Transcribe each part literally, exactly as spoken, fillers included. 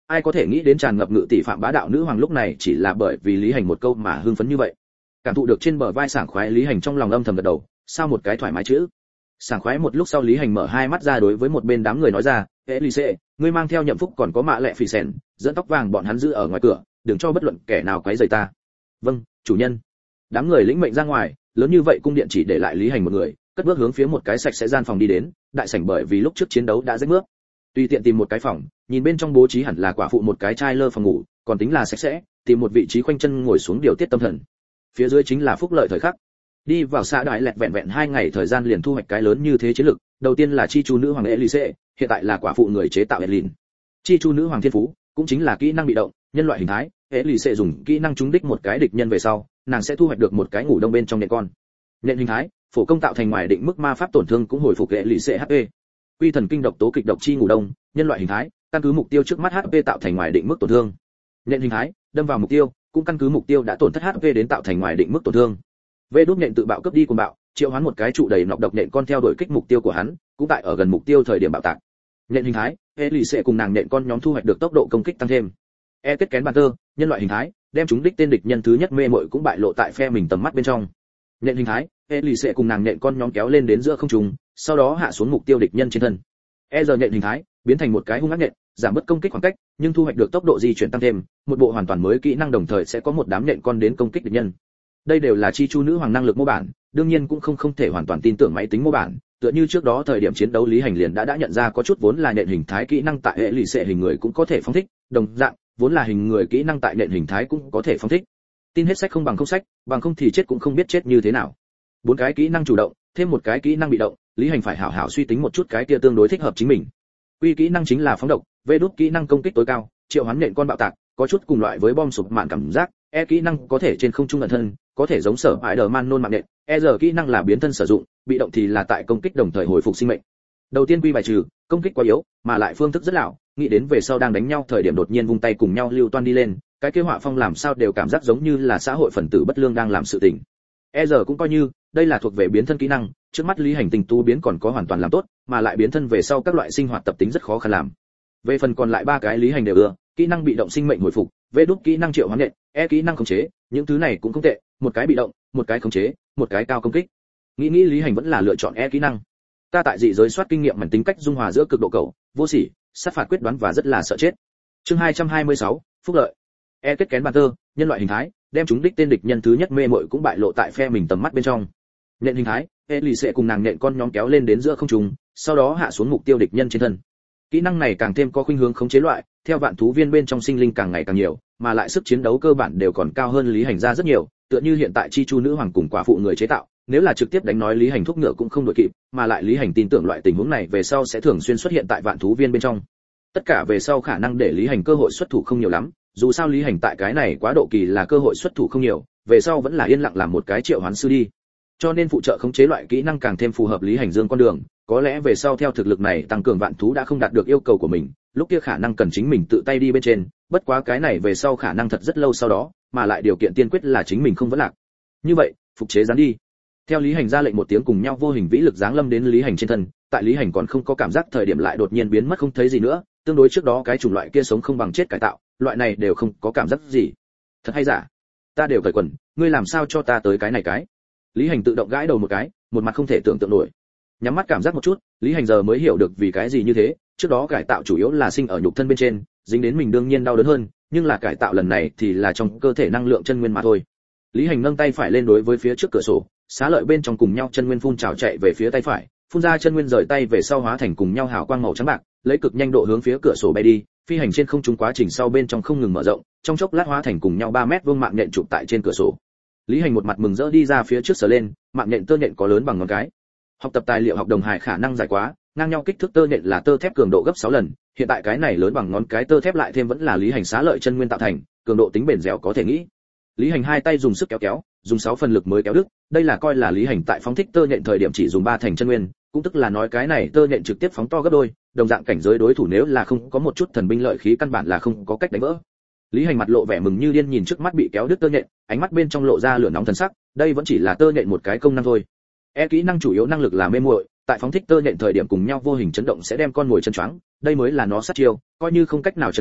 ai có thể nghĩ đến tràn ngập ngự tỷ phạm bá đạo nữ hoàng lúc này chỉ là bởi vì Lý Hành một câu mà hưng phấn như vậy. Cảm thụ được trên bờ vai sảng khoái, Lý Hành trong lòng âm thầm gật đầu, sao một cái thoải mái chữ. Sảng khoái một lúc sau, Lý Hành mở hai mắt ra đối với một bên đám người nói ra, "Elise, ngươi mang theo Nhậm Phúc còn có Mạ Lệ Phỉ Sèn, dẫn tóc vàng bọn hắn giữ ở ngoài cửa, đừng cho bất luận kẻ nào quấy rầy ta." "Vâng, chủ nhân." Đám người lĩnh mệnh ra ngoài, lớn như vậy cung điện chỉ để lại Lý Hành một người, cất bước hướng phía một cái sạch sẽ gian phòng đi đến, đại sảnh bởi vì lúc trước chiến đấu đã rách mướp. Tùy tiện tìm một cái phòng, nhìn bên trong bố trí hẳn là quả phụ một cái chai lơ phòng ngủ, còn tính là sạch sẽ, tìm một vị trí khoanh chân ngồi xuống điều tiết tâm thần. Phía dưới chính là phúc lợi thời khắc. Đi vào xã đại lẹt vẹn vẹn hai ngày thời gian liền thu hoạch cái lớn như thế chiến lực, đầu tiên là chi chu nữ hoàng Elise, hiện tại là quả phụ người chế tạo Elin. Chi chu nữ hoàng thiên phú, cũng chính là kỹ năng bị động, nhân loại hình thái, Elise dùng kỹ năng trúng đích một cái địch nhân về sau, nàng sẽ thu hoạch được một cái ngủ đông bên trong nhện con. Nhện hình thái, phổ công tạo thành ngoài định mức ma pháp tổn thương cũng hồi phục Elise hát pê. Quy thần kinh độc tố kịch độc chi ngủ đông, nhân loại hình thái, căn cứ mục tiêu trước mắt hát pê tạo thành ngoài định mức tổn thương. Nhện hình thái, đâm vào mục tiêu, cũng căn cứ mục tiêu đã tổn thất hát pê đến tạo thành ngoài định mức tổn thương. Vê đốt nhện tự bạo cấp đi cuồng bạo, triệu hoán một cái trụ đầy nọc độc nhện con theo đuổi kích mục tiêu của hắn, cũng tại ở gần mục tiêu thời điểm bạo tạc. Nhện hình thái, Elise cùng nàng nhện con nhóm thu hoạch được tốc độ công kích tăng thêm. E kết kén bàn tơ, nhân loại hình thái, đem chúng đích tên địch nhân thứ nhất mê muội cũng bại lộ tại phe mình tầm mắt bên trong. Nhện hình thái, Elise cùng nàng nhện con nhóm kéo lên đến giữa không trung, sau đó hạ xuống mục tiêu địch nhân trên thân. E giờ nhện hình thái, biến thành một cái hung ác nhện, giảm bớt công kích khoảng cách, nhưng thu hoạch được tốc độ di chuyển tăng thêm, một bộ hoàn toàn mới kỹ năng đồng thời sẽ có một đám nhện con đến công kích địch nhân. Đây đều là chi chu nữ hoàng năng lực mô bản, đương nhiên cũng không không thể hoàn toàn tin tưởng máy tính mô bản, tựa như trước đó thời điểm chiến đấu Lý Hành liền đã đã nhận ra có chút vốn là nhện hình thái kỹ năng tại hệ lụy sệ hình người cũng có thể phóng thích, đồng dạng, vốn là hình người kỹ năng tại nhện hình thái cũng có thể phóng thích. Tin hết sách không bằng không sách, bằng không thì chết cũng không biết chết như thế nào. Bốn cái kỹ năng chủ động, thêm một cái kỹ năng bị động, Lý Hành phải hảo hảo suy tính một chút cái kia tương đối thích hợp chính mình. Quy kỹ năng chính là phóng độc, vê đốt kỹ năng công kích tối cao, triệu hoán nhện con bạo tạc, có chút cùng loại với bom sụp mạn cảm giác, E kỹ năng có thể trên không trung ẩn thân, có thể giống sở Spider-Man nôn mạng nhện, E giờ kỹ năng là biến thân sử dụng, bị động thì là tại công kích đồng thời hồi phục sinh mệnh. Đầu tiên quy bài trừ, công kích quá yếu, mà lại phương thức rất lão, nghĩ đến về sau đang đánh nhau thời điểm đột nhiên vung tay cùng nhau lưu toan đi lên, cái kế họa phong làm sao đều cảm giác giống như là xã hội phần tử bất lương đang làm sự tình. E giờ cũng coi như, đây là thuộc về biến thân kỹ năng, trước mắt Lý Hành tình tu biến còn có hoàn toàn làm tốt, mà lại biến thân về sau các loại sinh hoạt tập tính rất khó khăn làm. Về phần còn lại ba cái Lý Hành đều ưa, kỹ năng bị động sinh mệnh hồi phục, vê đúc kỹ năng triệu hoán nhện, E kỹ năng khống chế, những thứ này cũng không tệ, một cái bị động, một cái khống chế, một cái cao công kích. Nghĩ nghĩ Lý Hành vẫn là lựa chọn E kỹ năng. Ta tại dị giới soát kinh nghiệm mảnh tính cách dung hòa giữa cực độ cầu, vô sỉ, sát phạt quyết đoán và rất là sợ chết. Chương hai trăm hai mươi sáu, phúc lợi. E kết kén bàn tơ, nhân loại hình thái, đem chúng đích tên địch nhân thứ nhất mê muội cũng bại lộ tại phe mình tầm mắt bên trong. Nhện hình thái, Elise cùng nàng nhện con nhóm kéo lên đến giữa không trung, sau đó hạ xuống mục tiêu địch nhân trên thân. Kỹ năng này càng thêm có khuynh hướng khống chế loại, theo vạn thú viên bên trong sinh linh càng ngày càng nhiều, mà lại sức chiến đấu cơ bản đều còn cao hơn Lý Hành ra rất nhiều, tựa như hiện tại chi chu nữ hoàng cùng quả phụ người chế tạo, nếu là trực tiếp đánh nói Lý Hành thúc ngựa cũng không đội kịp, mà lại Lý Hành tin tưởng loại tình huống này về sau sẽ thường xuyên xuất hiện tại vạn thú viên bên trong. Tất cả về sau khả năng để Lý Hành cơ hội xuất thủ không nhiều lắm, dù sao Lý Hành tại cái này quá độ kỳ là cơ hội xuất thủ không nhiều, về sau vẫn là yên lặng làm một cái triệu hoán sư đi. Cho nên phụ trợ khống chế loại kỹ năng càng thêm phù hợp Lý Hành dương con đường, có lẽ về sau theo thực lực này tăng cường vạn thú đã không đạt được yêu cầu của mình, lúc kia khả năng cần chính mình tự tay đi bên trên, bất quá cái này về sau khả năng thật rất lâu sau đó, mà lại điều kiện tiên quyết là chính mình không vẫn lạc. Như vậy, phục chế gián đi. Theo Lý Hành ra lệnh một tiếng cùng nhau vô hình vĩ lực giáng lâm đến Lý Hành trên thân, tại Lý Hành còn không có cảm giác thời điểm lại đột nhiên biến mất không thấy gì nữa, tương đối trước đó cái chủng loại kia sống không bằng chết cải tạo, loại này đều không có cảm giác gì. Thật hay giả? Ta đều cởi quần, ngươi làm sao cho ta tới cái này cái? Lý Hành tự động gãi đầu một cái, một mặt không thể tưởng tượng nổi. Nhắm mắt cảm giác một chút, Lý Hành giờ mới hiểu được vì cái gì như thế, trước đó cải tạo chủ yếu là sinh ở nhục thân bên trên, dính đến mình đương nhiên đau đớn hơn, nhưng là cải tạo lần này thì là trong cơ thể năng lượng chân nguyên mà thôi. Lý Hành nâng tay phải lên đối với phía trước cửa sổ, xá lợi bên trong cùng nhau chân nguyên phun trào chạy về phía tay phải, phun ra chân nguyên rời tay về sau hóa thành cùng nhau hào quang màu trắng bạc, lấy cực nhanh độ hướng phía cửa sổ bay đi, phi hành trên không trung quá trình sau bên trong không ngừng mở rộng, trong chốc lát hóa thành cùng nhau ba mét vuông mạng nhện chụp tại trên cửa sổ. Lý Hành một mặt mừng rỡ đi ra phía trước sờ lên, mạng nhện tơ nhện có lớn bằng ngón cái. Học tập tài liệu học đồng hài khả năng dài quá, ngang nhau kích thước tơ nhện là tơ thép cường độ gấp sáu lần, hiện tại cái này lớn bằng ngón cái tơ thép lại thêm vẫn là Lý Hành xá lợi chân nguyên tạo thành, cường độ tính bền dẻo có thể nghĩ. Lý Hành hai tay dùng sức kéo kéo, dùng sáu phần lực mới kéo đứt, đây là coi là Lý Hành tại phóng thích tơ nhện thời điểm chỉ dùng ba thành chân nguyên, cũng tức là nói cái này tơ nhện trực tiếp phóng to gấp đôi, đồng dạng cảnh giới đối thủ nếu là không có một chút thần binh lợi khí căn bản là không có cách đánh vỡ. Lý Hành mặt lộ vẻ mừng như điên nhìn trước mắt bị kéo đứt tơ nhện, ánh mắt bên trong lộ ra lửa nóng thần sắc, đây vẫn chỉ là tơ nhện một cái công năng thôi. E kỹ năng chủ yếu năng lực là mê muội, tại phóng thích tơ nhện thời điểm cùng nhau vô hình chấn động sẽ đem con ngồi chân choáng, đây mới là nó sát chiêu, coi như không cách nào chân choáng,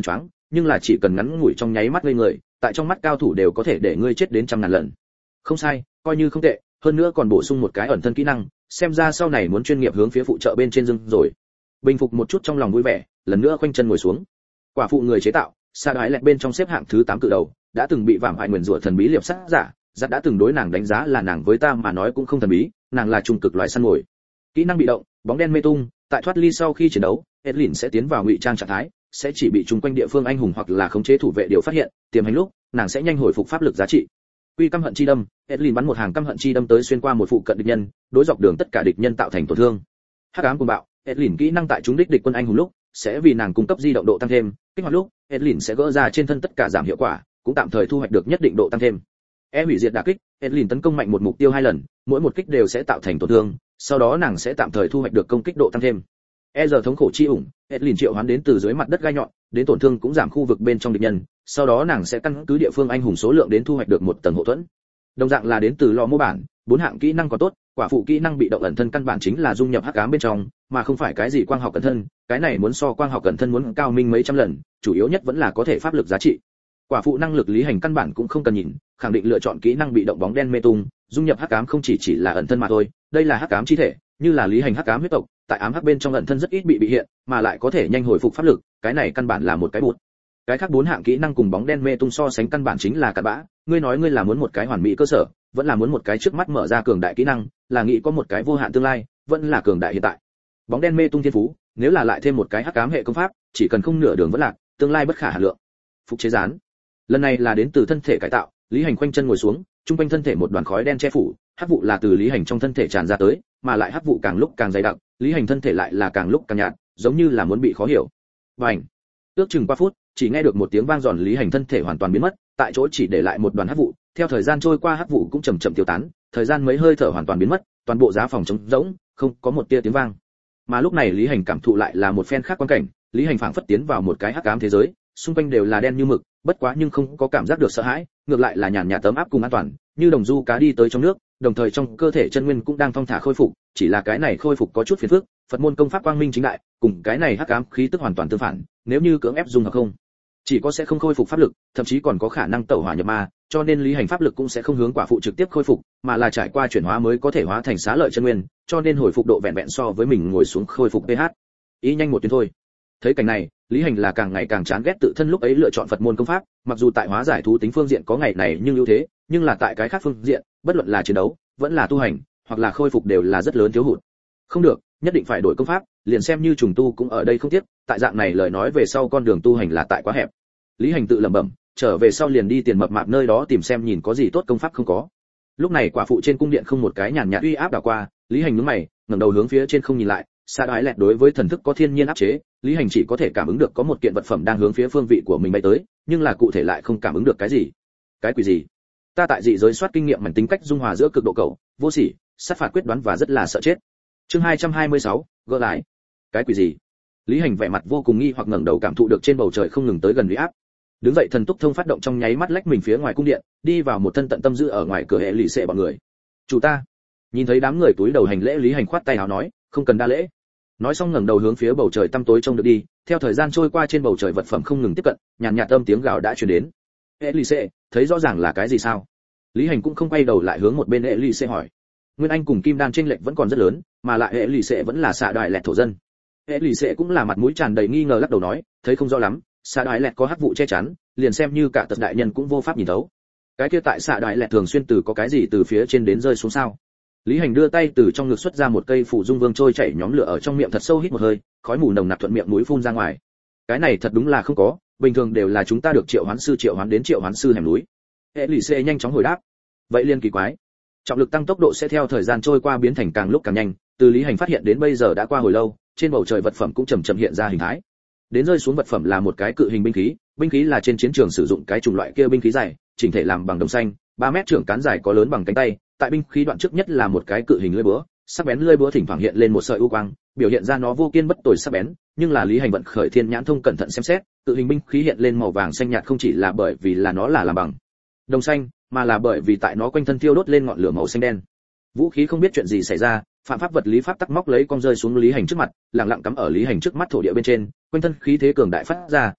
nhưng là chỉ cần ngắn ngủi trong nháy mắt ngây người, tại trong mắt cao thủ đều có thể để ngươi chết đến trăm ngàn lần. Không sai, coi như không tệ, hơn nữa còn bổ sung một cái ẩn thân kỹ năng, xem ra sau này muốn chuyên nghiệp hướng phía phụ trợ bên trên dưng rồi. Bình phục một chút trong lòng vui vẻ, lần nữa khoanh chân ngồi xuống. Quả phụ người chế tạo, Sa Đoái Lẹt bên trong xếp hạng thứ tám cự đầu, đã từng bị vạm hại nguyền rủa thần bí liệp sát giả, giặc đã từng đối nàng đánh giá là nàng với ta mà nói cũng không thần bí, nàng là trung cực loài săn mồi. Kỹ năng bị động, bóng đen mê tung, tại thoát ly sau khi chiến đấu, Edlin sẽ tiến vào ngụy trang trạng thái, sẽ chỉ bị chung quanh địa phương anh hùng hoặc là khống chế thủ vệ điều phát hiện, tiềm hành lúc, nàng sẽ nhanh hồi phục pháp lực giá trị. Quy căm hận chi đâm, Edlin bắn một hàng căm hận chi đâm tới xuyên qua một phụ cận địch nhân, đối dọc đường tất cả địch nhân tạo thành tổn thương. Hắc ám cuồng bạo, Edlin kỹ năng tại chúng đích địch quân anh hùng lúc, sẽ vì nàng cung cấp di động độ tăng thêm, kích hoạt lúc, Edlin sẽ gỡ ra trên thân tất cả giảm hiệu quả, cũng tạm thời thu hoạch được nhất định độ tăng thêm. E hủy diệt đả kích, Edlin tấn công mạnh một mục tiêu hai lần, mỗi một kích đều sẽ tạo thành tổn thương, sau đó nàng sẽ tạm thời thu hoạch được công kích độ tăng thêm. E giờ thống khổ chi ủng, Edlin triệu hoán đến từ dưới mặt đất gai nhọn, đến tổn thương cũng giảm khu vực bên trong địch nhân, sau đó nàng sẽ căn cứ địa phương anh hùng số lượng đến thu hoạch được một tầng hộ thuẫn. Đồng dạng là đến từ lò mô bản, bốn hạng kỹ năng còn tốt, quả phụ kỹ năng bị động ẩn thân căn bản chính là dung nhập hắc ám bên trong, mà không phải cái gì quang học cẩn thân, cái này muốn so quang học cẩn thân muốn cao minh mấy trăm lần, chủ yếu nhất vẫn là có thể pháp lực giá trị. Quả phụ năng lực lý hành căn bản cũng không cần nhìn, khẳng định lựa chọn kỹ năng bị động bóng đen mê tung, dung nhập hắc ám không chỉ chỉ là ẩn thân mà thôi, đây là hắc ám chi thể, như là lý hành hắc ám huyết tộc, tại ám hắc bên trong ẩn thân rất ít bị bị hiện, mà lại có thể nhanh hồi phục pháp lực, cái này căn bản là một cái bụt. Cái khác bốn hạng kỹ năng cùng bóng đen mê tung so sánh căn bản chính là cặn bã, ngươi nói ngươi là muốn một cái hoàn mỹ cơ sở, vẫn là muốn một cái trước mắt mở ra cường đại kỹ năng, là nghĩ có một cái vô hạn tương lai, vẫn là cường đại hiện tại. Bóng đen mê tung thiên phú, nếu là lại thêm một cái hắc ám hệ công pháp, chỉ cần không nửa đường vẫn lạc, tương lai bất khả hà lượng. Phục chế gián. Lần này là đến từ thân thể cải tạo, lý hành khoanh chân ngồi xuống, trung quanh thân thể một đoàn khói đen che phủ, hắc vụ là từ lý hành trong thân thể tràn ra tới, mà lại hắc vụ càng lúc càng dày đặc, lý hành thân thể lại là càng lúc càng nhạt, giống như là muốn bị khó hiểu. Bành. Ước chừng qua phút, chỉ nghe được một tiếng vang giòn, lý hành thân thể hoàn toàn biến mất, tại chỗ chỉ để lại một đoàn hắc vụ, theo thời gian trôi qua hắc vụ cũng chậm chậm tiêu tán, thời gian mấy hơi thở hoàn toàn biến mất, toàn bộ giá phòng trống rỗng, không có một tia tiếng vang. Mà lúc này lý hành cảm thụ lại là một phen khác quan cảnh, lý hành phảng phất tiến vào một cái hắc ám thế giới, xung quanh đều là đen như mực, bất quá nhưng không có cảm giác được sợ hãi, ngược lại là nhàn nhạt tấm áp cùng an toàn, như đồng du cá đi tới trong nước, đồng thời trong cơ thể chân nguyên cũng đang thong thả khôi phục, chỉ là cái này khôi phục có chút phiền phức, Phật môn công pháp quang minh chính đại, cùng cái này hắc ám khí tức hoàn toàn tương phản, nếu như cưỡng ép dùng hợp không, chỉ có sẽ không khôi phục pháp lực, thậm chí còn có khả năng tẩu hỏa nhập ma, cho nên lý hành pháp lực cũng sẽ không hướng quả phụ trực tiếp khôi phục, mà là trải qua chuyển hóa mới có thể hóa thành xá lợi chân nguyên, cho nên hồi phục độ vẹn vẹn so với mình ngồi xuống khôi phục pH. Ý nhanh một tuyến thôi. Thấy cảnh này, lý hành là càng ngày càng chán ghét tự thân lúc ấy lựa chọn Phật môn công pháp, mặc dù tại hóa giải thú tính phương diện có ngày này nhưng ưu thế, nhưng là tại cái khác phương diện, bất luận là chiến đấu, vẫn là tu hành, hoặc là khôi phục đều là rất lớn thiếu hụt. Không được, nhất định phải đổi công pháp, liền xem như trùng tu cũng ở đây không tiếc, tại dạng này lời nói về sau con đường tu hành là tại quá hẹp. Lý hành tự lẩm bẩm, trở về sau liền đi tiền mập mạp nơi đó tìm xem nhìn có gì tốt công pháp không có. Lúc này quả phụ trên cung điện không một cái nhàn nhạt uy áp đảo qua, lý hành nhướng mày, ngẩng đầu hướng phía trên không nhìn lại, Sa Đoái Lẹt đối với thần thức có thiên nhiên áp chế, lý hành chỉ có thể cảm ứng được có một kiện vật phẩm đang hướng phía phương vị của mình bay tới, nhưng là cụ thể lại không cảm ứng được cái gì. Cái quỷ gì? Ta tại dị giới soát kinh nghiệm mảnh tính cách dung hòa giữa cực độ cầu, vô sỉ, sát phạt quyết đoán và rất là sợ chết. Chương hai trăm hai mươi sáu, gỡ lại. Cái quỷ gì? Lý hành vẻ mặt vô cùng nghi hoặc ngẩng đầu cảm thụ được trên bầu trời không ngừng tới gần uy áp. Đứng dậy thần túc thông phát động trong nháy mắt lách mình phía ngoài cung điện, đi vào một thân tận tâm giữ ở ngoài cửa hệ lì xệ bọn người. Chủ ta. Nhìn thấy đám người túi đầu hành lễ, lý hành khoát tay áo nói, không cần đa lễ. Nói xong ngẩng đầu hướng phía bầu trời tăm tối trông được đi, theo thời gian trôi qua trên bầu trời vật phẩm không ngừng tiếp cận, nhàn nhạt âm tiếng gào đã truyền đến. Elise, thấy rõ ràng là cái gì sao? Lý hành cũng không quay đầu lại hướng một bên Elise hỏi. Nguyên Anh cùng Kim Đan chênh lệch vẫn còn rất lớn, mà lại Elise vẫn là Sa Đoái Lẹt thổ dân. Elise cũng là mặt mũi tràn đầy nghi ngờ lắc đầu nói, thấy không rõ lắm, Sa Đoái Lẹt có hắc vụ che chắn, liền xem như cả tật đại nhân cũng vô pháp nhìn thấu. Cái kia tại Sa Đoái Lẹt thường xuyên từ có cái gì từ phía trên đến rơi xuống sao? Lý hành đưa tay từ trong ngực xuất ra một cây phủ dung vương trôi chảy nhóm lửa ở trong miệng thật sâu hít một hơi, khói mù nồng nặc thuận miệng mũi phun ra ngoài. Cái này thật đúng là không có, bình thường đều là chúng ta được triệu hoán sư triệu hoán đến triệu hoán sư hẻm núi. Elise nhanh chóng hồi đáp. Vậy liên kỳ quái. Trọng lực tăng tốc độ sẽ theo thời gian trôi qua biến thành càng lúc càng nhanh, từ Lý hành phát hiện đến bây giờ đã qua hồi lâu, trên bầu trời vật phẩm cũng chậm chậm hiện ra hình thái. Đến rơi xuống vật phẩm là một cái cự hình binh khí, binh khí là trên chiến trường sử dụng cái chủng loại kia binh khí dài, chỉnh thể làm bằng đồng xanh, ba mét trưởng cán dài có lớn bằng cánh tay, tại binh khí đoạn trước nhất là một cái cự hình lưỡi búa, sắc bén lưỡi búa thỉnh thoảng hiện lên một sợi u quang, biểu hiện ra nó vô kiên bất tồi sắc bén, nhưng là Lý hành vận khởi thiên nhãn thông cẩn thận xem xét, cự hình binh khí hiện lên màu vàng xanh nhạt không chỉ là bởi vì là nó là làm bằng đồng xanh, mà là bởi vì tại nó quanh thân thiêu đốt lên ngọn lửa màu xanh đen. Vũ khí không biết chuyện gì xảy ra, phạm pháp vật lý pháp tắc móc lấy con rơi xuống Lý hành trước mặt, lặng lặng cắm ở Lý hành trước mắt thổ địa bên trên, quanh thân khí thế cường đại phát ra,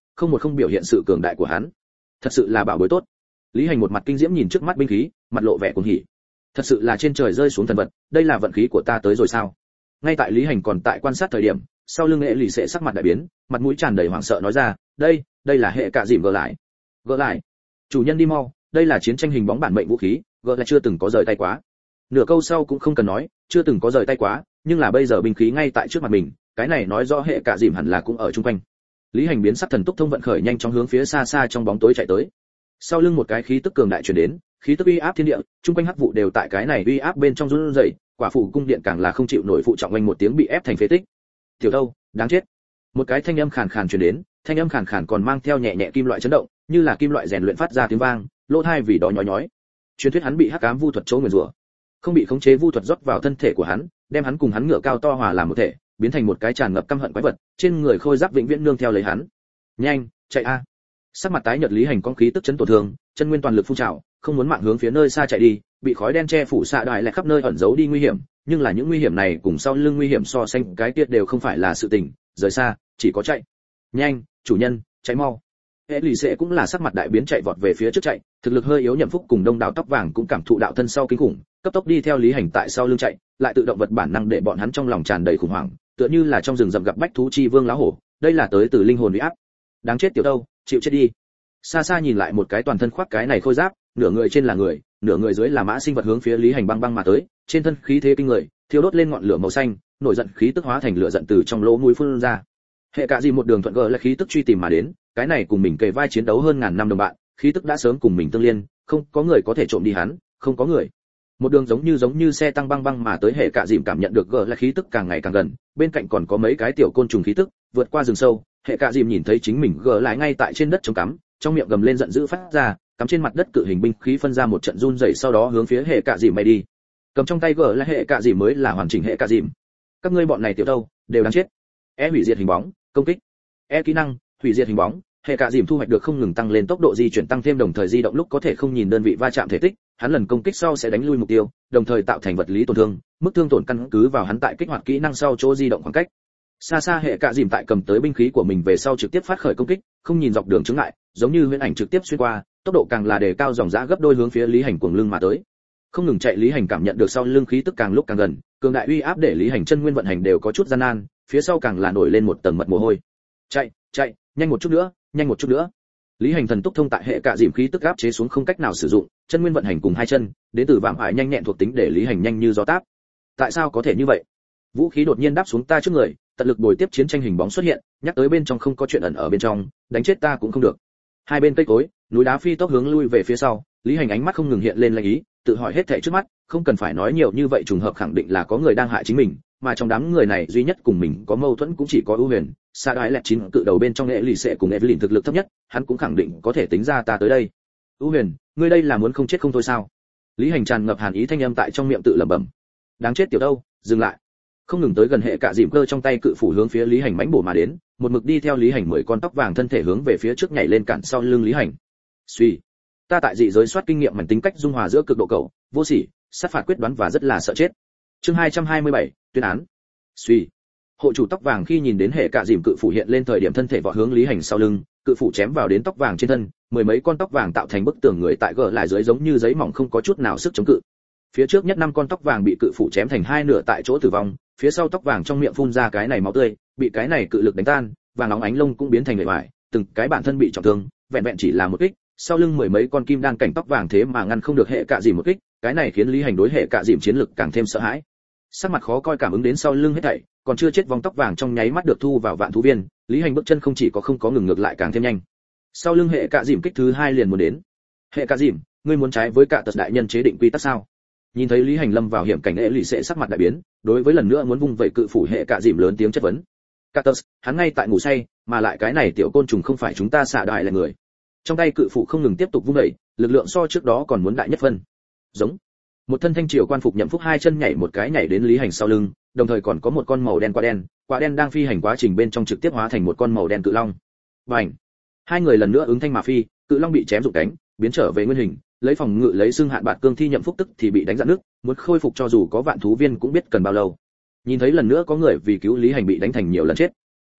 không một không biểu hiện sự cường đại của hắn. Thật sự là bảo bối tốt. Lý Hành một mặt kinh diễm nhìn trước mắt binh khí, mặt lộ vẻ cuồng hỉ. Thật sự là trên trời rơi xuống thần vật, đây là vận khí của ta tới rồi sao? Ngay tại Lý Hành còn tại quan sát thời điểm, sau lưng hệ lì sẽ sắc mặt đại biến, mặt mũi tràn đầy hoảng sợ nói ra, đây, đây là hệ cạ dìm gỡ lại. Gỡ lại. Chủ nhân đi mau, đây là chiến tranh hình bóng bản mệnh vũ khí, gỡ lại chưa từng có rời tay quá. Nửa câu sau cũng không cần nói, chưa từng có rời tay quá, nhưng là bây giờ binh khí ngay tại trước mặt mình, cái này nói rõ hệ cạ dìm hẳn là cũng ở chung quanh. Lý Hành biến sắc thần túc thông vận khởi nhanh chóng hướng phía xa xa trong bóng tối chạy tới. Sau lưng một cái khí tức cường đại truyền đến, khí tức uy áp thiên địa, chung quanh hắc vụ đều tại cái này uy áp bên trong run rẩy, quả phụ cung điện càng là không chịu nổi phụ trọng oanh một tiếng bị ép thành phế tích. Tiểu đâu, đáng chết. Một cái thanh âm khàn khàn truyền đến, thanh âm khàn khàn còn mang theo nhẹ nhẹ kim loại chấn động, như là kim loại rèn luyện phát ra tiếng vang, lỗ tai vì đó nhói nhói. Truyền thuyết hắn bị hắc ám vu thuật chỗ nguyền rủa, không bị khống chế vu thuật rót vào thân thể của hắn, đem hắn cùng hắn ngựa cao to hòa làm một thể, biến thành một cái tràn ngập căm hận quái vật, trên người khôi giáp vĩnh viễn nương theo lấy hắn. Nhanh, chạy a. Sắc mặt tái nhợt Lý Hành con khí tức chấn tổn thương, chân nguyên toàn lực phun trào, không muốn mạng hướng phía nơi xa chạy đi, bị khói đen che phủ xạ đại lại khắp nơi ẩn giấu đi nguy hiểm, nhưng là những nguy hiểm này cùng sau lưng nguy hiểm so sánh cái tiết đều không phải là sự tình, rời xa, chỉ có chạy. Nhanh, chủ nhân, chạy mau. Hệ lì sẽ cũng là sắc mặt đại biến chạy vọt về phía trước chạy, thực lực hơi yếu Nhậm Phúc cùng đông đảo tóc vàng cũng cảm thụ đạo thân sau kinh khủng, cấp tốc đi theo Lý Hành tại sau lưng chạy, lại tự động vật bản năng để bọn hắn trong lòng tràn đầy khủng hoảng, tựa như là trong rừng rậm gặp bách thú chi vương lá hổ, đây là tới từ linh hồn uy áp. Đáng chết tiểu đâu, chịu chết đi. Xa xa nhìn lại một cái toàn thân khoác cái này khôi giáp, nửa người trên là người, nửa người dưới là mã sinh vật hướng phía Lý Hành băng băng mà tới, trên thân khí thế kinh người, thiêu đốt lên ngọn lửa màu xanh, nổi giận khí tức hóa thành lửa giận từ trong lỗ mũi phun ra. Hệ cả gì một đường thuận gỡ là khí tức truy tìm mà đến, cái này cùng mình kề vai chiến đấu hơn ngàn năm đồng bạn, khí tức đã sớm cùng mình tương liên, không có người có thể trộm đi hắn, không có người. Một đường giống như giống như xe tăng băng băng mà tới, hệ cả dìm cảm nhận được gỡ là khí tức càng ngày càng gần, bên cạnh còn có mấy cái tiểu côn trùng khí tức, vượt qua rừng sâu, hệ cả dìm nhìn thấy chính mình gỡ lại ngay tại trên đất chống cắm, trong miệng gầm lên giận dữ phát ra, cắm trên mặt đất cự hình binh khí phân ra một trận run rẩy, sau đó hướng phía hệ cả dìm bay đi. Cầm trong tay gỡ là hệ cả dìm mới là hoàn chỉnh hệ cả dìm. Các ngươi bọn này tiểu đâu, đều đáng chết. E hủy diệt hình bóng, công kích. E kỹ năng, hủy diệt hình bóng. Hệ cả dìm thu hoạch được không ngừng tăng lên tốc độ di chuyển tăng thêm đồng thời di động lúc có thể không nhìn đơn vị va chạm thể tích, hắn lần công kích sau sẽ đánh lui mục tiêu, đồng thời tạo thành vật lý tổn thương, mức thương tổn căn cứ vào hắn tại kích hoạt kỹ năng sau chỗ di động khoảng cách. Xa xa hệ cả dìm tại cầm tới binh khí của mình về sau trực tiếp phát khởi công kích, không nhìn dọc đường chướng ngại, giống như huyễn ảnh trực tiếp xuyên qua, tốc độ càng là đề cao dòng dã gấp đôi hướng phía Lý Hành cuồng lưng mà tới. Không ngừng chạy Lý Hành cảm nhận được sau lưng khí tức càng lúc càng gần, cường đại uy áp để Lý Hành chân nguyên vận hành đều có chút gian nan, phía sau càng là nổi lên một tầng mật mồ hôi. Chạy, chạy, nhanh một chút nữa, nhanh một chút nữa. Lý Hành thần túc thông tại hệ cả dìm khí tức áp chế xuống không cách nào sử dụng, chân nguyên vận hành cùng hai chân, đến từ vạm ải nhanh nhẹn thuộc tính để Lý Hành nhanh như gió táp. Tại sao có thể như vậy? Vũ khí đột nhiên đáp xuống ta trước người, tận lực bồi tiếp chiến tranh hình bóng xuất hiện, nhắc tới bên trong không có chuyện ẩn ở bên trong, đánh chết ta cũng không được. Hai bên cây cối, núi đá phi tốc hướng lui về phía sau, Lý Hành ánh mắt không ngừng hiện lên lanh ý, tự hỏi hết thảy trước mắt, không cần phải nói nhiều như vậy, trùng hợp khẳng định là có người đang hại chính mình, mà trong đám người này duy nhất cùng mình có mâu thuẫn cũng chỉ có ưu huyền. Sa đái lẹt chín cự đầu bên trong nghệ lì sẽ cùng Evelyn thực lực thấp nhất, hắn cũng khẳng định có thể tính ra ta tới đây. ưu huyền, ngươi đây là muốn không chết không thôi sao? Lý Hành tràn ngập hàn ý thanh âm tại trong miệng tự lẩm bẩm. Đáng chết tiểu đâu, dừng lại. Không ngừng tới gần hệ cả dìm cơ trong tay cự phủ hướng phía Lý Hành mãnh bổ mà đến, một mực đi theo Lý Hành mười con tóc vàng thân thể hướng về phía trước nhảy lên cản sau lưng Lý Hành. Suy, ta tại dị giới soát kinh nghiệm mảnh tính cách dung hòa giữa cực độ cầu, vô sỉ, sát phạt quyết đoán và rất là sợ chết. Chương hai trăm hai mươi bảy, tuyên án. Suy, hộ chủ tóc vàng khi nhìn đến hệ cả dìm cự phủ hiện lên thời điểm thân thể vọt hướng Lý Hành sau lưng, cự phủ chém vào đến tóc vàng trên thân, mười mấy con tóc vàng tạo thành bức tường người tại gờ lại dưới giống như giấy mỏng không có chút nào sức chống cự. Phía trước nhất năm con tóc vàng bị cự phủ chém thành hai nửa tại chỗ tử vong, phía sau tóc vàng trong miệng phun ra cái này máu tươi, bị cái này cự lực đánh tan, vàng óng ánh lông cũng biến thành bề ngoài, từng cái bản thân bị trọng thương, vẹn vẹn chỉ là một kích, sau lưng mười mấy con kim đan cảnh tóc vàng thế mà ngăn không được hệ cả dìm một kích, cái này khiến Lý Hành đối hệ cả dìm chiến lực càng thêm sợ hãi. Sắc mặt khó coi cảm ứng đến sau lưng hết thảy, còn chưa chết vòng tóc vàng trong nháy mắt được thu vào vạn thú viên, Lý Hành bước chân không chỉ có không có ngừng ngược lại càng thêm nhanh. Sau lưng hệ cả dìm kích thứ hai liền muốn đến. Hệ cả dìm, ngươi muốn trái với cả tật đại nhân chế định quy tắc sao? Nhìn thấy Lý Hành lâm vào hiểm cảnh, lì sẽ sắc mặt đại biến, đối với lần nữa muốn vung vẩy cự phủ hệ cả dìm lớn tiếng chất vấn. Catus, hắn ngay tại ngủ say, mà lại cái này tiểu côn trùng không phải chúng ta xạ đại là người. Trong tay cự phủ không ngừng tiếp tục vung đẩy, lực lượng so trước đó còn muốn đại nhất phân. Giống. Một thân thanh triều quan phục Nhậm Phúc hai chân nhảy một cái nhảy đến Lý Hành sau lưng, đồng thời còn có một con màu đen quả đen, quả đen đang phi hành quá trình bên trong trực tiếp hóa thành một con màu đen cự long. Bành. Hai người lần nữa ứng thanh mà phi, cự long bị chém rụng cánh, biến trở về nguyên hình, lấy phòng ngự lấy xương hạn bạt cương thi Nhậm Phúc tức thì bị đánh dạn nước, muốn khôi phục cho dù có vạn thú viên cũng biết cần bao lâu. Nhìn thấy lần nữa có người vì cứu Lý Hành bị đánh thành nhiều lần chết,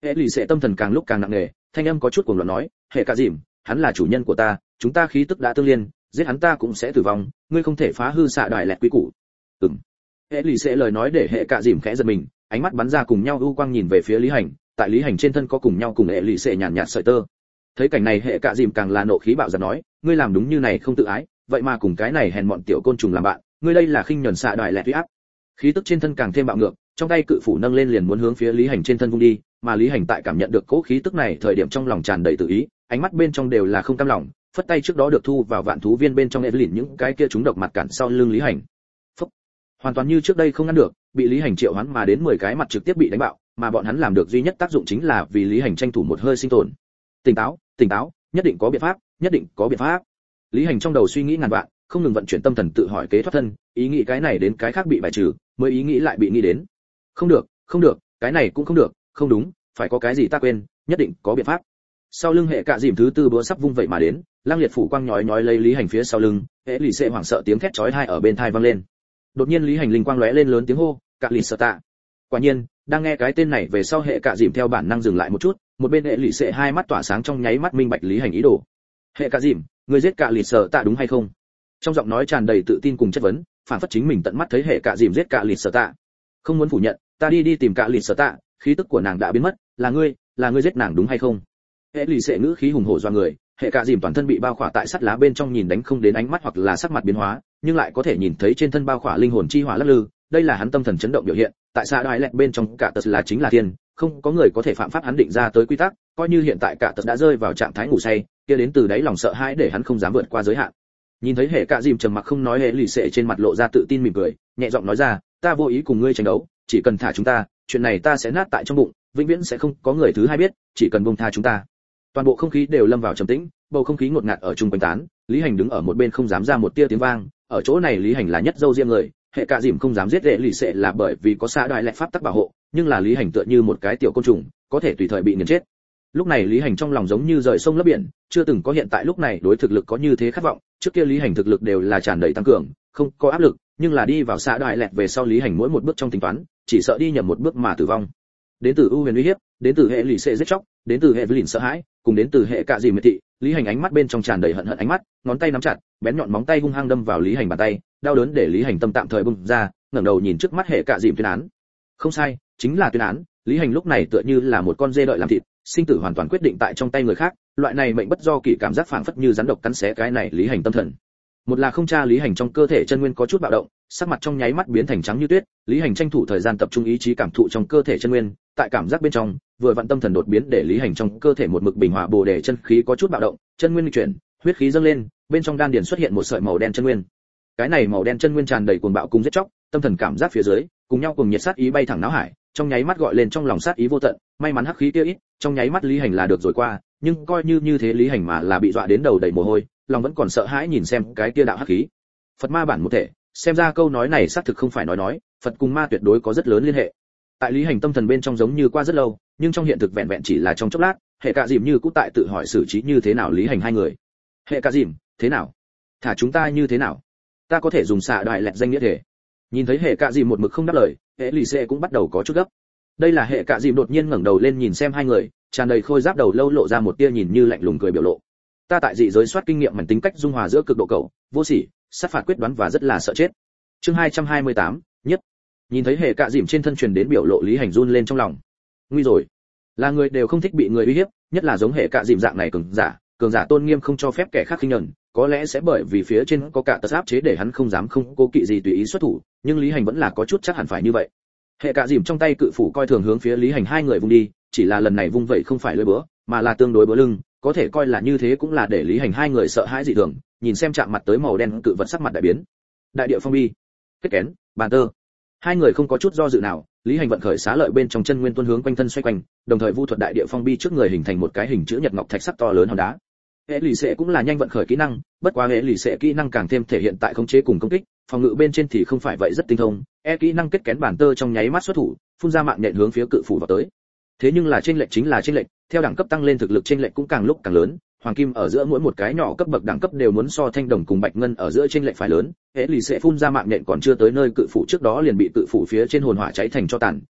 hệ lì xệ tâm thần càng lúc càng nặng nề, thanh âm có chút cuồng loạn nói, hệ cả dìm, hắn là chủ nhân của ta, chúng ta khí tức đã tương liên, giết hắn ta cũng sẽ tử vong, ngươi không thể phá hư xạ đại lẹt quý củ. Ừm. Hệ lì xệ lời nói để hệ cả dìm khẽ giật mình, ánh mắt bắn ra cùng nhau u quang nhìn về phía Lý Hành, tại Lý Hành trên thân có cùng nhau cùng hệ lì xệ nhàn nhạt sợi tơ. Thấy cảnh này hệ cả dìm càng là nộ khí bạo dạn nói, ngươi làm đúng như này không tự ái, vậy mà cùng cái này hèn mọn tiểu côn trùng làm bạn, ngươi đây là khinh nhẫn xạ đại lẹt uy áp. Khí tức trên thân càng thêm bạo ngược, trong tay cự phủ nâng lên liền muốn hướng phía Lý Hành trên thân vung đi, mà Lý Hành tại cảm nhận được cỗ khí tức này thời điểm trong lòng tràn đầy tự ý, ánh mắt bên trong đều là không cam lòng, phất tay trước đó được thu vào vạn thú viên bên trong Evelyn những cái kia chúng độc mặt cản sau lưng Lý Hành. Phúc. Hoàn toàn như trước đây không ngăn được, bị Lý Hành triệu hoán mà đến mười cái mặt trực tiếp bị đánh bạo, mà bọn hắn làm được duy nhất tác dụng chính là vì Lý Hành tranh thủ một hơi sinh tồn. Tỉnh táo, tỉnh táo, nhất định có biện pháp, nhất định có biện pháp. Lý Hành trong đầu suy nghĩ ngàn vạn, không ngừng vận chuyển tâm thần tự hỏi kế thoát thân, ý nghĩ cái này đến cái khác bị bài trừ, mới ý nghĩ lại bị nghĩ đến. Không được, không được, cái này cũng không được, không đúng, phải có cái gì ta quên, nhất định có biện pháp. Sau lưng hệ cạ dìm thứ tư búa sắp vung vậy mà đến, lang liệt phủ quang nhói nhói lấy Lý Hành phía sau lưng, hệ lì xệ hoảng sợ tiếng thét chói tai ở bên tai vang lên. Đột nhiên Lý Hành linh quang lóe lên lớn tiếng hô, cạ lì sợ tạ. Quả nhiên, đang nghe cái tên này về sau hệ cạ dìm theo bản năng dừng lại một chút, một bên hệ lì xệ hai mắt tỏa sáng trong nháy mắt minh bạch Lý Hành ý đồ. Hệ cạ dìm, ngươi giết cạ lì sợ tạ đúng hay không? Trong giọng nói tràn đầy tự tin cùng chất vấn, phản phất chính mình tận mắt thấy hệ cạ dìm giết cạ lì sợ tạ. Không muốn phủ nhận, ta đi đi tìm cạ lì sợ tạ, khí tức của nàng đã biến mất, là ngươi, là ngươi giết nàng đúng hay không? Hệ lì xệ ngữ khí hùng hổ doa người, hệ cạ dìm toàn thân bị bao khỏa tại sắt lá bên trong nhìn đánh không đến ánh mắt hoặc là sắc mặt biến hóa, nhưng lại có thể nhìn thấy trên thân bao khỏa linh hồn chi hỏa lắc lư, đây là hắn tâm thần chấn động biểu hiện, tại xa đoái lẹt bên trong cả tật là chính là thiên, không có người có thể phạm pháp hắn định ra tới quy tắc, coi như hiện tại cả tật đã rơi vào trạng thái ngủ say, kia đến từ đáy lòng sợ hãi để hắn không dám vượt qua giới hạn. Nhìn thấy hệ cạ dìm trầm mặc không nói, hệ lì xệ trên mặt lộ ra tự tin mỉm cười, nhẹ giọng nói ra, ta vô ý cùng ngươi tranh đấu, chỉ cần thả chúng ta, chuyện này ta sẽ nát tại trong bụng, vĩnh viễn sẽ không có người thứ hai biết, chỉ cần buông tha chúng ta. Toàn bộ không khí đều lâm vào trầm tĩnh, bầu không khí ngột ngạt ở chung quanh tán, Lý Hành đứng ở một bên không dám ra một tia tiếng vang, ở chỗ này Lý Hành là nhất dâu riêng người, hệ cạ dìm không dám giết hệ lì xệ là bởi vì có xa đại lệ pháp tắc bảo hộ, nhưng là Lý Hành tựa như một cái tiểu côn trùng, có thể tùy thời bị nghiền chết. Lúc này Lý Hành trong lòng giống như rời sông lấp biển, chưa từng có hiện tại lúc này đối thực lực có như thế khát vọng, trước kia Lý Hành thực lực đều là tràn đầy tăng cường, không có áp lực, nhưng là đi vào xa đại lệ về sau Lý Hành mỗi một bước trong tính toán, chỉ sợ đi nhầm một bước mà tử vong. Đến từ ưu huyền uy hiếp, đến từ hệ lì xệ giết chóc, đến từ hệ Evelyn sợ hãi, cùng đến từ hệ cạ dìm miệt thị, Lý Hành ánh mắt bên trong tràn đầy hận hận ánh mắt, ngón tay nắm chặt, bén nhọn móng tay hung hăng đâm vào Lý Hành bàn tay, đau đớn để Lý Hành tâm tạm thời bung ra, ngẩng đầu nhìn trước mắt hệ cạ dìm tuyên án. Không sai, chính là tuyên án, Lý Hành lúc này tựa như là một con dê đợi làm thịt, sinh tử hoàn toàn quyết định tại trong tay người khác, loại này mệnh bất do kỷ cảm giác phảng phất như rắn độc cắn xé cái này Lý Hành tâm thần. Một là không tra Lý Hành trong cơ thể chân nguyên có chút bạo động, sắc mặt trong nháy mắt biến thành trắng như tuyết, Lý Hành tranh thủ thời gian tập trung ý chí cảm thụ trong cơ thể chân nguyên, tại cảm giác bên trong, vừa vận tâm thần đột biến để Lý Hành trong cơ thể một mực bình hòa bồ đề chân khí có chút bạo động, chân nguyên chuyển, huyết khí dâng lên, bên trong đan điền xuất hiện một sợi màu đen chân nguyên. Cái này màu đen chân nguyên tràn đầy cuồng bạo cùng giết chóc, tâm thần cảm giác phía dưới, cùng nhau cùng nhiệt sát ý bay thẳng não hải, trong nháy mắt gọi lên trong lòng sát ý vô tận, may mắn hắc khí kia ít, trong nháy mắt Lý Hành là được rồi qua, nhưng coi như như thế Lý Hành mà là bị dọa đến đầu đầy mồ hôi, lòng vẫn còn sợ hãi nhìn xem cái kia đạo hắc khí. Phật ma bản một thể, xem ra câu nói này xác thực không phải nói nói, Phật cùng ma tuyệt đối có rất lớn liên hệ. Tại Lý Hành tâm thần bên trong giống như qua rất lâu, nhưng trong hiện thực vẹn vẹn chỉ là trong chốc lát, hệ cạ dìm như cũ tại tự hỏi xử trí như thế nào Lý Hành hai người. Hệ cạ dìm, thế nào? Thả chúng ta như thế nào? Ta có thể dùng xạ đại lẹt danh nghĩa thể. Nhìn thấy hệ cạ dìm một mực không đáp lời, hệ lì xệ cũng bắt đầu có chút gấp. Đây là hệ cạ dìm đột nhiên ngẩng đầu lên nhìn xem hai người, tràn đầy khôi giáp đầu lâu lộ ra một tia nhìn như lạnh lùng cười biểu lộ. Ta tại dị giới soát kinh nghiệm mảnh tính cách dung hòa giữa cực độ cầu, vô sỉ, sát phạt quyết đoán và rất là sợ chết. Chương hai trăm hai mươi tám, nhất. Nhìn thấy hệ cạ dìm trên thân truyền đến biểu lộ, Lý Hành run lên trong lòng. Nguy rồi, là người đều không thích bị người uy hiếp, nhất là giống hệ cạ dìm dạng này cường giả, cường giả tôn nghiêm không cho phép kẻ khác khinh nhẫn, có lẽ sẽ bởi vì phía trên có cả tật áp chế để hắn không dám không cố kỵ gì tùy ý xuất thủ, nhưng Lý Hành vẫn là có chút chắc hẳn phải như vậy. Hệ cạ dìm trong tay cự phủ coi thường hướng phía Lý Hành hai người vung đi, chỉ là lần này vung vậy không phải lưỡi búa, mà là tương đối búa lưng, có thể coi là như thế cũng là để Lý Hành hai người sợ hãi dị thường, nhìn xem chạm mặt tới màu đen cự vật sắc mặt đại biến. Đại địa phong bi, kết kén, bàn tơ. Hai người không có chút do dự nào, Lý Hành vận khởi xá lợi bên trong chân nguyên tuôn hướng quanh thân xoay quanh, đồng thời vu thuật đại địa phong bi trước người hình thành một cái hình chữ nhật ngọc thạch sắc to lớn hòn đá. Hệ lì xệ cũng là nhanh vận khởi kỹ năng, bất quá hệ lì xệ kỹ năng càng thêm thể hiện tại khống chế cùng công kích, phòng ngự bên trên thì không phải vậy rất tinh thông. E kỹ năng kết kén bản tơ trong nháy mắt xuất thủ, phun ra mạng nhện hướng phía cự phủ vào tới. Thế nhưng là chênh lệch chính là chênh lệch, theo đẳng cấp tăng lên thực lực chênh lệch cũng càng lúc càng lớn, hoàng kim ở giữa mỗi một cái nhỏ cấp bậc đẳng cấp đều muốn so thanh đồng cùng bạch ngân ở giữa chênh lệch phải lớn. Hệ lì xệ phun ra mạng nhện còn chưa tới nơi cự phủ trước đó liền bị cự phủ phía trên hồn hỏa cháy thành cho tàn,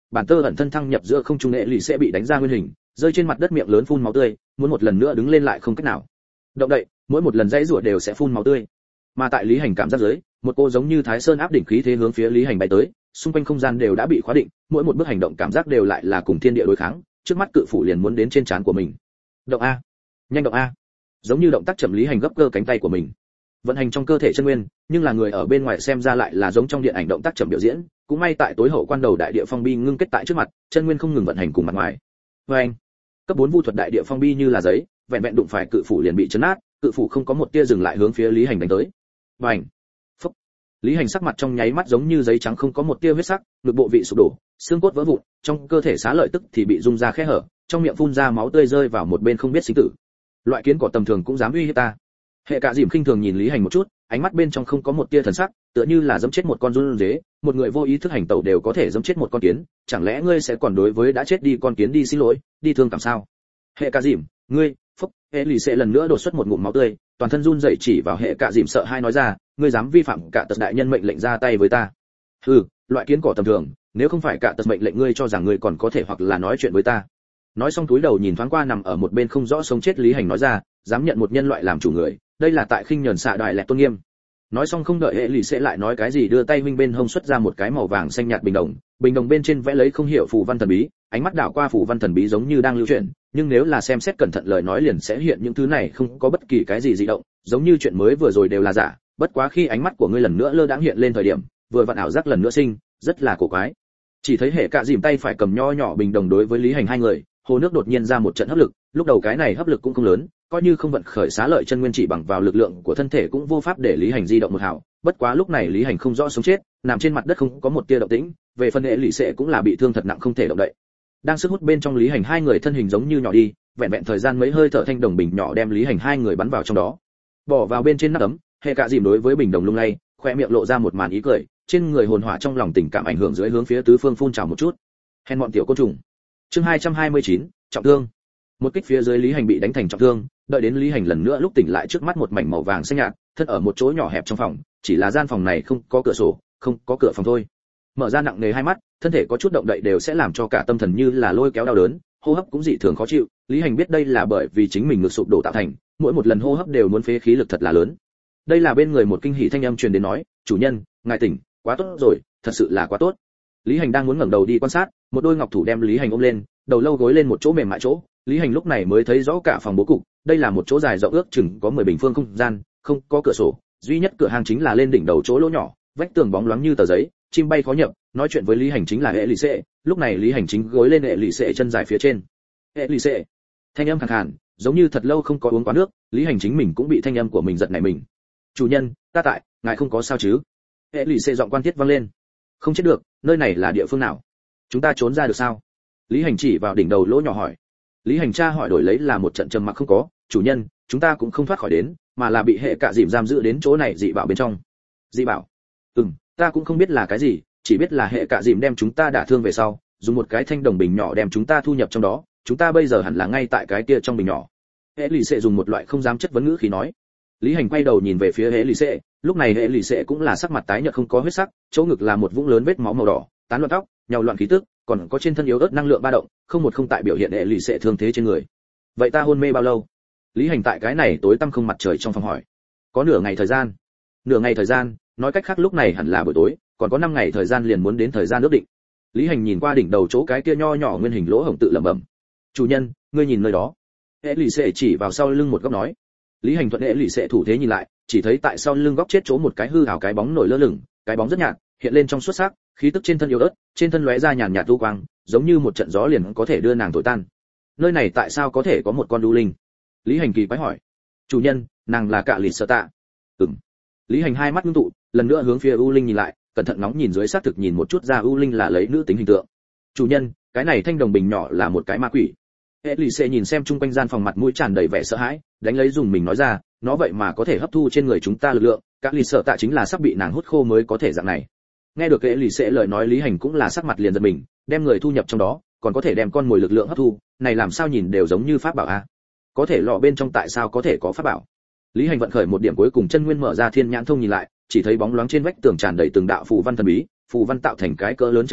bản tơ ẩn thân thăng nhập giữa không trung, nghệ lì sẽ bị đánh ra nguyên hình, rơi trên mặt đất, miệng lớn phun máu tươi, muốn một lần nữa đứng lên lại không cách nào động đậy, mỗi một lần dãy rủa đều sẽ phun máu tươi. Mà tại Lý Hành cảm giác dưới, một cô giống như Thái Sơn áp đỉnh khí thế hướng phía Lý Hành bay tới, xung quanh không gian đều đã bị khóa định, mỗi một bước hành động cảm giác đều lại là cùng thiên địa đối kháng, trước mắt cự phủ liền muốn đến trên trán của mình. Động a, nhanh động a. Giống như động tác chậm, Lý Hành gấp cơ cánh tay của mình, vận hành trong cơ thể chân nguyên, nhưng là người ở bên ngoài xem ra lại là giống trong điện ảnh động tác chậm biểu diễn. Cũng may tại tối hậu quan đầu, đại địa phong bi ngưng kết tại trước mặt, chân nguyên không ngừng vận hành cùng mặt ngoài. Với anh, cấp bốn vu thuật đại địa phong bi như là giấy, vẹn vẹn đụng phải cự phủ liền bị chấn nát, cự phủ không có một tia dừng lại hướng phía Lý Hành đánh tới. Bành! Phốc! Lý Hành sắc mặt trong nháy mắt giống như giấy trắng, không có một tia huyết sắc, ngực bộ vị sụp đổ, xương cốt vỡ vụn, trong cơ thể xá lợi tức thì bị rung ra khe hở, trong miệng phun ra máu tươi rơi vào một bên không biết sinh tử. Loại kiến cỏ tầm thường cũng dám uy hiếp ta? Hệ Cả Dìm khinh thường nhìn Lý Hành một chút, ánh mắt bên trong không có một tia thần sắc, tựa như là giẫm chết một con run dế, một người vô ý thức hành tẩu đều có thể giẫm chết một con kiến, chẳng lẽ ngươi sẽ còn đối với đã chết đi con kiến đi xin lỗi, đi thương cảm sao? Hệ Cả Dìm, ngươi, phốc, Hệ lì sẽ lần nữa đột xuất một ngụm máu tươi, toàn thân run rẩy chỉ vào Hệ Cả Dìm sợ hai nói ra, ngươi dám vi phạm cả tật đại nhân mệnh lệnh ra tay với ta? Hừ, loại kiến cỏ tầm thường, nếu không phải cả tật mệnh lệnh ngươi cho rằng ngươi còn có thể hoặc là nói chuyện với ta? Nói xong túi đầu nhìn thoáng qua nằm ở một bên không rõ sống chết Lý Hành nói ra, dám nhận một nhân loại làm chủ người, đây là tại khinh nhẫn xạ đài lẹt tôn nghiêm. Nói xong không đợi Hệ lì sẽ lại nói cái gì, đưa tay huynh bên hông xuất ra một cái màu vàng xanh nhạt bình đồng, bình đồng bên trên vẽ lấy không hiểu phù văn thần bí, ánh mắt đảo qua phù văn thần bí giống như đang lưu chuyển, nhưng nếu là xem xét cẩn thận lời nói liền sẽ hiện những thứ này không có bất kỳ cái gì dị động, giống như chuyện mới vừa rồi đều là giả, bất quá khi ánh mắt của ngươi lần nữa lơ đãng hiện lên thời điểm, vừa vặn ảo giác lần nữa sinh, rất là cổ quái. Chỉ thấy Hệ Cả Dìm tay phải cầm nho nhỏ bình đồng đối với Lý Hành hai người, hồ nước đột nhiên ra một trận hấp lực, lúc đầu cái này hấp lực cũng không lớn, coi như không vận khởi xá lợi chân nguyên chỉ bằng vào lực lượng của thân thể cũng vô pháp để Lý Hành di động một hào, bất quá lúc này Lý Hành không rõ sống chết, nằm trên mặt đất không có một tia động tĩnh, về phần Hệ lì sẽ cũng là bị thương thật nặng không thể động đậy. Đang sức hút bên trong Lý Hành hai người thân hình giống như nhỏ đi, vẹn vẹn thời gian mấy hơi thở thanh đồng bình nhỏ đem Lý Hành hai người bắn vào trong đó, bỏ vào bên trên nắp ấm. Hệ Cả Dìm đối với bình đồng lung lay, khoe miệng lộ ra một màn ý cười, trên người hồn hỏa trong lòng tình cảm ảnh hưởng dưới hướng phía tứ phương phun trào một chút. Hèn bọn tiểu côn trùng. Chương hai trăm hai mươi chín, trọng thương. Một kích phía dưới Lý Hành bị đánh thành trọng thương, đợi đến Lý Hành lần nữa lúc tỉnh lại trước mắt một mảnh màu vàng xanh nhạt, thân ở một chỗ nhỏ hẹp trong phòng, chỉ là gian phòng này không có cửa sổ, không có cửa phòng thôi. Mở ra nặng nề hai mắt, thân thể có chút động đậy đều sẽ làm cho cả tâm thần như là lôi kéo đau đớn, hô hấp cũng dị thường khó chịu. Lý Hành biết đây là bởi vì chính mình ngực sụp đổ tạo thành, mỗi một lần hô hấp đều muốn phế khí lực thật là lớn. Đây là bên người một kinh hỉ thanh âm truyền đến nói, chủ nhân, ngài tỉnh, quá tốt rồi, thật sự là quá tốt. Lý Hành đang muốn ngẩng đầu đi quan sát, một đôi ngọc thủ đem Lý Hành ôm lên, đầu lâu gối lên một chỗ mềm mại chỗ, Lý Hành lúc này mới thấy rõ cả phòng bố cục, đây là một chỗ dài rộng ước chừng có mười bình phương không gian, không có cửa sổ, duy nhất cửa hàng chính là lên đỉnh đầu chỗ lỗ nhỏ, vách tường bóng loáng như tờ giấy, chim bay khó nhập, nói chuyện với Lý Hành chính là Hệ lì sẽ, lúc này Lý Hành chính gối lên Hệ lì sẽ chân dài phía trên. Hệ lì sẽ, thanh âm khàn khàn, giống như thật lâu không có uống quá nước, Lý Hành chính mình cũng bị thanh âm của mình giật nảy mình. Chủ nhân, ta tại, ngài không có sao chứ? Hệ lì sẽ giọng quan thiết vang lên. Không chết được, nơi này là địa phương nào? Chúng ta trốn ra được sao? Lý Hành chỉ vào đỉnh đầu lỗ nhỏ hỏi. Lý Hành tra hỏi đổi lấy là một trận trầm mặc không có, chủ nhân, chúng ta cũng không thoát khỏi đến, mà là bị Hệ Cả Dìm giam giữ đến chỗ này dị bảo bên trong. Dị bảo? Ừm, ta cũng không biết là cái gì, chỉ biết là Hệ Cả Dìm đem chúng ta đả thương về sau, dùng một cái thanh đồng bình nhỏ đem chúng ta thu nhập trong đó, chúng ta bây giờ hẳn là ngay tại cái kia trong bình nhỏ. Hệ lì sẽ dùng một loại không dám chất vấn ngữ khí nói. Lý Hành quay đầu nhìn về phía Hệ lì sẽ, lúc này Hệ lì sẽ cũng là sắc mặt tái nhợt không có huyết sắc, chỗ ngực là một vũng lớn vết máu màu đỏ, tán loạn tóc, nhào loạn khí tức, còn có trên thân yếu ớt năng lượng ba động, không một không tại biểu hiện Hệ lì sẽ thương thế trên người. Vậy ta hôn mê bao lâu? Lý Hành tại cái này tối tăm không mặt trời trong phòng hỏi. Có nửa ngày thời gian. Nửa ngày thời gian, nói cách khác lúc này hẳn là buổi tối, còn có năm ngày thời gian liền muốn đến thời gian ước định. Lý Hành nhìn qua đỉnh đầu chỗ cái kia nho nhỏ nguyên hình lỗ hổng tự lẩm bẩm. Chủ nhân, ngươi nhìn nơi đó. Hệ lì sẽ chỉ vào sau lưng một góc nói. Lý Hành thuận Hệ lì sẽ thủ thế nhìn lại, chỉ thấy tại sau lưng góc chết chỗ một cái hư ảo cái bóng nổi lơ lửng, cái bóng rất nhạt, hiện lên trong suốt sắc, khí tức trên thân yếu ớt, trên thân lóe ra nhàn nhạt u quang, giống như một trận gió liền có thể đưa nàng thổi tan. Nơi này tại sao có thể có một con đu linh? Lý Hành kỳ quái hỏi. Chủ nhân, nàng là Cạ Lịt Sở Tạ. Ừm. Lý Hành hai mắt ngưng tụ, lần nữa hướng phía u linh nhìn lại, cẩn thận ngóng nhìn dưới xác thực nhìn một chút ra u linh là lấy nữ tính hình tượng. Chủ nhân, cái này thanh đồng bình nhỏ là một cái ma quỷ. Hệ lì sẽ nhìn xem chung quanh gian phòng mặt mũi tràn đầy vẻ sợ hãi, đánh lấy dùng mình nói ra, nó vậy mà có thể hấp thu trên người chúng ta lực lượng, Cạ Lịt Sở Tạ chính là sắp bị nàng hút khô mới có thể dạng này. Nghe được Hệ lì sẽ lời nói, Lý Hành cũng là sắc mặt liền giật mình, đem người thu nhập trong đó, còn có thể đem con mồi lực lượng hấp thu, này làm sao nhìn đều giống như pháp bảo a. Có thể lọ bên trong tại sao có thể có pháp bảo? Lý Hành vận khởi một điểm cuối cùng chân nguyên mở ra thiên nhãn thông nhìn lại, chỉ thấy bóng loáng trên vách tường tràn đầy từng đạo phù văn thần bí, phù văn tạo thành cái cỡ lớn trận pháp,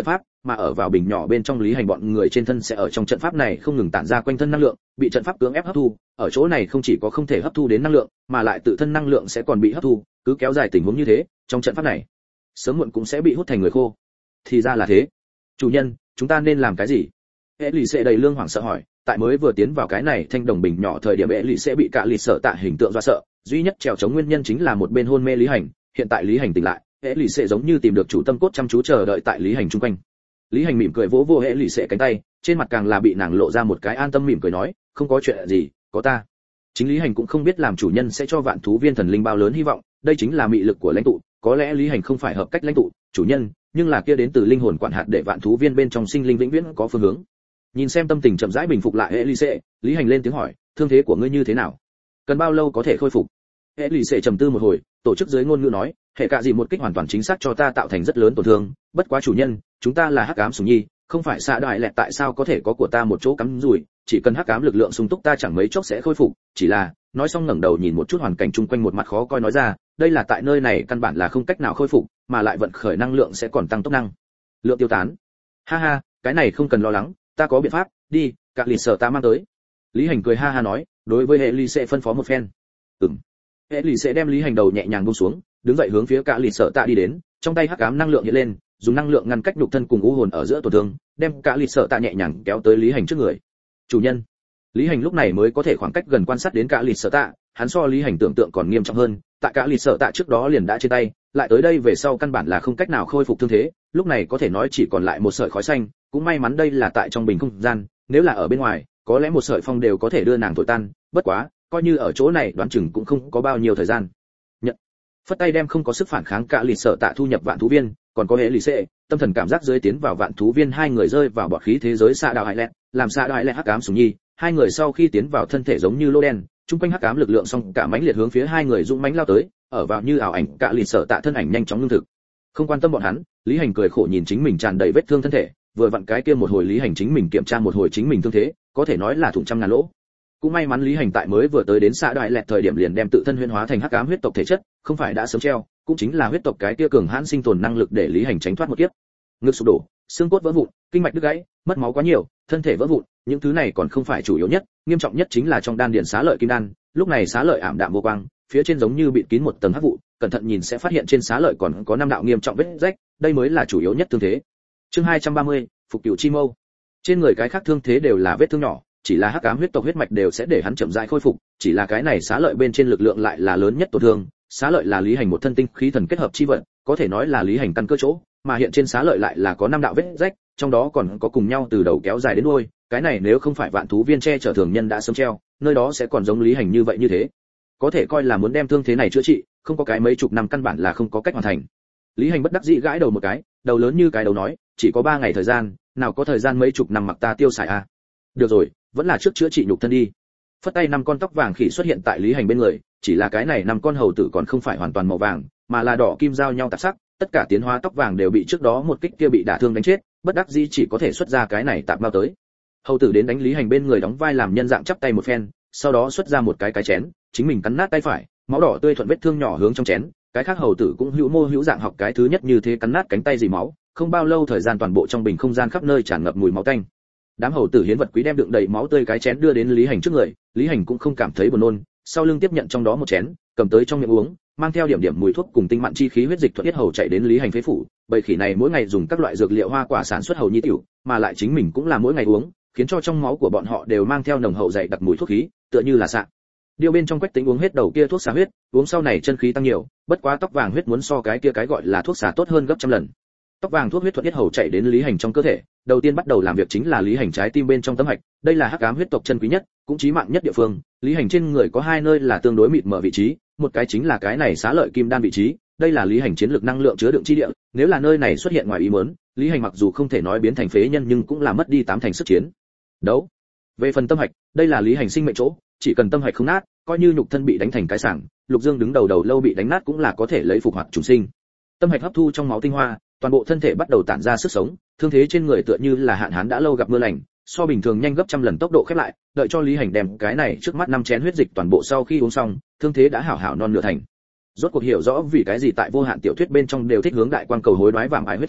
mà ở vào bình nhỏ bên trong lý hành bọn người trên thân sẽ ở trong trận pháp này không ngừng tản ra quanh thân năng lượng, bị trận pháp cưỡng ép hấp thu, ở chỗ này không chỉ có không thể hấp thu đến năng lượng, mà lại tự thân năng lượng sẽ còn bị hấp thu, cứ kéo dài tình huống như thế, trong trận pháp này, sớm muộn cũng sẽ bị hút thành người khô. Thì ra là thế. Chủ nhân, chúng ta nên làm cái gì? Hệ lì sẽ đầy lương hoảng sợ hỏi, tại mới vừa tiến vào cái này thanh đồng bình nhỏ thời điểm hệ lì sẽ bị cả lì sợ tạ hình tượng dọa sợ, duy nhất trèo chống nguyên nhân chính là một bên hôn mê lý hành, hiện tại lý hành tỉnh lại, hệ lì sẽ giống như tìm được chủ tâm cốt chăm chú chờ đợi tại lý hành chung quanh. Lý hành mỉm cười vỗ vỗ hệ lì sẽ cánh tay, trên mặt càng là bị nàng lộ ra một cái an tâm mỉm cười nói, không có chuyện gì, có ta. Chính lý hành cũng không biết làm chủ nhân sẽ cho vạn thú viên thần linh bao lớn hy vọng, đây chính là mị lực của lãnh tụ, có lẽ lý hành không phải hợp cách lãnh tụ, chủ nhân, nhưng là kia đến từ linh hồn quản hạt để vạn thú viên bên trong sinh linh vĩnh viễn có phương hướng. Nhìn xem tâm tình chậm rãi bình phục lại Elise, Lý Hành lên tiếng hỏi, thương thế của ngươi như thế nào? Cần bao lâu có thể khôi phục? Elise trầm tư một hồi, tổ chức dưới ngôn ngữ nói, hệ cả gì một kích hoàn toàn chính xác cho ta tạo thành rất lớn tổn thương, bất quá chủ nhân, chúng ta là hắc ám sủng nhi, không phải xạ đại lẹt tại sao có thể có của ta một chỗ cắm rủi, chỉ cần hắc ám lực lượng sung túc ta chẳng mấy chốc sẽ khôi phục, chỉ là, nói xong ngẩng đầu nhìn một chút hoàn cảnh chung quanh một mặt khó coi nói ra, đây là tại nơi này căn bản là không cách nào khôi phục, mà lại vận khởi năng lượng sẽ còn tăng tốc năng lượng tiêu tán. Ha ha, cái này không cần lo lắng, ta có biện pháp, đi, cả lì sở ta mang tới. Lý Hành cười ha ha nói, đối với hệ lì sẽ phân phó một phen. Ừm. Hệ lì sẽ đem Lý Hành đầu nhẹ nhàng buông xuống, đứng dậy hướng phía cả lì sở tạ đi đến, trong tay hắc ám năng lượng hiện lên, dùng năng lượng ngăn cách nhục thân cùng u hồn ở giữa tổn thương, đem cả lì sở tạ nhẹ nhàng kéo tới Lý Hành trước người. Chủ nhân. Lý Hành lúc này mới có thể khoảng cách gần quan sát đến cả lì sở tạ, hắn so Lý Hành tưởng tượng còn nghiêm trọng hơn, tại cả lì sở tạ trước đó liền đã trên tay, lại tới đây về sau căn bản là không cách nào khôi phục thương thế, lúc này có thể nói chỉ còn lại một sợi khói xanh, cũng may mắn đây là tại trong bình không gian, nếu là ở bên ngoài, có lẽ một sợi phong đều có thể đưa nàng thổi tan, bất quá, coi như ở chỗ này đoán chừng cũng không có bao nhiêu thời gian. Nhận. Phất tay đem không có sức phản kháng cả lì sở tạ thu nhập vạn thú viên, còn có hệ lì xệ, tâm thần cảm giác dưới tiến vào vạn thú viên hai người rơi vào bọt khí thế giới xạ đạo hải lẹt, làm xạ đạo hải lẹt hắc ám sủng nhi, hai người sau khi tiến vào thân thể giống như lô đen, trung quanh hắc ám lực lượng song cả mãnh liệt hướng phía hai người dũng mãnh lao tới, ở vào như ảo ảnh cả lì sở tạ thân ảnh nhanh chóng lương thực. Không quan tâm bọn hắn, Lý Hành cười khổ nhìn chính mình tràn đầy vết thương thân thể, vừa vặn cái kia một hồi Lý Hành chính mình kiểm tra một hồi chính mình thương thế, có thể nói là thủng trăm ngàn lỗ. Cũng may mắn Lý Hành tại mới vừa tới đến xã đại lẹt thời điểm liền đem tự thân huyễn hóa thành hắc ám huyết tộc thể chất, không phải đã sớm treo, cũng chính là huyết tộc cái kia cường hãn sinh tồn năng lực để Lý Hành tránh thoát một kiếp. Ngực sụp đổ, xương cốt vỡ vụn, kinh mạch đứt gãy, mất máu quá nhiều, thân thể vỡ vụn, những thứ này còn không phải chủ yếu nhất, nghiêm trọng nhất chính là trong đan điền xá lợi kim đan, lúc này xá lợi ảm đạm vô quang, phía trên giống như bịt kín một tầng hắc vụ, cẩn thận nhìn sẽ phát hiện trên xá lợi còn có năm đạo nghiêm trọng vết rách, đây mới là chủ yếu nhất thương thế. Chương hai trăm ba mươi, phục cửu chi mâu. Trên người cái khác thương thế đều là vết thương nhỏ, chỉ là hắc ám huyết tộc huyết mạch đều sẽ để hắn chậm rãi khôi phục, chỉ là cái này xá lợi bên trên lực lượng lại là lớn nhất tổn thương, xá lợi là Lý Hành một thân tinh khí thần kết hợp chi vận, có thể nói là Lý Hành căn cơ chỗ, mà hiện trên xá lợi lại là có năm đạo vết rách, trong đó còn có cùng nhau từ đầu kéo dài đến đuôi, cái này nếu không phải vạn thú viên che chở thường nhân đã sớm treo, nơi đó sẽ còn giống Lý Hành như vậy như thế. Có thể coi là muốn đem thương thế này chữa trị, không có cái mấy chục năm căn bản là không có cách hoàn thành. Lý Hành bất đắc dĩ gãi đầu một cái, đầu lớn như cái đầu nói, chỉ có ba ngày thời gian, nào có thời gian mấy chục năm mặc ta tiêu xài a. À? Được rồi, vẫn là trước chữa trị nhục thân đi. Phất tay năm con tóc vàng khỉ xuất hiện tại Lý Hành bên người, chỉ là cái này năm con hầu tử còn không phải hoàn toàn màu vàng, mà là đỏ kim giao nhau tạp sắc, tất cả tiến hóa tóc vàng đều bị trước đó một kích kia bị đả thương đánh chết, bất đắc dĩ chỉ có thể xuất ra cái này tạp mao tới. Hầu tử đến đánh Lý Hành bên người đóng vai làm nhân dạng chắp tay một phen, sau đó xuất ra một cái cái chén, chính mình cắn nát tay phải, máu đỏ tươi thuận vết thương nhỏ hướng trong chén, cái khác hầu tử cũng hữu mô hữu dạng học cái thứ nhất như thế cắn nát cánh tay dì máu, không bao lâu thời gian toàn bộ trong bình không gian khắp nơi tràn ngập mùi máu tanh. Đám hầu tử hiến vật quý đem đựng đầy máu tươi cái chén đưa đến Lý Hành trước người, Lý Hành cũng không cảm thấy buồn nôn, sau lưng tiếp nhận trong đó một chén, cầm tới trong miệng uống, mang theo điểm điểm mùi thuốc cùng tinh mặn chi khí huyết dịch thuận yết hầu chạy đến Lý Hành phế phủ, bầy khỉ này mỗi ngày dùng các loại dược liệu hoa quả sản xuất hầu nhi tiểu, mà lại chính mình cũng là mỗi ngày uống, khiến cho trong máu của bọn họ đều mang theo nồng hậu dày đặc mùi thuốc khí, tựa như là sạ. Điêu bên trong Quách Tĩnh uống hết đầu kia thuốc xả huyết, uống sau này chân khí tăng nhiều, bất quá tóc vàng huyết muốn so cái kia cái gọi là thuốc xả tốt hơn gấp trăm lần. Tóc vàng thuốc huyết thuận yết hầu chạy đến Lý Hành trong cơ thể, đầu tiên bắt đầu làm việc chính là Lý Hành trái tim bên trong tấm hạch, đây là hắc ám huyết tộc chân quý nhất, cũng chí mạng nhất địa phương. Lý Hành trên người có hai nơi là tương đối mịt mờ vị trí, một cái chính là cái này xá lợi kim đan vị trí, đây là Lý Hành chiến lực năng lượng chứa đựng chi địa, nếu là nơi này xuất hiện ngoài ý muốn, Lý Hành mặc dù không thể nói biến thành phế nhân nhưng cũng là mất đi tám thành sức chiến đấu. Về phần tâm hạch, đây là Lý Hành sinh mệnh chỗ, chỉ cần tâm hạch không nát, coi như nhục thân bị đánh thành cái sảng, Lục Dương đứng đầu đầu lâu bị đánh nát cũng là có thể lấy phục hoạt chúng sinh. Tâm hạch hấp thu trong máu tinh hoa, toàn bộ thân thể bắt đầu tản ra sức sống, thương thế trên người tựa như là hạn hán đã lâu gặp mưa lành, so bình thường nhanh gấp trăm lần tốc độ khép lại, đợi cho Lý Hành đem cái này trước mắt năm chén huyết dịch toàn bộ sau khi uống xong, thương thế đã hảo hảo non nửa thành. Rốt cuộc hiểu rõ vì cái gì tại vô hạn tiểu thuyết bên trong đều thích hướng đại quan cầu hối đoái vàng ái huyết thống,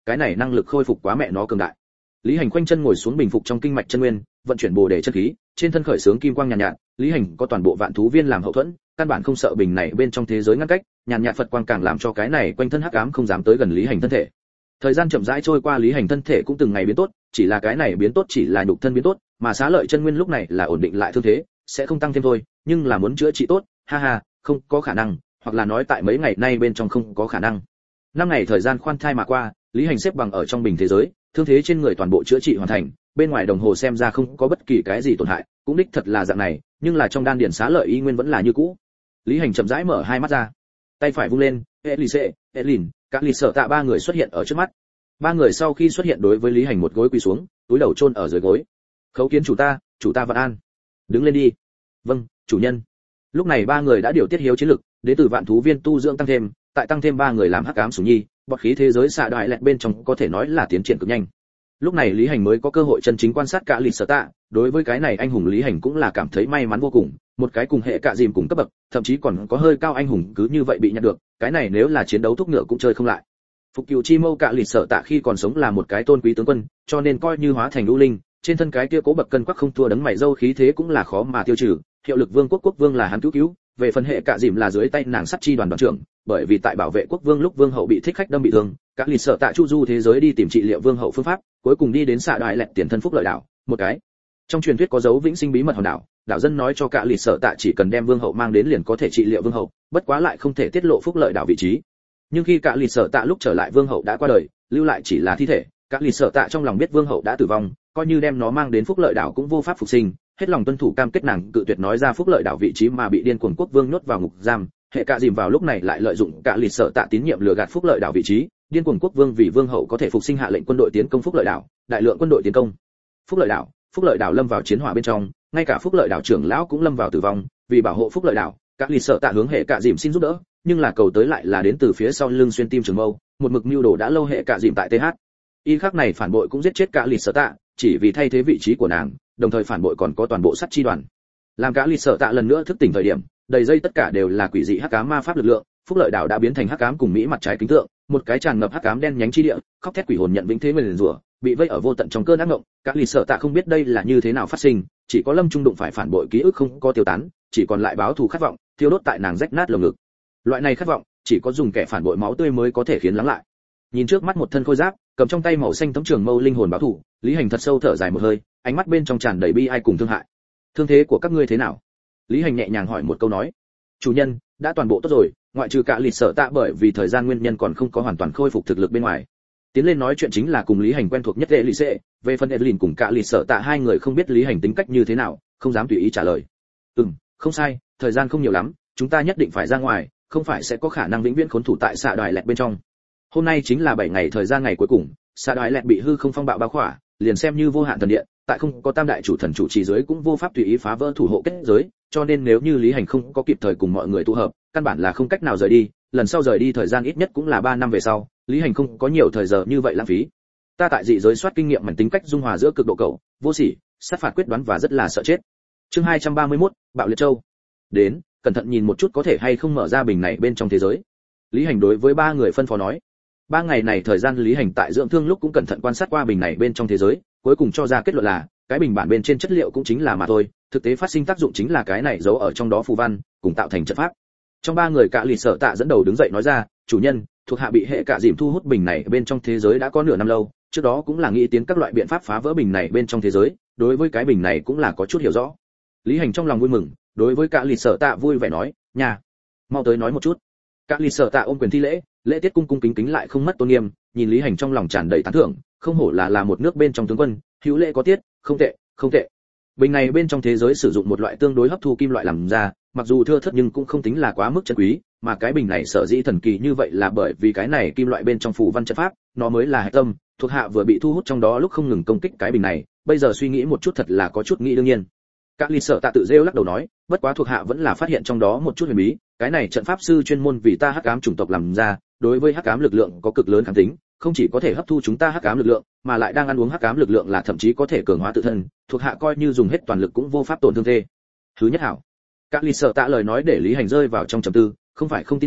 cái này năng lực khôi phục quá mẹ nó cường đại. Lý Hành khoanh chân ngồi xuống bình phục trong kinh mạch chân nguyên, vận chuyển bồ đề chân khí, trên thân khởi sướng kim quang nhàn nhạt, nhạt, Lý Hành có toàn bộ vạn thú viên làm hậu thuẫn, căn bản không sợ bình này bên trong thế giới ngăn cách, nhàn nhạt Phật quang càng làm cho cái này quanh thân hắc ám không dám tới gần Lý Hành thân thể. Thời gian chậm rãi trôi qua, Lý Hành thân thể cũng từng ngày biến tốt, chỉ là cái này biến tốt chỉ là nhục thân biến tốt, mà xá lợi chân nguyên lúc này là ổn định lại thương thế, sẽ không tăng thêm thôi, nhưng là muốn chữa trị tốt, ha ha, không có khả năng, hoặc là nói tại mấy ngày nay bên trong không có khả năng. Năm ngày thời gian khoan thai mà qua, Lý Hành xếp bằng ở trong bình thế giới, thương thế trên người toàn bộ chữa trị hoàn thành, bên ngoài đồng hồ xem ra không có bất kỳ cái gì tổn hại, cũng đích thật là dạng này, nhưng là trong đan điển xá lợi y nguyên vẫn là như cũ. Lý Hành chậm rãi mở hai mắt ra, tay phải vung lên, Elise, Elin, các lì sở tạ ba người xuất hiện ở trước mắt. Ba người sau khi xuất hiện đối với Lý Hành một gối quỳ xuống, túi đầu chôn ở dưới gối. Khấu kiến chủ ta, chủ ta vạn an. Đứng lên đi. Vâng, chủ nhân. Lúc này ba người đã điều tiết hiếu chiến lực, đến từ vạn thú viên tu dưỡng tăng thêm, tại tăng thêm ba người làm hắc ám sủng nhi, bọt khí thế giới xạ đại lẹt bên trong có thể nói là tiến triển cực nhanh. Lúc này Lý Hành mới có cơ hội chân chính quan sát cả lịch sở tạ, đối với cái này anh hùng Lý Hành cũng là cảm thấy may mắn vô cùng, một cái cùng hệ cả dìm cùng cấp bậc, thậm chí còn có hơi cao anh hùng cứ như vậy bị nhận được, cái này nếu là chiến đấu thúc ngựa cũng chơi không lại. Phục cửu chi mâu cả lịch sở tạ khi còn sống là một cái tôn quý tướng quân, cho nên coi như hóa thành lũ linh, trên thân cái kia cố bậc cân quắc không thua đấng mày râu khí thế cũng là khó mà tiêu trừ, hiệu lực vương quốc quốc vương là hắn cứu cứu, về phần hệ cả dìm là dưới tay nàng sắt chi đoàn đoàn trưởng, bởi vì tại bảo vệ quốc vương lúc vương hậu bị thích khách đâm bị thương, các lịch sở tạ chu du thế giới đi tìm trị liệu vương hậu phương pháp, cuối cùng đi đến xạ đại lẹt tiền thân phúc lợi đảo, một cái trong truyền thuyết có dấu vĩnh sinh bí mật hòn đảo, đảo dân nói cho cả lịch sở tạ chỉ cần đem vương hậu mang đến liền có thể trị liệu vương hậu, bất quá lại không thể tiết lộ phúc lợi đảo vị trí. Nhưng khi cả lịch sở tạ lúc trở lại vương hậu đã qua đời, lưu lại chỉ là thi thể, các lịch sở tạ trong lòng biết vương hậu đã tử vong, coi như đem nó mang đến phúc lợi đảo cũng vô pháp phục sinh, hết lòng tuân thủ cam kết nàng cự tuyệt nói ra phúc lợi đảo vị trí mà bị điên cuồng quốc vương nhốt vào ngục giam. Hệ cả dìm vào lúc này lại lợi dụng cả lịch sở tạ tín nhiệm lừa gạt phúc lợi đảo vị trí, điên cuồng quốc vương vì vương hậu có thể phục sinh hạ lệnh quân đội tiến công phúc lợi đảo, đại lượng quân đội tiến công phúc lợi đảo, phúc lợi đảo lâm vào chiến hỏa bên trong, ngay cả phúc lợi đảo trưởng lão cũng lâm vào tử vong, vì bảo hộ phúc lợi đảo, các lịch sở tạ hướng hệ cả dìm xin giúp đỡ, nhưng là cầu tới lại là đến từ phía sau lưng xuyên tim trường mâu, một mực mưu đồ đã lâu hệ cả dìm tại th y khắc này phản bội cũng giết chết cả lịch sở tạ, chỉ vì thay thế vị trí của nàng, đồng thời phản bội còn có toàn bộ sắt chi đoàn. Làm cả lịch sở tạ lần nữa thức tỉnh thời điểm, đầy dây tất cả đều là quỷ dị hắc ám ma pháp lực lượng, phúc lợi đảo đã biến thành hắc ám cùng mỹ mặt trái kính tượng, một cái tràn ngập hắc ám đen nhánh chi địa, khóc thét quỷ hồn nhận vĩnh thế nguyền rủa, bị vây ở vô tận trong cơn ác mộng. Cả lịch sở tạ không biết đây là như thế nào phát sinh, chỉ có lâm trung đụng phải phản bội ký ức không có tiêu tán, chỉ còn lại báo thù khát vọng, thiêu đốt tại nàng rách nát lồng ngực. Loại này khát vọng, chỉ có dùng kẻ phản bội máu tươi mới có thể khiến lắng lại. Nhìn trước mắt một thân khôi giáp, cầm trong tay màu xanh tấm trường mâu linh hồn báo thù, Lý Hành thật sâu thở dài một hơi, ánh mắt bên trong tràn đầy bi ai cùng thương hại. Thương thế của các ngươi thế nào? Lý Hành nhẹ nhàng hỏi một câu nói. Chủ nhân, đã toàn bộ tốt rồi, ngoại trừ cả lịch sở tạ bởi vì thời gian nguyên nhân còn không có hoàn toàn khôi phục thực lực bên ngoài. Tiến lên nói chuyện chính là cùng Lý Hành quen thuộc nhất Elise, về phần Evelyn cùng cả lịch sở tạ hai người không biết Lý Hành tính cách như thế nào, không dám tùy ý trả lời. Ừm, không sai, thời gian không nhiều lắm, chúng ta nhất định phải ra ngoài, không phải sẽ có khả năng vĩnh viễn khốn thủ tại xạ đoài lẹt bên trong. Hôm nay chính là bảy ngày thời gian ngày cuối cùng, xạ đoài lẹt bị hư không phong bạo bao khỏa, liền xem như vô hạn thần điện, tại không có tam đại chủ thần chủ trì giới cũng vô pháp tùy ý phá vỡ thủ hộ kết giới, cho nên nếu như Lý Hành không có kịp thời cùng mọi người tụ hợp, căn bản là không cách nào rời đi, lần sau rời đi thời gian ít nhất cũng là ba năm về sau, Lý Hành không có nhiều thời giờ như vậy lãng phí. Ta tại dị giới soát kinh nghiệm mảnh tính cách dung hòa giữa cực độ cầu, vô sỉ, sát phạt quyết đoán và rất là sợ chết. Chương hai trăm ba mươi mốt, Bạo Liệt Châu. Đến, cẩn thận nhìn một chút có thể hay không mở ra bình này bên trong thế giới. Lý Hành đối với ba người phân phó nói. Ba ngày này thời gian Lý Hành tại dưỡng thương lúc cũng cẩn thận quan sát qua bình này bên trong thế giới, cuối cùng cho ra kết luận là, cái bình bản bên trên chất liệu cũng chính là mà thôi, thực tế phát sinh tác dụng chính là cái này giấu ở trong đó phù văn, cùng tạo thành trận pháp. Trong ba người cả lịch sở tạ dẫn đầu đứng dậy nói ra, chủ nhân, thuộc hạ bị hệ cả dìm thu hút bình này bên trong thế giới đã có nửa năm lâu, trước đó cũng là nghĩ tiến các loại biện pháp phá vỡ bình này bên trong thế giới, đối với cái bình này cũng là có chút hiểu rõ. Lý Hành trong lòng vui mừng, đối với cả lịch sở tạ vui vẻ nói, nhà, mau tới nói một chút. Cả lịch sở tạ ôm quyền thi lễ, lễ tiết cung cung kính kính lại không mất tôn nghiêm, nhìn Lý Hành trong lòng tràn đầy tán thưởng, không hổ là là một nước bên trong tướng quân, hữu lễ có tiết, không tệ, không tệ. Bình này bên trong thế giới sử dụng một loại tương đối hấp thu kim loại làm ra, mặc dù thưa thớt nhưng cũng không tính là quá mức chân quý, mà cái bình này sở dĩ thần kỳ như vậy là bởi vì cái này kim loại bên trong phù văn trận pháp, nó mới là hệ tâm, thuộc hạ vừa bị thu hút trong đó lúc không ngừng công kích cái bình này, bây giờ suy nghĩ một chút thật là có chút nghĩ đương nhiên. Các lý sở tạ tự rêu lắc đầu nói, bất quá thuộc hạ vẫn là phát hiện trong đó một chút huyền bí, cái này trận pháp sư chuyên môn vì ta hắc ám chủng tộc làm ra, đối với hắc ám lực lượng có cực lớn kháng tính, không chỉ có thể hấp thu chúng ta hắc ám lực lượng, mà lại đang ăn uống hắc ám lực lượng là thậm chí có thể cường hóa tự thân, thuộc hạ coi như dùng hết toàn lực cũng vô pháp tổn thương thế. Thứ nhất hảo. Các lý sở tạ lời nói để Lý Hành rơi vào trong trầm tư, không phải không tin nàng,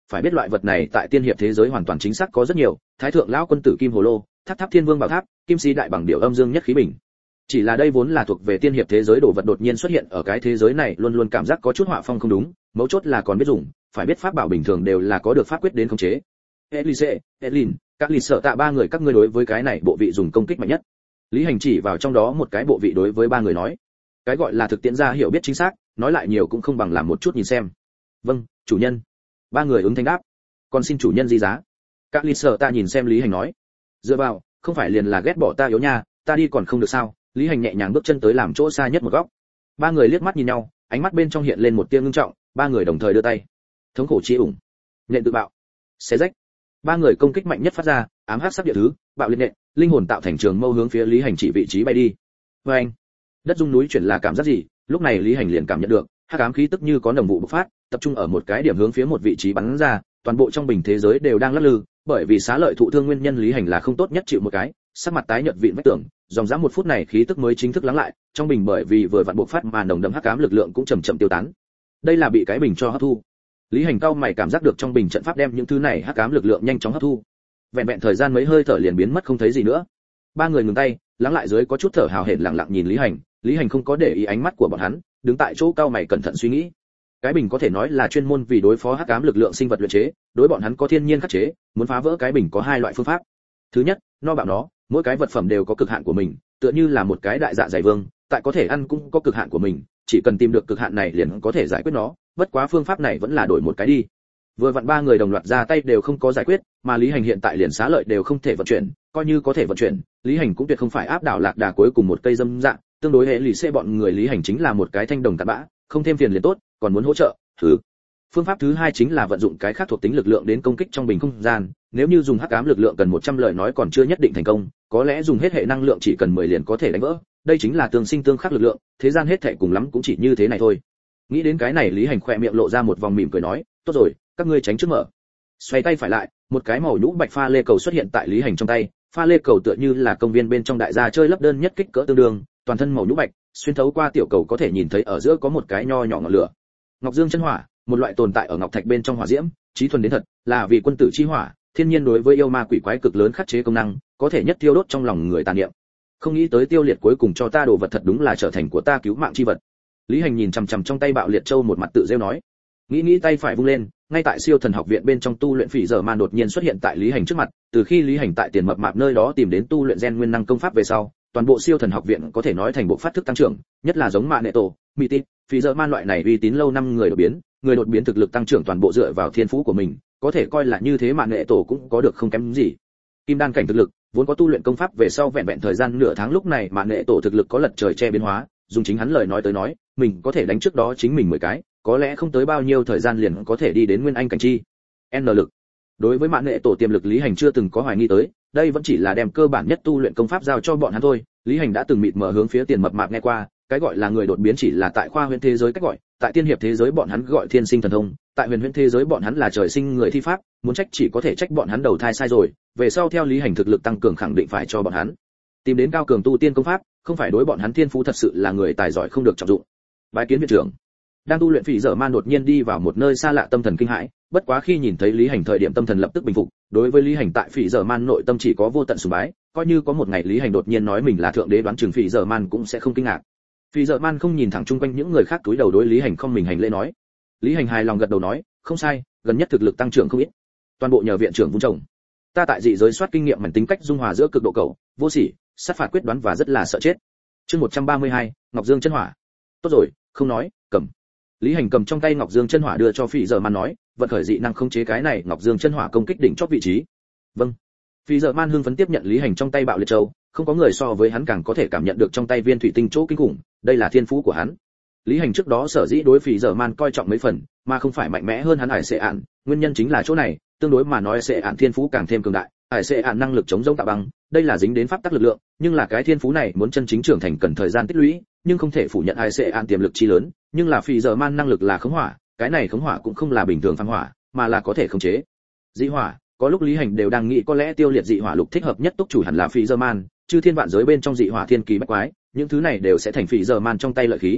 phải biết loại vật này tại tiên hiệp thế giới hoàn toàn chính xác có rất nhiều, thái thượng lão quân tử kim hồ lô, tháp tháp thiên vương bảo tháp, kim si đại bằng điệu âm dương nhất khí bình. Chỉ là đây vốn là thuộc về tiên hiệp thế giới đồ vật đột nhiên xuất hiện ở cái thế giới này, luôn luôn cảm giác có chút họa phong không đúng, mấu chốt là còn biết dùng, phải biết pháp bảo bình thường đều là có được pháp quyết đến khống chế. Elise, Elin, các lì sợ tạ ba người các ngươi đối với cái này bộ vị dùng công kích mạnh nhất. Lý Hành chỉ vào trong đó một cái bộ vị đối với ba người nói, cái gọi là thực tiễn ra hiểu biết chính xác, nói lại nhiều cũng không bằng làm một chút nhìn xem. Vâng, chủ nhân. Ba người ứng thanh đáp. Còn xin chủ nhân di giá. Các lì sợ tạ nhìn xem Lý Hành nói, dựa vào, không phải liền là ghét bỏ ta yếu nha, ta đi còn không được sao? Lý Hành nhẹ nhàng bước chân tới làm chỗ xa nhất một góc. Ba người liếc mắt nhìn nhau, ánh mắt bên trong hiện lên một tia ngưng trọng, ba người đồng thời đưa tay. Thống khổ chi ủng, nhện tự bạo, xé rách. Ba người công kích mạnh nhất phát ra, ám hắc sắc địa thứ, bạo liệt nện, linh hồn tạo thành trường mâu hướng phía Lý Hành chỉ vị trí bay đi. Và anh, đất rung núi chuyển là cảm giác gì? Lúc này Lý Hành liền cảm nhận được, hắc ám khí tức như có nồng vụ bộc phát, tập trung ở một cái điểm hướng phía một vị trí bắn ra, toàn bộ trong bình thế giới đều đang lắc lư, bởi vì xá lợi thụ thương nguyên nhân Lý Hành là không tốt nhất chịu một cái, sắc mặt tái nhợt vịn vách tường, dòng dã một phút này khí tức mới chính thức lắng lại, trong bình bởi vì vừa vặn bộc phát mà nồng đậm hắc ám lực lượng cũng chậm chậm tiêu tán. Đây là bị cái bình cho hấp thu. Lý Hành cao mày cảm giác được trong bình trận pháp đem những thứ này hắc ám lực lượng nhanh chóng hấp thu. Vẹn vẹn thời gian mấy hơi thở liền biến mất không thấy gì nữa. Ba người ngừng tay, lắng lại dưới có chút thở hào hển lặng lặng nhìn Lý Hành, Lý Hành không có để ý ánh mắt của bọn hắn, đứng tại chỗ cao mày cẩn thận suy nghĩ. Cái bình có thể nói là chuyên môn vì đối phó hắc ám lực lượng sinh vật luyện chế, đối bọn hắn có thiên nhiên khắc chế, muốn phá vỡ cái bình có hai loại phương pháp. Thứ nhất, no bạo nó, mỗi cái vật phẩm đều có cực hạn của mình, tựa như là một cái đại dạ dày vương, tại có thể ăn cũng có cực hạn của mình, chỉ cần tìm được cực hạn này liền có thể giải quyết nó, bất quá phương pháp này vẫn là đổi một cái đi. Vừa vặn ba người đồng loạt ra tay đều không có giải quyết, mà Lý Hành hiện tại liền xá lợi đều không thể vận chuyển, coi như có thể vận chuyển, Lý Hành cũng tuyệt không phải áp đảo lạc đà cuối cùng một cây dâm dạng, tương đối hệ lì xê bọn người Lý Hành chính là một cái thanh đồng cặn bã, không thêm phiền liền tốt, còn muốn hỗ trợ, thử. Phương pháp thứ hai chính là vận dụng cái khác thuộc tính lực lượng đến công kích trong bình không gian, nếu như dùng hắc ám lực lượng cần một trăm lời nói còn chưa nhất định thành công, có lẽ dùng hết hệ năng lượng chỉ cần mười liền có thể đánh vỡ, đây chính là tương sinh tương khắc lực lượng, thế gian hết thảy cùng lắm cũng chỉ như thế này thôi. Nghĩ đến cái này Lý Hành khỏe miệng lộ ra một vòng mỉm cười nói, tốt rồi, các ngươi tránh trước mở. Xoay tay phải lại, một cái màu nhũ bạch pha lê cầu xuất hiện tại Lý Hành trong tay, pha lê cầu tựa như là công viên bên trong đại gia chơi lấp đơn nhất kích cỡ tương đương, toàn thân màu nhũ bạch, xuyên thấu qua tiểu cầu có thể nhìn thấy ở giữa có một cái nho nhỏ ngọn lửa. Ngọc Dương chân hỏa, một loại tồn tại ở ngọc thạch bên trong hỏa diễm, chí thuần đến thật, là vì quân tử chi hỏa, thiên nhiên đối với yêu ma quỷ quái cực lớn khắc chế công năng, có thể nhất tiêu đốt trong lòng người tàn niệm. Không nghĩ tới tiêu liệt cuối cùng cho ta đồ vật thật đúng là trở thành của ta cứu mạng chi vật. Lý Hành nhìn chằm chằm trong tay bạo liệt châu một mặt tự rêu nói. Nghĩ nghĩ tay phải vung lên, ngay tại siêu thần học viện bên trong tu luyện phỉ giờ man đột nhiên xuất hiện tại Lý Hành trước mặt, từ khi Lý Hành tại tiền mập mạp nơi đó tìm đến tu luyện gen nguyên năng công pháp về sau, toàn bộ siêu thần học viện có thể nói thành bộ phát thức tăng trưởng, nhất là giống mạ nệ tổ, mỹ tít, phỉ giờ man loại này uy tín lâu năm người đột biến, người đột biến thực lực tăng trưởng toàn bộ dựa vào thiên phú của mình, có thể coi là như thế mạ nệ tổ cũng có được không kém gì. Kim đan cảnh thực lực, vốn có tu luyện công pháp về sau vẹn vẹn thời gian nửa tháng lúc này mạ nệ tổ thực lực có lật trời che biến hóa, dùng chính hắn lời nói tới nói, mình có thể đánh trước đó chính mình mười cái, có lẽ không tới bao nhiêu thời gian liền có thể đi đến nguyên anh cảnh chi. N lực. Đối với mạn nghệ tổ tiềm lực Lý Hành chưa từng có hoài nghi tới, đây vẫn chỉ là đem cơ bản nhất tu luyện công pháp giao cho bọn hắn thôi. Lý Hành đã từng mịt mờ hướng phía tiền mập mạp nghe qua, cái gọi là người đột biến chỉ là tại khoa huyền thế giới cách gọi, tại tiên hiệp thế giới bọn hắn gọi thiên sinh thần thông, tại huyền huyền thế giới bọn hắn là trời sinh người thi pháp, muốn trách chỉ có thể trách bọn hắn đầu thai sai rồi, về sau theo Lý Hành thực lực tăng cường khẳng định phải cho bọn hắn tìm đến cao cường tu tiên công pháp, không phải đối bọn hắn thiên phú thật sự là người tài giỏi không được trọng dụng. Bái kiến viện trưởng. Đang tu luyện phỉ dở man đột nhiên đi vào một nơi xa lạ tâm thần kinh hãi, bất quá khi nhìn thấy Lý Hành thời điểm tâm thần lập tức bình phục, đối với Lý Hành tại phỉ dở man nội tâm chỉ có vô tận sùng bái, coi như có một ngày Lý Hành đột nhiên nói mình là thượng đế đoán chừng phỉ dở man cũng sẽ không kinh ngạc. Phỉ dở man không nhìn thẳng chung quanh những người khác túi đầu đối Lý Hành không mình hành lễ nói. Lý Hành hài lòng gật đầu nói, không sai, gần nhất thực lực tăng trưởng không ít. Toàn bộ nhờ viện trưởng vun trồng. Ta tại dị giới soát kinh nghiệm mảnh tính cách dung hòa giữa cực độ cầu, vô sỉ, sát phạt quyết đoán và rất là sợ chết. Chương một trăm ba mươi hai, Ngọc Dương chân hỏa. Tốt rồi, không nói, cầm. Lý Hành cầm trong tay Ngọc Dương chân hỏa đưa cho Phỉ Dở Man nói, vận khởi dị năng khống chế cái này Ngọc Dương chân hỏa công kích đỉnh chót vị trí. Vâng. Phỉ Dở Man hưng phấn tiếp nhận Lý Hành trong tay bạo liệt châu, không có người so với hắn càng có thể cảm nhận được trong tay viên thủy tinh chỗ kinh khủng, đây là thiên phú của hắn. Lý Hành trước đó sở dĩ đối Phỉ Dở Man coi trọng mấy phần, mà không phải mạnh mẽ hơn hắn Hải Sệ Ản, nguyên nhân chính là chỗ này, tương đối mà nói Sệ Ản thiên phú càng thêm cường đại, Hải Sệ Ản năng lực chống giống tạo băng, đây là dính đến pháp tắc lực lượng, nhưng là cái thiên phú này muốn chân chính trưởng thành cần thời gian tích lũy, nhưng không thể phủ nhận Hải Sệ Ản tiềm lực chi lớn, nhưng là Phỉ Dở Man năng lực là khống hỏa, cái này khống hỏa cũng không là bình thường phăng hỏa, mà là có thể khống chế dị hỏa. Có lúc Lý Hành đều đang nghĩ có lẽ tiêu liệt dị hỏa lục thích hợp nhất túc chủ hẳn là Phỉ Dở Man, chư thiên vạn giới bên trong dị hỏa thiên kỳ bách quái, những thứ này đều sẽ thành Phỉ Dở Man trong tay lợi khí.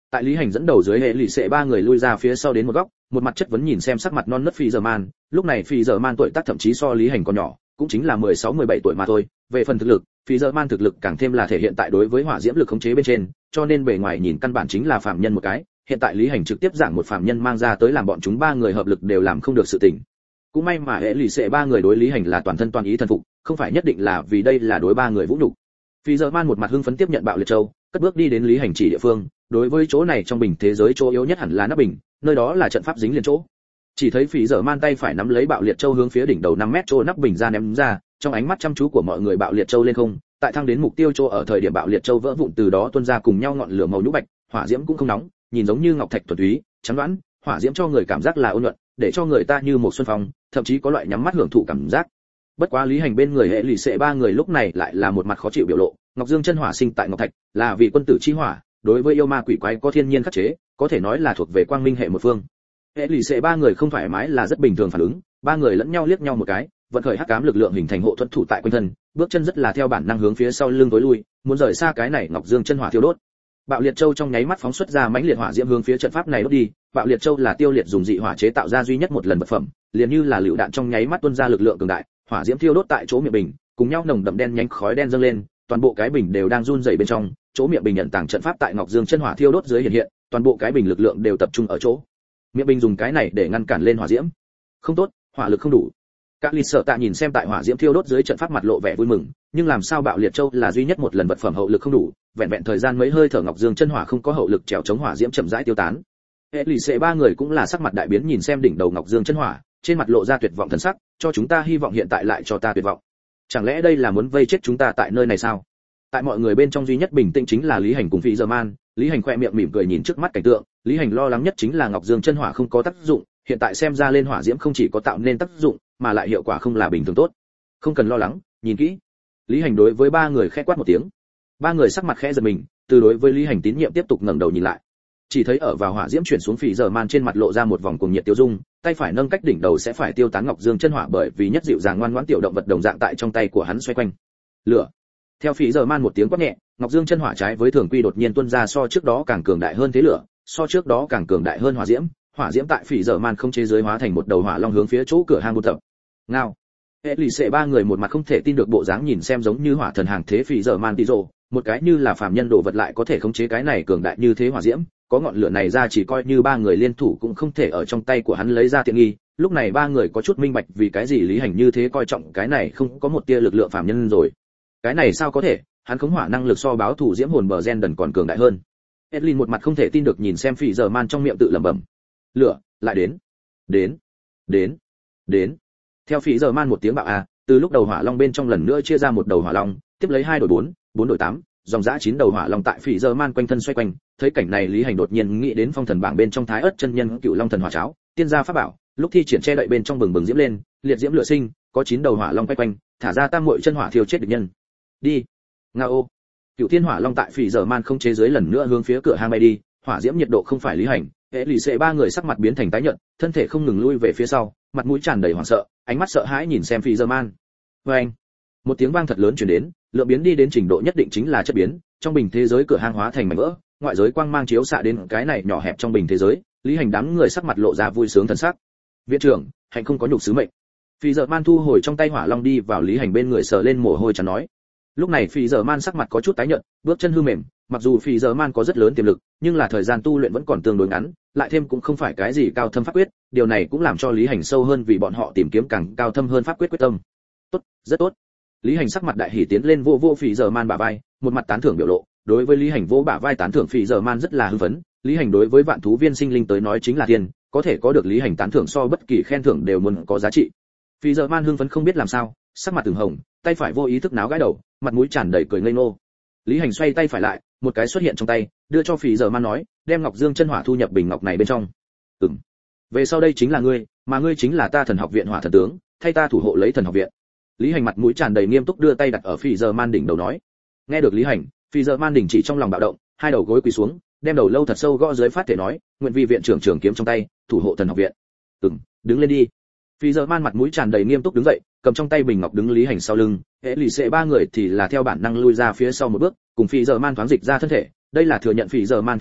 Tại Lý Hành dẫn đầu dưới hệ lụy sẽ ba người lui ra phía sau đến một góc, một mặt chất vấn nhìn xem sắc mặt non nớt Phi Giờ Man, lúc này Phi Giờ Man tuổi tác thậm chí so Lý Hành còn nhỏ, cũng chính là mười sáu mười bảy tuổi mà thôi. Về phần thực lực, Phi Giờ Man thực lực càng thêm là thể hiện tại đối với hỏa diễm lực khống chế bên trên, cho nên bề ngoài nhìn căn bản chính là phàm nhân một cái. Hiện tại Lý Hành trực tiếp giảng một phàm nhân mang ra tới làm bọn chúng ba người hợp lực đều làm không được sự tình. Cũng may mà hệ lụy sẽ ba người đối Lý Hành là toàn thân toàn ý thần phục, không phải nhất định là vì đây là đối ba người vũ nhục. Phi Giờ Man một mặt hưng phấn tiếp nhận bạo liệt châu, cất bước đi đến Lý Hành chỉ địa phương. Đối với chỗ này trong bình thế giới chỗ yếu nhất hẳn là nắp bình, nơi đó là trận pháp dính liền chỗ. Chỉ thấy Phi Giờ Man tay phải nắm lấy bạo liệt châu hướng phía đỉnh đầu năm mét chỗ nắp bình ra ném ra, trong ánh mắt chăm chú của mọi người bạo liệt châu lên không, tại thăng đến mục tiêu chỗ ở thời điểm bạo liệt châu vỡ vụn từ đó tuôn ra cùng nhau ngọn lửa màu nhũ bạch, hỏa diễm cũng không nóng, nhìn giống như ngọc thạch thuần túy, trắng đoán, hỏa diễm cho người cảm giác là ôn nhuận, để cho người ta như một xuân phong, thậm chí có loại nhắm mắt hưởng thụ cảm giác. Bất quá Lý Hành bên người hệ lụy sẽ ba người lúc này lại là một mặt khó chịu biểu lộ, Ngọc Dương chân hỏa sinh tại ngọc thạch, là vì quân tử chi hỏa, đối với yêu ma quỷ quái có thiên nhiên khắc chế, có thể nói là thuộc về quang minh hệ một phương. Hệ lụy sẽ ba người không thoải mái là rất bình thường phản ứng, ba người lẫn nhau liếc nhau một cái, vận khởi hắc ám lực lượng hình thành hộ thuẫn thủ tại quanh thân, bước chân rất là theo bản năng hướng phía sau lưng tối lui, muốn rời xa cái này Ngọc Dương chân hỏa thiêu đốt. Bạo liệt châu trong nháy mắt phóng xuất ra mãnh liệt hỏa diễm hướng phía trận pháp này đốt đi, bạo liệt châu là tiêu liệt dùng dị hỏa chế tạo ra duy nhất một lần vật phẩm, liền như là lựu đạn trong nháy mắt tuôn ra lực lượng cường đại, hỏa diễm thiêu đốt tại chỗ miệng bình, cùng nhau nồng đậm đen nhánh khói đen dâng lên, toàn bộ cái bình đều đang run rẩy bên trong, chỗ miệng bình nhận tàng trận pháp tại Ngọc Dương chân hỏa thiêu đốt dưới hiện hiện, toàn bộ cái bình lực lượng đều tập trung ở chỗ. Miệng bình dùng cái này để ngăn cản lên hỏa diễm. Không tốt, hỏa lực không đủ. Các Lý Sở Tạ nhìn xem tại hỏa diễm thiêu đốt dưới trận pháp mặt lộ vẻ vui mừng, nhưng làm sao bạo liệt châu là duy nhất một lần vật phẩm hậu lực không đủ, vẹn vẹn thời gian mấy hơi thở Ngọc Dương chân hỏa không có hậu lực trèo chống hỏa diễm chậm rãi tiêu tán. Hệ lụy sẽ ba người cũng là sắc mặt đại biến nhìn xem đỉnh đầu Ngọc Dương chân hỏa, trên mặt lộ ra tuyệt vọng thần sắc, cho chúng ta hy vọng hiện tại lại cho ta tuyệt vọng. Chẳng lẽ đây là muốn vây chết chúng ta tại nơi này sao? Tại mọi người bên trong duy nhất bình tĩnh chính là Lý Hành cùng Phi Giờ Man, Lý Hành khoe miệng mỉm cười nhìn trước mắt cảnh tượng, Lý Hành lo lắng nhất chính là Ngọc Dương chân hỏa không có tác dụng, hiện tại xem ra lên hỏa diễm không chỉ có tạo nên tác dụng, mà lại hiệu quả không là bình thường tốt. Không cần lo lắng, nhìn kỹ. Lý Hành đối với ba người khẽ quát một tiếng. Ba người sắc mặt khẽ giật mình, từ đối với Lý Hành tín nhiệm tiếp tục ngẩng đầu nhìn lại. Chỉ thấy ở vào hỏa diễm chuyển xuống Phi Giờ Man trên mặt lộ ra một vòng cuồng nhiệt tiêu dung, tay phải nâng cách đỉnh đầu sẽ phải tiêu tán Ngọc Dương chân hỏa bởi vì nhất dịu dàng ngoan ngoãn tiểu động vật đồng dạng tại trong tay của hắn xoay quanh. Lửa. Theo Phi Giờ Man một tiếng quát nhẹ, Ngọc Dương chân hỏa trái với thường quy đột nhiên tuôn ra so trước đó càng cường đại hơn thế lửa, so trước đó càng cường đại hơn hỏa diễm, hỏa diễm tại Phi Giờ Man không chế giới hóa thành một đầu hỏa long hướng phía chỗ cửa hang buôn tập. Ngao. Hệ lụy sẽ ba người một mặt không thể tin được bộ dáng nhìn xem giống như hỏa thần hàng thế Phi Giờ Man tí rồ, một cái như là phàm nhân đồ vật lại có thể khống chế cái này cường đại như thế hỏa diễm, có ngọn lửa này ra chỉ coi như ba người liên thủ cũng không thể ở trong tay của hắn lấy ra tiện nghi. Lúc này ba người có chút minh bạch vì cái gì Lý Hành như thế coi trọng cái này không có một tia lực lượng phàm nhân rồi. Cái này sao có thể, hắn khống hỏa năng lực so báo thủ diễm hồn bờ gen đần còn cường đại hơn. Edlin một mặt không thể tin được nhìn xem Phi Giờ Man trong miệng tự lẩm bẩm. Lửa, lại đến. Đến. Đến. Đến. Theo Phi Giờ Man một tiếng bạo a, từ lúc đầu hỏa long bên trong lần nữa chia ra một đầu hỏa long, tiếp lấy hai đổi bốn, bốn đổi tám, dòng dã chín đầu hỏa long tại Phi Giờ Man quanh thân xoay quanh, thấy cảnh này Lý Hành đột nhiên nghĩ đến phong thần bảng bên trong Thái Ức chân nhân Cựu Long thần hỏa cháo, tiên gia pháp bảo, lúc thi triển che đậy bên trong bừng bừng diễm lên, liệt diễm lửa sinh, có chín đầu hỏa long quay quanh, thả ra tam muội chân hỏa thiêu chết địch nhân. Đi. Ngao. Cựu Thiên Hỏa Long tại Phi Giờ Man không chế giới lần nữa hướng phía cửa hang bay đi, hỏa diễm nhiệt độ không phải Lý Hành, hệ lụy sẽ ba người sắc mặt biến thành tái nhợt, thân thể không ngừng lui về phía sau, mặt mũi tràn đầy hoảng sợ, ánh mắt sợ hãi nhìn xem Phi Giờ Man. Oeng. Một tiếng vang thật lớn truyền đến, lượng biến đi đến trình độ nhất định chính là chất biến, trong bình thế giới cửa hang hóa thành mảnh vỡ, ngoại giới quang mang chiếu xạ đến cái này nhỏ hẹp trong bình thế giới, Lý Hành đám người sắc mặt lộ ra vui sướng thần sắc. Viện trưởng, Hành không có nhục sứ mệnh. Phi Giờ Man thu hồi trong tay hỏa long đi vào Lý Hành bên người sờ lên mồ hôi chán nói. Lúc này Phi Giờ Man sắc mặt có chút tái nhợt, bước chân hư mềm, mặc dù Phi Giờ Man có rất lớn tiềm lực, nhưng là thời gian tu luyện vẫn còn tương đối ngắn, lại thêm cũng không phải cái gì cao thâm pháp quyết, điều này cũng làm cho Lý Hành sâu hơn vì bọn họ tìm kiếm càng cao thâm hơn pháp quyết quyết tâm. Tốt, rất tốt. Lý Hành sắc mặt đại hỉ tiến lên vô vô Phi Giờ Man bả vai, một mặt tán thưởng biểu lộ, đối với Lý Hành vô bả vai tán thưởng Phi Giờ Man rất là hưng phấn, Lý Hành đối với vạn thú viên sinh linh tới nói chính là tiền, có thể có được Lý Hành tán thưởng so bất kỳ khen thưởng đều muốn có giá trị. Phi Giờ Man hưng phấn không biết làm sao, sắc mặt từng hồng, tay phải vô ý thức náo gãi đầu, mặt mũi tràn đầy cười ngây ngô. Lý Hành xoay tay phải lại, một cái xuất hiện trong tay, đưa cho Phi Giờ Man nói, đem Ngọc Dương chân hỏa thu nhập bình ngọc này bên trong. Ừm. Về sau đây chính là ngươi, mà ngươi chính là ta Thần Học viện Hỏa Thần tướng, thay ta thủ hộ lấy Thần Học viện. Lý Hành mặt mũi tràn đầy nghiêm túc đưa tay đặt ở Phi Giờ Man đỉnh đầu nói. Nghe được Lý Hành, Phi Giờ Man đình chỉ trong lòng bạo động, hai đầu gối quỳ xuống, đem đầu lâu thật sâu gõ dưới phát thể nói, nguyện vi viện trưởng trường kiếm trong tay, thủ hộ Thần Học viện. Ừm, đứng lên đi. Phi Giờ Man mặt mũi tràn đầy nghiêm túc đứng dậy, cầm trong tay bình ngọc đứng Lý Hành sau lưng, hệ lụy sẽ ba người thì là theo bản năng lui ra phía sau một bước, cùng Phi Giờ Man thoáng dịch ra thân thể, đây là thừa nhận Phi Giờ Man thực lực,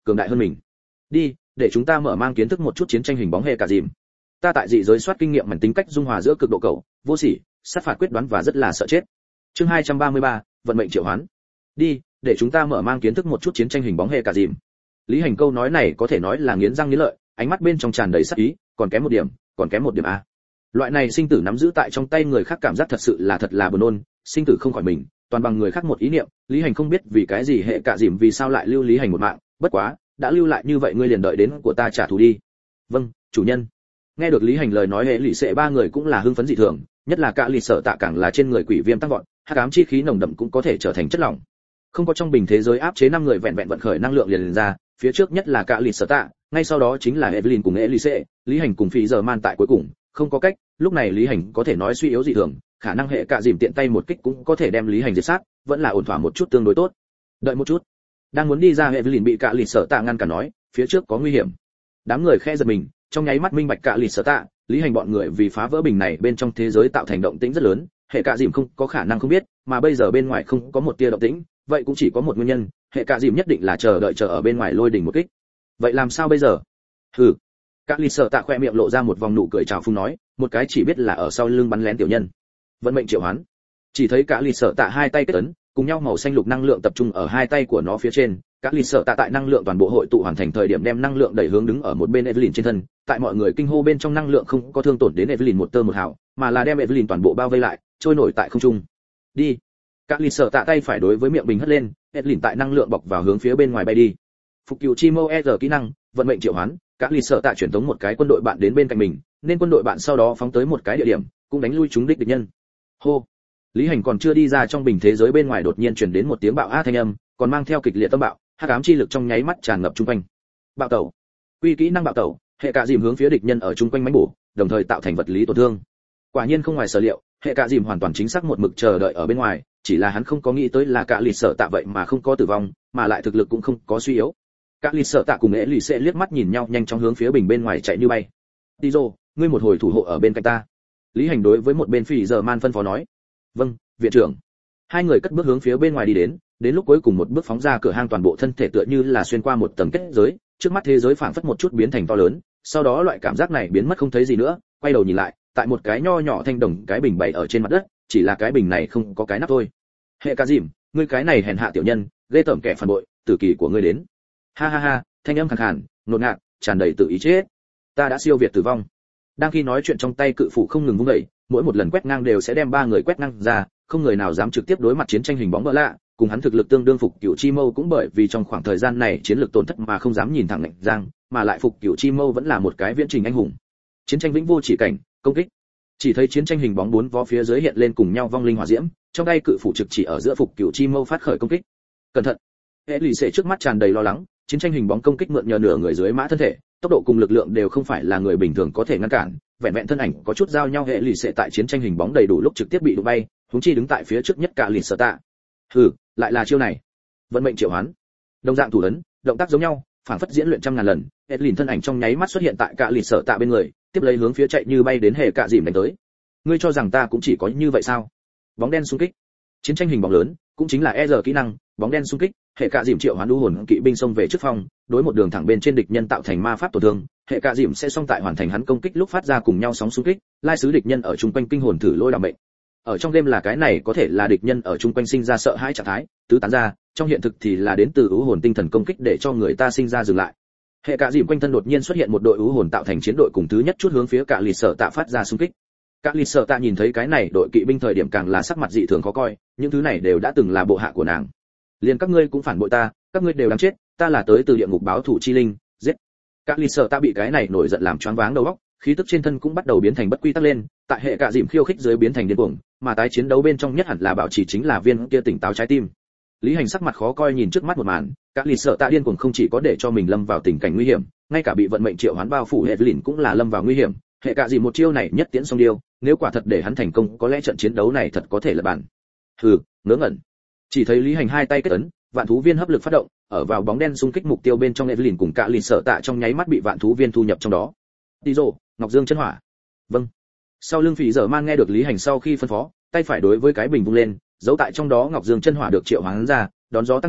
cường đại hơn mình. Đi, để chúng ta mở mang kiến thức một chút chiến tranh hình bóng hệ cả dìm. Ta tại dị giới soát kinh nghiệm mảnh tính cách dung hòa giữa cực độ cầu, vô sỉ, sát phạt quyết đoán và rất là sợ chết. Chương hai trăm ba mươi ba, vận mệnh triệu hoán. Đi, để chúng ta mở mang kiến thức một chút chiến tranh hình bóng hệ cả dìm. Lý Hành câu nói này có thể nói là nghiến răng nghiến lợi, ánh mắt bên trong tràn đầy sát ý, còn kém một điểm, còn kém một điểm a. Loại này sinh tử nắm giữ tại trong tay người khác cảm giác thật sự là thật là buồn nôn, sinh tử không khỏi mình, toàn bằng người khác một ý niệm. Lý Hành không biết vì cái gì hệ cả dìm vì sao lại lưu Lý Hành một mạng, bất quá, đã lưu lại như vậy ngươi liền đợi đến của ta trả thù đi. Vâng, chủ nhân. Nghe được Lý Hành lời nói, hệ lụy sệ ba người cũng là hưng phấn dị thường, nhất là cả lì sợ tạ càng là trên người quỷ viêm tăng vọt, hắc ám chi khí nồng đậm cũng có thể trở thành chất lỏng. Không có trong bình thế giới áp chế năm người vẹn vẹn vận khởi năng lượng liền, liền ra, phía trước nhất là cả lì sợ tạ, ngay sau đó chính là Evelyn cùng Elise, Lý Hành cùng Phi giờ man tại cuối cùng, không có cách, lúc này Lý Hành có thể nói suy yếu dị thường, khả năng hệ cả dìm tiện tay một kích cũng có thể đem Lý Hành diệt sát, vẫn là ổn thỏa một chút tương đối tốt. Đợi một chút. Đang muốn đi ra, Evelyn bị cả lì sợ tạ ngăn cản nói, phía trước có nguy hiểm. Đám người khe giật mình, trong nháy mắt minh bạch cả lì sợ tạ, Lý Hành bọn người vì phá vỡ bình này bên trong thế giới tạo thành động tĩnh rất lớn, hệ cả dìm không có khả năng không biết, mà bây giờ bên ngoài không có một tia động tĩnh, vậy cũng chỉ có một nguyên nhân, hệ cả dìm nhất định là chờ đợi chờ ở bên ngoài lôi đỉnh một kích. Vậy làm sao bây giờ? Hừ. Cả lì sợ tạ khoe miệng lộ ra một vòng nụ cười trào phúng nói, một cái chỉ biết là ở sau lưng bắn lén tiểu nhân. Vận mệnh triệu hoán. Chỉ thấy cả lì sợ tạ hai tay kết ấn, cùng nhau màu xanh lục năng lượng tập trung ở hai tay của nó phía trên, các lì sợ tạ tại năng lượng toàn bộ hội tụ hoàn thành thời điểm đem năng lượng đẩy hướng đứng ở một bên Evelyn trên thân, tại mọi người kinh hô bên trong năng lượng không có thương tổn đến Evelyn một tơ một hào, mà là đem Evelyn toàn bộ bao vây lại, trôi nổi tại không trung. Đi. Các lì sợ tạ tay phải đối với miệng bình hất lên, Evelyn tại năng lượng bọc vào hướng phía bên ngoài bay đi. Phục cửu chi mâu R kỹ năng, vận mệnh triệu hoán, các lì sợ tạ chuyển tống một cái quân đội bạn đến bên cạnh mình, nên quân đội bạn sau đó phóng tới một cái địa điểm, cũng đánh lui chúng đích địch nhân. Hô. Lý Hành còn chưa đi ra trong bình thế giới bên ngoài đột nhiên truyền đến một tiếng bạo a thanh âm, còn mang theo kịch liệt tâm bạo, hắc ám chi lực trong nháy mắt tràn ngập trung quanh. Bạo tẩu. Quy kỹ năng bạo tẩu, hệ cả dìm hướng phía địch nhân ở trung quanh mãnh bổ, đồng thời tạo thành vật lý tổn thương. Quả nhiên không ngoài sở liệu, hệ cả dìm hoàn toàn chính xác một mực chờ đợi ở bên ngoài, chỉ là hắn không có nghĩ tới là cả lì sợ tạ vậy mà không có tử vong, mà lại thực lực cũng không có suy yếu. Cả lì sợ tạ cùng ế lì sẽ liếc mắt nhìn nhau nhanh chóng hướng phía bình bên ngoài chạy như bay. Tizo, ngươi một hồi thủ hộ ở bên cạnh ta. Lý Hành đối với một bên Phỉ giờ man phân phó nói. Vâng, viện trưởng. Hai người cất bước hướng phía bên ngoài đi đến, đến lúc cuối cùng một bước phóng ra cửa hang, toàn bộ thân thể tựa như là xuyên qua một tầng kết giới, trước mắt thế giới phảng phất một chút biến thành to lớn, sau đó loại cảm giác này biến mất không thấy gì nữa, quay đầu nhìn lại, tại một cái nho nhỏ thanh đồng cái bình bày ở trên mặt đất, chỉ là cái bình này không có cái nắp thôi. Hệ cả dìm, ngươi cái này hèn hạ tiểu nhân, ghê tởm kẻ phản bội, tử kỳ của ngươi đến. Ha ha ha, thanh âm khàn khàn, ngột ngạt, tràn đầy tự ý chết. Ta đã siêu việt tử vong. Đang khi nói chuyện trong tay cự phủ không ngừng vung dậy, mỗi một lần quét ngang đều sẽ đem ba người quét ngang ra, không người nào dám trực tiếp đối mặt chiến tranh hình bóng vỡ lạ, cùng hắn thực lực tương đương Phục Cửu Chi Mâu cũng bởi vì trong khoảng thời gian này chiến lược tổn thất mà không dám nhìn thẳng lạnh giang, mà lại Phục Cửu Chi Mâu vẫn là một cái viễn trình anh hùng. Chiến tranh vĩnh vô chỉ cảnh, công kích. Chỉ thấy chiến tranh hình bóng bốn vó phía dưới hiện lên cùng nhau vong linh hỏa diễm, trong tay cự phủ trực chỉ ở giữa Phục Cửu Chi Mâu phát khởi công kích. Cẩn thận. Hệ lì xệ trước mắt tràn đầy lo lắng, chiến tranh hình bóng công kích mượn nhờ nửa người dưới mã thân thể, tốc độ cùng lực lượng đều không phải là người bình thường có thể ngăn cản, vẹn vẹn thân ảnh có chút giao nhau, hệ lì xệ tại chiến tranh hình bóng đầy đủ lúc trực tiếp bị đụng bay, huống chi đứng tại phía trước nhất cả lì sợ tạ. Hừ, lại là chiêu này. Vận mệnh triệu hoán. Đồng dạng thủ ấn, động tác giống nhau, phản phất diễn luyện trăm ngàn lần, Evelyn thân ảnh trong nháy mắt xuất hiện tại cả lì sợ tạ bên người, tiếp lấy hướng phía chạy như bay đến hệ cả dìm đánh tới. Ngươi cho rằng ta cũng chỉ có như vậy sao? Bóng đen xung kích. Chiến tranh hình bóng lớn, cũng chính là E R kỹ năng, bóng đen xung kích, hệ cả dìm triệu hoán đu hồn kỵ binh xông về trước phòng, đối một đường thẳng bên trên địch nhân tạo thành ma pháp tổn thương, hệ cả dìm sẽ song tại hoàn thành hắn công kích lúc phát ra cùng nhau sóng xung kích, lai sứ địch nhân ở trung quanh kinh hồn thử lôi đảm mệnh. Ở trong game là cái này có thể là địch nhân ở trung quanh sinh ra sợ hãi trạng thái, tứ tán ra, trong hiện thực thì là đến từ ưu hồn tinh thần công kích để cho người ta sinh ra dừng lại. Hệ cả dìm quanh thân đột nhiên xuất hiện một đội ưu hồn tạo thành chiến đội cùng thứ nhất chút hướng phía cả lì sở tạ phát ra xung kích. Cả lì sở tạ nhìn thấy cái này đội kỵ binh thời điểm càng là sắc mặt dị thường khó coi, những thứ này đều đã từng là bộ hạ của nàng. Liền các ngươi cũng phản bội ta, các ngươi đều đáng chết, ta là tới từ địa ngục báo thủ chi linh, giết. Cả lì sở tạ bị cái này nổi giận làm choáng váng đầu óc, khí tức trên thân cũng bắt đầu biến thành bất quy tắc lên, tại hệ cả dìm khiêu khích dưới biến thành điên cuồng, mà tái chiến đấu bên trong nhất hẳn là bảo trì chính là viên kia tỉnh táo trái tim. Lý Hành sắc mặt khó coi nhìn trước mắt một màn, cả lì sợ tạ điên cuồng không chỉ có để cho mình lâm vào tình cảnh nguy hiểm, ngay cả bị vận mệnh triệu hoán bao phủ Evelyn cũng là lâm vào nguy hiểm. Hệ cả dìm một chiêu này nhất tiễn xong điêu, nếu quả thật để hắn thành công, có lẽ trận chiến đấu này thật có thể là bàn. Hừ, ngớ ngẩn. Chỉ thấy Lý Hành hai tay kết ấn, vạn thú viên hấp lực phát động, ở vào bóng đen xung kích mục tiêu bên trong Evelyn cùng cả lì sợ tạ trong nháy mắt bị vạn thú viên thu nhập trong đó. Tizo, Ngọc Dương chân hỏa. Vâng. Sau lưng Phỉ giờ man nghe được Lý Hành sau khi phân phó, tay phải đối với cái bình vung lên, giấu tại trong đó Ngọc Dương chân hỏa được triệu hoán ra, đón gió tăng trưởng,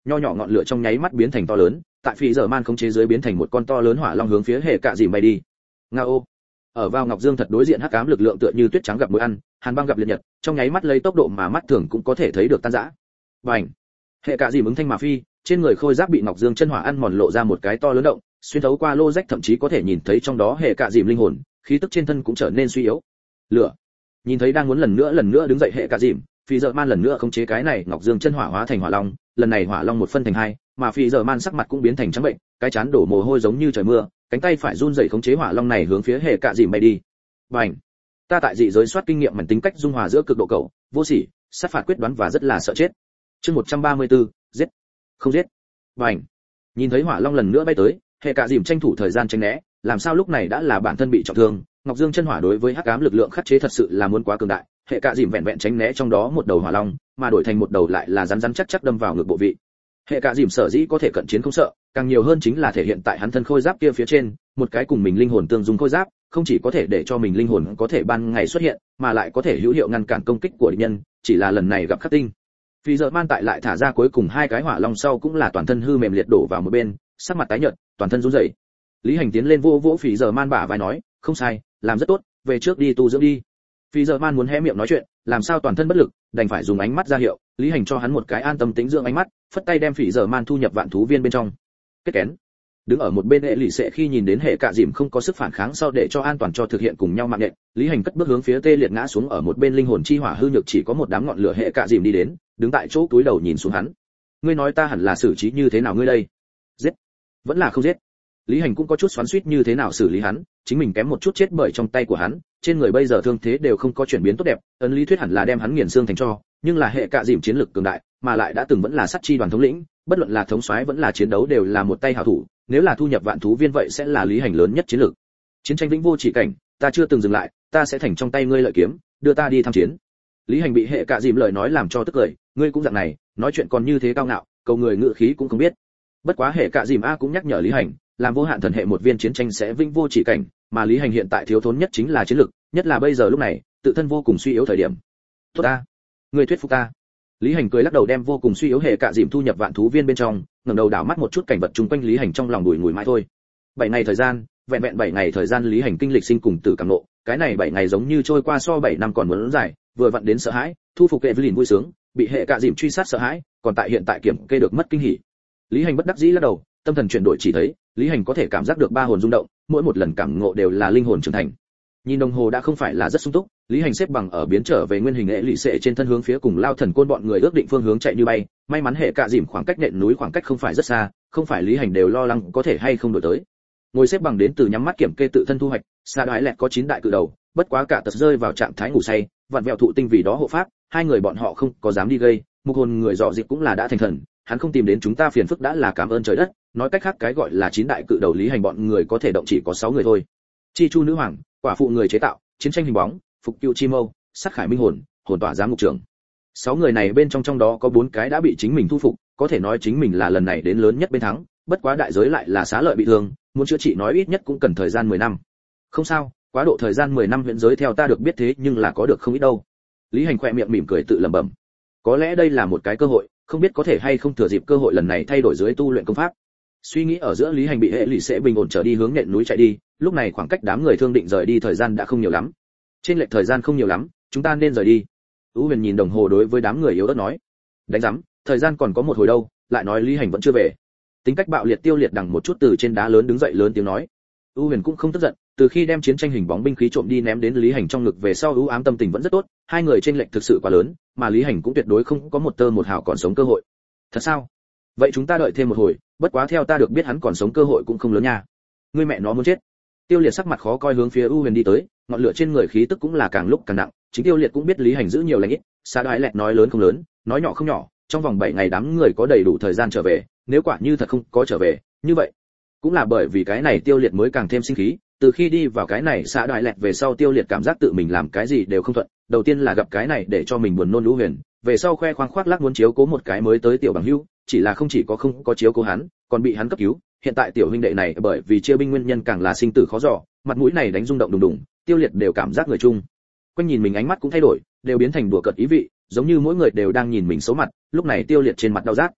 nho nhỏ ngọn lửa trong nháy mắt biến thành to lớn, tại phi giờ man khống chế dưới biến thành một con to lớn hỏa long hướng phía hệ cạ dìm bay đi. Ngao. Ở vào Ngọc Dương thật đối diện hắc ám lực lượng tựa như tuyết trắng gặp mối ăn, hàn băng gặp liệt nhật, trong nháy mắt lấy tốc độ mà mắt thường cũng có thể thấy được tan rã. Bành. Hệ cạ dìm ứng thanh mà phi, trên người khôi giáp bị Ngọc Dương chân hỏa ăn mòn lộ ra một cái to lớn động, xuyên thấu qua lô rách thậm chí có thể nhìn thấy trong đó hệ cạ dìm linh hồn, khí tức trên thân cũng trở nên suy yếu. Lửa. Nhìn thấy đang muốn lần nữa lần nữa đứng dậy hệ cạ dìm, phi giờ man lần nữa khống chế cái này Ngọc Dương chân hỏa hóa thành hỏa long, lần này hỏa long một phân thành hai, mà phi giờ man sắc mặt cũng biến thành trắng bệnh, cái chán đổ mồ hôi giống như trời mưa, cánh tay phải run rẩy khống chế hỏa long này hướng phía hệ cạ dìm bay đi. Bành. Ta tại dị giới soát kinh nghiệm mảnh tính cách dung hòa giữa cực độ cầu, vô sỉ, sát phạt quyết đoán và rất là sợ chết. Chương một trăm ba mươi tư, giết. Không giết. Bành. Nhìn thấy hỏa long lần nữa bay tới, hệ cạ dìm tranh thủ thời gian tránh né, làm sao lúc này đã là bản thân bị trọng thương, Ngọc Dương chân hỏa đối với hắc ám lực lượng khắc chế thật sự là muốn quá cường đại, hệ cạ dìm vẹn vẹn tránh né trong đó một đầu hỏa long, mà đổi thành một đầu lại là rắn rắn chắc chắc đâm vào ngực bộ vị. Hệ cạ dìm sở dĩ có thể cận chiến không sợ, càng nhiều hơn chính là thể hiện tại hắn thân khôi giáp kia phía trên, một cái cùng mình linh hồn tương dung khôi giáp, không chỉ có thể để cho mình linh hồn có thể ban ngày xuất hiện, mà lại có thể hữu hiệu ngăn cản công kích của địch nhân, chỉ là lần này gặp khắc tinh. Phi giờ man tại lại thả ra cuối cùng hai cái hỏa long sau cũng là toàn thân hư mềm liệt đổ vào một bên, sắc mặt tái nhợt, toàn thân run rẩy. Lý Hành tiến lên vỗ vỗ Phi giờ man bả vai nói, không sai, làm rất tốt, về trước đi tu dưỡng đi. Phi giờ man muốn hé miệng nói chuyện, làm sao toàn thân bất lực, đành phải dùng ánh mắt ra hiệu, Lý Hành cho hắn một cái an tâm tĩnh dưỡng ánh mắt, phất tay đem Phi giờ man thu nhập vạn thú viên bên trong. Kết kén. Đứng ở một bên hệ lì sẽ khi nhìn đến hệ cạ dìm không có sức phản kháng sau để cho an toàn cho thực hiện cùng nhau mạng nhện, Lý Hành cất bước hướng phía tê liệt ngã xuống ở một bên linh hồn chi hỏa hư nhược chỉ có một đám ngọn lửa hệ cạ dìm đi đến, đứng tại chỗ túi đầu nhìn xuống hắn. Ngươi nói ta hẳn là xử trí như thế nào ngươi đây? Giết? Vẫn là không giết? Lý Hành cũng có chút xoắn xuýt như thế nào xử lý hắn, chính mình kém một chút chết bởi trong tay của hắn, trên người bây giờ thương thế đều không có chuyển biến tốt đẹp, ấn lý thuyết hẳn là đem hắn nghiền xương thành tro, nhưng là hệ cạ dìm chiến lực cường đại, mà lại đã từng vẫn là sát chi đoàn thống lĩnh, bất luận là thống soái vẫn là chiến đấu đều là một tay hảo thủ, nếu là thu nhập vạn thú viên vậy sẽ là Lý Hành lớn nhất chiến lược. Chiến tranh vĩnh vô chỉ cảnh, ta chưa từng dừng lại, ta sẽ thành trong tay ngươi lợi kiếm, đưa ta đi tham chiến. Lý Hành bị hệ cạ dìm lời nói làm cho tức cười, ngươi cũng dạng này, nói chuyện còn như thế cao ngạo, cầu người ngự khí cũng không biết. Bất quá hệ cạ dìm a cũng nhắc nhở Lý Hành, làm vô hạn thần hệ một viên chiến tranh sẽ vĩnh vô chỉ cảnh, mà Lý Hành hiện tại thiếu thốn nhất chính là chiến lược, nhất là bây giờ lúc này, tự thân vô cùng suy yếu thời điểm. Tốt ta, ngươi thuyết phục ta. Lý Hành cười lắc đầu đem vô cùng suy yếu hệ cạ dìm thu nhập vạn thú viên bên trong, ngẩng đầu đảo mắt một chút cảnh vật chung quanh Lý Hành trong lòng đùi ngùi mãi thôi. Bảy ngày thời gian, vẹn vẹn bảy ngày thời gian Lý Hành kinh lịch sinh cùng tử cảm ngộ, cái này bảy ngày giống như trôi qua so bảy năm còn muốn dài, vừa vặn đến sợ hãi, thu phục Evelyn vui sướng, bị hệ cạ dìm truy sát sợ hãi, còn tại hiện tại kiểm kê được mất kinh hỉ. Lý Hành bất đắc dĩ lắc đầu, tâm thần chuyển đổi chỉ thấy, Lý Hành có thể cảm giác được ba hồn rung động, mỗi một lần cảm ngộ đều là linh hồn trưởng thành. Nhìn đồng hồ đã không phải là rất sung túc, Lý Hành xếp bằng ở biến trở về nguyên hình hệ lụy sệ trên thân hướng phía cùng lao thần côn bọn người ước định phương hướng chạy như bay, may mắn hệ cạ dìm khoảng cách nện núi khoảng cách không phải rất xa, không phải Lý Hành đều lo lắng có thể hay không đổi tới. Ngồi xếp bằng đến từ nhắm mắt kiểm kê tự thân thu hoạch, xa đoái lẹt có chín đại cự đầu, bất quá cả tật rơi vào trạng thái ngủ say, vặn vẹo thụ tinh vì đó hộ pháp, hai người bọn họ không có dám đi gây, mục hồn người dò dịp cũng là đã thành thần, hắn không tìm đến chúng ta phiền phức đã là cảm ơn trời đất, nói cách khác cái gọi là chín đại cự đầu Lý Hành bọn người có thể động chỉ có sáu người thôi. Chi chu nữ hoàng, quả phụ người chế tạo, chiến tranh hình bóng, phục cựu chi mâu, sát khải minh hồn, hồn tỏa giám ngục trưởng. Sáu người này bên trong trong đó có bốn cái đã bị chính mình thu phục, có thể nói chính mình là lần này đến lớn nhất bên thắng, bất quá đại giới lại là xá lợi bị thương, muốn chữa trị nói ít nhất cũng cần thời gian mười năm. Không sao, quá độ thời gian mười năm huyện giới theo ta được biết thế nhưng là có được không ít đâu. Lý Hành khẽ miệng mỉm cười tự lẩm bẩm. Có lẽ đây là một cái cơ hội, không biết có thể hay không thừa dịp cơ hội lần này thay đổi dưới tu luyện công pháp. Suy nghĩ ở giữa Lý Hành bị hệ lụy sẽ bình ổn trở đi hướng nện núi chạy đi, lúc này khoảng cách đám người thương định rời đi thời gian đã không nhiều lắm. Trên lệch thời gian không nhiều lắm, chúng ta nên rời đi. U Huyền nhìn đồng hồ đối với đám người yếu ớt nói, đánh rắm, thời gian còn có một hồi đâu, lại nói Lý Hành vẫn chưa về. Tính cách bạo liệt Tiêu Liệt đằng một chút từ trên đá lớn đứng dậy lớn tiếng nói. U Huyền cũng không tức giận, từ khi đem chiến tranh hình bóng binh khí trộm đi ném đến Lý Hành trong ngực về sau ưu ám tâm tình vẫn rất tốt, hai người trên lệch thực sự quá lớn, mà Lý Hành cũng tuyệt đối không có một tơ một hào còn sống cơ hội. Thật sao? Vậy chúng ta đợi thêm một hồi, bất quá theo ta được biết hắn còn sống cơ hội cũng không lớn nha. Ngươi mẹ nó muốn chết. Tiêu Liệt sắc mặt khó coi hướng phía U Huyền đi tới, ngọn lửa trên người khí tức cũng là càng lúc càng nặng, chính Tiêu Liệt cũng biết Lý Hành giữ nhiều lành ít, xa đoái lẹt nói lớn không lớn, nói nhỏ không nhỏ, trong vòng bảy ngày đám người có đầy đủ thời gian trở về, nếu quả như thật không có trở về, như vậy cũng là bởi vì cái này Tiêu Liệt mới càng thêm sinh khí, từ khi đi vào cái này xã đoái lẹt về sau Tiêu Liệt cảm giác tự mình làm cái gì đều không thuận, đầu tiên là gặp cái này để cho mình buồn nôn U Huyền, về sau khoe khoang khoác lác muốn chiếu cố một cái mới tới tiểu bằng hữu, chỉ là không chỉ có không có chiếu cố hắn, còn bị hắn cấp cứu, hiện tại tiểu huynh đệ này bởi vì chia binh nguyên nhân càng là sinh tử khó dò, mặt mũi này đánh rung động đùng đùng, Tiêu Liệt đều cảm giác người chung quanh nhìn mình ánh mắt cũng thay đổi, đều biến thành đùa cợt ý vị, giống như mỗi người đều đang nhìn mình xấu mặt, lúc này Tiêu Liệt trên mặt đau rát.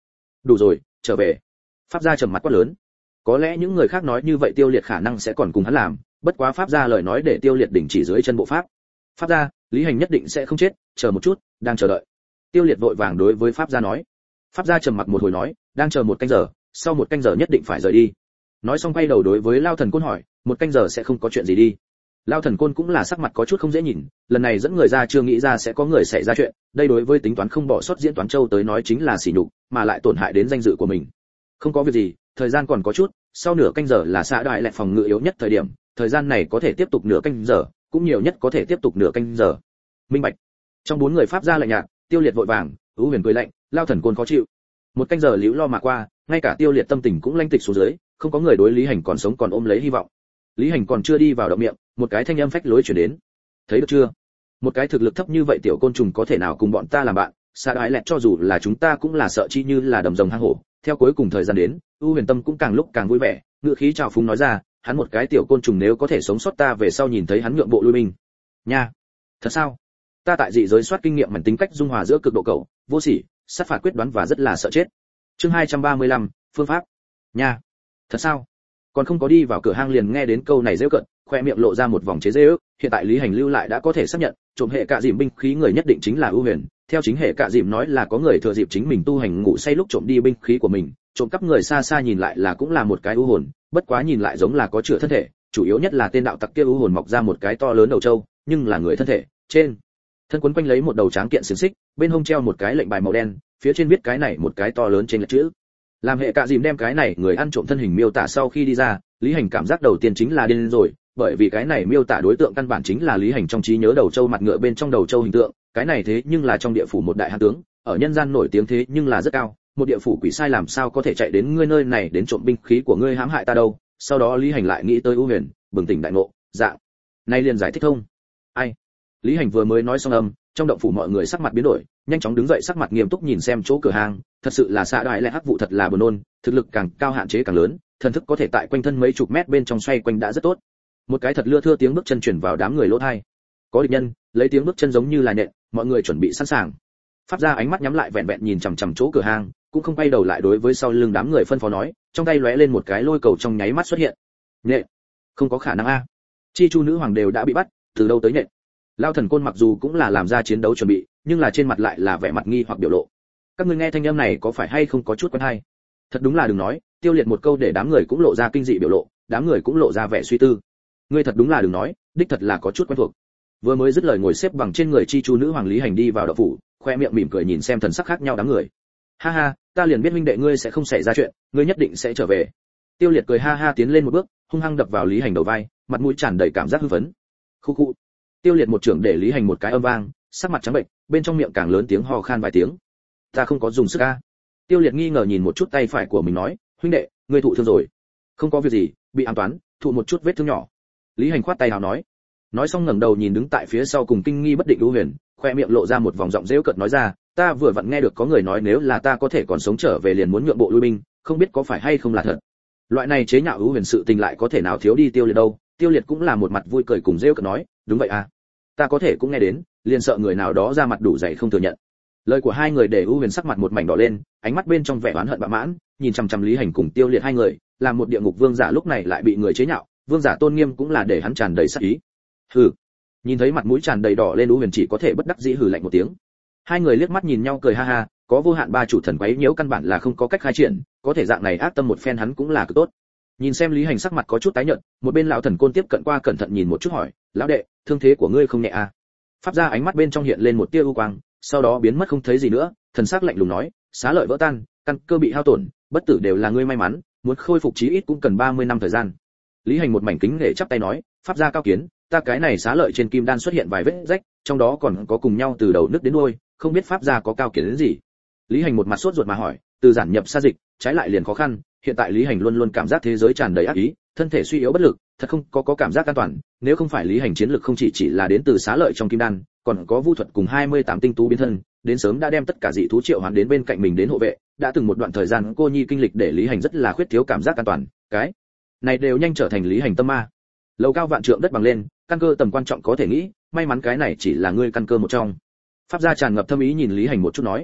đủ rồi, trở về. Pháp gia trầm mặt quát lớn. Có lẽ những người khác nói như vậy Tiêu Liệt khả năng sẽ còn cùng hắn làm, bất quá Pháp gia lời nói để Tiêu Liệt đình chỉ dưới chân bộ pháp. Pháp gia, Lý Hành nhất định sẽ không chết, chờ một chút, đang chờ đợi. Tiêu Liệt vội vàng đối với Pháp gia nói. Pháp gia trầm mặc một hồi nói, đang chờ một canh giờ, sau một canh giờ nhất định phải rời đi. Nói xong quay đầu đối với Lao Thần Côn hỏi, một canh giờ sẽ không có chuyện gì đi. Lao Thần Côn cũng là sắc mặt có chút không dễ nhìn, lần này dẫn người ra chưa nghĩ ra sẽ có người xảy ra chuyện, đây đối với tính toán không bỏ sót diễn toán châu tới nói chính là sỉ nhục, mà lại tổn hại đến danh dự của mình. Không có việc gì, thời gian còn có chút, sau nửa canh giờ là xã đại lại phòng ngự yếu nhất thời điểm, thời gian này có thể tiếp tục nửa canh giờ, cũng nhiều nhất có thể tiếp tục nửa canh giờ. Minh bạch. Trong bốn người Pháp gia lạnh nhạt, Tiêu Liệt vội vàng, Ú Huyền cười lạnh, Lao Thần Côn khó chịu. Một canh giờ liễu lo mà qua, ngay cả Tiêu Liệt tâm tình cũng lanh tịch xuống dưới, không có người đối Lý Hành còn sống còn ôm lấy hy vọng. Lý Hành còn chưa đi vào động miệng, một cái thanh âm phách lối truyền đến. Thấy được chưa? Một cái thực lực thấp như vậy tiểu côn trùng có thể nào cùng bọn ta làm bạn? Sa Đái Lẹt cho dù là chúng ta cũng là sợ chi như là đầm rồng hang hổ. Theo cuối cùng thời gian đến, U Huyền Tâm cũng càng lúc càng vui vẻ, ngữ khí trào phúng nói ra, hắn một cái tiểu côn trùng nếu có thể sống sót ta về sau nhìn thấy hắn nhượng bộ lui binh. Nha, thật sao? Ta tại dị giới soát kinh nghiệm mảnh tính cách dung hòa giữa cực độ cầu, vô sỉ, sát phạt quyết đoán và rất là sợ chết. Chương hai trăm ba mươi lăm, phương pháp. Nha, thật sao? Còn không có đi vào cửa hang liền nghe đến câu này giễu cợt, khoe miệng lộ ra một vòng chế giễu. Hiện tại Lý Hành lưu lại đã có thể xác nhận, trộm hệ cạ dìm binh khí người nhất định chính là U Huyền. Theo chính hệ cạ dìm nói là có người thừa dịp chính mình tu hành ngủ say lúc trộm đi binh khí của mình, trộm cắp người xa xa nhìn lại là cũng là một cái u hồn, bất quá nhìn lại giống là có chữa thân thể, chủ yếu nhất là tên đạo tặc kia u hồn mọc ra một cái to lớn đầu trâu, nhưng là người thân thể, trên thân quấn quanh lấy một đầu tráng kiện xiềng xích, bên hông treo một cái lệnh bài màu đen, phía trên viết cái này một cái to lớn trên lệch chữ. Làm hệ cạ dìm đem cái này người ăn trộm thân hình miêu tả sau khi đi ra, Lý Hành cảm giác đầu tiên chính là điên rồi, bởi vì cái này miêu tả đối tượng căn bản chính là Lý Hành trong trí nhớ đầu trâu mặt ngựa bên trong đầu trâu hình tượng, cái này thế nhưng là trong địa phủ một đại hán tướng, ở nhân gian nổi tiếng thế nhưng là rất cao, một địa phủ quỷ sai làm sao có thể chạy đến ngươi nơi này đến trộm binh khí của ngươi hãm hại ta đâu. Sau đó Lý Hành lại nghĩ tới U Huyền, bừng tỉnh đại ngộ, dạng này liền giải thích thông. Ai? Lý Hành vừa mới nói xong âm, trong động phủ mọi người sắc mặt biến đổi, nhanh chóng đứng dậy sắc mặt nghiêm túc nhìn xem chỗ cửa hàng, thật sự là xã đại lệ hắc vụ thật là buồn nôn, thực lực càng cao hạn chế càng lớn, thần thức có thể tại quanh thân mấy chục mét bên trong xoay quanh đã rất tốt. Một cái thật lưa thưa tiếng bước chân truyền vào đám người lỗ tai. Có địch nhân, lấy tiếng bước chân giống như là nện, mọi người chuẩn bị sẵn sàng. Pháp gia ánh mắt nhắm lại vẹn vẹn nhìn chằm chằm chỗ cửa hàng, cũng không quay đầu lại đối với sau lưng đám người phân phó nói, trong tay lóe lên một cái lôi cầu trong nháy mắt xuất hiện. Nện, không có khả năng a. Chi chu nữ hoàng đều đã bị bắt, từ đâu tới nện? Lao Thần Côn mặc dù cũng là làm ra chiến đấu chuẩn bị, nhưng là trên mặt lại là vẻ mặt nghi hoặc biểu lộ. Các ngươi nghe thanh âm này có phải hay không có chút quen hay? Thật đúng là đừng nói, Tiêu Liệt một câu để đám người cũng lộ ra kinh dị biểu lộ, đám người cũng lộ ra vẻ suy tư. Ngươi thật đúng là đừng nói, đích thật là có chút quen thuộc. Vừa mới dứt lời ngồi xếp bằng trên người chi chu nữ hoàng Lý Hành đi vào động phủ, khoe miệng mỉm cười nhìn xem thần sắc khác nhau đám người. Ha ha, ta liền biết huynh đệ ngươi sẽ không xảy ra chuyện, ngươi nhất định sẽ trở về. Tiêu Liệt cười ha ha tiến lên một bước, hung hăng đập vào Lý Hành đầu vai, mặt mũi tràn đầy cảm giác hưng phấn. Khu khu. Tiêu Liệt một trưởng để Lý Hành một cái âm vang, sắc mặt trắng bệch, bên trong miệng càng lớn tiếng ho khan vài tiếng. Ta không có dùng sức a. Tiêu Liệt nghi ngờ nhìn một chút tay phải của mình nói, huynh đệ, ngươi thụ thương rồi. Không có việc gì, bị ám toán, thụ một chút vết thương nhỏ. Lý Hành khoát tay hào nói. Nói xong ngẩng đầu nhìn đứng tại phía sau cùng kinh nghi bất định U Huyền, khoe miệng lộ ra một vòng giọng giễu cợt nói ra, ta vừa vặn nghe được có người nói nếu là ta có thể còn sống trở về liền muốn nhượng bộ lui binh, không biết có phải hay không là thật. Loại này chế nhạo U Huyền sự tình lại có thể nào thiếu đi Tiêu Liệt đâu. Tiêu Liệt cũng là một mặt vui cười cùng giễu cợt nói, đúng vậy à, ta có thể cũng nghe đến, liền sợ người nào đó ra mặt đủ dày không thừa nhận. Lời của hai người để U Huyền sắc mặt một mảnh đỏ lên, ánh mắt bên trong vẻ oán hận bạ mãn, nhìn chằm chằm Lý Hành cùng Tiêu Liệt hai người, làm một địa ngục vương giả lúc này lại bị người chế nhạo, vương giả tôn nghiêm cũng là để hắn tràn đầy sát ý. Hừ. Nhìn thấy mặt mũi tràn đầy đỏ lên U Huyền chỉ có thể bất đắc dĩ hừ lạnh một tiếng. Hai người liếc mắt nhìn nhau cười ha ha, có vô hạn ba chủ thần quấy nhiễu căn bản là không có cách khai triển, có thể dạng này ác tâm một phen hắn cũng là cực tốt. Nhìn xem Lý Hành sắc mặt có chút tái nhợt, một bên lão thần côn tiếp cận qua cẩn thận nhìn một chút hỏi, lão đệ, thương thế của ngươi không nhẹ à? Pháp gia ánh mắt bên trong hiện lên một tia u quang, sau đó biến mất không thấy gì nữa, thần sắc lạnh lùng nói, xá lợi vỡ tan, căn cơ bị hao tổn, bất tử đều là ngươi may mắn, muốn khôi phục chí ít cũng cần ba mươi năm thời gian. Lý Hành một mảnh kính nể chắp tay nói, pháp gia cao kiến, ta cái này xá lợi trên kim đan xuất hiện vài vết rách, trong đó còn có cùng nhau từ đầu nứt đến đuôi, không biết pháp gia có cao kiến đến gì. Lý Hành một mặt sốt ruột mà hỏi, từ giản nhập xa dịch, trái lại liền khó khăn, hiện tại Lý Hành luôn luôn cảm giác thế giới tràn đầy ác ý, thân thể suy yếu bất lực, thật không có có cảm giác an toàn, nếu không phải Lý Hành chiến lực không chỉ chỉ là đến từ xá lợi trong kim đan, còn có vu thuật cùng hai mươi tám tinh tú biến thân, đến sớm đã đem tất cả dị thú triệu hoán đến bên cạnh mình đến hộ vệ, đã từng một đoạn thời gian cô nhi kinh lịch để Lý Hành rất là khuyết thiếu cảm giác an toàn, cái này đều nhanh trở thành Lý Hành tâm ma. Lầu cao vạn trượng đất bằng lên, căn cơ tầm quan trọng có thể nghĩ, may mắn cái này chỉ là ngươi căn cơ một trong. Pháp gia tràn ngập thâm ý nhìn Lý Hành một chút nói,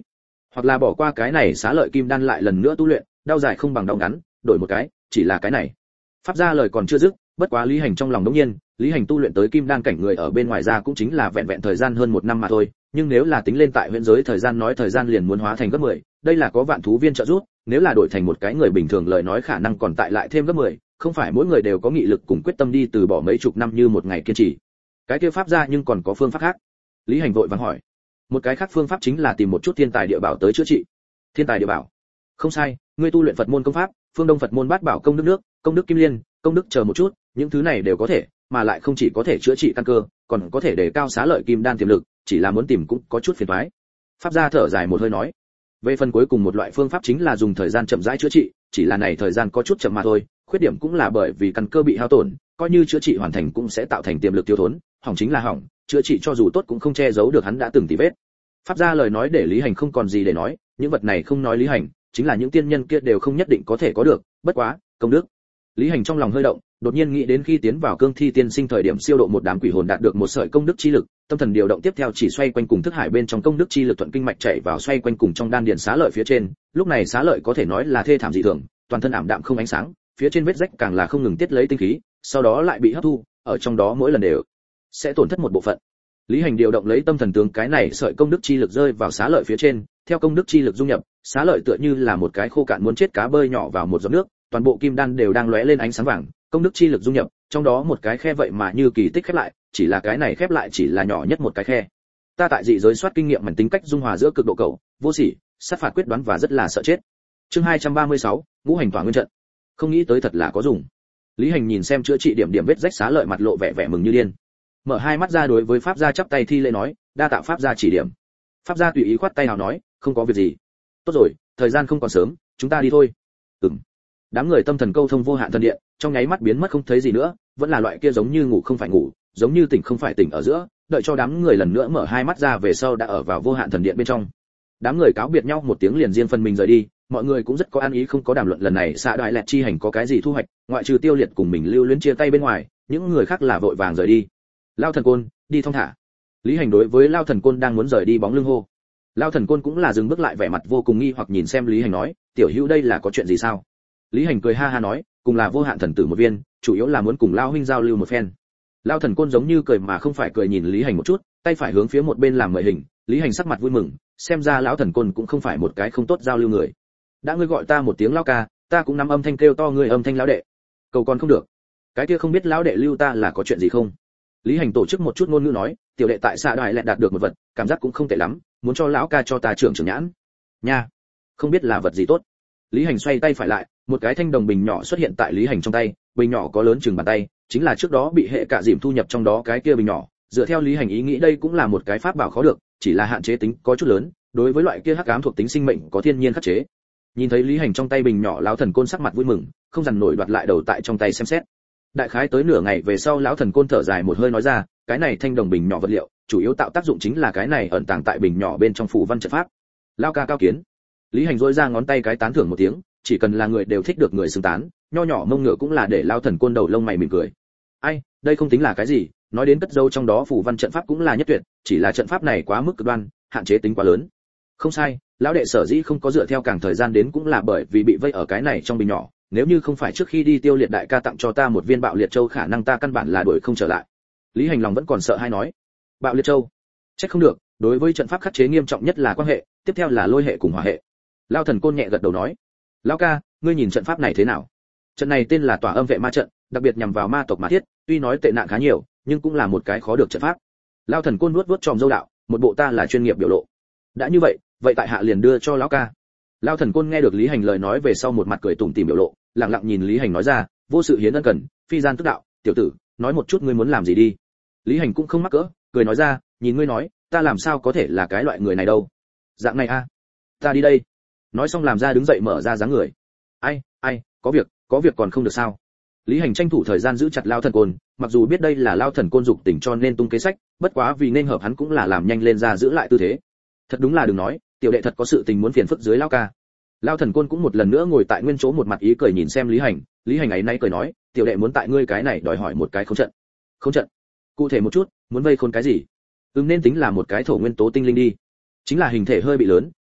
hoặc là bỏ qua cái này xá lợi kim đan lại lần nữa tu luyện, đau dài không bằng đau ngắn, đổi một cái, chỉ là cái này. Pháp gia lời còn chưa dứt, bất quá Lý Hành trong lòng đống nhiên, Lý Hành tu luyện tới kim đan cảnh người ở bên ngoài ra cũng chính là vẹn vẹn thời gian hơn một năm mà thôi, nhưng nếu là tính lên tại huyễn giới thời gian nói thời gian liền muốn hóa thành gấp mười, đây là có vạn thú viên trợ giúp, nếu là đổi thành một cái người bình thường lời nói khả năng còn tại lại thêm gấp mười, không phải mỗi người đều có nghị lực cùng quyết tâm đi từ bỏ mấy chục năm như một ngày kiên trì. Cái kia pháp gia nhưng còn có phương pháp khác. Lý Hành vội vàng hỏi. Một cái khác phương pháp chính là tìm một chút thiên tài địa bảo tới chữa trị. Thiên tài địa bảo? Không sai, ngươi tu luyện Phật môn công pháp, phương Đông Phật môn bát bảo công đức nước, công đức kim liên, công đức chờ một chút, những thứ này đều có thể, mà lại không chỉ có thể chữa trị căn cơ, còn có thể đề cao xá lợi kim đan tiềm lực, chỉ là muốn tìm cũng có chút phiền toái. Pháp gia thở dài một hơi nói. Về phần cuối cùng một loại phương pháp chính là dùng thời gian chậm rãi chữa trị, chỉ là này thời gian có chút chậm mà thôi, khuyết điểm cũng là bởi vì căn cơ bị hao tổn, coi như chữa trị hoàn thành cũng sẽ tạo thành tiềm lực thiếu thốn, hỏng chính là hỏng, chữa trị cho dù tốt cũng không che giấu được hắn đã từng tì vết. Pháp gia lời nói để Lý Hành không còn gì để nói, những vật này không nói Lý Hành, chính là những tiên nhân kia đều không nhất định có thể có được, bất quá, công đức. Lý Hành trong lòng hơi động, đột nhiên nghĩ đến khi tiến vào cương thi tiên sinh thời điểm siêu độ một đám quỷ hồn đạt được một sợi công đức chi lực, tâm thần điều động tiếp theo chỉ xoay quanh cùng thức hải bên trong công đức chi lực thuận kinh mạch chảy vào xoay quanh cùng trong đan điền xá lợi phía trên, lúc này xá lợi có thể nói là thê thảm dị thường, toàn thân ảm đạm không ánh sáng, phía trên vết rách càng là không ngừng tiết lấy tinh khí, sau đó lại bị hấp thu, ở trong đó mỗi lần đều sẽ tổn thất một bộ phận. Lý Hành điều động lấy tâm thần tướng cái này sợi công đức chi lực rơi vào xá lợi phía trên, theo công đức chi lực dung nhập, xá lợi tựa như là một cái khô cạn muốn chết cá bơi nhỏ vào một giọt nước, toàn bộ kim đan đều đang lóe lên ánh sáng vàng, công đức chi lực dung nhập, trong đó một cái khe vậy mà như kỳ tích khép lại, chỉ là cái này khép lại chỉ là nhỏ nhất một cái khe. Ta tại dị giới soát kinh nghiệm mảnh tính cách dung hòa giữa cực độ cầu, vô sỉ, sát phạt quyết đoán và rất là sợ chết. Chương hai trăm ba mươi sáu, ngũ hành tỏa nguyên trận. Không nghĩ tới thật là có dùng. Lý Hành nhìn xem chữa trị điểm điểm vết rách xá lợi mặt lộ vẻ vẻ mừng như điên. Mở hai mắt ra đối với pháp gia chắp tay thi lễ nói, đa tạ pháp gia chỉ điểm. Pháp gia tùy ý khoát tay nào nói, không có việc gì. Tốt rồi, thời gian không còn sớm, chúng ta đi thôi. Ừm. Đám người tâm thần câu thông vô hạn thần điện, trong nháy mắt biến mất không thấy gì nữa, vẫn là loại kia giống như ngủ không phải ngủ, giống như tỉnh không phải tỉnh ở giữa, đợi cho đám người lần nữa mở hai mắt ra về sau đã ở vào vô hạn thần điện bên trong. Đám người cáo biệt nhau một tiếng liền riêng phần mình rời đi, mọi người cũng rất có an ý không có đàm luận lần này xạ đại lẹt chi hành có cái gì thu hoạch, ngoại trừ Tiêu Liệt cùng mình lưu luyến chia tay bên ngoài, những người khác là vội vàng rời đi. Lao thần côn, đi thong thả. Lý Hành đối với Lao thần côn đang muốn rời đi bóng lưng hô. Lao thần côn cũng là dừng bước lại vẻ mặt vô cùng nghi hoặc nhìn xem Lý Hành nói, tiểu hữu đây là có chuyện gì sao? Lý Hành cười ha ha nói, cùng là vô hạn thần tử một viên, chủ yếu là muốn cùng Lao huynh giao lưu một phen. Lao thần côn giống như cười mà không phải cười nhìn Lý Hành một chút, tay phải hướng phía một bên làm mời hình, Lý Hành sắc mặt vui mừng, xem ra lão thần côn cũng không phải một cái không tốt giao lưu người. Đã ngươi gọi ta một tiếng lão ca, ta cũng nắm âm thanh kêu to ngươi âm thanh lão đệ. Cầu còn không được. Cái kia không biết lão đệ lưu ta là có chuyện gì không? Lý Hành tổ chức một chút ngôn ngữ nói, tiểu đệ tại xạ đại lại đạt được một vật, cảm giác cũng không tệ lắm, muốn cho lão ca cho ta trưởng trưởng nhãn. Nha, không biết là vật gì tốt. Lý Hành xoay tay phải lại, một cái thanh đồng bình nhỏ xuất hiện tại Lý Hành trong tay, bình nhỏ có lớn chừng bàn tay, chính là trước đó bị hệ cả dìm thu nhập trong đó cái kia bình nhỏ, dựa theo Lý Hành ý nghĩ đây cũng là một cái pháp bảo khó được, chỉ là hạn chế tính có chút lớn, đối với loại kia hắc ám thuộc tính sinh mệnh có thiên nhiên khắc chế. Nhìn thấy Lý Hành trong tay bình nhỏ, lão thần côn sắc mặt vui mừng, không dằn nổi đoạt lại đầu tại trong tay xem xét. Đại khái tới nửa ngày về sau lão thần côn thở dài một hơi nói ra, cái này thanh đồng bình nhỏ vật liệu, chủ yếu tạo tác dụng chính là cái này ẩn tàng tại bình nhỏ bên trong phù văn trận pháp. Lão ca cao kiến. Lý Hành rỗi ra ngón tay cái tán thưởng một tiếng, chỉ cần là người đều thích được người xứng tán, nho nhỏ mông ngựa cũng là để lão thần côn đầu lông mày mỉm cười. Ai, đây không tính là cái gì, nói đến cất dấu trong đó phù văn trận pháp cũng là nhất tuyệt, chỉ là trận pháp này quá mức cực đoan, hạn chế tính quá lớn. Không sai, lão đệ sở dĩ không có dựa theo càng thời gian đến cũng là bởi vì bị vây ở cái này trong bình nhỏ, nếu như không phải trước khi đi Tiêu Liệt đại ca tặng cho ta một viên bạo liệt châu khả năng ta căn bản là đuổi không trở lại. Lý Hành lòng vẫn còn sợ hay nói, bạo liệt châu, chắc không được, đối với trận pháp khắc chế nghiêm trọng nhất là quan hệ, tiếp theo là lôi hệ cùng hỏa hệ. Lão thần côn nhẹ gật đầu nói, lão ca, ngươi nhìn trận pháp này thế nào? Trận này tên là Tỏa Âm Vệ Ma trận, đặc biệt nhằm vào ma tộc mà thiết, tuy nói tệ nạn khá nhiều, nhưng cũng là một cái khó được trận pháp. Lão thần côn nuốt nuốt tròm dâu đạo, một bộ ta là chuyên nghiệp biểu lộ. Đã như vậy, vậy tại hạ liền đưa cho lão ca. Lão thần côn nghe được Lý Hành lời nói về sau một mặt cười tủm tỉm biểu lộ, lặng lặng nhìn Lý Hành nói ra, vô sự hiến ân cần, phi gian tức đạo, tiểu tử, nói một chút ngươi muốn làm gì đi. Lý Hành cũng không mắc cỡ, cười nói ra, nhìn ngươi nói, ta làm sao có thể là cái loại người này đâu. Dạng này a, ta đi đây. Nói xong làm ra đứng dậy mở ra dáng người. Ai, ai, có việc, có việc còn không được sao? Lý Hành tranh thủ thời gian giữ chặt Lão thần côn, mặc dù biết đây là Lão thần côn dục tình cho nên tung kế sách, bất quá vì nên hợp hắn cũng là làm nhanh lên ra giữ lại tư thế. Thật đúng là đừng nói, tiểu đệ thật có sự tình muốn phiền phức dưới Lão ca. Lão thần côn cũng một lần nữa ngồi tại nguyên chỗ một mặt ý cười nhìn xem Lý Hành, Lý Hành ấy nay cười nói, tiểu đệ muốn tại ngươi cái này đòi hỏi một cái khống trận. Khống trận? Cụ thể một chút, muốn vây khốn cái gì? Ừm nên tính là một cái thổ nguyên tố tinh linh đi. Chính là hình thể hơi bị lớn,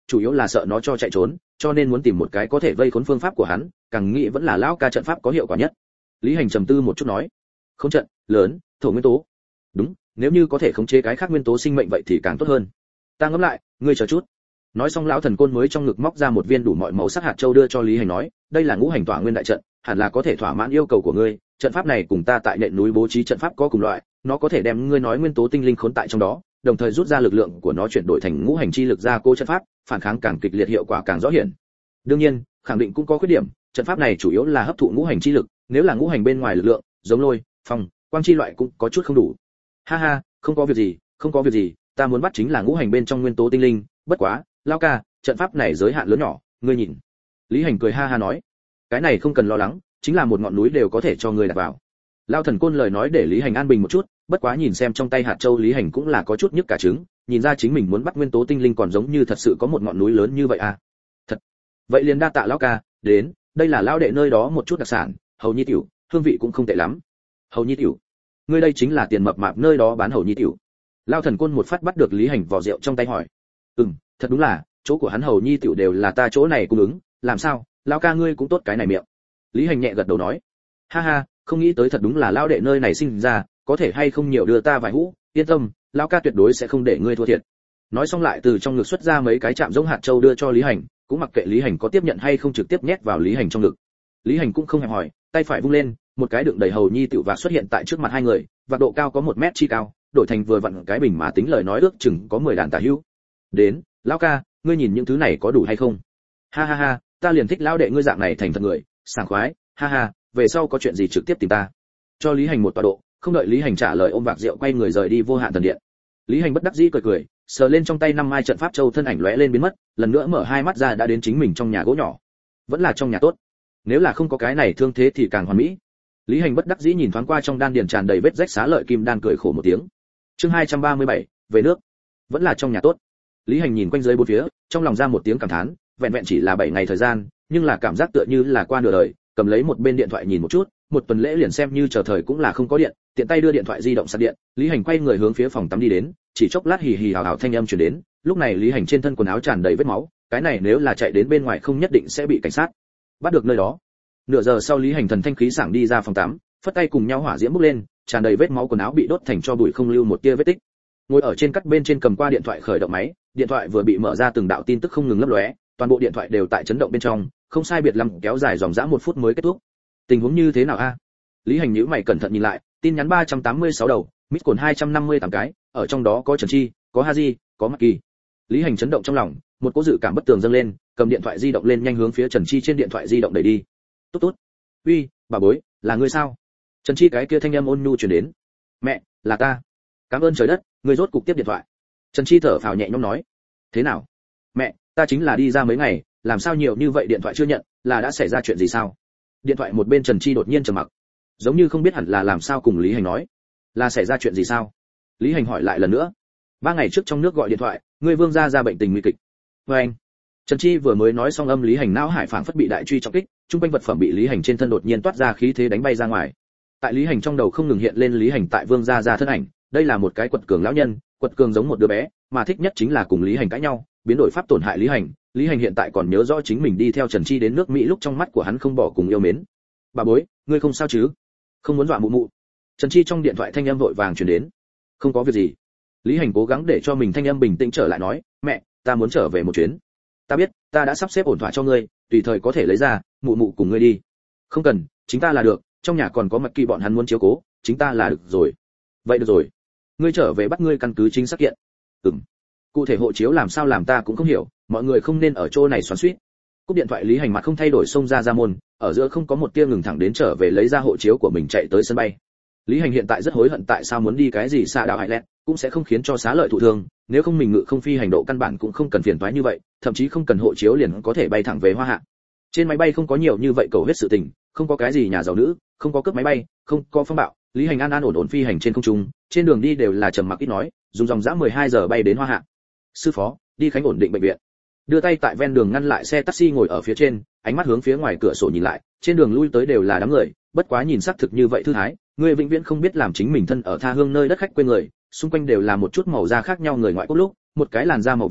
chủ yếu là sợ nó cho chạy trốn, cho nên muốn tìm một cái có thể vây khốn phương pháp của hắn, càng nghĩ vẫn là lão ca trận pháp có hiệu quả nhất. Lý Hành trầm tư một chút nói, không trận lớn, thổ nguyên tố. Đúng, nếu như có thể khống chế cái khác nguyên tố sinh mệnh vậy thì càng tốt hơn. Ta ngẫm lại, ngươi chờ chút. Nói xong lão thần côn mới trong ngực móc ra một viên đủ mọi màu sắc hạt châu đưa cho Lý Hành nói, đây là ngũ hành tỏa nguyên đại trận, hẳn là có thể thỏa mãn yêu cầu của ngươi. Trận pháp này cùng ta tại nền núi bố trí trận pháp có cùng loại, nó có thể đem ngươi nói nguyên tố tinh linh khốn tại trong đó, đồng thời rút ra lực lượng của nó chuyển đổi thành ngũ hành chi lực ra cố trận pháp, phản kháng càng kịch liệt hiệu quả càng rõ hiển. Đương nhiên, khẳng định cũng có khuyết điểm, trận pháp này chủ yếu là hấp thụ ngũ hành chi lực, nếu là ngũ hành bên ngoài lực lượng, giống lôi, phong, quang chi loại cũng có chút không đủ. Ha ha, không có việc gì, không có việc gì, ta muốn bắt chính là ngũ hành bên trong nguyên tố tinh linh, bất quá, lão ca, trận pháp này giới hạn lớn nhỏ, ngươi nhìn. Lý Hành cười ha ha nói, cái này không cần lo lắng, chính là một ngọn núi đều có thể cho ngươi đặt vào. Lão thần côn lời nói để Lý Hành an bình một chút, bất quá nhìn xem trong tay hạt châu Lý Hành cũng là có chút nhức cả trứng, nhìn ra chính mình muốn bắt nguyên tố tinh linh còn giống như thật sự có một ngọn núi lớn như vậy à. Thật. Vậy liền đa tạ lão ca, đến, đây là lão đệ nơi đó một chút đặc sản, hầu nhi tiểu, hương vị cũng không tệ lắm. Hầu nhi tiểu. Ngươi đây chính là tiền mập mạp nơi đó bán hầu nhi tiểu. Lão thần côn một phát bắt được Lý Hành vỏ rượu trong tay hỏi. Ừm, thật đúng là, chỗ của hắn hầu nhi tiểu đều là ta chỗ này cung ứng, làm sao, lão ca ngươi cũng tốt cái này miệng. Lý Hành nhẹ gật đầu nói. Ha ha, không nghĩ tới thật đúng là lão đệ nơi này sinh ra, có thể hay không nhiều đưa ta vài hũ, yên tâm, lão ca tuyệt đối sẽ không để ngươi thua thiệt. Nói xong lại từ trong ngực xuất ra mấy cái chạm giống hạt châu đưa cho Lý Hành, cũng mặc kệ Lý Hành có tiếp nhận hay không trực tiếp nhét vào Lý Hành trong ngực. Lý Hành cũng không hề hỏi, tay phải vung lên, một cái đựng đầy hầu nhi tiểu vạc xuất hiện tại trước mặt hai người, và độ cao có một mét chi cao, đổi thành vừa vặn cái bình mà tính lời nói ước chừng có mười đàn tả hữu. Đến, lão ca, ngươi nhìn những thứ này có đủ hay không? Ha ha ha, ta liền thích lão đệ ngươi dạng này thành thật người, sảng khoái, ha ha, về sau có chuyện gì trực tiếp tìm ta. Cho Lý Hành một tọa độ, không đợi Lý Hành trả lời ôm vạc rượu quay người rời đi vô hạn thần điện. Lý Hành bất đắc dĩ cười cười, sờ lên trong tay năm mai trận pháp châu thân ảnh lóe lên biến mất, lần nữa mở hai mắt ra đã đến chính mình trong nhà gỗ nhỏ. Vẫn là trong nhà tốt. Nếu là không có cái này thương thế thì càng hoàn mỹ. Lý Hành bất đắc dĩ nhìn thoáng qua trong đan điền tràn đầy vết rách xá lợi kim đan cười khổ một tiếng. Chương hai trăm ba mươi bảy, về nước. Vẫn là trong nhà tốt. Lý Hành nhìn quanh dưới bốn phía, trong lòng ra một tiếng cảm thán, vẹn vẹn chỉ là bảy ngày thời gian, nhưng là cảm giác tựa như là qua nửa đời, cầm lấy một bên điện thoại nhìn một chút, một tuần lễ liền xem như chờ thời cũng là không có điện, tiện tay đưa điện thoại di động sạc điện, Lý Hành quay người hướng phía phòng tắm đi đến, chỉ chốc lát hì hì hào hào thanh âm truyền đến, lúc này Lý Hành trên thân quần áo tràn đầy vết máu, cái này nếu là chạy đến bên ngoài không nhất định sẽ bị cảnh sát bắt được nơi đó. Nửa giờ sau Lý Hành thần thanh khí sảng đi ra phòng tắm, phất tay cùng nhau hỏa diễm bốc lên, tràn đầy vết máu quần áo bị đốt thành cho bụi không lưu một tia vết tích. Ngồi ở trên cắt bên trên cầm qua điện thoại khởi động máy, điện thoại vừa bị mở ra từng đạo tin tức không ngừng lấp lóe, toàn bộ điện thoại đều tại chấn động bên trong, không sai biệt lắm kéo dài dòng dã một phút mới kết thúc. Tình huống như thế nào a? Lý Hành nhíu mày cẩn thận nhìn lại, tin nhắn ba trăm tám mươi sáu đầu, miss cồn hai trăm năm mươi tám cái, ở trong đó có Trần Chi, có Haji, có Mạc Kỳ. Lý Hành chấn động trong lòng, một cỗ dự cảm bất tường dâng lên, cầm điện thoại di động lên nhanh hướng phía Trần Chi trên điện thoại di động đẩy đi. Tốt tốt. Uy, bà bối, là ngươi sao? Trần Chi cái kia thanh âm ôn nhu truyền đến. Mẹ, là ta. Cảm ơn trời đất, ngươi rốt cục tiếp điện thoại. Trần Chi thở phào nhẹ nhõm nói. Thế nào? Mẹ, ta chính là đi ra mấy ngày, làm sao nhiều như vậy điện thoại chưa nhận, là đã xảy ra chuyện gì sao? Điện thoại một bên Trần Chi đột nhiên trầm mặc, giống như không biết hẳn là làm sao cùng Lý Hành nói. Là xảy ra chuyện gì sao? Lý Hành hỏi lại lần nữa. Ba ngày trước trong nước gọi điện thoại, ngươi Vương gia ra bệnh tình nguy kịch. Với anh. Trần Chi vừa mới nói xong âm Lý Hành não hải phảng phất bị đại truy trọng kích, trung quanh vật phẩm bị Lý Hành trên thân đột nhiên toát ra khí thế đánh bay ra ngoài. Tại Lý Hành trong đầu không ngừng hiện lên Lý Hành tại Vương gia ra thân ảnh, đây là một cái quật cường lão nhân, quật cường giống một đứa bé, mà thích nhất chính là cùng Lý Hành cãi nhau, biến đổi pháp tổn hại Lý Hành. Lý Hành hiện tại còn nhớ rõ chính mình đi theo Trần Chi đến nước Mỹ lúc trong mắt của hắn không bỏ cùng yêu mến. Bà bối, ngươi không sao chứ? Không muốn dọa mụ mụ. Trần Chi trong điện thoại thanh âm vội vàng truyền đến. Không có việc gì. Lý Hành cố gắng để cho mình thanh âm bình tĩnh trở lại nói, mẹ, ta muốn trở về một chuyến. Ta biết, ta đã sắp xếp ổn thỏa cho ngươi, tùy thời có thể lấy ra, mụ mụ cùng ngươi đi. Không cần, chính ta là được, trong nhà còn có Mạc Kỳ bọn hắn muốn chiếu cố, chính ta là được rồi. Vậy được rồi. Ngươi trở về bắt ngươi căn cứ chính xác kiện. Ừm. Cụ thể hộ chiếu làm sao làm ta cũng không hiểu, mọi người không nên ở chỗ này xoắn xuýt. Cúp điện thoại Lý Hành mặt không thay đổi xông ra ra môn, ở giữa không có một tia ngừng thẳng đến trở về lấy ra hộ chiếu của mình chạy tới sân bay. Lý Hành hiện tại rất hối hận tại sao muốn đi cái gì xa đảo hải lẹt, cũng sẽ không khiến cho xá lợi thụ thương, nếu không mình ngự không phi hành độ căn bản cũng không cần phiền toái như vậy, thậm chí không cần hộ chiếu liền có thể bay thẳng về Hoa Hạ. Trên máy bay không có nhiều như vậy cầu huyết sự tình, không có cái gì nhà giàu nữ, không có cướp máy bay, không có phong bạo, Lý Hành an an ổn ổn phi hành trên không trung, trên đường đi đều là trầm mặc ít nói, dùng dòng dã mười hai giờ bay đến Hoa Hạ. Sư phó, đi khánh ổn định bệnh viện. Đưa tay tại ven đường ngăn lại xe taxi ngồi ở phía trên, ánh mắt hướng phía ngoài cửa sổ nhìn lại, trên đường lui tới đều là đám người, bất quá nhìn sắc thực như vậy thư thái, người vĩnh viễn không biết làm chính mình thân ở tha hương nơi đất khách quê người, xung quanh đều là một chút màu da khác nhau người ngoại quốc lúc, một cái làn da màu vàng,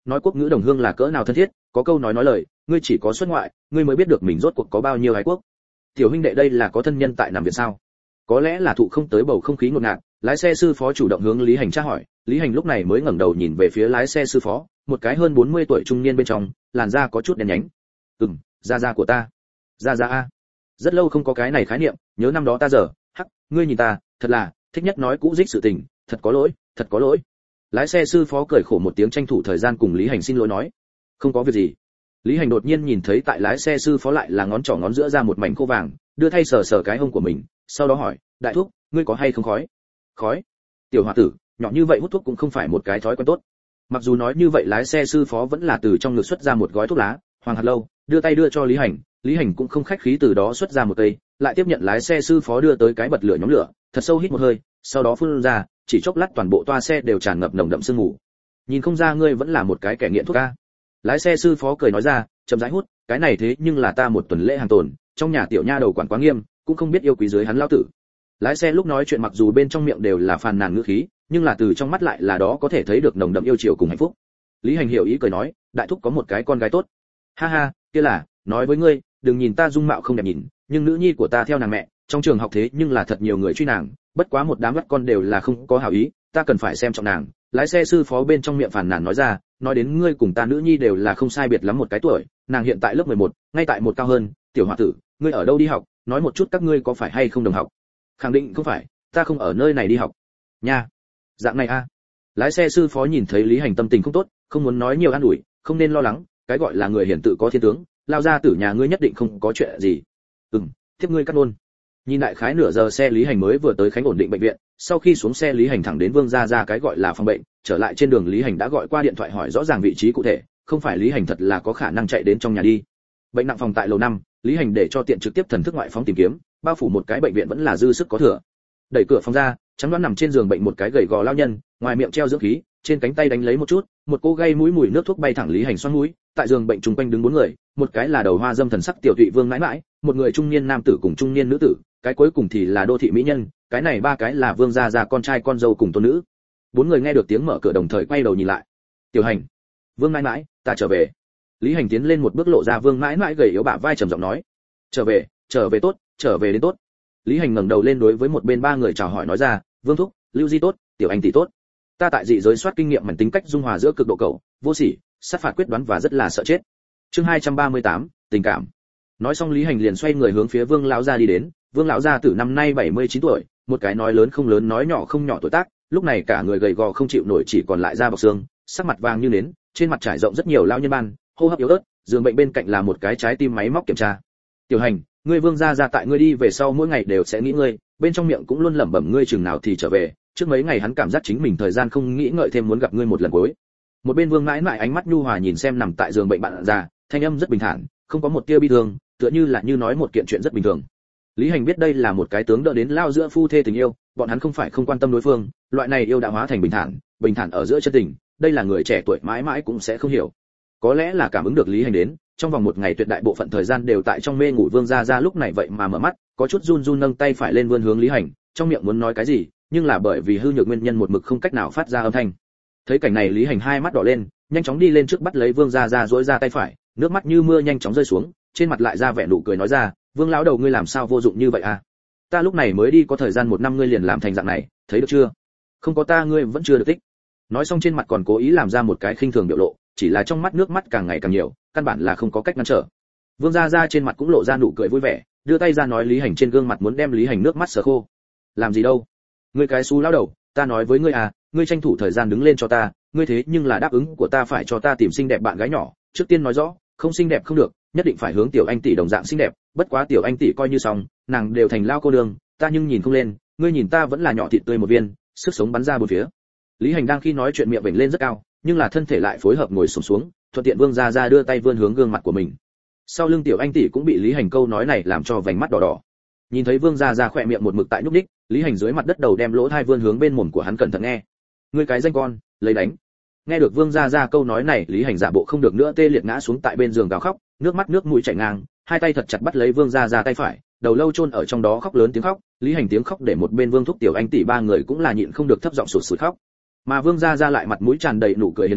nói quốc ngữ đồng hương là cỡ nào thân thiết, có câu nói nói lời, ngươi chỉ có xuất ngoại, ngươi mới biết được mình rốt cuộc có bao nhiêu ái quốc. Tiểu huynh đệ đây là có thân nhân tại nằm viện sao? Có lẽ là thụ không tới bầu không khí ngột ngạt, lái xe sư phó chủ động hướng Lý Hành tra hỏi, Lý Hành lúc này mới ngẩng đầu nhìn về phía lái xe sư phó, một cái hơn bốn mươi tuổi trung niên bên trong, làn da có chút đen nhánh. Ừm, da da của ta. Da da a. Rất lâu không có cái này khái niệm, nhớ năm đó ta giờ, hắc, ngươi nhìn ta, thật là, thích nhất nói cũ dích sự tình, thật có lỗi, thật có lỗi. Lái xe sư phó cười khổ một tiếng tranh thủ thời gian cùng Lý Hành xin lỗi nói, không có việc gì. Lý Hành đột nhiên nhìn thấy tại lái xe sư phó lại là ngón trỏ ngón giữa ra một mảnh khô vàng, đưa thay sờ sờ cái hông của mình, sau đó hỏi, đại thúc, ngươi có hay không khói? Khói? Tiểu hòa tử, nhỏ như vậy hút thuốc cũng không phải một cái thói quen tốt. Mặc dù nói như vậy lái xe sư phó vẫn là từ trong ngực xuất ra một gói thuốc lá, hoàng hạt lâu, đưa tay đưa cho Lý Hành, Lý Hành cũng không khách khí từ đó xuất ra một cây, lại tiếp nhận lái xe sư phó đưa tới cái bật lửa nhóm lửa, thật sâu hít một hơi, sau đó phun ra, chỉ chốc lát toàn bộ toa xe đều tràn ngập nồng đậm sương mù. Nhìn không ra ngươi vẫn là một cái kẻ nghiện thuốc a. Lái xe sư phó cười nói ra, chậm rãi hút, cái này thế nhưng là ta một tuần lễ hàng tồn, trong nhà tiểu nha đầu quản quá nghiêm, cũng không biết yêu quý dưới hắn lao tử. Lái xe lúc nói chuyện mặc dù bên trong miệng đều là phàn nàn ngữ khí, nhưng là từ trong mắt lại là đó có thể thấy được nồng đậm yêu chiều cùng hạnh phúc. Lý Hành hiểu ý cười nói, đại thúc có một cái con gái tốt. Ha ha, kia là, nói với ngươi, đừng nhìn ta dung mạo không đẹp nhìn, nhưng nữ nhi của ta theo nàng mẹ, trong trường học thế nhưng là thật nhiều người truy nàng, bất quá một đám bắt con đều là không có hảo ý, ta cần phải xem trọng nàng. Lái xe sư phó bên trong miệng phàn nàn nói ra, nói đến ngươi cùng ta nữ nhi đều là không sai biệt lắm một cái tuổi, nàng hiện tại lớp mười một, ngay tại một cao hơn, tiểu hòa tử, ngươi ở đâu đi học, nói một chút các ngươi có phải hay không đồng học. Khẳng định không phải, ta không ở nơi này đi học. Nha. Dạng này a. Lái xe sư phó nhìn thấy Lý Hành tâm tình không tốt, không muốn nói nhiều an ủi, không nên lo lắng, cái gọi là người hiển tự có thiên tướng, lao ra tử nhà ngươi nhất định không có chuyện gì. Ừm, tiếp ngươi cắt luôn. Nhìn đại khái nửa giờ xe Lý Hành mới vừa tới Khánh ổn định bệnh viện, sau khi xuống xe Lý Hành thẳng đến Vương gia ra cái gọi là phòng bệnh, trở lại trên đường Lý Hành đã gọi qua điện thoại hỏi rõ ràng vị trí cụ thể, không phải Lý Hành thật là có khả năng chạy đến trong nhà đi. Bệnh nặng phòng tại lầu năm, Lý Hành để cho tiện trực tiếp thần thức ngoại phóng tìm kiếm, bao phủ một cái bệnh viện vẫn là dư sức có thừa. Đẩy cửa phòng ra, trắng đoán nằm trên giường bệnh một cái gầy gò lao nhân, ngoài miệng treo dưỡng khí, trên cánh tay đánh lấy một chút, một cô gây mũi mùi nước thuốc bay thẳng Lý Hành xoắn mũi, tại giường bệnh trung quanh đứng bốn người, một cái là đầu hoa dâm thần sắc tiểu tụy vương mãi mãi, một người trung niên nam tử cùng trung niên nữ tử, cái cuối cùng thì là đô thị mỹ nhân, cái này ba cái là vương gia gia con trai con dâu cùng tôn nữ. Bốn người nghe được tiếng mở cửa đồng thời quay đầu nhìn lại. Tiểu Hành, vương mãi mãi, ta trở về. Lý Hành tiến lên một bước lộ ra vương mãi mãi gầy yếu bả vai trầm giọng nói, trở về, trở về tốt, trở về đến tốt. Lý Hành ngẩng đầu lên đối với một bên ba người chào hỏi nói ra, vương thúc, lưu di tốt, tiểu anh tỷ tốt. Ta tại dị giới soát kinh nghiệm mảnh tính cách dung hòa giữa cực độ cầu, vô sỉ, sát phạt quyết đoán và rất là sợ chết. Chương hai trăm ba mươi tám, tình cảm. Nói xong Lý Hành liền xoay người hướng phía Vương lão gia đi đến, Vương lão gia từ năm nay bảy mươi chín tuổi, một cái nói lớn không lớn nói nhỏ không nhỏ tuổi tác, lúc này cả người gầy gò không chịu nổi chỉ còn lại da bọc xương, sắc mặt vàng như nến, trên mặt trải rộng rất nhiều lão nhân ban, hô hấp yếu ớt, giường bệnh bên cạnh là một cái trái tim máy móc kiểm tra. Tiểu Hành, ngươi Vương gia gia tại ngươi đi về sau mỗi ngày đều sẽ nghĩ ngươi, bên trong miệng cũng luôn lẩm bẩm ngươi chừng nào thì trở về, trước mấy ngày hắn cảm giác chính mình thời gian không nghĩ ngợi thêm muốn gặp ngươi một lần cuối. Một bên Vương mãi mãi ánh mắt nhu hòa nhìn xem nằm tại giường bệnh bạn già, thanh âm rất bình thản, không có một tia bi thương, tựa như là như nói một kiện chuyện rất bình thường. Lý Hành biết đây là một cái tướng đỡ đến lao giữa phu thê tình yêu, bọn hắn không phải không quan tâm đối phương, loại này yêu đã hóa thành bình thản, bình thản ở giữa chân tình, đây là người trẻ tuổi mãi mãi cũng sẽ không hiểu. Có lẽ là cảm ứng được Lý Hành đến, trong vòng một ngày tuyệt đại bộ phận thời gian đều tại trong mê ngủ Vương gia gia lúc này vậy mà mở mắt, có chút run run nâng tay phải lên vươn hướng Lý Hành, trong miệng muốn nói cái gì, nhưng là bởi vì hư nhược nguyên nhân một mực không cách nào phát ra âm thanh. Thấy cảnh này Lý Hành hai mắt đỏ lên, nhanh chóng đi lên trước bắt lấy Vương gia gia duỗi ra tay phải, nước mắt như mưa nhanh chóng rơi xuống, trên mặt lại ra vẻ nụ cười nói ra, Vương lão đầu ngươi làm sao vô dụng như vậy à? Ta lúc này mới đi có thời gian một năm ngươi liền làm thành dạng này, thấy được chưa? Không có ta ngươi vẫn chưa được tích. Nói xong trên mặt còn cố ý làm ra một cái khinh thường biểu lộ, chỉ là trong mắt nước mắt càng ngày càng nhiều, căn bản là không có cách ngăn trở. Vương gia gia trên mặt cũng lộ ra nụ cười vui vẻ, đưa tay ra nói Lý Hành trên gương mặt muốn đem Lý Hành nước mắt sờ khô. Làm gì đâu? Ngươi cái xú lão đầu, ta nói với ngươi à, ngươi tranh thủ thời gian đứng lên cho ta, ngươi thế nhưng là đáp ứng của ta phải cho ta tìm xinh đẹp bạn gái nhỏ, trước tiên nói rõ, không xinh đẹp không được, nhất định phải hướng tiểu anh tỷ đồng dạng xinh đẹp, bất quá tiểu anh tỷ coi như xong, nàng đều thành lao cô đường, ta nhưng nhìn không lên, ngươi nhìn ta vẫn là nhỏ thịt tươi một viên, sức sống bắn ra bốn phía. Lý Hành đang khi nói chuyện miệng vểnh lên rất cao, nhưng là thân thể lại phối hợp ngồi xổm xuống, xuống, thuận tiện Vương gia gia đưa tay vươn hướng gương mặt của mình. Sau lưng tiểu anh tỷ cũng bị Lý Hành câu nói này làm cho vành mắt đỏ đỏ. Nhìn thấy Vương gia gia khỏe miệng một mực tại nhúc nhích, Lý Hành dưới mặt đất đầu đem lỗ tai vươn hướng bên mồm của hắn cẩn thận nghe. Ngươi cái danh con, lấy đánh. Nghe được Vương gia gia câu nói này, Lý Hành giả bộ không được nữa tê liệt ngã xuống tại bên giường gào khóc, nước mắt nước mũi chảy ngang, hai tay thật chặt bắt lấy Vương gia gia tay phải, đầu lâu chôn ở trong đó khóc lớn tiếng khóc. Lý Hành tiếng khóc để một bên Vương thúc tiểu anh tỷ ba người cũng là nhịn không được thấp giọng sụt sùi khóc. Mà Vương gia gia lại mặt mũi tràn đầy nụ cười hiền lành,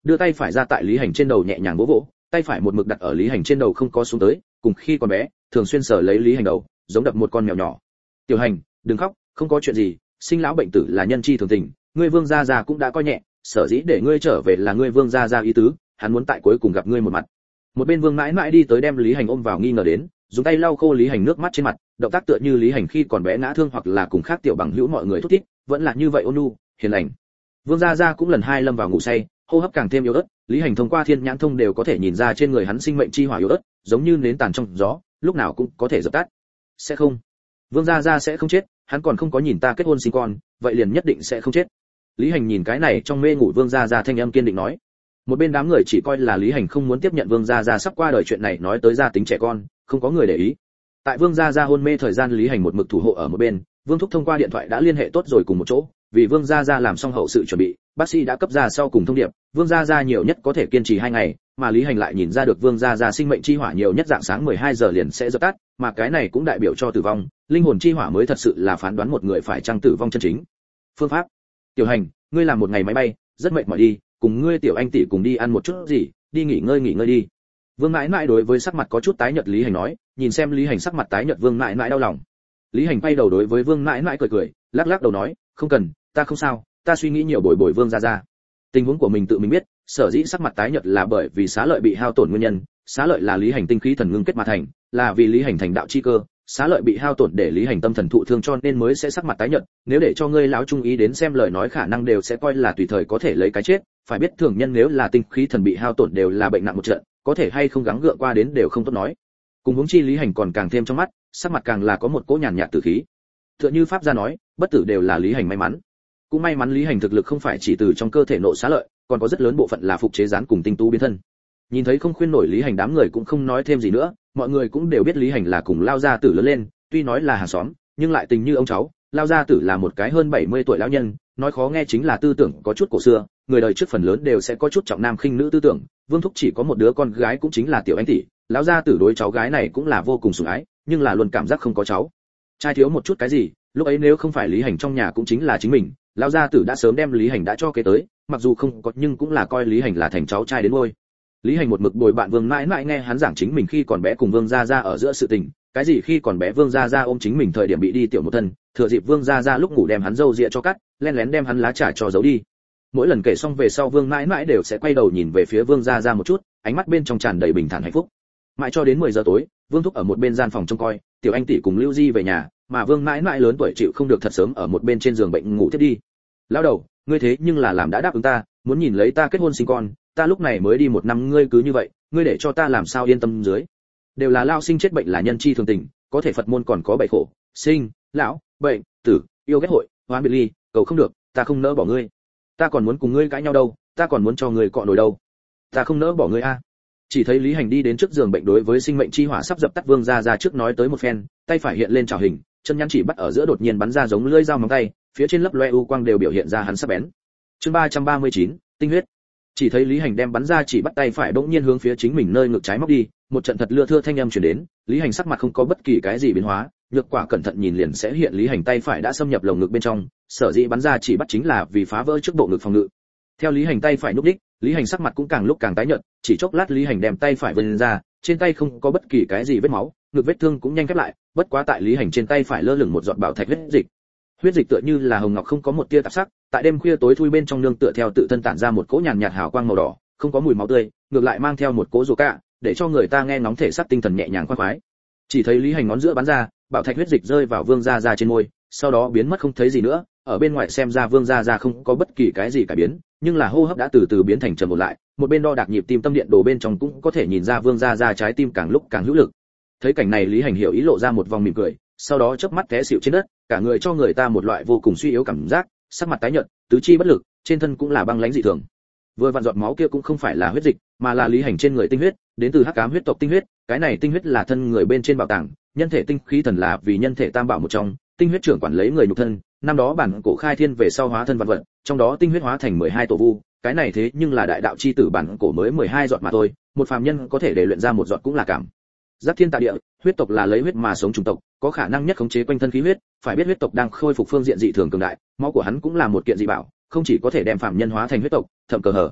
đưa tay phải ra tại Lý Hành trên đầu nhẹ nhàng vỗ vỗ, tay phải một mực đặt ở Lý Hành trên đầu không có xuống tới, cùng khi còn bé, thường xuyên sờ lấy Lý Hành đầu, giống đập một con mèo nhỏ. "Tiểu Hành, đừng khóc, không có chuyện gì, sinh lão bệnh tử là nhân chi thường tình, ngươi Vương gia gia cũng đã coi nhẹ, sở dĩ để ngươi trở về là ngươi Vương gia gia ý tứ, hắn muốn tại cuối cùng gặp ngươi một mặt." Một bên Vương mãi mãi đi tới đem Lý Hành ôm vào nghi ngờ đến, dùng tay lau khô Lý Hành nước mắt trên mặt, động tác tựa như Lý Hành khi còn bé ngã thương hoặc là cùng khác tiểu bằng hữu mọi người thúc thích, vẫn là như vậy ôn nhu, hiền lành. Vương gia gia cũng lần hai lâm vào ngủ say, hô hấp càng thêm yếu ớt, Lý Hành thông qua thiên nhãn thông đều có thể nhìn ra trên người hắn sinh mệnh chi hỏa yếu ớt, giống như nến tàn trong gió, lúc nào cũng có thể dập tắt. Sẽ không, Vương gia gia sẽ không chết, hắn còn không có nhìn ta kết hôn sinh con, vậy liền nhất định sẽ không chết. Lý Hành nhìn cái này trong mê ngủ Vương gia gia thanh âm kiên định nói. Một bên đám người chỉ coi là Lý Hành không muốn tiếp nhận Vương gia gia sắp qua đời chuyện này nói tới gia tính trẻ con, không có người để ý. Tại Vương gia gia hôn mê thời gian Lý Hành một mực thủ hộ ở một bên, Vương thúc thông qua điện thoại đã liên hệ tốt rồi cùng một chỗ, vì Vương gia gia làm xong hậu sự chuẩn bị, bác sĩ đã cấp ra sau cùng thông điệp, Vương gia gia nhiều nhất có thể kiên trì hai ngày, mà Lý Hành lại nhìn ra được Vương gia gia sinh mệnh chi hỏa nhiều nhất dạng sáng mười hai giờ liền sẽ dập tắt, mà cái này cũng đại biểu cho tử vong, linh hồn chi hỏa mới thật sự là phán đoán một người phải chăng tử vong chân chính. Phương pháp: Tiểu Hành, ngươi làm một ngày máy bay, rất mệt mỏi đi, cùng ngươi tiểu anh tỷ cùng đi ăn một chút gì, đi nghỉ ngơi nghỉ ngơi đi. Vương mãi mãi đối với sắc mặt có chút tái nhợt Lý Hành nói, nhìn xem Lý Hành sắc mặt tái nhợt Vương mãi mãi đau lòng. Lý Hành quay đầu đối với Vương mãi mãi cười cười, lắc lắc đầu nói, không cần, ta không sao, ta suy nghĩ nhiều bồi bồi Vương gia gia. Tình huống của mình tự mình biết, sở dĩ sắc mặt tái nhợt là bởi vì xá lợi bị hao tổn nguyên nhân, xá lợi là Lý Hành tinh khí thần ngưng kết mà thành, là vì Lý Hành thành đạo chi cơ, xá lợi bị hao tổn để Lý Hành tâm thần thụ thương cho nên mới sẽ sắc mặt tái nhợt, nếu để cho ngươi lão trung ý đến xem lời nói khả năng đều sẽ coi là tùy thời có thể lấy cái chết, phải biết thường nhân nếu là tinh khí thần bị hao tổn đều là bệnh nặng một trận, có thể hay không gắng gượng qua đến đều không tốt nói. Cùng huống chi Lý Hành còn càng thêm trong mắt, sắc mặt càng là có một cỗ nhàn nhạt tử khí. Tựa như pháp gia nói, bất tử đều là Lý Hành may mắn. Cũng may mắn Lý Hành thực lực không phải chỉ từ trong cơ thể nộ xá lợi, còn có rất lớn bộ phận là phục chế gián cùng tinh tú biến thân. Nhìn thấy không khuyên nổi Lý Hành đám người cũng không nói thêm gì nữa, mọi người cũng đều biết Lý Hành là cùng Lao gia tử lớn lên, tuy nói là hàng xóm, nhưng lại tình như ông cháu. Lao gia tử là một cái hơn bảy mươi tuổi lão nhân, nói khó nghe chính là tư tưởng có chút cổ xưa, người đời trước phần lớn đều sẽ có chút trọng nam khinh nữ tư tưởng. Vương thúc chỉ có một đứa con gái cũng chính là tiểu anh tỷ, lão gia tử đối cháu gái này cũng là vô cùng sủng ái, nhưng là luôn cảm giác không có cháu trai thiếu một chút cái gì. Lúc ấy nếu không phải Lý Hành trong nhà cũng chính là chính mình, lão gia tử đã sớm đem Lý Hành đã cho kế tới, mặc dù không có nhưng cũng là coi Lý Hành là thành cháu trai đến ngôi. Lý Hành một mực bồi bạn Vương mãi mãi nghe hắn giảng chính mình khi còn bé cùng Vương gia gia ở giữa sự tình, cái gì khi còn bé Vương gia gia ôm chính mình thời điểm bị đi tiểu một thân, thừa dịp Vương gia gia lúc ngủ đem hắn râu ria cho cắt, lén lén đem hắn lá trà cho giấu đi. Mỗi lần kể xong về sau Vương mãi mãi đều sẽ quay đầu nhìn về phía Vương gia gia một chút, ánh mắt bên trong tràn đầy bình thản hạnh phúc. Mãi cho đến mười giờ tối, Vương thúc ở một bên gian phòng trông coi, tiểu anh tỷ cùng Lưu Di về nhà, mà Vương mãi mãi lớn tuổi chịu không được thật sớm ở một bên trên giường bệnh ngủ thiết đi. Lão đầu, ngươi thế nhưng là làm đã đáp ứng ta, muốn nhìn lấy ta kết hôn sinh con, ta lúc này mới đi một năm ngươi cứ như vậy, ngươi để cho ta làm sao yên tâm dưới. Đều là lao sinh chết bệnh là nhân chi thường tình, có thể Phật môn còn có bảy khổ, sinh, lão, bệnh, tử, yêu ghét hội, hoán biệt ly, cầu không được, ta không nỡ bỏ ngươi. Ta còn muốn cùng ngươi cãi nhau đâu, ta còn muốn cho ngươi cọ nổi đâu. Ta không nỡ bỏ ngươi a. Chỉ thấy Lý Hành đi đến trước giường bệnh đối với sinh mệnh chi hỏa sắp dập tắt Vương gia gia trước nói tới một phen, tay phải hiện lên chào hình, chân nhắn chỉ bắt ở giữa đột nhiên bắn ra giống lưỡi dao móng tay, phía trên lấp loe u quang đều biểu hiện ra hắn sắc bén. Chương ba trăm ba mươi chín, tinh huyết. Chỉ thấy Lý Hành đem bắn ra chỉ bắt tay phải bỗng nhiên hướng phía chính mình nơi ngực trái móc đi, một trận thật lưa thưa thanh âm truyền đến, Lý Hành sắc mặt không có bất kỳ cái gì biến hóa, nhược quả cẩn thận nhìn liền sẽ hiện Lý Hành tay phải đã xâm nhập lồng ngực bên trong, sở dĩ bắn ra chỉ bắt chính là vì phá vỡ trước bộ ngực phòng ngự. Theo Lý Hành tay phải nhúc đích, Lý Hành sắc mặt cũng càng lúc càng tái nhợt, chỉ chốc lát Lý Hành đem tay phải vươn ra, trên tay không có bất kỳ cái gì vết máu, ngực vết thương cũng nhanh khép lại, bất quá tại Lý Hành trên tay phải lơ lửng một giọt bảo thạch huyết dịch. Huyết dịch tựa như là hồng ngọc không có một tia tạp sắc, tại đêm khuya tối thui bên trong nương tựa theo tự thân tản ra một cỗ nhàn nhạt hào quang màu đỏ, không có mùi máu tươi, ngược lại mang theo một cỗ rùa cạ, để cho người ta nghe ngóng thể xác tinh thần nhẹ nhàng khoan khoái. Chỉ thấy Lý Hành ngón giữa bắn ra, bảo thạch huyết dịch rơi vào Vương gia gia trên môi, sau đó biến mất không thấy gì nữa. Ở bên ngoài xem ra Vương gia gia không có bất kỳ cái gì cải biến, nhưng là hô hấp đã từ từ biến thành trầm ổn lại, một bên đo đạc nhịp tim tâm điện đồ bên trong cũng có thể nhìn ra Vương gia gia trái tim càng lúc càng hữu lực. Thấy cảnh này Lý Hành hiểu ý lộ ra một vòng mỉm cười, sau đó chớp mắt té xỉu trên đất, cả người cho người ta một loại vô cùng suy yếu cảm giác, sắc mặt tái nhợt, tứ chi bất lực, trên thân cũng là băng lãnh dị thường. Vừa vặn giọt máu kia cũng không phải là huyết dịch, mà là Lý Hành trên người tinh huyết, đến từ hắc ám huyết tộc tinh huyết, cái này tinh huyết là thân người bên trên bảo tàng, nhân thể tinh khí thần là vì nhân thể tam bảo một trong, tinh huyết trưởng quản lấy người nhục thân, năm đó bản cổ khai thiên về sau hóa thân vạn vật, trong đó tinh huyết hóa thành mười hai tổ vu, cái này thế nhưng là đại đạo chi tử bản cổ mới mười hai giọt mà thôi, một phàm nhân có thể để luyện ra một giọt cũng là cảm. Giác thiên tạ địa, huyết tộc là lấy huyết mà sống chủng tộc, có khả năng nhất khống chế quanh thân khí huyết, phải biết huyết tộc đang khôi phục phương diện dị thường cường đại, máu của hắn cũng là một kiện dị bảo, không chỉ có thể đem phàm nhân hóa thành huyết tộc, thậm cờ hở.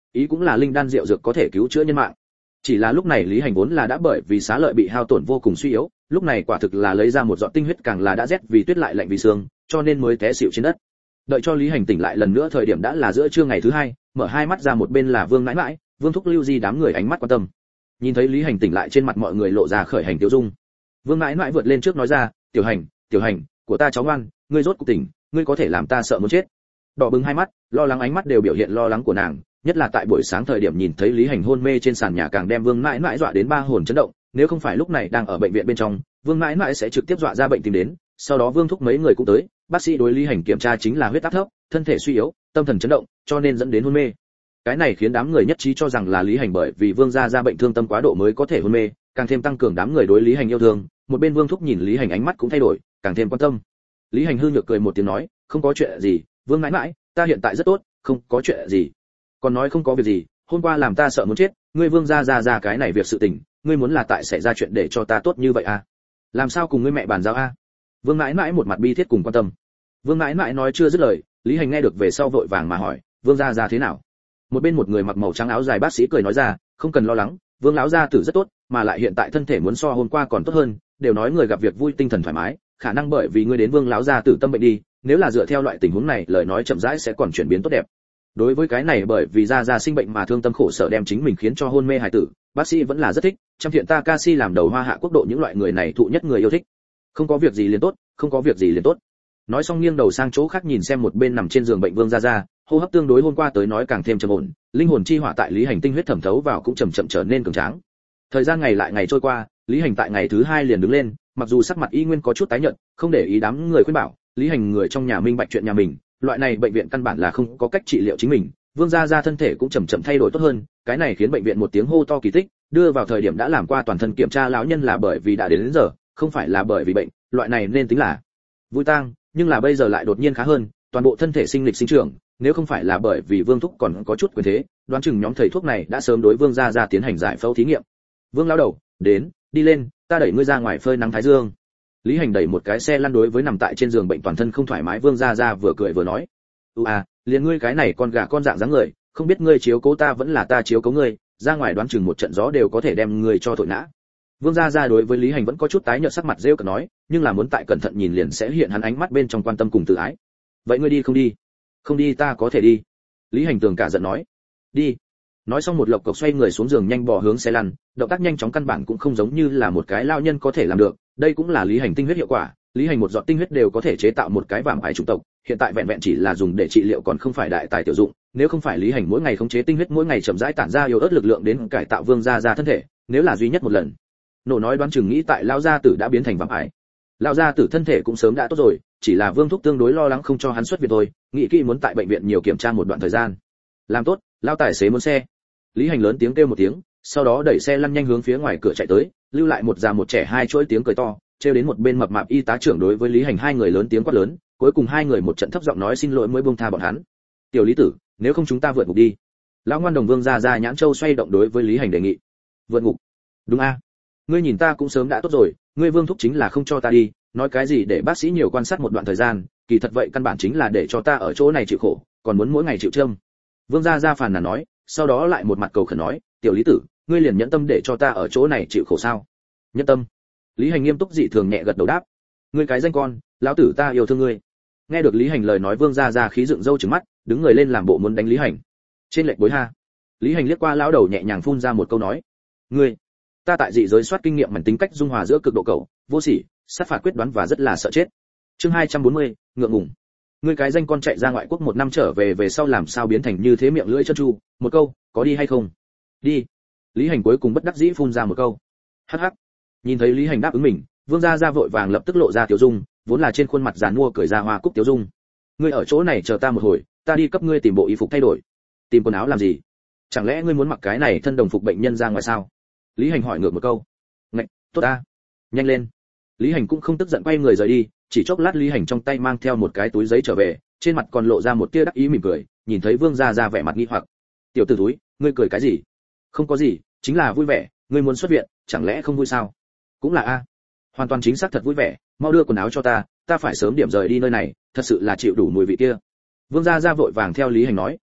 ý cũng là linh đan rượu dược có thể cứu chữa nhân mạng. Chỉ là lúc này Lý Hành vốn là đã bởi vì xá lợi bị hao tổn vô cùng suy yếu, lúc này quả thực là lấy ra một giọt tinh huyết càng là đã rét vì tuyết lại lạnh vì sương, cho nên mới té xỉu trên đất. Đợi cho Lý Hành tỉnh lại lần nữa thời điểm đã là giữa trưa ngày thứ hai, mở hai mắt ra một bên là Vương Nãi Nãi, Vương Thúc Lưu Di đám người ánh mắt quan tâm. Nhìn thấy Lý Hành tỉnh lại trên mặt mọi người lộ ra khởi hành tiêu dung. Vương Nãi Nãi vượt lên trước nói ra, "Tiểu Hành, Tiểu Hành, của ta cháu ngoan, ngươi rốt cuộc tỉnh, ngươi có thể làm ta sợ muốn chết." Đỏ bừng hai mắt, lo lắng ánh mắt đều biểu hiện lo lắng của nàng, nhất là tại buổi sáng thời điểm nhìn thấy Lý Hành hôn mê trên sàn nhà càng đem Vương Nãi Nãi dọa đến ba hồn chấn động, nếu không phải lúc này đang ở bệnh viện bên trong, Vương Nãi Nãi sẽ trực tiếp dọa ra bệnh tìm đến, sau đó Vương Thúc mấy người cũng tới, bác sĩ đối Lý Hành kiểm tra chính là huyết áp thấp, thân thể suy yếu, tâm thần chấn động, cho nên dẫn đến hôn mê. Cái này khiến đám người nhất trí cho rằng là Lý Hành bởi vì Vương gia gia bệnh thương tâm quá độ mới có thể hôn mê, càng thêm tăng cường đám người đối Lý Hành yêu thương. Một bên Vương Thúc nhìn Lý Hành ánh mắt cũng thay đổi, càng thêm quan tâm. Lý Hành hư nhược cười một tiếng nói, "Không có chuyện gì, Vương Nãi Nãi, ta hiện tại rất tốt, không có chuyện gì." Còn nói không có việc gì, hôm qua làm ta sợ muốn chết, ngươi Vương gia gia ra cái này việc sự tình, ngươi muốn là tại xảy ra chuyện để cho ta tốt như vậy à? Làm sao cùng ngươi mẹ bàn giao a? Vương Nãi Nãi một mặt bi thiết cùng quan tâm. Vương Nãi Nãi nói chưa dứt lời, Lý Hành nghe được về sau vội vàng mà hỏi, "Vương gia gia thế nào?" Một bên một người mặc màu trắng áo dài bác sĩ cười nói ra, "Không cần lo lắng, Vương lão gia tử rất tốt, mà lại hiện tại thân thể muốn so hôm qua còn tốt hơn, đều nói người gặp việc vui tinh thần thoải mái, khả năng bởi vì ngươi đến Vương lão gia tử tâm bệnh đi, nếu là dựa theo loại tình huống này, lời nói chậm rãi sẽ còn chuyển biến tốt đẹp." Đối với cái này bởi vì gia gia sinh bệnh mà thương tâm khổ sở đem chính mình khiến cho hôn mê hài tử, bác sĩ vẫn là rất thích, trăm thiện ta ca si làm đầu hoa hạ quốc độ những loại người này thụ nhất người yêu thích. Không có việc gì liền tốt, không có việc gì liền tốt. Nói xong nghiêng đầu sang chỗ khác nhìn xem một bên nằm trên giường bệnh Vương gia gia, hô hấp tương đối hôm qua tới nói càng thêm trầm ổn, linh hồn chi hỏa tại Lý Hành tinh huyết thẩm thấu vào cũng chậm chậm trở nên cường tráng. Thời gian ngày lại ngày trôi qua, Lý Hành tại ngày thứ hai liền đứng lên, mặc dù sắc mặt y nguyên có chút tái nhợt, không để ý đám người khuyên bảo, Lý Hành người trong nhà minh bạch chuyện nhà mình, loại này bệnh viện căn bản là không có cách trị liệu chính mình, Vương gia gia thân thể cũng chậm chậm thay đổi tốt hơn, cái này khiến bệnh viện một tiếng hô to kỳ tích, đưa vào thời điểm đã làm qua toàn thân kiểm tra lão nhân là bởi vì đã đến, đến giờ, không phải là bởi vì bệnh, loại này nên tính là vui tang, nhưng là bây giờ lại đột nhiên khá hơn, toàn bộ thân thể sinh lịch sinh trưởng, nếu không phải là bởi vì Vương Thúc còn có chút quyền thế, đoán chừng nhóm thầy thuốc này đã sớm đối Vương gia gia tiến hành giải phẫu thí nghiệm. Vương lão đầu, đến, đi lên, ta đẩy ngươi ra ngoài phơi nắng thái dương. Lý Hành đẩy một cái xe lăn đối với nằm tại trên giường bệnh toàn thân không thoải mái Vương gia gia vừa cười vừa nói, "Ừ à, liền ngươi cái này con gà con dạng dáng người, không biết ngươi chiếu cố ta vẫn là ta chiếu cố ngươi, ra ngoài đoán chừng một trận gió đều có thể đem ngươi cho thổi ngã." Vương gia gia đối với Lý Hành vẫn có chút tái nhợt sắc mặt rêu cợt nói, nhưng là muốn tại cẩn thận nhìn liền sẽ hiện hắn ánh mắt bên trong quan tâm cùng tự ái. "Vậy ngươi đi không đi?" "Không đi ta có thể đi." Lý Hành tường cả giận nói. "Đi." Nói xong một lộc cộc xoay người xuống giường nhanh bò hướng xe lăn, động tác nhanh chóng căn bản cũng không giống như là một cái lao nhân có thể làm được, đây cũng là Lý Hành tinh huyết hiệu quả, Lý Hành một giọt tinh huyết đều có thể chế tạo một cái vạm ải chủng tộc, hiện tại vẹn vẹn chỉ là dùng để trị liệu còn không phải đại tài tiểu dụng, nếu không phải Lý Hành mỗi ngày khống chế tinh huyết mỗi ngày chậm rãi tản ra yếu ớt lực lượng đến cải tạo Vương gia gia thân thể, nếu là duy nhất một lần, nổ nói đoán chừng nghĩ tại lão gia tử đã biến thành vạm ải. Lão gia tử thân thể cũng sớm đã tốt rồi, chỉ là Vương Thúc tương đối lo lắng không cho hắn xuất viện thôi, nghĩ kỹ muốn tại bệnh viện nhiều kiểm tra một đoạn thời gian. Làm tốt, lão tài xế muốn xe. Lý Hành lớn tiếng kêu một tiếng, sau đó đẩy xe lăn nhanh hướng phía ngoài cửa chạy tới, lưu lại một già một trẻ hai chuỗi tiếng cười to, trêu đến một bên mập mạp y tá trưởng đối với Lý Hành hai người lớn tiếng quát lớn, cuối cùng hai người một trận thấp giọng nói xin lỗi mới buông tha bọn hắn. "Tiểu Lý tử, nếu không chúng ta vượt ngục đi." Lão ngoan đồng Vương gia gia nhãn châu xoay động đối với Lý Hành đề nghị. "Vượt ngục?" "Đúng a. Ngươi nhìn ta cũng sớm đã tốt rồi, ngươi Vương Thúc chính là không cho ta đi, nói cái gì để bác sĩ nhiều quan sát một đoạn thời gian, kỳ thật vậy căn bản chính là để cho ta ở chỗ này chịu khổ, còn muốn mỗi ngày chịu châm." Vương gia gia phàn nàn nói, sau đó lại một mặt cầu khẩn nói, "Tiểu Lý tử, ngươi liền nhẫn tâm để cho ta ở chỗ này chịu khổ sao?" "Nhẫn tâm?" Lý Hành nghiêm túc dị thường nhẹ gật đầu đáp, "Ngươi cái danh con, lão tử ta yêu thương ngươi." Nghe được Lý Hành lời nói Vương gia gia khí dựng râu trừng mắt, đứng người lên làm bộ muốn đánh Lý Hành. Trên lệch bối ha. Lý Hành liếc qua lão đầu nhẹ nhàng phun ra một câu nói, "Ngươi, ta tại dị giới soát kinh nghiệm mảnh tính cách dung hòa giữa cực độ cầu, vô sỉ, sát phạt quyết đoán và rất là sợ chết." Chương hai trăm bốn mươi, ngượng ngùng. "Ngươi cái danh con chạy ra ngoại quốc một năm trở về về sau làm sao biến thành như thế miệng lưỡi chân tru, một câu, có đi hay không?" "Đi." Lý Hành cuối cùng bất đắc dĩ phun ra một câu. Hắc hắc. Nhìn thấy Lý Hành đáp ứng mình, Vương gia gia vội vàng lập tức lộ ra tiểu dung, vốn là trên khuôn mặt giàn mua cười ra hoa cúc tiểu dung. "Ngươi ở chỗ này chờ ta một hồi, ta đi cấp ngươi tìm bộ y phục thay đổi." "Tìm quần áo làm gì? Chẳng lẽ ngươi muốn mặc cái này thân đồng phục bệnh nhân ra ngoài sao?" Lý Hành hỏi ngược một câu. "Ngạch, tốt a. Nhanh lên." Lý Hành cũng không tức giận quay người rời đi, chỉ chốc lát Lý Hành trong tay mang theo một cái túi giấy trở về, trên mặt còn lộ ra một tia đắc ý mỉm cười, nhìn thấy Vương gia gia vẻ mặt nghi hoặc. "Tiểu tử túi, ngươi cười cái gì?" "Không có gì, chính là vui vẻ, ngươi muốn xuất viện, chẳng lẽ không vui sao?" "Cũng là a. Hoàn toàn chính xác thật vui vẻ, mau đưa quần áo cho ta, ta phải sớm điểm rời đi nơi này, thật sự là chịu đủ mùi vị kia." Vương gia gia vội vàng theo Lý Hành nói,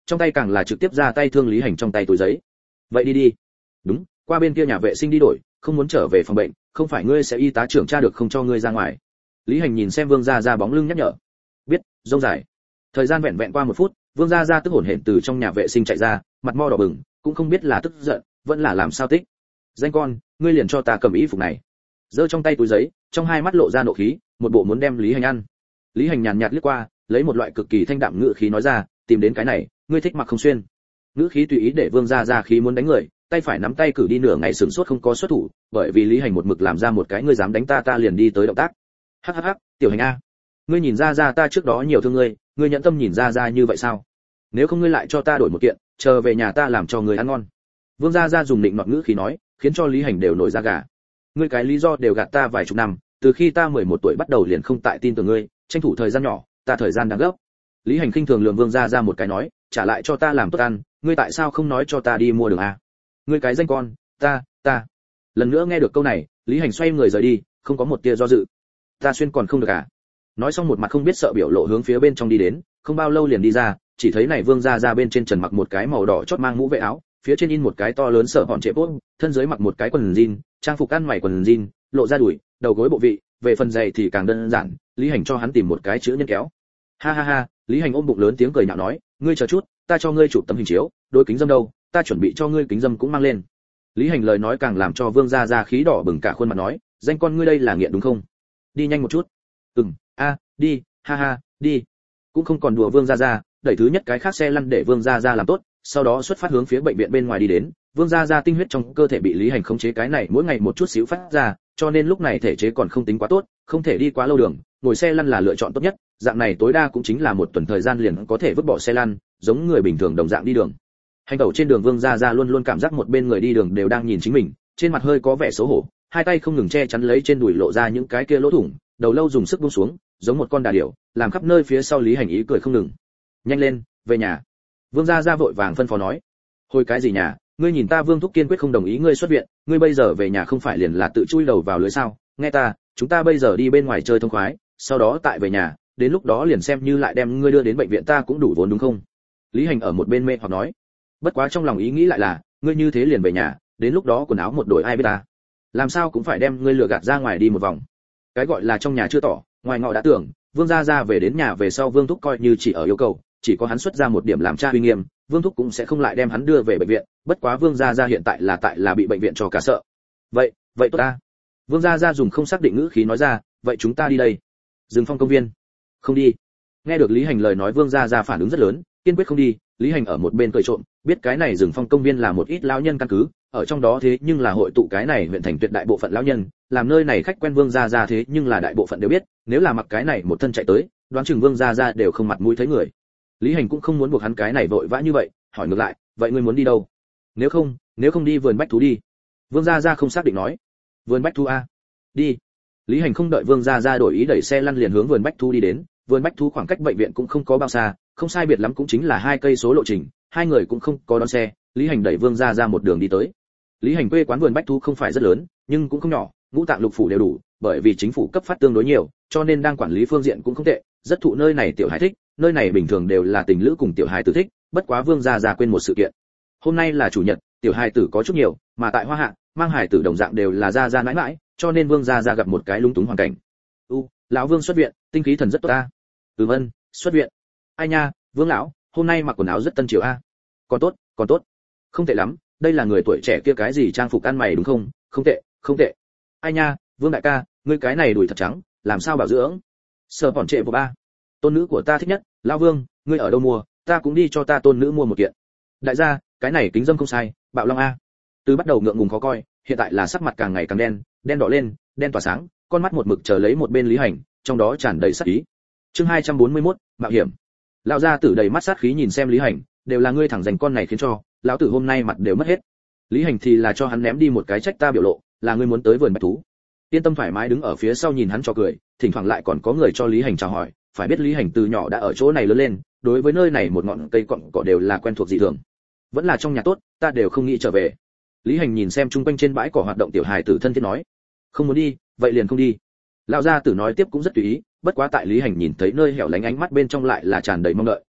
trong tay càng là trực tiếp ra tay thương Lý Hành trong tay túi giấy. Vậy đi đi. Đúng, qua bên kia nhà vệ sinh đi đổi, không muốn trở về phòng bệnh, không phải ngươi sẽ y tá trưởng tra được không cho ngươi ra ngoài. Lý Hành nhìn xem Vương Gia Gia bóng lưng nhắc nhở. Biết, rông dài. Thời gian vẹn vẹn qua một phút, Vương Gia Gia tức hổn hển từ trong nhà vệ sinh chạy ra, mặt mo đỏ bừng, cũng không biết là tức giận, vẫn là làm sao tích. Danh con, ngươi liền cho ta cầm y phục này. Giơ trong tay túi giấy, trong hai mắt lộ ra nộ khí, một bộ muốn đem Lý Hành ăn. Lý Hành nhàn nhạt liếc qua, lấy một loại cực kỳ thanh đạm ngữ khí nói ra, tìm đến cái này, ngươi thích mặc không xuyên. Ngữ khí tùy ý để Vương Gia Gia khí muốn đánh người, tay phải nắm tay cử đi nửa ngày sửng sốt không có xuất thủ, bởi vì Lý Hành một mực làm ra một cái ngươi dám đánh ta ta liền đi tới động tác. Hắc hắc hắc, tiểu Hành a, ngươi nhìn ra ra ta trước đó nhiều thương ngươi, ngươi nhẫn tâm nhìn ra ra như vậy sao? Nếu không ngươi lại cho ta đổi một kiện, chờ về nhà ta làm cho ngươi ăn ngon. Vương Gia Gia dùng định nọt ngữ khí nói, khiến cho Lý Hành đều nổi da gà. Ngươi cái lý do đều gạt ta vài chục năm, từ khi ta mười một tuổi bắt đầu liền không tại tin tưởng ngươi, tranh thủ thời gian nhỏ, ta thời gian đang gấp. Lý Hành khinh thường lườm Vương Gia Gia một cái nói, trả lại cho ta làm tốt ăn, ngươi tại sao không nói cho ta đi mua đường a? Ngươi cái danh con, ta, ta. Lần nữa nghe được câu này, Lý Hành xoay người rời đi, không có một tia do dự. Ta xuyên còn không được à? Nói xong một mặt không biết sợ biểu lộ hướng phía bên trong đi đến, không bao lâu liền đi ra, chỉ thấy này Vương Gia Gia bên trên trần mặc một cái màu đỏ chót mang mũ vệ áo, phía trên in một cái to lớn sợ bọn trệ bốt, thân dưới mặc một cái quần jean, trang phục ăn mày quần jean, lộ ra đùi, đầu gối bộ vị, về phần giày thì càng đơn giản, Lý Hành cho hắn tìm một cái chữ nhân kéo. Ha ha ha, Lý Hành ôm bụng lớn tiếng cười nhạo nói, ngươi chờ chút, ta cho ngươi chụp tấm hình chiếu, đôi kính dâm đâu, ta chuẩn bị cho ngươi kính dâm cũng mang lên. Lý Hành lời nói càng làm cho Vương Gia Gia khí đỏ bừng cả khuôn mặt nói, danh con ngươi đây là nghiện đúng không? Đi nhanh một chút. Ừm, a, đi, ha ha, đi. Cũng không còn đùa Vương Gia Gia, đẩy thứ nhất cái khác xe lăn để Vương Gia Gia làm tốt, sau đó xuất phát hướng phía bệnh viện bên ngoài đi đến. Vương Gia Gia tinh huyết trong cơ thể bị Lý Hành khống chế cái này mỗi ngày một chút xíu phát ra, cho nên lúc này thể chế còn không tính quá tốt, không thể đi quá lâu đường, ngồi xe lăn là lựa chọn tốt nhất, dạng này tối đa cũng chính là một tuần thời gian liền có thể vứt bỏ xe lăn, giống người bình thường đồng dạng đi đường. Hành tẩu trên đường Vương Gia Gia luôn luôn cảm giác một bên người đi đường đều đang nhìn chính mình, trên mặt hơi có vẻ xấu hổ, hai tay không ngừng che chắn lấy trên đùi lộ ra những cái kia lỗ thủng, đầu lâu dùng sức buông xuống, giống một con đà điểu, làm khắp nơi phía sau Lý Hành ý cười không ngừng. Nhanh lên, về nhà. Vương Gia Gia vội vàng phân phó nói. Hồi cái gì nhà, ngươi nhìn ta Vương thúc kiên quyết không đồng ý ngươi xuất viện, ngươi bây giờ về nhà không phải liền là tự chui đầu vào lưới sao? Nghe ta, chúng ta bây giờ đi bên ngoài chơi thông khoái, sau đó tại về nhà, đến lúc đó liền xem như lại đem ngươi đưa đến bệnh viện ta cũng đủ vốn đúng không? Lý Hành ở một bên mê hoặc nói. Bất quá trong lòng ý nghĩ lại là, ngươi như thế liền về nhà, đến lúc đó quần áo một đổi ai biết ta? Làm sao cũng phải đem ngươi lừa gạt ra ngoài đi một vòng. Cái gọi là trong nhà chưa tỏ, ngoài ngọ đã tưởng, Vương Gia Gia về đến nhà về sau Vương thúc coi như chỉ ở yêu cầu, chỉ có hắn xuất ra một điểm làm cha uy nghiêm, Vương thúc cũng sẽ không lại đem hắn đưa về bệnh viện, bất quá Vương Gia Gia hiện tại là tại là bị bệnh viện cho cả sợ. Vậy, vậy tốt ta. Vương Gia Gia dùng không xác định ngữ khí nói ra, vậy chúng ta đi đây. Rừng Phong công viên. Không đi. Nghe được Lý Hành lời nói Vương Gia Gia phản ứng rất lớn, kiên quyết không đi. Lý Hành ở một bên cười trộm, biết cái này Rừng Phong công viên là một ít lão nhân căn cứ, ở trong đó thế nhưng là hội tụ cái này huyện thành tuyệt đại bộ phận lão nhân, làm nơi này khách quen Vương Gia Gia thế nhưng là đại bộ phận đều biết, nếu là mặc cái này một thân chạy tới, đoán chừng Vương Gia Gia đều không mặt mũi thấy người. Lý Hành cũng không muốn buộc hắn cái này vội vã như vậy, hỏi ngược lại, vậy ngươi muốn đi đâu? Nếu không, nếu không đi vườn bách thú đi. Vương Gia Gia không xác định nói. Vườn bách thú a? Đi. Lý Hành không đợi Vương Gia Gia đổi ý đẩy xe lăn liền hướng vườn bách thú đi đến, vườn bách thú khoảng cách bệnh viện cũng không có bao xa, không sai biệt lắm cũng chính là hai cây số lộ trình, hai người cũng không có đón xe, Lý Hành đẩy Vương Gia Gia một đường đi tới. Lý Hành quê quán vườn bách thú không phải rất lớn, nhưng cũng không nhỏ, ngũ tạng lục phủ đều đủ, bởi vì chính phủ cấp phát tương đối nhiều, cho nên đang quản lý phương diện cũng không tệ, rất thụ nơi này tiểu hài thích, nơi này bình thường đều là tình lữ cùng tiểu hài tử thích, bất quá Vương Gia Gia quên một sự kiện. Hôm nay là chủ nhật, tiểu hài tử có chút nhiều, mà tại Hoa Hạ, mang hài tử đồng dạng đều là Gia Gia mãi mãi, cho nên Vương Gia Gia gặp một cái lung túng hoàn cảnh. U, lão Vương xuất viện, tinh khí thần rất tốt a. Ừm ân, xuất viện. Ai nha, Vương lão, hôm nay mặc quần áo rất tân triều a. Còn tốt, còn tốt. Không tệ lắm, đây là người tuổi trẻ kia cái gì trang phục ăn mày đúng không? Không tệ, không tệ. Ai nha, Vương đại ca, ngươi cái này đùi thật trắng, làm sao bảo dưỡng? Sờ bọn trệ của ba. Tôn nữ của ta thích nhất, lão Vương, ngươi ở đâu mua, ta cũng đi cho ta tôn nữ mua một kiện. Đại gia, cái này kính dâm không sai, bạo long a. Từ bắt đầu ngượng ngùng khó coi, hiện tại là sắc mặt càng ngày càng đen, đen đỏ lên, đen tỏa sáng, con mắt một mực chờ lấy một bên Lý Hành, trong đó tràn đầy sát ý. Chương hai trăm bốn mươi mốt, mạo hiểm. Lão gia tử đầy mắt sát khí nhìn xem Lý Hành, đều là ngươi thẳng dành con này khiến cho, lão tử hôm nay mặt đều mất hết. Lý Hành thì là cho hắn ném đi một cái trách ta biểu lộ, là ngươi muốn tới vườn bách thú. Yên tâm thoải mái đứng ở phía sau nhìn hắn cho cười, thỉnh thoảng lại còn có người cho Lý Hành chào hỏi, phải biết Lý Hành từ nhỏ đã ở chỗ này lớn lên, đối với nơi này một ngọn cây cọn cỏ đều là quen thuộc dị thường. Vẫn là trong nhà tốt, ta đều không nghĩ trở về. Lý Hành nhìn xem chung quanh trên bãi cỏ hoạt động tiểu hài tử thân thiết nói, không muốn đi, vậy liền không đi. Lão gia tử nói tiếp cũng rất tùy ý, bất quá tại Lý Hành nhìn thấy nơi hẻo lánh ánh mắt bên trong lại là tràn đầy mong đợi,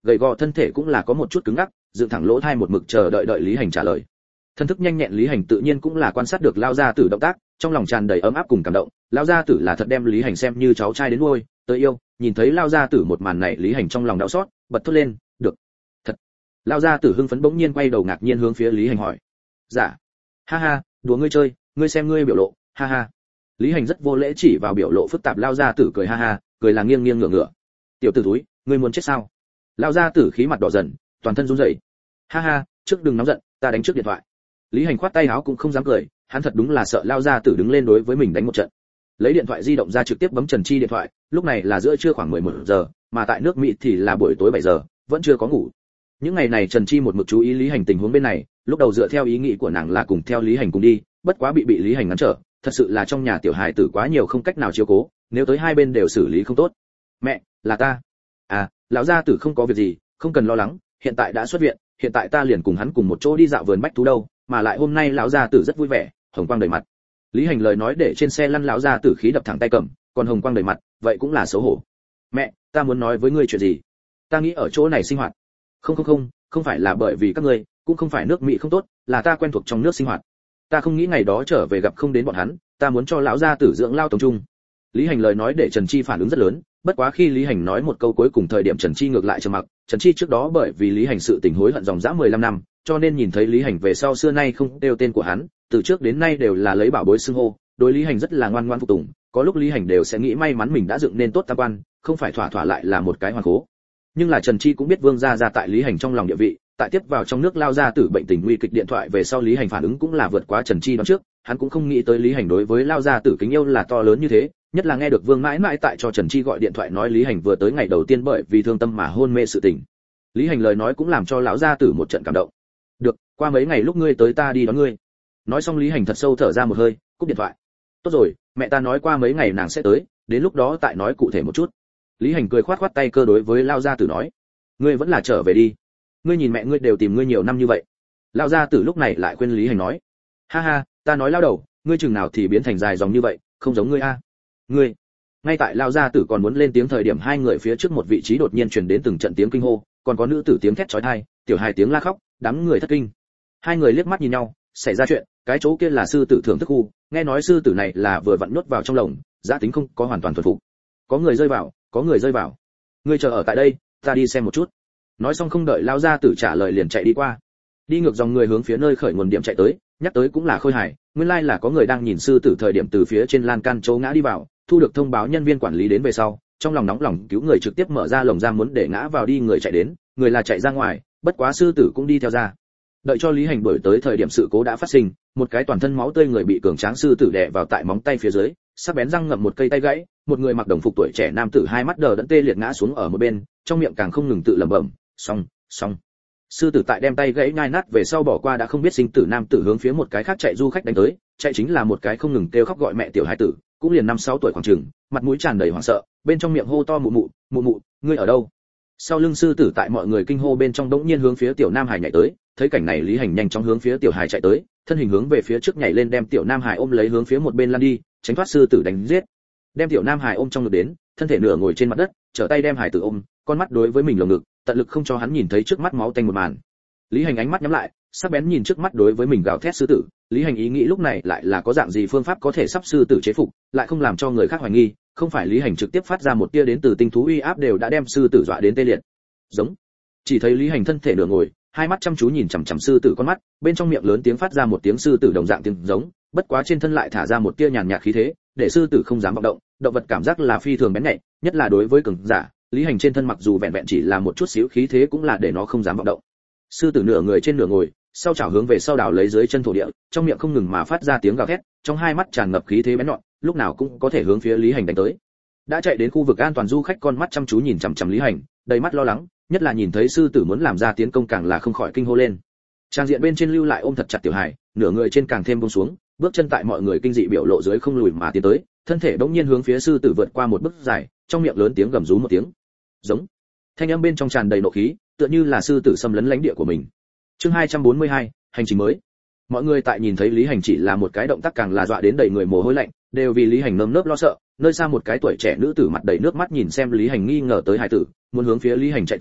gầy gò thân thể cũng là có một chút cứng ngắc, dựng thẳng lỗ tai một mực chờ đợi đợi Lý Hành trả lời. Thân thức nhanh nhẹn Lý Hành tự nhiên cũng là quan sát được lao gia tử động tác, trong lòng tràn đầy ấm áp cùng cảm động. Lao gia tử là thật đem Lý Hành xem như cháu trai đến nuôi, tới yêu. Nhìn thấy lao gia tử một màn này, Lý Hành trong lòng đau xót, bật thốt lên, được, thật. Lao gia tử hưng phấn bỗng nhiên quay đầu ngạc nhiên hướng phía Lý Hành hỏi, dạ, ha ha, đùa ngươi chơi, ngươi xem ngươi biểu lộ, ha ha. Lý Hành rất vô lễ chỉ vào biểu lộ phức tạp lao gia tử cười ha ha, cười là nghiêng nghiêng ngửa ngửa. Tiểu tử túi, ngươi muốn chết sao? Lao gia tử khí mặt đỏ dần, toàn thân run rẩy. Ha ha, trước đừng nóng giận, ta đánh trước điện thoại. Lý Hành khoát tay áo cũng không dám cười, hắn thật đúng là sợ lao gia tử đứng lên đối với mình đánh một trận. Lấy điện thoại di động ra trực tiếp bấm Trần Chi điện thoại, lúc này là giữa trưa khoảng mười một giờ, mà tại nước Mỹ thì là buổi tối bảy giờ, vẫn chưa có ngủ. Những ngày này Trần Chi một mực chú ý Lý Hành tình huống bên này, lúc đầu dựa theo ý nghĩ của nàng là cùng theo Lý Hành cùng đi, bất quá bị bị Lý Hành ngăn trở, thật sự là trong nhà tiểu hài tử quá nhiều không cách nào chiếu cố, nếu tới hai bên đều xử lý không tốt. Mẹ, là ta. À, lão gia tử không có việc gì, không cần lo lắng, hiện tại đã xuất viện, hiện tại ta liền cùng hắn cùng một chỗ đi dạo vườn bách thú đâu, mà lại hôm nay lão gia tử rất vui vẻ, hồng quang đầy mặt. Lý Hành lời nói để trên xe lăn lão gia tử khí đập thẳng tay cầm, còn hồng quang đầy mặt, vậy cũng là xấu hổ. Mẹ, ta muốn nói với ngươi chuyện gì? Ta nghĩ ở chỗ này sinh hoạt. Không không không, không phải là bởi vì các ngươi, cũng không phải nước Mỹ không tốt, là ta quen thuộc trong nước sinh hoạt. Ta không nghĩ ngày đó trở về gặp không đến bọn hắn, ta muốn cho lão gia tử dưỡng lao tổng trung. Lý Hành lời nói để Trần Chi phản ứng rất lớn, bất quá khi Lý Hành nói một câu cuối cùng thời điểm Trần Chi ngược lại trầm mặc. Trần Chi trước đó bởi vì Lý Hành sự tình hối hận dòng dã mười lăm năm, cho nên nhìn thấy Lý Hành về sau xưa nay không đều tên của hắn, từ trước đến nay đều là lấy bảo bối xưng hô, đối Lý Hành rất là ngoan ngoãn phục tùng, có lúc Lý Hành đều sẽ nghĩ may mắn mình đã dựng nên tốt tam quan, không phải thỏa thỏa lại là một cái hoàn cố. Nhưng là Trần Chi cũng biết Vương gia gia tại Lý Hành trong lòng địa vị, tại tiếp vào trong nước lao ra tử bệnh tình nguy kịch điện thoại về sau Lý Hành phản ứng cũng là vượt quá Trần Chi đoán trước, hắn cũng không nghĩ tới Lý Hành đối với lao gia tử kính yêu là to lớn như thế, nhất là nghe được Vương mãi mãi tại cho Trần Chi gọi điện thoại nói Lý Hành vừa tới ngày đầu tiên bởi vì thương tâm mà hôn mê sự tình. Lý Hành lời nói cũng làm cho lão gia tử một trận cảm động. Được, qua mấy ngày lúc ngươi tới ta đi đón ngươi. Nói xong Lý Hành thật sâu thở ra một hơi, cúp điện thoại. Tốt rồi, mẹ ta nói qua mấy ngày nàng sẽ tới, đến lúc đó tại nói cụ thể một chút. Lý Hành cười khoát khoát tay cơ đối với lao gia tử nói, ngươi vẫn là trở về đi. Ngươi nhìn mẹ ngươi đều tìm ngươi nhiều năm như vậy. Lao gia tử lúc này lại khuyên Lý Hành nói, ha ha, ta nói lao đầu, ngươi chừng nào thì biến thành dài dòng như vậy, không giống ngươi a. Ngươi. Ngay tại lao gia tử còn muốn lên tiếng thời điểm hai người phía trước một vị trí đột nhiên truyền đến từng trận tiếng kinh hô, còn có nữ tử tiếng thét chói tai, tiểu hài tiếng la khóc, đám người thất kinh. Hai người liếc mắt nhìn nhau, xảy ra chuyện, cái chỗ kia là sư tử thưởng thức khu, nghe nói sư tử này là vừa vặn nhốt vào trong lồng, giá tính không có hoàn toàn thuần phục. Có người rơi vào, có người rơi vào. Ngươi chờ ở tại đây, ta đi xem một chút. Nói xong không đợi lao gia tử trả lời liền chạy đi qua. Đi ngược dòng người hướng phía nơi khởi nguồn điểm chạy tới, nhắc tới cũng là khôi hài, nguyên lai là có người đang nhìn sư tử thời điểm từ phía trên lan can chỗ ngã đi vào, thu được thông báo nhân viên quản lý đến về sau, trong lòng nóng lòng cứu người trực tiếp mở ra lồng giam muốn để ngã vào đi người chạy đến, người là chạy ra ngoài, bất quá sư tử cũng đi theo ra. Đợi cho Lý Hành đuổi tới thời điểm sự cố đã phát sinh, một cái toàn thân máu tươi người bị cường tráng sư tử đè vào tại móng tay phía dưới, sắc bén răng ngậm một cây tay gãy, một người mặc đồng phục tuổi trẻ nam tử hai mắt đờ đẫn tê liệt ngã xuống ở một bên, trong miệng càng không ngừng tự lẩm bẩm, xong, xong. Sư tử tại đem tay gãy nhai nát về sau bỏ qua đã không biết sinh tử nam tử hướng phía một cái khác chạy du khách đánh tới, chạy chính là một cái không ngừng kêu khóc gọi mẹ tiểu hải tử, cũng liền năm sáu tuổi khoảng chừng, mặt mũi tràn đầy hoảng sợ, bên trong miệng hô to mụ mụ, mụ mụ, ngươi ở đâu? Sau lưng sư tử tại mọi người kinh hô bên trong đống nhiên hướng phía tiểu nam hải nhảy tới, thấy cảnh này Lý Hành nhanh chóng hướng phía tiểu hải chạy tới, thân hình hướng về phía trước nhảy lên đem tiểu nam hải ôm lấy hướng phía một bên lăn đi, tránh thoát sư tử đánh giết. Đem tiểu nam hải ôm trong ngực đến, thân thể nửa ngồi trên mặt đất, trở tay đem hải tử ôm, con mắt đối với mình lồng ngực, tận lực không cho hắn nhìn thấy trước mắt máu tanh một màn. Lý Hành ánh mắt nhắm lại, sắc bén nhìn trước mắt đối với mình gào thét sư tử, Lý Hành ý nghĩ lúc này lại là có dạng gì phương pháp có thể sắp sư tử chế phục, lại không làm cho người khác hoài nghi, không phải Lý Hành trực tiếp phát ra một tia đến từ tinh thú uy áp đều đã đem sư tử dọa đến tê liệt. Giống. Chỉ thấy Lý Hành thân thể nửa ngồi, hai mắt chăm chú nhìn chằm chằm sư tử con mắt, bên trong miệng lớn tiếng phát ra một tiếng sư tử đồng dạng tiếng giống, bất quá trên thân lại thả ra một tia nhàn nhạt khí thế, để sư tử không dám vọng động, động vật cảm giác là phi thường bén nhạy, nhất là đối với cường giả, Lý Hành trên thân mặc dù vẹn vẹn chỉ là một chút xíu khí thế cũng là để nó không dám vọng động. Sư tử nửa người trên nửa ngồi, sau chảo hướng về sau đảo lấy dưới chân thổ địa, trong miệng không ngừng mà phát ra tiếng gào thét, trong hai mắt tràn ngập khí thế bén nhọn, lúc nào cũng có thể hướng phía Lý Hành đánh tới. Đã chạy đến khu vực an toàn du khách con mắt chăm chú nhìn chằm chằm Lý Hành, đầy mắt lo lắng, nhất là nhìn thấy sư tử muốn làm ra tiến công càng là không khỏi kinh hô lên. Trang diện bên trên lưu lại ôm thật chặt tiểu hải, nửa người trên càng thêm buông xuống, bước chân tại mọi người kinh dị biểu lộ dưới không lùi mà tiến tới, thân thể bỗng nhiên hướng phía sư tử vượt qua một bước dài, trong miệng lớn tiếng gầm rú một tiếng. Giống. Thanh âm bên trong tràn đầy nộ khí, tựa như là sư tử xâm lấn lãnh địa của mình. Chương hai trăm bốn mươi hai, hành trình mới. Mọi người tại nhìn thấy Lý Hành chỉ là một cái động tác càng là dọa đến đầy người mồ hôi lạnh, đều vì Lý Hành nơm nớp lo sợ, nơi xa một cái tuổi trẻ nữ tử mặt đầy nước mắt nhìn xem Lý Hành nghi ngờ tới hải tử, muốn hướng phía Lý Hành chạy tới,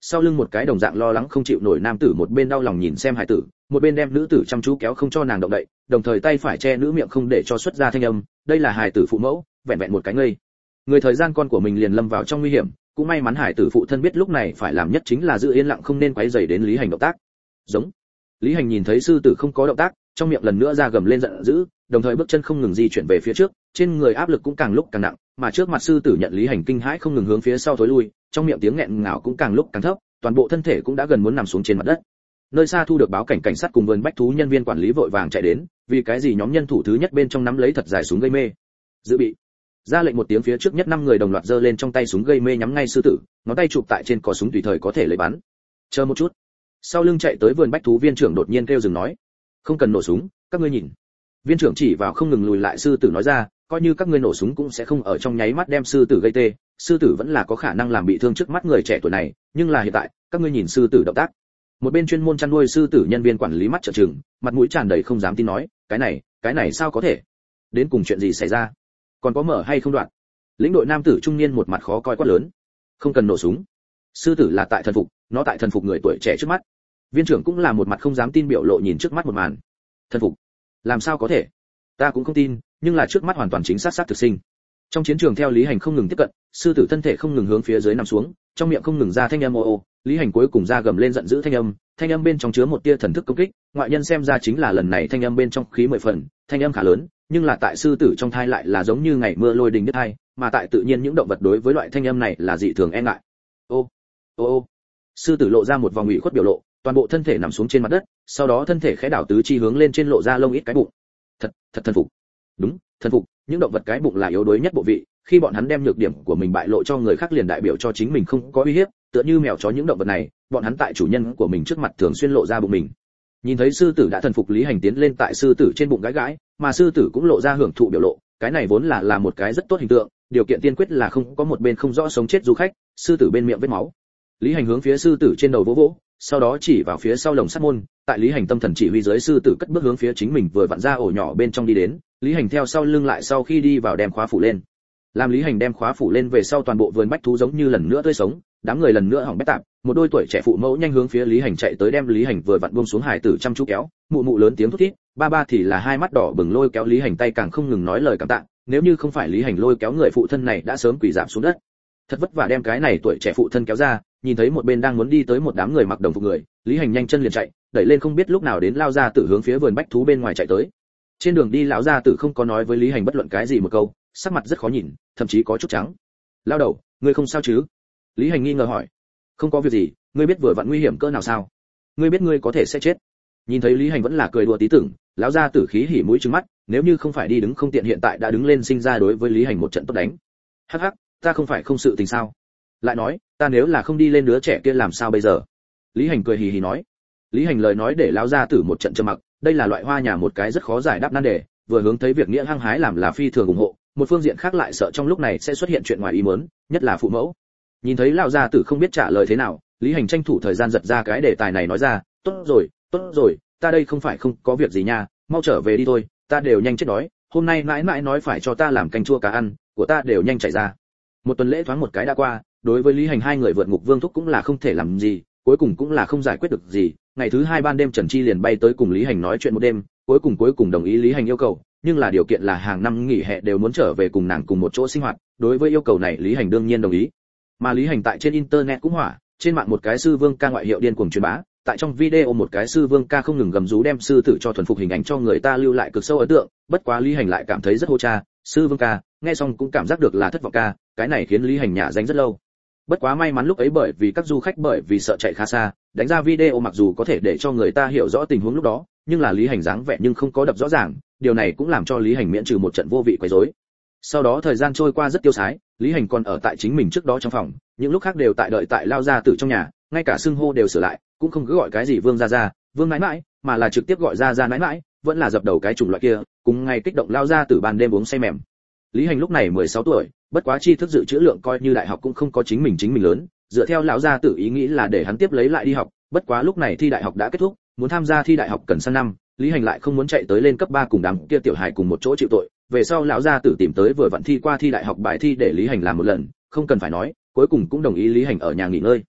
sau lưng một cái đồng dạng lo lắng không chịu nổi nam tử một bên đau lòng nhìn xem hải tử, một bên đem nữ tử chăm chú kéo không cho nàng động đậy, đồng thời tay phải che nữ miệng không để cho xuất ra thanh âm, đây là hải tử phụ mẫu, vẹn vẹn một cái ngây người thời gian con của mình liền lâm vào trong nguy hiểm, cũng may mắn hải tử phụ thân biết lúc này phải làm nhất chính là giữ yên lặng không nên quấy rầy đến Lý Hành động tác. Giống. Lý Hành nhìn thấy sư tử không có động tác, trong miệng lần nữa ra gầm lên giận dữ, đồng thời bước chân không ngừng di chuyển về phía trước, trên người áp lực cũng càng lúc càng nặng, mà trước mặt sư tử nhận Lý Hành kinh hãi không ngừng hướng phía sau thối lui, trong miệng tiếng nghẹn ngào cũng càng lúc càng thấp, toàn bộ thân thể cũng đã gần muốn nằm xuống trên mặt đất. Nơi xa thu được báo cảnh cảnh sát cùng vườn bách thú nhân viên quản lý vội vàng chạy đến, vì cái gì nhóm nhân thủ thứ nhất bên trong nắm lấy thật dài súng gây mê. Dự bị. Ra lệnh một tiếng phía trước nhất năm người đồng loạt giơ lên trong tay súng gây mê nhắm ngay sư tử, ngón tay chụp tại trên cò súng tùy thời có thể lấy bắn. Chờ một chút. Sau lưng chạy tới vườn bách thú viên trưởng đột nhiên kêu dừng nói, không cần nổ súng, các ngươi nhìn. Viên trưởng chỉ vào không ngừng lùi lại sư tử nói ra, coi như các ngươi nổ súng cũng sẽ không ở trong nháy mắt đem sư tử gây tê, sư tử vẫn là có khả năng làm bị thương trước mắt người trẻ tuổi này, nhưng là hiện tại, các ngươi nhìn sư tử động tác. Một bên chuyên môn chăn nuôi sư tử nhân viên quản lý mắt trợn trừng, mặt mũi tràn đầy không dám tin nói, cái này, cái này sao có thể? Đến cùng chuyện gì xảy ra? Còn có mở hay không đoạn? Lĩnh đội nam tử trung niên một mặt khó coi quát lớn, không cần nổ súng. Sư tử là tại thần phục, nó tại thần phục người tuổi trẻ trước mắt. Viên trưởng cũng là một mặt không dám tin biểu lộ nhìn trước mắt một màn. Thần phục? Làm sao có thể? Ta cũng không tin, nhưng là trước mắt hoàn toàn chính xác xác thực sinh. Trong chiến trường theo Lý Hành không ngừng tiếp cận, sư tử thân thể không ngừng hướng phía dưới nằm xuống, trong miệng không ngừng ra thanh âm ô ô, Lý Hành cuối cùng ra gầm lên giận dữ thanh âm, thanh âm bên trong chứa một tia thần thức công kích, ngoại nhân xem ra chính là lần này thanh âm bên trong khí mười phần, thanh âm khá lớn, nhưng là tại sư tử trong thai lại là giống như ngày mưa lôi đình đứt hai, mà tại tự nhiên những động vật đối với loại thanh âm này là dị thường e ngại. Ô, ô ô. Sư tử lộ ra một vòng ủy khuất biểu lộ, toàn bộ thân thể nằm xuống trên mặt đất, sau đó thân thể khẽ đảo tứ chi hướng lên trên lộ ra lông ít cái bụng. Thật, thật thần phục. Đúng, thần phục, những động vật cái bụng là yếu đuối nhất bộ vị, khi bọn hắn đem nhược điểm của mình bại lộ cho người khác liền đại biểu cho chính mình không có uy hiếp, tựa như mèo chó những động vật này, bọn hắn tại chủ nhân của mình trước mặt thường xuyên lộ ra bụng mình. Nhìn thấy sư tử đã thần phục, Lý Hành tiến lên tại sư tử trên bụng gãi gãi, mà sư tử cũng lộ ra hưởng thụ biểu lộ, cái này vốn là là một cái rất tốt hình tượng, điều kiện tiên quyết là không có một bên không rõ sống chết du khách, sư tử bên miệng vết máu. Lý Hành hướng phía sư tử trên đầu vỗ vỗ, sau đó chỉ vào phía sau lồng sắt môn, tại Lý Hành tâm thần chỉ huy dưới, sư tử cất bước hướng phía chính mình vừa vặn ra ổ nhỏ bên trong đi đến, Lý Hành theo sau lưng lại sau khi đi vào đem khóa phủ lên. Làm Lý Hành đem khóa phủ lên về sau, toàn bộ vườn bách thú giống như lần nữa tươi sống, đám người lần nữa hỏng bét tạp, một đôi tuổi trẻ phụ mẫu nhanh hướng phía Lý Hành chạy tới, đem Lý Hành vừa vặn buông xuống hải tử chăm chú kéo, mụ mụ lớn tiếng thút thít, ba ba thì là hai mắt đỏ bừng lôi kéo Lý Hành tay càng không ngừng nói lời cảm tạ, nếu như không phải Lý Hành lôi kéo người phụ thân này đã sớm quỳ rạp xuống đất. Thật vất vả đem cái này tuổi trẻ phụ thân kéo ra, nhìn thấy một bên đang muốn đi tới một đám người mặc đồng phục người, Lý Hành nhanh chân liền chạy, đẩy lên không biết lúc nào đến lao ra tử hướng phía vườn bách thú bên ngoài chạy tới. Trên đường đi lão gia tử không có nói với Lý Hành bất luận cái gì một câu, sắc mặt rất khó nhìn, thậm chí có chút trắng. Lao đầu, ngươi không sao chứ? Lý Hành nghi ngờ hỏi. Không có việc gì, ngươi biết vừa vặn nguy hiểm cỡ nào sao? Ngươi biết ngươi có thể sẽ chết. Nhìn thấy Lý Hành vẫn là cười đùa tí tưởng, lão gia tử khí hỉ mũi trừng mắt, nếu như không phải đi đứng không tiện hiện tại đã đứng lên sinh ra đối với Lý Hành một trận tốt đánh. Hắc hắc, ta không phải không sự tình sao? Lại nói, ta nếu là không đi lên đứa trẻ kia làm sao bây giờ? Lý Hành cười hì hì nói. Lý Hành lời nói để lão gia tử một trận trầm mặc, đây là loại hoa nhà một cái rất khó giải đáp nan đề, vừa hướng thấy việc nghĩa hăng hái làm là phi thường ủng hộ, một phương diện khác lại sợ trong lúc này sẽ xuất hiện chuyện ngoài ý muốn, nhất là phụ mẫu. Nhìn thấy lão gia tử không biết trả lời thế nào, Lý Hành tranh thủ thời gian giật ra cái đề tài này nói ra, tốt rồi, tốt rồi, ta đây không phải không có việc gì nha, mau trở về đi thôi, ta đều nhanh chết đói, hôm nay mãi mãi nói phải cho ta làm canh chua cá ăn, của ta đều nhanh chảy ra. Một tuần lễ thoáng một cái đã qua, đối với Lý Hành hai người vượt ngục vương thúc cũng là không thể làm gì, cuối cùng cũng là không giải quyết được gì. Ngày thứ hai ban đêm Trần Chi liền bay tới cùng Lý Hành nói chuyện một đêm, cuối cùng cuối cùng đồng ý Lý Hành yêu cầu, nhưng là điều kiện là hàng năm nghỉ hè đều muốn trở về cùng nàng cùng một chỗ sinh hoạt, đối với yêu cầu này Lý Hành đương nhiên đồng ý. Mà Lý Hành tại trên internet cũng hỏa, trên mạng một cái sư vương ca ngoại hiệu điên cuồng truyền bá, tại trong video một cái sư vương ca không ngừng gầm rú đem sư tử cho thuần phục hình ảnh cho người ta lưu lại cực sâu ấn tượng, bất quá Lý Hành lại cảm thấy rất hô cha, sư vương ca, nghe xong cũng cảm giác được là thất vọng ca, cái này khiến Lý Hành nhả danh rất lâu. Bất quá may mắn lúc ấy bởi vì các du khách bởi vì sợ chạy khá xa, đánh ra video mặc dù có thể để cho người ta hiểu rõ tình huống lúc đó, nhưng là Lý Hành dáng vẻ nhưng không có đập rõ ràng, điều này cũng làm cho Lý Hành miễn trừ một trận vô vị quấy rối. Sau đó thời gian trôi qua rất tiêu sái, Lý Hành còn ở tại chính mình trước đó trong phòng, những lúc khác đều tại đợi tại lao gia tử trong nhà, ngay cả xưng hô đều sửa lại, cũng không cứ gọi cái gì vương gia gia, vương mãi mãi, mà là trực tiếp gọi ra ra mãi mãi, vẫn là dập đầu cái chủng loại kia, cùng ngay kích động lao gia tử ban đêm uống say mềm. Lý Hành lúc này mười sáu tuổi, bất quá tri thức dự trữ lượng coi như đại học cũng không có chính mình chính mình lớn, dựa theo lão gia tử ý nghĩ là để hắn tiếp lấy lại đi học, bất quá lúc này thi đại học đã kết thúc, muốn tham gia thi đại học cần sang năm, Lý Hành lại không muốn chạy tới lên cấp ba cùng đám kia tiểu hài cùng một chỗ chịu tội, về sau lão gia tử tìm tới vừa vặn thi qua thi đại học bài thi để Lý Hành làm một lần, không cần phải nói, cuối cùng cũng đồng ý Lý Hành ở nhà nghỉ ngơi.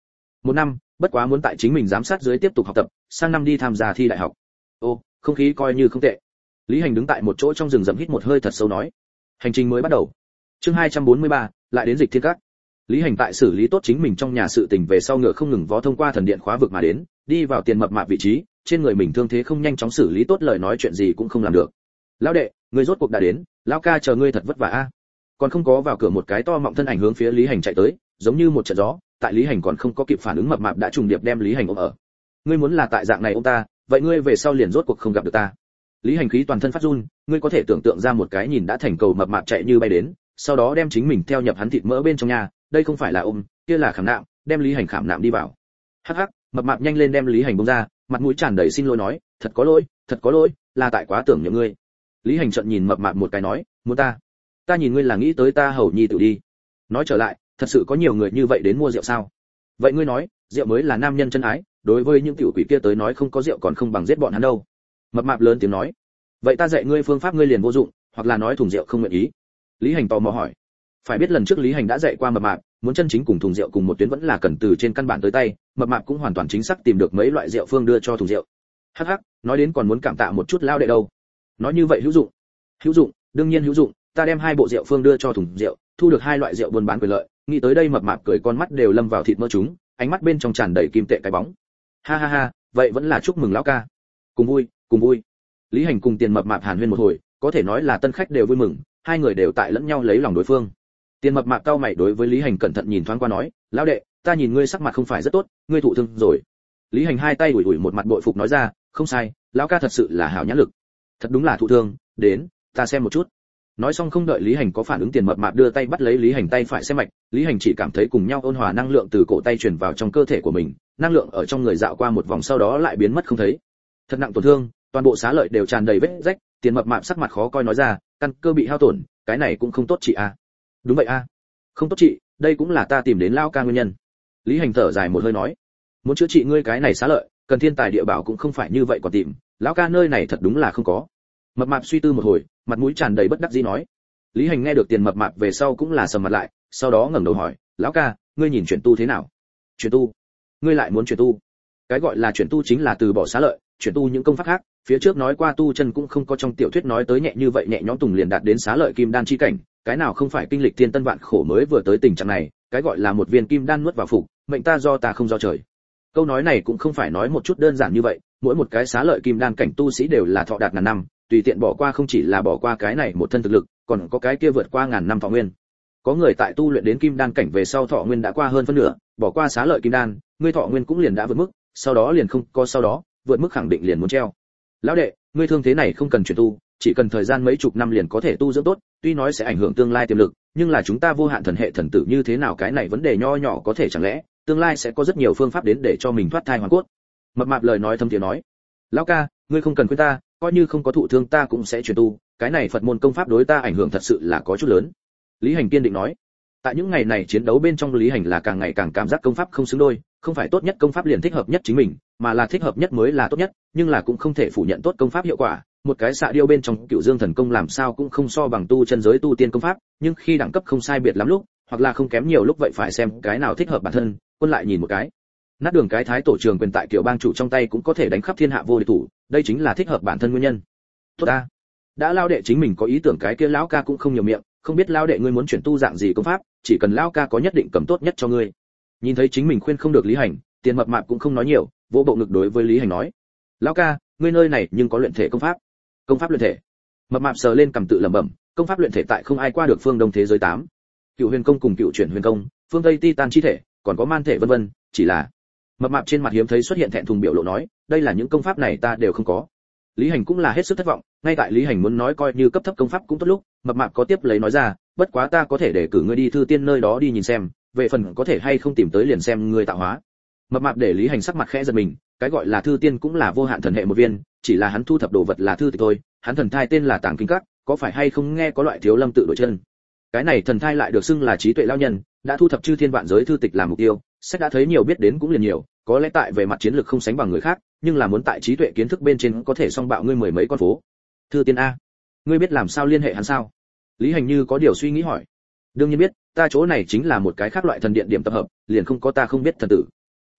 Một năm, bất quá muốn tại chính mình giám sát dưới tiếp tục học tập, sang năm đi tham gia thi đại học. Ô, không khí coi như không tệ. Lý Hành đứng tại một chỗ trong rừng rậm hít một hơi thật sâu nói. Hành trình mới bắt đầu. Chương hai trăm bốn mươi ba, lại đến Dịch Thiên Các. Lý Hành tại xử lý tốt chính mình trong nhà sự tình về sau ngựa không ngừng vó thông qua thần điện khóa vực mà đến, đi vào tiền mập mạp vị trí, trên người mình thương thế không nhanh chóng xử lý tốt, lời nói chuyện gì cũng không làm được. Lão đệ, ngươi rốt cuộc đã đến, lão ca chờ ngươi thật vất vả a. Còn không có vào cửa một cái to mọng thân ảnh hướng phía Lý Hành chạy tới, giống như một trận gió, tại Lý Hành còn không có kịp phản ứng mập mạp đã trùng điệp đem Lý Hành ôm ở. Ngươi muốn là tại dạng này ôm ta, vậy ngươi về sau liền rốt cuộc không gặp được ta. Lý Hành khí toàn thân phát run, ngươi có thể tưởng tượng ra một cái nhìn đã thành cầu mập mạp chạy như bay đến, sau đó đem chính mình theo nhập hắn thịt mỡ bên trong nhà, đây không phải là ôm, kia là khảm nạm, đem Lý Hành khảm nạm đi vào. Hắc hắc, mập mạp nhanh lên đem Lý Hành buông ra, mặt mũi tràn đầy xin lỗi nói, thật có lỗi, thật có lỗi, là tại quá tưởng nhớ ngươi. Lý Hành trợn nhìn mập mạp một cái nói, muốn ta? Ta nhìn ngươi là nghĩ tới ta hầu nhi tự đi. Nói trở lại, thật sự có nhiều người như vậy đến mua rượu sao? Vậy ngươi nói, rượu mới là nam nhân chân ái, đối với những tiểu quỷ kia tới nói không có rượu còn không bằng giết bọn hắn đâu. Mập mạp lớn tiếng nói, vậy ta dạy ngươi phương pháp ngươi liền vô dụng, hoặc là nói thùng rượu không nguyện ý. Lý Hành tò mò hỏi, phải biết lần trước Lý Hành đã dạy qua mập mạp, muốn chân chính cùng thùng rượu cùng một tuyến vẫn là cần từ trên căn bản tới tay, mập mạp cũng hoàn toàn chính xác tìm được mấy loại rượu phương đưa cho thùng rượu. Hắc hắc, nói đến còn muốn cảm tạ một chút lao đệ đâu. Nói như vậy hữu dụng? Hữu dụng, đương nhiên hữu dụng, ta đem hai bộ rượu phương đưa cho thùng rượu, thu được hai loại rượu buôn bán quyền lợi. Nghĩ tới đây mập mạp cười, con mắt đều lâm vào thịt mỡ chúng, ánh mắt bên trong tràn đầy kim tệ cái bóng. Ha ha ha, vậy vẫn là chúc mừng lão ca. Cùng vui, cùng vui. Lý Hành cùng tiền mập mạp hàn huyên một hồi, có thể nói là tân khách đều vui mừng, hai người đều tại lẫn nhau lấy lòng đối phương. Tiền mập mạp cau mày đối với Lý Hành cẩn thận nhìn thoáng qua nói, lão đệ, ta nhìn ngươi sắc mặt không phải rất tốt, ngươi thụ thương rồi. Lý Hành hai tay ủi ủi một mặt bội phục nói ra, không sai, lão ca thật sự là hảo nhãn lực. Thật đúng là thụ thương, đến, ta xem một chút. Nói xong không đợi Lý Hành có phản ứng, tiền mập mạp đưa tay bắt lấy Lý Hành tay phải xem mạch, Lý Hành chỉ cảm thấy cùng nhau ôn hòa năng lượng từ cổ tay truyền vào trong cơ thể của mình, năng lượng ở trong người dạo qua một vòng sau đó lại biến mất không thấy. Thật nặng tổn thương, toàn bộ xá lợi đều tràn đầy vết rách, tiền mập mạp sắc mặt khó coi nói ra, căn cơ bị hao tổn, cái này cũng không tốt chị a. À. Đúng vậy a, à. Không tốt chị, đây cũng là ta tìm đến lão ca nguyên nhân. Lý Hành thở dài một hơi nói, muốn chữa trị ngươi cái này xá lợi, cần thiên tài địa bảo cũng không phải như vậy còn tìm, lão ca nơi này thật đúng là không có. Mập mạp suy tư một hồi, mặt mũi tràn đầy bất đắc dĩ nói. Lý Hành nghe được tiền mập mạp về sau cũng là sầm mặt lại, sau đó ngẩng đầu hỏi, lão ca, ngươi nhìn chuyển tu thế nào? Chuyển tu? Ngươi lại muốn chuyển tu? Cái gọi là chuyển tu chính là từ bỏ xá lợi, chuyển tu những công pháp khác, phía trước nói qua tu chân cũng không có trong tiểu thuyết nói tới nhẹ như vậy, nhẹ nhõm tùng liền đạt đến xá lợi kim đan chi cảnh, cái nào không phải kinh lịch thiên tân vạn khổ mới vừa tới tình trạng này, cái gọi là một viên kim đan nuốt vào phục, mệnh ta do ta không do trời. Câu nói này cũng không phải nói một chút đơn giản như vậy, mỗi một cái xá lợi kim đan cảnh tu sĩ đều là thọ đạt ngàn năm, tùy tiện bỏ qua không chỉ là bỏ qua cái này một thân thực lực, còn có cái kia vượt qua ngàn năm thọ nguyên. Có người tại tu luyện đến kim đan cảnh về sau thọ nguyên đã qua hơn phân nửa, bỏ qua xá lợi kim đan, ngươi thọ nguyên cũng liền đã vượt mức, sau đó liền không có sau đó, vượt mức khẳng định liền muốn treo. Lão đệ, ngươi thương thế này không cần chuyển tu, chỉ cần thời gian mấy chục năm liền có thể tu dưỡng tốt, tuy nói sẽ ảnh hưởng tương lai tiềm lực, nhưng là chúng ta vô hạn thần hệ thần tử như thế nào, cái này vấn đề nho nhỏ có thể chẳng lẽ tương lai sẽ có rất nhiều phương pháp đến để cho mình thoát thai hoàn cốt. Mập mạp lời nói thâm tiếng nói, lão ca, ngươi không cần khuyên ta, coi như không có thụ thương ta cũng sẽ chuyển tu, cái này Phật môn công pháp đối ta ảnh hưởng thật sự là có chút lớn. Lý Hành kiên định nói. Tại những ngày này chiến đấu bên trong, Lý Hành là càng ngày càng cảm giác công pháp không xứng đôi, không phải tốt nhất công pháp liền thích hợp nhất chính mình, mà là thích hợp nhất mới là tốt nhất, nhưng là cũng không thể phủ nhận tốt công pháp hiệu quả. Một cái xạ điêu bên trong Cửu Dương thần công làm sao cũng không so bằng tu chân giới tu tiên công pháp, nhưng khi đẳng cấp không sai biệt lắm lúc, hoặc là không kém nhiều lúc, vậy phải xem cái nào thích hợp bản thân. Quân lại nhìn một cái, nát đường cái thái tổ trường quyền tại Kiều bang chủ trong tay cũng có thể đánh khắp thiên hạ vô địch thủ, đây chính là thích hợp bản thân nguyên nhân. Tốt ta, đã lao đệ chính mình có ý tưởng, cái kia lão ca cũng không nhiều miệng, không biết lao đệ ngươi muốn chuyển tu dạng gì công pháp, chỉ cần lão ca có nhất định cầm tốt nhất cho ngươi. Nhìn thấy chính mình khuyên không được Lý Hành, tiền mập mạp cũng không nói nhiều, vỗ bộ ngực đối với Lý Hành nói, lão ca, ngươi nơi này nhưng có luyện thể công pháp. Công pháp luyện thể? Mập mạp sờ lên cằm tự lẩm bẩm, công pháp luyện thể tại không ai qua được phương Đông thế giới tám, Cựu Huyền công cùng Cựu Chuyển Huyền công, phương Tây Titan chi thể, còn có man thể vân vân, chỉ là mập mạp trên mặt hiếm thấy xuất hiện thẹn thùng biểu lộ nói, đây là những công pháp này ta đều không có. Lý Hành cũng là hết sức thất vọng, ngay tại Lý Hành muốn nói coi như cấp thấp công pháp cũng tốt lúc, mập mạp có tiếp lấy nói ra, bất quá ta có thể để cử ngươi đi Thư Tiên nơi đó đi nhìn xem, về phần có thể hay không tìm tới liền xem ngươi tạo hóa. Mập mạp để Lý Hành sắc mặt khẽ giật mình, cái gọi là Thư Tiên cũng là vô hạn thần hệ một viên, chỉ là hắn thu thập đồ vật là thư tịch thôi, hắn thần thai tên là Tàng Kinh Các, có phải hay không nghe có loại Thiếu Lâm tự đổi chân. Cái này thần thai lại được xưng là trí tuệ lão nhân, đã thu thập chư thiên vạn giới thư tịch làm mục tiêu, sách đã thấy nhiều biết đến cũng liền nhiều, có lẽ tại về mặt chiến lược không sánh bằng người khác, nhưng là muốn tại trí tuệ kiến thức bên trên có thể song bạo ngươi mười mấy con phố. Thư Tiên a, ngươi biết làm sao liên hệ hắn sao? Lý Hành như có điều suy nghĩ hỏi. Đương nhiên biết, ta chỗ này chính là một cái khác loại thần điện điểm tập hợp, liền không có ta không biết thần tử.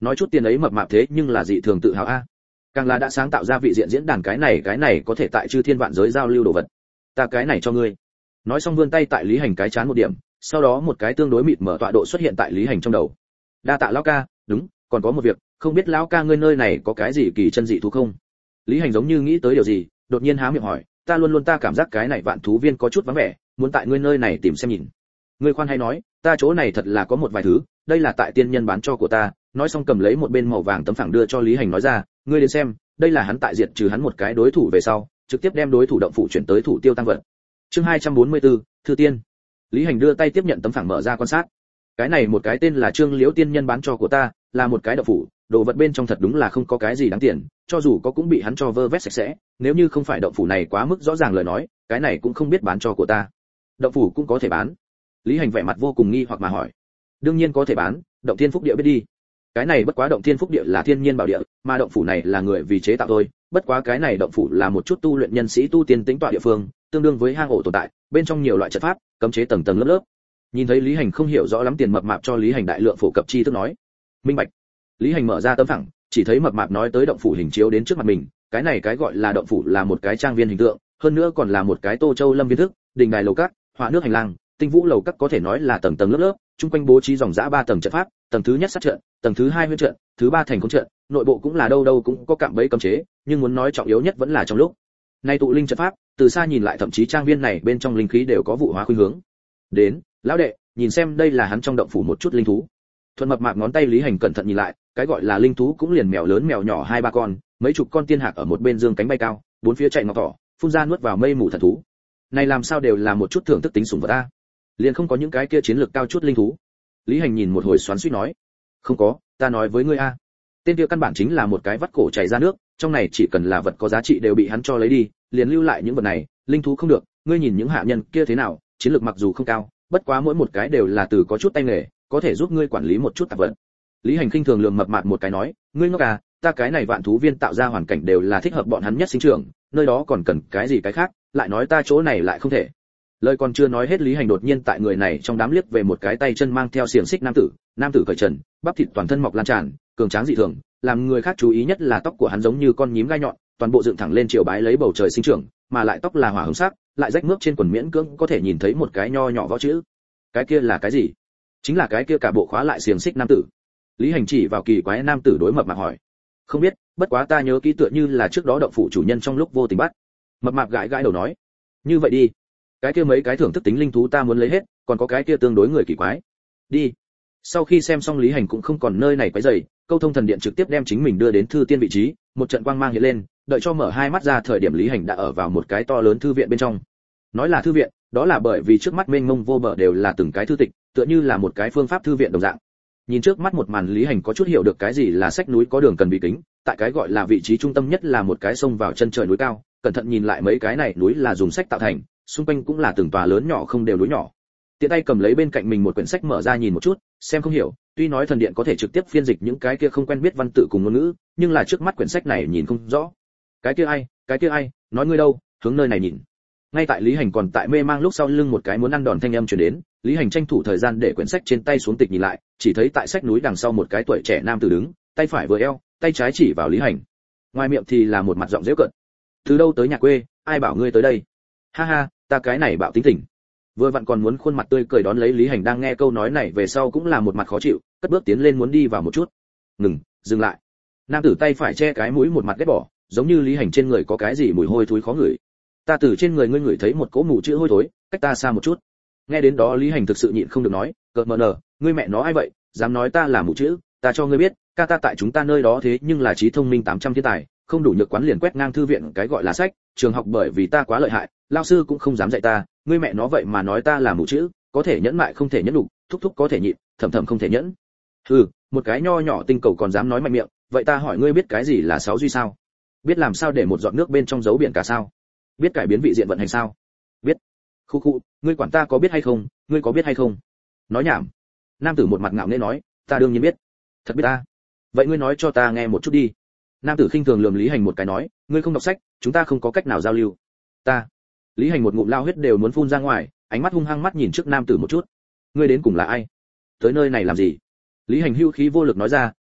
nói chút tiền ấy mập mạp thế nhưng là dị thường tự hào a. Càng là đã sáng tạo ra vị diện diễn đàn cái này cái này có thể tại chư thiên vạn giới giao lưu đồ vật. Ta cái này cho ngươi. Nói xong vươn tay tại Lý Hành cái chán một điểm, sau đó một cái tương đối mịt mở tọa độ xuất hiện tại Lý Hành trong đầu. Đa tạ lão ca, đúng, còn có một việc, không biết lão ca ngươi nơi này có cái gì kỳ chân dị thú không? Lý Hành giống như nghĩ tới điều gì, đột nhiên há miệng hỏi, ta luôn luôn ta cảm giác cái này vạn thú viên có chút vắng vẻ, muốn tại ngươi nơi này tìm xem nhìn. Ngươi khoan hay nói, ta chỗ này thật là có một vài thứ, đây là tại tiên nhân bán cho của ta. Nói xong cầm lấy một bên màu vàng tấm phẳng đưa cho Lý Hành nói ra, ngươi đến xem, đây là hắn tại diệt trừ hắn một cái đối thủ về sau, trực tiếp đem đối thủ động phủ chuyển tới thủ tiêu tăng vật. Chương hai trăm bốn mươi tư, thư tiên. Lý Hành đưa tay tiếp nhận tấm phẳng mở ra quan sát. Cái này một cái tên là Trương Liễu tiên nhân bán cho của ta, là một cái động phủ, đồ vật bên trong thật đúng là không có cái gì đáng tiền, cho dù có cũng bị hắn cho vơ vét sạch sẽ, nếu như không phải động phủ này quá mức rõ ràng lời nói, cái này cũng không biết bán cho của ta. Động phủ cũng có thể bán. Lý Hành vẻ mặt vô cùng nghi hoặc mà hỏi. Đương nhiên có thể bán, động thiên phúc địa biết đi. Cái này bất quá động thiên phúc địa là thiên nhiên bảo địa, mà động phủ này là người vì chế tạo thôi, bất quá cái này động phủ là một chút tu luyện nhân sĩ tu tiên tính tọa địa phương, tương đương với hang ổ tồn tại, bên trong nhiều loại trận pháp, cấm chế tầng tầng lớp lớp. Nhìn thấy Lý Hành không hiểu rõ lắm tiền mập mạp cho Lý Hành đại lượng phổ cập chi thức nói. Minh bạch. Lý Hành mở ra tấm phẳng, chỉ thấy mập mạp nói tới động phủ hình chiếu đến trước mặt mình, cái này cái gọi là động phủ là một cái trang viên hình tượng, hơn nữa còn là một cái Tô Châu Lâm viên thức, đình đài lầu các, hỏa nước hành lang, tinh vũ lầu các có thể nói là tầng tầng lớp lớp, chung quanh bố trí dòng dã ba tầng trận pháp, tầng thứ nhất sát trận, tầng thứ hai huyễn trận, thứ ba thành công trận, nội bộ cũng là đâu đâu cũng có cạm bẫy cấm chế, nhưng muốn nói trọng yếu nhất vẫn là trong lúc nay tụ linh trận pháp, từ xa nhìn lại thậm chí trang viên này bên trong linh khí đều có vụ hóa khuynh hướng. Đến, lão đệ, nhìn xem đây là hắn trong động phủ một chút linh thú. Thuận mập mạp ngón tay Lý Hành cẩn thận nhìn lại, cái gọi là linh thú cũng liền mèo lớn mèo nhỏ hai ba con, mấy chục con tiên hạc ở một bên dương cánh bay cao, bốn phía chạy ngọc thỏ, phun ra nuốt vào mây mù thần thú. Này làm sao đều là một chút thưởng thức tính sủng vật a. Liền không có những cái kia chiến lược cao chút linh thú. Lý Hành nhìn một hồi xoắn xuýt nói, không có, ta nói với ngươi a, tên kia căn bản chính là một cái vắt cổ chảy ra nước, trong này chỉ cần là vật có giá trị đều bị hắn cho lấy đi, liền lưu lại những vật này, linh thú không được, ngươi nhìn những hạ nhân kia thế nào, chiến lược mặc dù không cao, bất quá mỗi một cái đều là từ có chút tay nghề, có thể giúp ngươi quản lý một chút tạp vật. Lý Hành khinh thường lườm mập mạp một cái nói, ngươi ngốc à, ta cái này vạn thú viên tạo ra hoàn cảnh đều là thích hợp bọn hắn nhất sinh trưởng, nơi đó còn cần cái gì cái khác, lại nói ta chỗ này lại không thể. Lời còn chưa nói hết Lý Hành đột nhiên tại người này trong đám liếc về một cái tay chân mang theo xiềng xích nam tử, nam tử cởi trần, bắp thịt toàn thân mọc lan tràn, cường tráng dị thường, làm người khác chú ý nhất là tóc của hắn giống như con nhím gai nhọn, toàn bộ dựng thẳng lên chiều bái lấy bầu trời sinh trưởng, mà lại tóc là hỏa hồng sắc, lại rách mướp trên quần miễn cưỡng có thể nhìn thấy một cái nho nhỏ võ chữ. Cái kia là cái gì? Chính là cái kia cả bộ khóa lại xiềng xích nam tử. Lý Hành chỉ vào kỳ quái nam tử đối mập mạp hỏi. Không biết, bất quá ta nhớ kỹ tựa như là trước đó động phủ chủ nhân trong lúc vô tình bắt. Mập mạp gãi gãi đầu nói. Như vậy đi, cái kia mấy cái thưởng thức tính linh thú ta muốn lấy hết, còn có cái kia tương đối người kỳ quái. Đi. Sau khi xem xong Lý Hành cũng không còn nơi này quấy rầy, câu thông thần điện trực tiếp đem chính mình đưa đến thư tiên vị trí, một trận quang mang hiện lên, đợi cho mở hai mắt ra thời điểm Lý Hành đã ở vào một cái to lớn thư viện bên trong. Nói là thư viện, đó là bởi vì trước mắt mênh mông vô bờ đều là từng cái thư tịch, tựa như là một cái phương pháp thư viện đồng dạng. Nhìn trước mắt một màn Lý Hành có chút hiểu được cái gì là sách núi có đường cần bị kính, tại cái gọi là vị trí trung tâm nhất là một cái sông vào chân trời núi cao, cẩn thận nhìn lại mấy cái này núi là dùng sách tạo thành, xung quanh cũng là từng tòa lớn nhỏ không đều núi nhỏ. Tiện tay cầm lấy bên cạnh mình một quyển sách mở ra nhìn một chút, xem không hiểu, tuy nói thần điện có thể trực tiếp phiên dịch những cái kia không quen biết văn tự cùng ngôn ngữ, nhưng là trước mắt quyển sách này nhìn không rõ. Cái kia ai, cái kia ai, nói ngươi đâu, hướng nơi này nhìn. Ngay tại Lý Hành còn tại mê mang lúc sau lưng một cái muốn ăn đòn thanh âm truyền đến, Lý Hành tranh thủ thời gian để quyển sách trên tay xuống tịch nhìn lại, chỉ thấy tại sách núi đằng sau một cái tuổi trẻ nam tử đứng, tay phải vừa eo, tay trái chỉ vào Lý Hành. Ngoài miệng thì là một mặt giọng giễu cợt. Từ đâu tới nhà quê, ai bảo ngươi tới đây? Ha ha, ta cái này bạo tính tình. Vừa vặn còn muốn khuôn mặt tươi cười đón lấy Lý Hành đang nghe câu nói này về sau cũng là một mặt khó chịu, cất bước tiến lên muốn đi vào một chút. Ngừng, dừng lại. Nam tử tay phải che cái mũi một mặt ghét bỏ, giống như Lý Hành trên người có cái gì mùi hôi thối khó ngửi. Ta từ trên người ngươi ngửi thấy một cỗ mùi chữ hôi thối, cách ta xa một chút. Nghe đến đó Lý Hành thực sự nhịn không được nói, cợt mờ nở, ngươi mẹ nó ai vậy, dám nói ta là mù chữ, ta cho ngươi biết, ca ta tại chúng ta nơi đó thế nhưng là trí thông minh tám trăm thiên tài, không đủ nhược quán liền quét ngang thư viện cái gọi là sách, trường học bởi vì ta quá lợi hại, lao sư cũng không dám dạy ta, ngươi mẹ nó vậy mà nói ta là mù chữ, có thể nhẫn mại không thể nhẫn đủ, thúc thúc có thể nhịn, thầm thầm không thể nhẫn. Hừ, một cái nho nhỏ tinh cầu còn dám nói mạnh miệng, vậy ta hỏi ngươi biết cái gì là sáu duy sao? Biết làm sao để một giọt nước bên trong giấu biển cả sao? Biết cải biến vị diện vận hành sao? Biết. Khu khu, ngươi quản ta có biết hay không, ngươi có biết hay không? Nói nhảm. Nam tử một mặt ngạo nghễ nói, ta đương nhiên biết. Thật biết ta. Vậy ngươi nói cho ta nghe một chút đi. Nam tử khinh thường lườm Lý Hành một cái nói, ngươi không đọc sách, chúng ta không có cách nào giao lưu. Ta. Lý Hành một ngụm lao huyết đều muốn phun ra ngoài, ánh mắt hung hăng mắt nhìn trước nam tử một chút. Ngươi đến cùng là ai? Tới nơi này làm gì? Lý Hành hưu khí vô lực nói ra,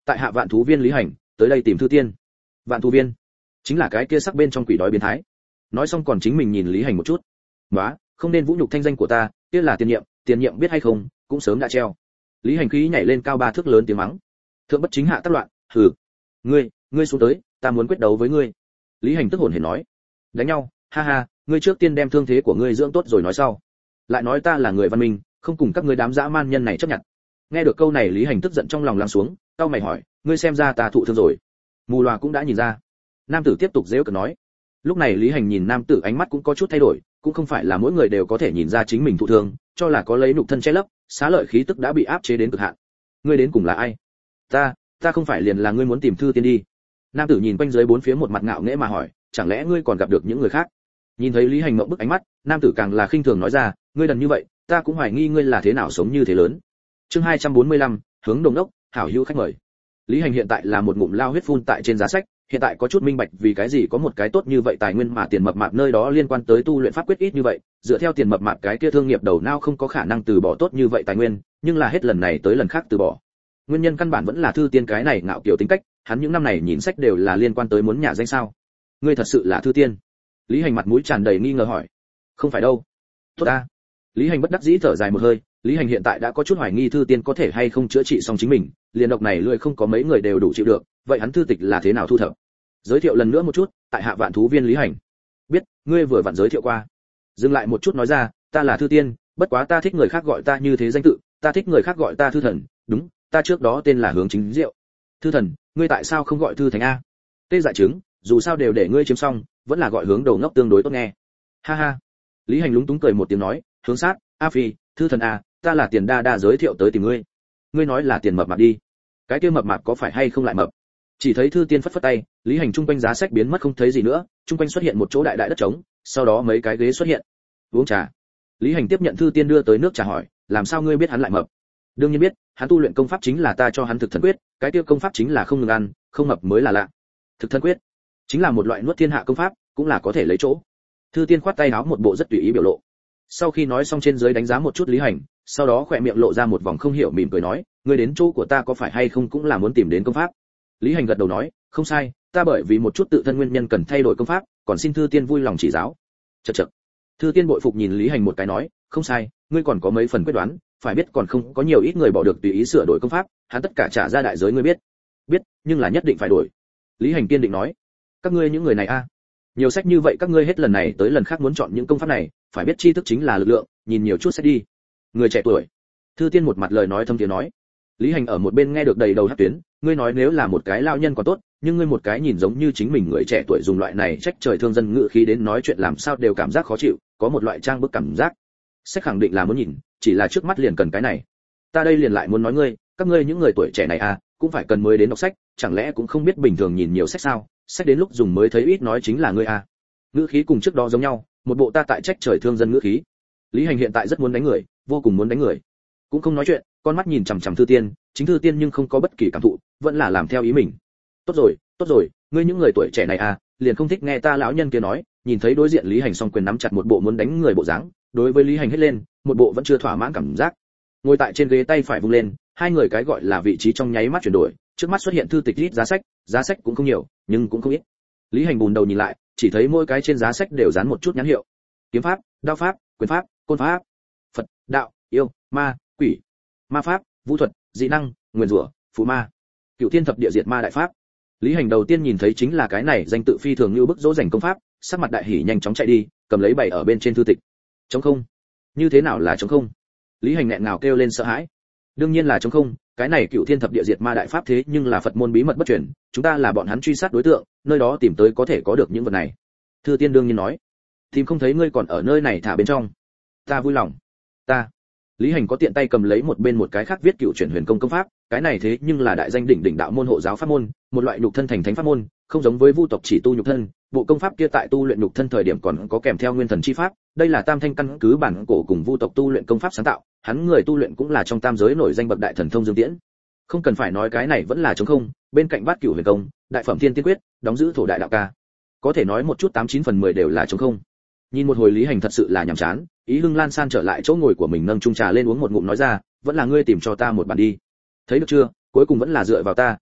tại hạ Vạn Thú Viên Lý Hành, tới đây tìm Thư Tiên. Vạn Thú Viên chính là cái kia sắc bên trong quỷ đói biến thái. Nói xong còn chính mình nhìn Lý Hành một chút. "Nóa, không nên vũ nhục thanh danh của ta, kia là tiền nhiệm, tiền nhiệm biết hay không, cũng sớm đã treo." Lý Hành khí nhảy lên cao ba thước lớn tiếng mắng. "Thượng bất chính hạ tác loạn, hừ. Ngươi, ngươi xuống tới, ta muốn quyết đấu với ngươi." Lý Hành tức hồn hển nói. "Đánh nhau, ha ha, ngươi trước tiên đem thương thế của ngươi dưỡng tốt rồi nói sau. Lại nói ta là người văn minh, không cùng các ngươi đám dã man nhân này chấp nhận." Nghe được câu này Lý Hành tức giận trong lòng lắng xuống, cau mày hỏi, "Ngươi xem ra ta thụ thương rồi?" Mù Loà cũng đã nhìn ra. Nam tử tiếp tục giễu cợt nói. Lúc này Lý Hành nhìn nam tử ánh mắt cũng có chút thay đổi, cũng không phải là mỗi người đều có thể nhìn ra chính mình thụ thương, cho là có lấy nhục thân che lấp, xá lợi khí tức đã bị áp chế đến cực hạn. "Ngươi đến cùng là ai?" "Ta, ta không phải liền là ngươi muốn tìm Thư Tiên đi." Nam tử nhìn quanh dưới bốn phía một mặt ngạo nghễ mà hỏi, "Chẳng lẽ ngươi còn gặp được những người khác?" Nhìn thấy Lý Hành ngậm bức ánh mắt, nam tử càng là khinh thường nói ra, "Ngươi đần như vậy, ta cũng hoài nghi ngươi là thế nào sống như thế lớn." Chương hai trăm bốn mươi lăm, hướng Đồng Đốc, hảo hữu khách mời. Lý Hành hiện tại là một ngụm lao huyết phun tại trên giá sách, hiện tại có chút minh bạch vì cái gì có một cái tốt như vậy tài nguyên mà tiền mập mạp nơi đó liên quan tới tu luyện pháp quyết ít như vậy, dựa theo tiền mập mạp cái kia thương nghiệp đầu não không có khả năng từ bỏ tốt như vậy tài nguyên, nhưng là hết lần này tới lần khác từ bỏ. Nguyên nhân căn bản vẫn là Thư Tiên cái này ngạo kiều tính cách, hắn những năm này nhìn sách đều là liên quan tới muốn nhà danh sao? Ngươi thật sự là Thư Tiên? Lý Hành mặt mũi tràn đầy nghi ngờ hỏi. "Không phải đâu." "Tốt a." Lý Hành bất đắc dĩ thở dài một hơi, Lý Hành hiện tại đã có chút hoài nghi Thư Tiên có thể hay không chữa trị xong chính mình, liền độc này lười không có mấy người đều đủ chịu được, vậy hắn thư tịch là thế nào thu thập? Giới thiệu lần nữa một chút, tại hạ Vạn Thú Viên Lý Hành. "Biết, ngươi vừa vặn giới thiệu qua." Dừng lại một chút nói ra, "Ta là Thư Tiên, bất quá ta thích người khác gọi ta như thế danh tự, ta thích người khác gọi ta Thư Thần, đúng, ta trước đó tên là Hướng Chính Diệu." "Thư Thần, ngươi tại sao không gọi Thư Thành a?" "Tê dại chứng, dù sao đều để ngươi chiếm xong, vẫn là gọi Hướng Đầu Ngốc tương đối tốt nghe." "Ha ha." Lý Hành lúng túng cười một tiếng nói, "Hướng Sát, A Phi, Thư Thần a, ta là Tiền Đa Đa giới thiệu tới tìm ngươi." "Ngươi nói là Tiền Mập Mạp đi." "Cái kia mập mạp có phải hay không lại mập?" Chỉ thấy Thư Tiên phất phất tay, Lý Hành trung quanh giá sách biến mất không thấy gì nữa, trung quanh xuất hiện một chỗ đại đại đất trống, sau đó mấy cái ghế xuất hiện. "Uống trà." Lý Hành tiếp nhận Thư Tiên đưa tới nước trà hỏi, "Làm sao ngươi biết hắn lại mập?" "Đương nhiên biết, hắn tu luyện công pháp chính là ta cho hắn thực thần quyết, cái kia công pháp chính là không ngừng ăn, không mập mới là lạ." "Thực thần quyết chính là một loại nuốt thiên hạ công pháp, cũng là có thể lấy chỗ." Thư Tiên khoát tay áo một bộ rất tùy ý biểu lộ. Sau khi nói xong trên dưới đánh giá một chút Lý Hành, sau đó khỏe miệng lộ ra một vòng không hiểu mỉm cười nói, "Ngươi đến chỗ của ta có phải hay không cũng là muốn tìm đến công pháp?" Lý Hành gật đầu nói, "Không sai, ta bởi vì một chút tự thân nguyên nhân cần thay đổi công pháp, còn xin Thư Tiên vui lòng chỉ giáo." Chậc chậc. Thư Tiên bội phục nhìn Lý Hành một cái nói, "Không sai, ngươi còn có mấy phần quyết đoán, phải biết còn không có nhiều ít người bỏ được tùy ý sửa đổi công pháp, hắn tất cả trả ra đại giới ngươi biết." "Biết, nhưng là nhất định phải đổi." Lý Hành kiên định nói. "Các ngươi những người này a, nhiều sách như vậy các ngươi hết lần này tới lần khác muốn chọn những công pháp này, phải biết tri thức chính là lực lượng, nhìn nhiều chút sách đi." "Người trẻ tuổi." Thư Tiên một mặt lời nói thâm tiếng nói. Lý Hành ở một bên nghe được đầy đầu hắc tuyến, "Ngươi nói nếu là một cái lao nhân còn tốt, nhưng ngươi một cái nhìn giống như chính mình người trẻ tuổi dùng loại này trách trời thương dân ngữ khí đến nói chuyện làm sao đều cảm giác khó chịu, có một loại trang bức cảm giác." "Sách khẳng định là muốn nhìn, chỉ là trước mắt liền cần cái này." "Ta đây liền lại muốn nói ngươi, các ngươi những người tuổi trẻ này à, cũng phải cần mới đến đọc sách, chẳng lẽ cũng không biết bình thường nhìn nhiều sách sao? Sách đến lúc dùng mới thấy ít nói chính là ngươi à." Ngữ khí cùng trước đó giống nhau, một bộ ta tại trách trời thương dân ngữ khí. Lý Hành hiện tại rất muốn đánh người, vô cùng muốn đánh người. Cũng không nói chuyện, con mắt nhìn chằm chằm Thư Tiên, chính Thư Tiên nhưng không có bất kỳ cảm thụ, vẫn là làm theo ý mình. "Tốt rồi, tốt rồi, ngươi những người tuổi trẻ này à, liền không thích nghe ta lão nhân kia nói." Nhìn thấy đối diện Lý Hành song quyền nắm chặt một bộ muốn đánh người bộ dáng, đối với Lý Hành hết lên, một bộ vẫn chưa thỏa mãn cảm giác. Ngồi tại trên ghế tay phải vung lên, hai người cái gọi là vị trí trong nháy mắt chuyển đổi, trước mắt xuất hiện thư tịch ít giá sách, giá sách cũng không nhiều, nhưng cũng không ít. Lý Hành bùn đầu nhìn lại, chỉ thấy mỗi cái trên giá sách đều dán một chút nhãn hiệu. Kiếm pháp, đao pháp, quyền pháp, côn pháp, Phật, đạo, yêu, ma, quỷ, ma pháp, vũ thuật, dị năng, nguyên rủa, phù ma, cửu thiên thập địa diệt ma đại pháp. Lý Hành đầu tiên nhìn thấy chính là cái này danh tự phi thường như bức dỗ dành công pháp, sắc mặt đại hỉ nhanh chóng chạy đi, cầm lấy bày ở bên trên thư tịch. Trống không? Như thế nào là trống không? Lý Hành nghẹn ngào kêu lên sợ hãi. Đương nhiên là trống không, cái này cửu thiên thập địa diệt ma đại pháp thế nhưng là Phật môn bí mật bất truyền, chúng ta là bọn hắn truy sát đối tượng, nơi đó tìm tới có thể có được những vật này. Thư Tiên đương nhiên nói, tìm không thấy ngươi còn ở nơi này thả bên trong. Ta vui lòng. Ta. Lý Hành có tiện tay cầm lấy một bên một cái khác viết cửu chuyển huyền công công pháp, cái này thế nhưng là đại danh đỉnh đỉnh đạo môn hộ giáo pháp môn, một loại nhục thân thành thánh pháp môn, không giống với vu tộc chỉ tu nhục thân, bộ công pháp kia tại tu luyện nhục thân thời điểm còn có kèm theo nguyên thần chi pháp, đây là tam thanh căn cứ bản cổ cùng vu tộc tu luyện công pháp sáng tạo, hắn người tu luyện cũng là trong tam giới nổi danh bậc đại thần thông Dương Tiễn. Không cần phải nói cái này vẫn là trống không, bên cạnh bát cửu huyền công, đại phẩm thiên tiên quyết, đóng giữ thổ đại đạo ca. Có thể nói một chút tám chín phần mười đều là trống không. Nhìn một hồi Lý Hành thật sự là nhàm chán, ý Hưng Lan san trở lại chỗ ngồi của mình nâng chung trà lên uống một ngụm nói ra, vẫn là ngươi tìm cho ta một bản đi. Thấy được chưa, cuối cùng vẫn là dựa vào ta,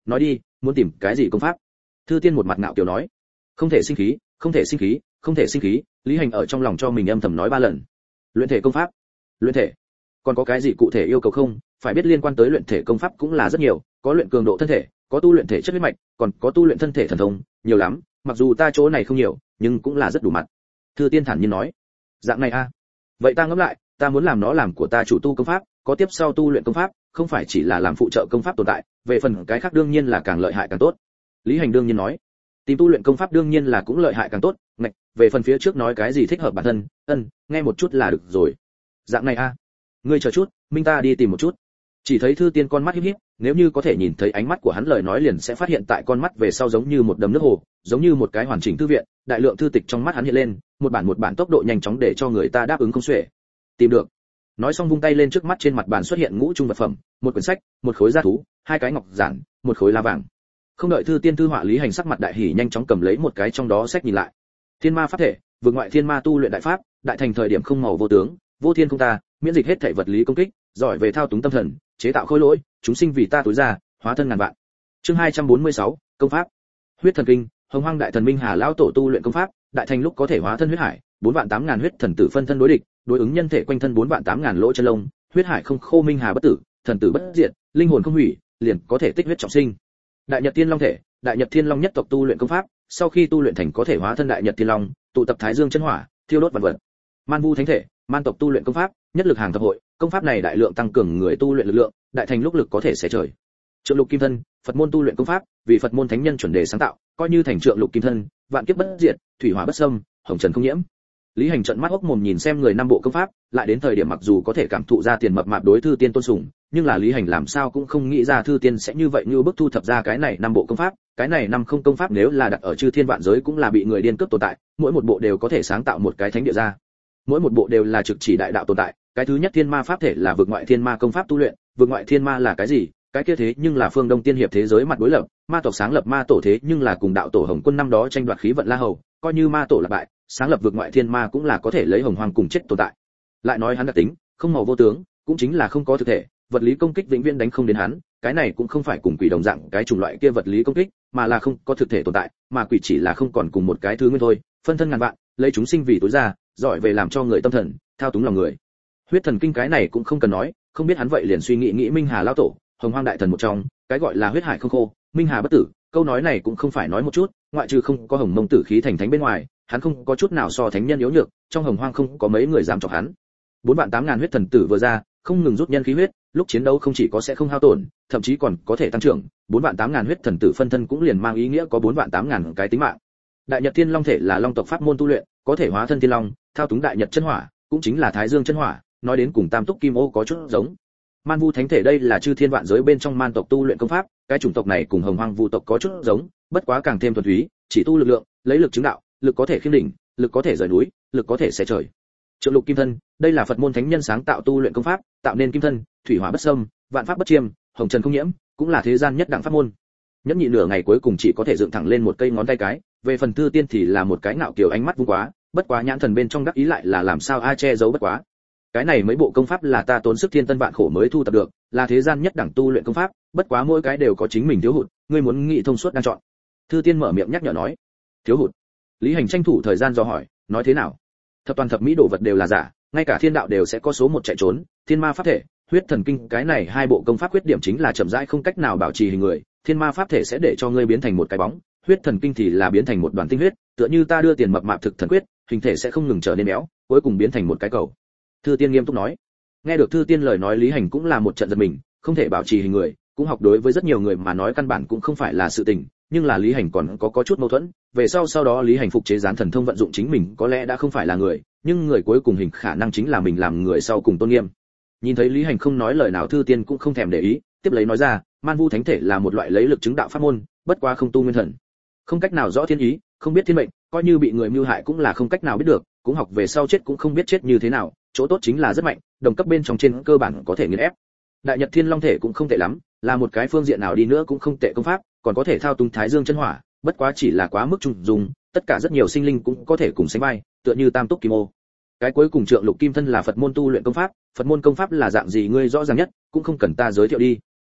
nói đi, muốn tìm cái gì công pháp? Thư Tiên một mặt ngạo kiều nói, không thể sinh khí, không thể sinh khí, không thể sinh khí. Lý Hành ở trong lòng cho mình âm thầm nói ba lần. Luyện thể công pháp, luyện thể, còn có cái gì cụ thể yêu cầu không? Phải biết liên quan tới luyện thể công pháp cũng là rất nhiều, có luyện cường độ thân thể, có tu luyện thể chất huyết mạch, còn có tu luyện thân thể thần thông, nhiều lắm. Mặc dù ta chỗ này không nhiều, nhưng cũng là rất đủ mặt. Thư Tiên thản nhiên nói, dạng này a, à? Vậy ta ngẫm lại, ta muốn làm nó làm của ta chủ tu công pháp, có tiếp sau tu luyện công pháp, không phải chỉ là làm phụ trợ công pháp tồn tại, về phần cái khác đương nhiên là càng lợi hại càng tốt. Lý Hành đương nhiên nói, tìm tu luyện công pháp đương nhiên là cũng lợi hại càng tốt, ngạch, về phần phía trước nói cái gì thích hợp bản thân, ân, nghe một chút là được rồi. Dạng này a, à? Ngươi chờ chút, minh ta đi tìm một chút. Chỉ thấy Thư Tiên con mắt híp híp, nếu như có thể nhìn thấy ánh mắt của hắn lời nói liền sẽ phát hiện tại con mắt về sau giống như một đầm nước hồ, giống như một cái hoàn chỉnh thư viện, đại lượng thư tịch trong mắt hắn hiện lên, một bản một bản tốc độ nhanh chóng để cho người ta đáp ứng không xuể. Tìm được. Nói xong vung tay lên, trước mắt trên mặt bàn xuất hiện ngũ trung vật phẩm, một quyển sách, một khối gia thú, hai cái ngọc giản, một khối la vàng. Không đợi Thư Tiên thư họa, Lý Hành sắc mặt đại hỉ nhanh chóng cầm lấy một cái trong đó sách nhìn lại. Thiên ma pháp thể, vượt ngoại thiên ma tu luyện đại pháp, đại thành thời điểm không màu vô tướng, vô thiên không ta, miễn dịch hết thể vật lý công kích, giỏi về thao túng tâm thần, chế tạo khối lỗi, chúng sinh vì ta tối ra, hóa thân ngàn vạn. Chương hai trăm bốn mươi sáu, công pháp. Huyết thần kinh, Hồng Hoang đại thần Minh Hà lão tổ tu luyện công pháp, đại thành lúc có thể hóa thân huyết hải, bốn vạn tám ngàn huyết thần tử phân thân đối địch, đối ứng nhân thể quanh thân bốn vạn tám ngàn lỗ chân lông, huyết hải không khô, Minh Hà bất tử, thần tử bất diệt, linh hồn không hủy, liền có thể tích huyết trọng sinh. Đại Nhật Thiên Long thể, Đại Nhật Thiên Long nhất tộc tu luyện công pháp, sau khi tu luyện thành có thể hóa thân Đại Nhật Thiên Long, tụ tập Thái Dương chân hỏa, thiêu đốt vạn vật. Man Vu Thánh thể, Man tộc tu luyện công pháp, nhất lực hàng thập hội, công pháp này đại lượng tăng cường người tu luyện lực lượng, đại thành lúc lực có thể xé trời. Trượng Lục Kim Thân, Phật môn tu luyện công pháp, vì Phật môn thánh nhân chuẩn đề sáng tạo, coi như thành Trượng Lục Kim Thân, vạn kiếp bất diệt, thủy hỏa bất xâm, hồng trần không nhiễm. Lý Hành trợn mắt hốc mồm nhìn xem người năm bộ công pháp, lại đến thời điểm mặc dù có thể cảm thụ ra tiền mập mạp đối Thư Tiên tôn sùng, nhưng là Lý Hành làm sao cũng không nghĩ ra Thư Tiên sẽ như vậy như bức thu thập ra cái này năm bộ công pháp, cái này năm không công pháp nếu là đặt ở chư thiên vạn giới cũng là bị người điên cướp tồn tại, mỗi một bộ đều có thể sáng tạo một cái thánh địa ra. Mỗi một bộ đều là trực chỉ đại đạo tồn tại, cái thứ nhất thiên ma pháp thể là vượt ngoại thiên ma công pháp tu luyện, vượt ngoại thiên ma là cái gì? Cái kia thế nhưng là phương Đông tiên hiệp thế giới mặt đối lập, ma tộc sáng lập ma tổ thế nhưng là cùng đạo tổ Hồng Quân năm đó tranh đoạt khí vận La Hầu, coi như ma tổ là bại, sáng lập vượt ngoại thiên ma cũng là có thể lấy hồng hoang cùng chết tồn tại. Lại nói hắn đặc tính, không màu vô tướng, cũng chính là không có thực thể, vật lý công kích vĩnh viễn đánh không đến hắn, cái này cũng không phải cùng quỷ đồng dạng cái chủng loại kia vật lý công kích, mà là không có thực thể tồn tại, mà quỷ chỉ là không còn cùng một cái thứ nguyên thôi, phân thân ngàn vạn, lấy chúng sinh vì tối ra, giỏi về làm cho người tâm thần, thao túng lòng người. Huyết thần kinh cái này cũng không cần nói, không biết hắn vậy liền suy nghĩ nghĩ Minh Hà lão tổ, Hồng Hoang đại thần một trong, cái gọi là huyết hải không khô, Minh Hà bất tử, câu nói này cũng không phải nói một chút, ngoại trừ không có Hồng Mông tử khí thành thánh bên ngoài, hắn không có chút nào so thánh nhân yếu nhược, trong Hồng Hoang không có mấy người dám chọc hắn. Bốn vạn tám ngàn huyết thần tử vừa ra, không ngừng rút nhân khí huyết, lúc chiến đấu không chỉ có sẽ không hao tổn, thậm chí còn có thể tăng trưởng, bốn vạn tám ngàn huyết thần tử phân thân cũng liền mang ý nghĩa có bốn vạn tám ngàn cái tính mạng. Đại Nhật Thiên Long thể là Long tộc pháp môn tu luyện, có thể hóa thân thiên long, thao túng Đại Nhật chân hỏa, cũng chính là Thái Dương chân hỏa, nói đến cùng Tam Túc Kim Ô có chút giống. Man Vu Thánh thể đây là chư thiên vạn giới bên trong man tộc tu luyện công pháp, cái chủng tộc này cùng Hồng Hoang Vu tộc có chút giống, bất quá càng thêm thuần túy, chỉ tu lực lượng, lấy lực chứng đạo, lực có thể khiêng đỉnh, lực có thể rời núi, lực có thể xé trời. Trượng Lục Kim Thân, đây là Phật môn thánh nhân sáng tạo tu luyện công pháp, tạo nên kim thân, thủy hỏa bất xâm, vạn pháp bất chiêm, hồng trần không nhiễm, cũng là thế gian nhất đẳng pháp môn. Nhẫn nhị nửa ngày cuối cùng chỉ có thể dựng thẳng lên một cây ngón tay cái, về phần Thư Tiên thì là một cái ngạo kiều ánh mắt vung quá, bất quá nhãn thần bên trong đắc ý lại là làm sao ai che giấu bất quá. Cái này mấy bộ công pháp là ta tốn sức thiên tân vạn khổ mới thu tập được, là thế gian nhất đẳng tu luyện công pháp, bất quá mỗi cái đều có chính mình thiếu hụt, ngươi muốn nghĩ thông suốt đang chọn. Thư Tiên mở miệng nhắc nhở nói. Thiếu hụt? Lý Hành tranh thủ thời gian do hỏi, nói thế nào? Thập toàn thập mỹ đồ vật đều là giả, ngay cả thiên đạo đều sẽ có số một chạy trốn, thiên ma pháp thể, huyết thần kinh, cái này hai bộ công pháp khuyết điểm chính là chậm rãi không cách nào bảo trì hình người, thiên ma pháp thể sẽ để cho ngươi biến thành một cái bóng, huyết thần kinh thì là biến thành một đoàn tinh huyết, tựa như ta đưa tiền mập mạp thực thần quyết, hình thể sẽ không ngừng trở nên béo, cuối cùng biến thành một cái cầu. Thư Tiên nghiêm túc nói. Nghe được Thư Tiên lời nói, Lý Hành cũng là một trận giật mình, không thể bảo trì hình người, cũng học đối với rất nhiều người mà nói căn bản cũng không phải là sự tình, nhưng là Lý Hành còn có có chút mâu thuẫn, về sau sau đó Lý Hành phục chế gián thần thông vận dụng chính mình có lẽ đã không phải là người, nhưng người cuối cùng hình khả năng chính là mình làm người sau cùng tôn nghiêm. Nhìn thấy Lý Hành không nói lời nào, Thư Tiên cũng không thèm để ý, tiếp lấy nói ra, Man Vu Thánh thể là một loại lấy lực chứng đạo pháp môn, bất quá không tu nguyên thần, không cách nào rõ thiên ý, không biết thiên mệnh, coi như bị người mưu hại cũng là không cách nào biết được, cũng học về sau chết cũng không biết chết như thế nào, chỗ tốt chính là rất mạnh, đồng cấp bên trong trên cơ bản có thể nghiền ép. Đại Nhật Thiên Long thể cũng không tệ lắm, là một cái phương diện nào đi nữa cũng không tệ công pháp, còn có thể thao túng Thái Dương chân hỏa, bất quá chỉ là quá mức trung dùng, tất cả rất nhiều sinh linh cũng có thể cùng sánh vai, tựa như Tam Túc Kim Ô. Cái cuối cùng Trượng Lục Kim Thân là Phật môn tu luyện công pháp, Phật môn công pháp là dạng gì ngươi rõ ràng nhất, cũng không cần ta giới thiệu đi.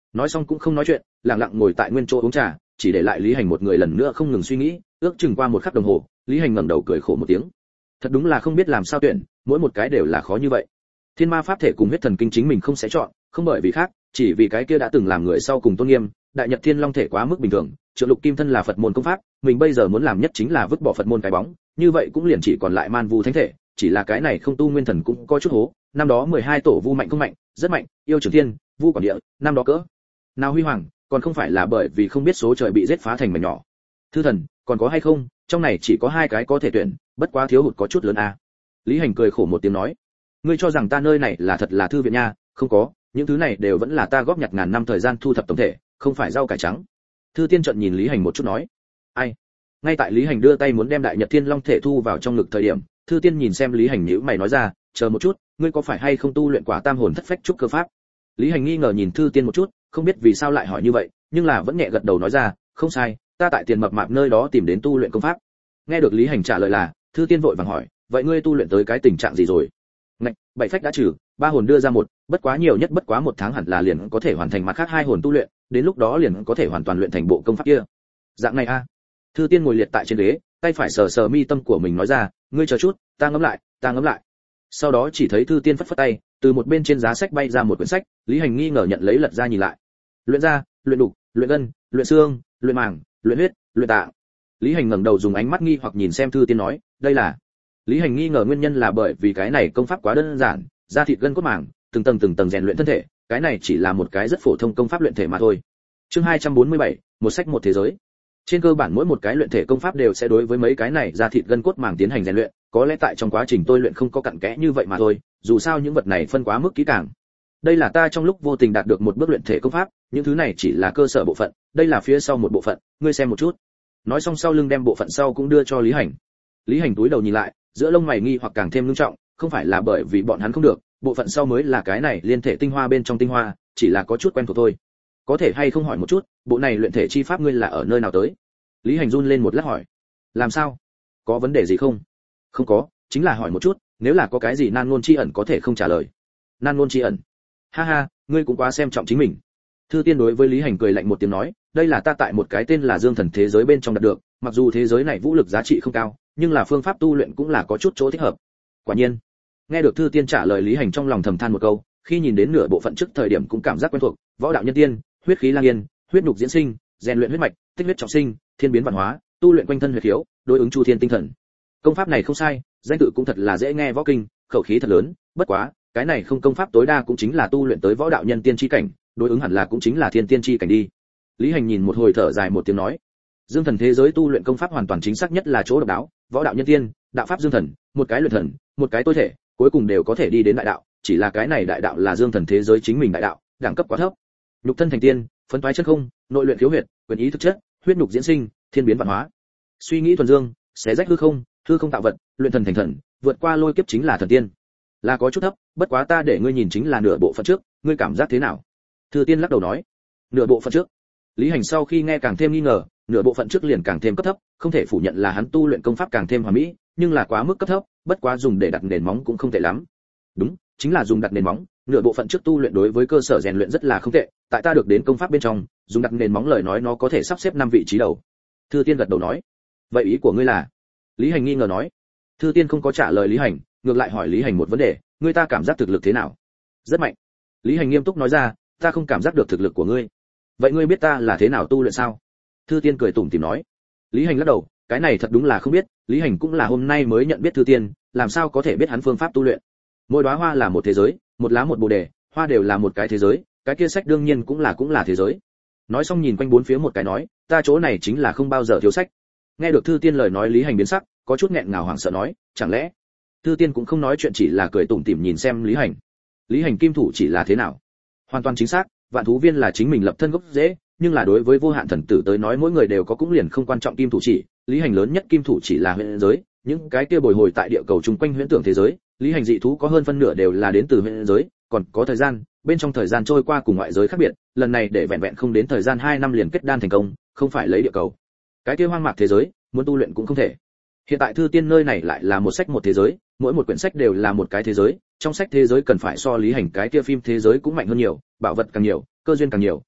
Nói xong cũng không nói chuyện, lặng lặng ngồi tại nguyên chỗ uống trà, chỉ để lại Lý Hành một người lần nữa không ngừng suy nghĩ. Ước chừng qua một khắc đồng hồ, Lý Hành ngẩng đầu cười khổ một tiếng. Thật đúng là không biết làm sao tuyển, mỗi một cái đều là khó như vậy. Thiên ma pháp thể cùng huyết thần kinh chính mình không sẽ chọn, không bởi vì khác, chỉ vì cái kia đã từng làm người sau cùng tôn nghiêm. Đại Nhật Thiên Long thể quá mức bình thường, Trượng Lục Kim thân là Phật môn công pháp, mình bây giờ muốn làm nhất chính là vứt bỏ Phật môn cái bóng, như vậy cũng liền chỉ còn lại Man Vu thánh thể, chỉ là cái này không tu nguyên thần cũng có chút hố. Năm đó mười hai tổ Vu mạnh không mạnh, rất mạnh, yêu Trường Thiên, Vu Quản Địa, năm đó cỡ nào huy hoàng, còn không phải là bởi vì không biết số trời bị giết phá thành mảnh nhỏ. Thư thần, còn có hay không, trong này chỉ có hai cái có thể tuyển, bất quá thiếu hụt có chút lớn a. Lý Hành cười khổ một tiếng nói, ngươi cho rằng ta nơi này là thật là thư viện nha, không có, những thứ này đều vẫn là ta góp nhặt ngàn năm thời gian thu thập tổng thể, không phải rau cải trắng. Thư Tiên trợn nhìn Lý Hành một chút nói, ai? Ngay tại Lý Hành đưa tay muốn đem Đại Nhật Thiên Long thể thu vào trong ngực thời điểm, Thư Tiên nhìn xem Lý Hành nhíu mày nói ra, chờ một chút, ngươi có phải hay không tu luyện quả tam hồn thất phách trúc cơ pháp? Lý Hành nghi ngờ nhìn Thư Tiên một chút, không biết vì sao lại hỏi như vậy, nhưng là vẫn nhẹ gật đầu nói ra, không sai, ta tại Tiền Mập Mạp nơi đó tìm đến tu luyện công pháp. Nghe được Lý Hành trả lời là, Thư Tiên vội vàng hỏi, vậy ngươi tu luyện tới cái tình trạng gì rồi? Ngạch, bảy phách đã trừ, ba hồn đưa ra một, bất quá nhiều nhất bất quá một tháng hẳn là liền có thể hoàn thành mặt khác hai hồn tu luyện, đến lúc đó liền có thể hoàn toàn luyện thành bộ công pháp kia. Dạng này a. À. Thư Tiên ngồi liệt tại trên ghế, tay phải sờ sờ mi tâm của mình nói ra, ngươi chờ chút, ta ngẫm lại, ta ngẫm lại. Sau đó chỉ thấy Thư Tiên phất phất tay, từ một bên trên giá sách bay ra một quyển sách, Lý Hành nghi ngờ nhận lấy lật ra nhìn lại. Luyện da, luyện đục, luyện gân, luyện xương, luyện màng, luyện huyết, luyện tạng. Lý Hành ngẩng đầu dùng ánh mắt nghi hoặc nhìn xem Thư Tiên nói, đây là. Lý Hành nghi ngờ nguyên nhân là bởi vì cái này công pháp quá đơn giản, da thịt gân cốt màng, từng tầng từng tầng rèn luyện thân thể, cái này chỉ là một cái rất phổ thông công pháp luyện thể mà thôi. Chương hai trăm bốn mươi bảy, một sách một thế giới. Trên cơ bản mỗi một cái luyện thể công pháp đều sẽ đối với mấy cái này da thịt gân cốt màng tiến hành rèn luyện, có lẽ tại trong quá trình tôi luyện không có cặn kẽ như vậy mà thôi, dù sao những vật này phân quá mức kỹ càng. Đây là ta trong lúc vô tình đạt được một bước luyện thể công pháp, những thứ này chỉ là cơ sở bộ phận, đây là phía sau một bộ phận, ngươi xem một chút. Nói xong sau lưng đem bộ phận sau cũng đưa cho Lý Hành. Lý Hành túi đầu nhìn lại, giữa lông mày nghi hoặc càng thêm nghiêm trọng, không phải là bởi vì bọn hắn không được, bộ phận sau mới là cái này liên thể tinh hoa bên trong tinh hoa, chỉ là có chút quen thuộc thôi. Có thể hay không hỏi một chút, bộ này luyện thể chi pháp ngươi là ở nơi nào tới? Lý Hành run lên một lát hỏi. Làm sao? Có vấn đề gì không? Không có, chính là hỏi một chút, nếu là có cái gì nan ngôn chi ẩn có thể không trả lời. Nan ngôn chi ẩn? Ha ha, ngươi cũng quá xem trọng chính mình. Thư Tiên đối với Lý Hành cười lạnh một tiếng nói, đây là ta tại một cái tên là Dương Thần thế giới bên trong đạt được, mặc dù thế giới này vũ lực giá trị không cao, nhưng là phương pháp tu luyện cũng là có chút chỗ thích hợp. Quả nhiên. Nghe được Thư Tiên trả lời, Lý Hành trong lòng thầm than một câu, khi nhìn đến nửa bộ phận trước thời điểm cũng cảm giác quen thuộc, võ đạo nhân tiên, huyết khí lang yên, huyết nhục diễn sinh, rèn luyện huyết mạch, tích huyết trọng sinh, thiên biến vạn hóa, tu luyện quanh thân huyết khiếu, đối ứng chu thiên tinh thần. Công pháp này không sai, danh tự cũng thật là dễ nghe, võ kinh, khẩu khí thật lớn, bất quá, cái này không công pháp tối đa cũng chính là tu luyện tới võ đạo nhân tiên chi cảnh, đối ứng hẳn là cũng chính là thiên tiên chi cảnh đi. Lý Hành nhìn một hồi thở dài một tiếng nói, Dương Thần thế giới tu luyện công pháp hoàn toàn chính xác nhất là chỗ độc đáo, võ đạo nhân tiên, đạo pháp Dương Thần, một cái luyện thần, một cái tối thể, cuối cùng đều có thể đi đến đại đạo, chỉ là cái này đại đạo là Dương Thần thế giới chính mình đại đạo, đẳng cấp quá thấp. Nhục thân thành tiên, phấn toái chân không, nội luyện khiếu huyệt, quyền ý thực chất, huyết nhục diễn sinh, thiên biến vạn hóa. Suy nghĩ thuần dương, xé rách hư không, hư không tạo vật, luyện thần thành thần, vượt qua lôi kiếp chính là thần tiên. Là có chút thấp, bất quá ta để ngươi nhìn chính là nửa bộ phận trước, ngươi cảm giác thế nào? Thư Tiên lắc đầu nói, nửa bộ phận trước. Lý Hành sau khi nghe càng thêm nghi ngờ, nửa bộ phận trước liền càng thêm cấp thấp, không thể phủ nhận là hắn tu luyện công pháp càng thêm hoàn mỹ, nhưng là quá mức cấp thấp, bất quá dùng để đặt nền móng cũng không tệ lắm. Đúng, chính là dùng đặt nền móng, nửa bộ phận trước tu luyện đối với cơ sở rèn luyện rất là không tệ, tại ta được đến công pháp bên trong, dùng đặt nền móng lời nói nó có thể sắp xếp năm vị trí đầu. Thư Tiên gật đầu nói, vậy ý của ngươi là? Lý Hành nghi ngờ nói. Thư Tiên không có trả lời Lý Hành, ngược lại hỏi Lý Hành một vấn đề, ngươi ta cảm giác thực lực thế nào? Rất mạnh. Lý Hành nghiêm túc nói ra, ta không cảm giác được thực lực của ngươi. Vậy ngươi biết ta là thế nào tu luyện sao? Thư Tiên cười tủm tỉm nói. Lý Hành lắc đầu, cái này thật đúng là không biết, Lý Hành cũng là hôm nay mới nhận biết Thư Tiên, làm sao có thể biết hắn phương pháp tu luyện. Mỗi đóa hoa là một thế giới, một lá một bồ đề, hoa đều là một cái thế giới, cái kia sách đương nhiên cũng là cũng là thế giới. Nói xong nhìn quanh bốn phía một cái nói, ta chỗ này chính là không bao giờ thiếu sách. Nghe được Thư Tiên lời nói, Lý Hành biến sắc, có chút nghẹn ngào hoảng sợ nói, chẳng lẽ? Thư Tiên cũng không nói chuyện, chỉ là cười tủm tỉm nhìn xem Lý Hành. Lý Hành kim thủ chỉ là thế nào? Hoàn toàn chính xác, Vạn Thú Viên là chính mình lập thân gốc rễ, nhưng là đối với Vô Hạn Thần Tử tới nói mỗi người đều có cũng liền không quan trọng kim thủ chỉ, Lý Hành lớn nhất kim thủ chỉ là huyễn giới, những cái kia bồi hồi tại địa cầu chung quanh huyễn tưởng thế giới, Lý Hành dị thú có hơn phân nửa đều là đến từ huyễn giới, còn có thời gian, bên trong thời gian trôi qua cùng ngoại giới khác biệt, lần này để vẹn vẹn không đến thời gian hai năm liền kết đan thành công, không phải lấy địa cầu. Cái kia hoang mạc thế giới, muốn tu luyện cũng không thể. Hiện tại Thư Tiên nơi này lại là một sách một thế giới, mỗi một quyển sách đều là một cái thế giới, trong sách thế giới cần phải so Lý Hành cái kia phim thế giới cũng mạnh hơn nhiều, bảo vật càng nhiều, cơ duyên càng nhiều,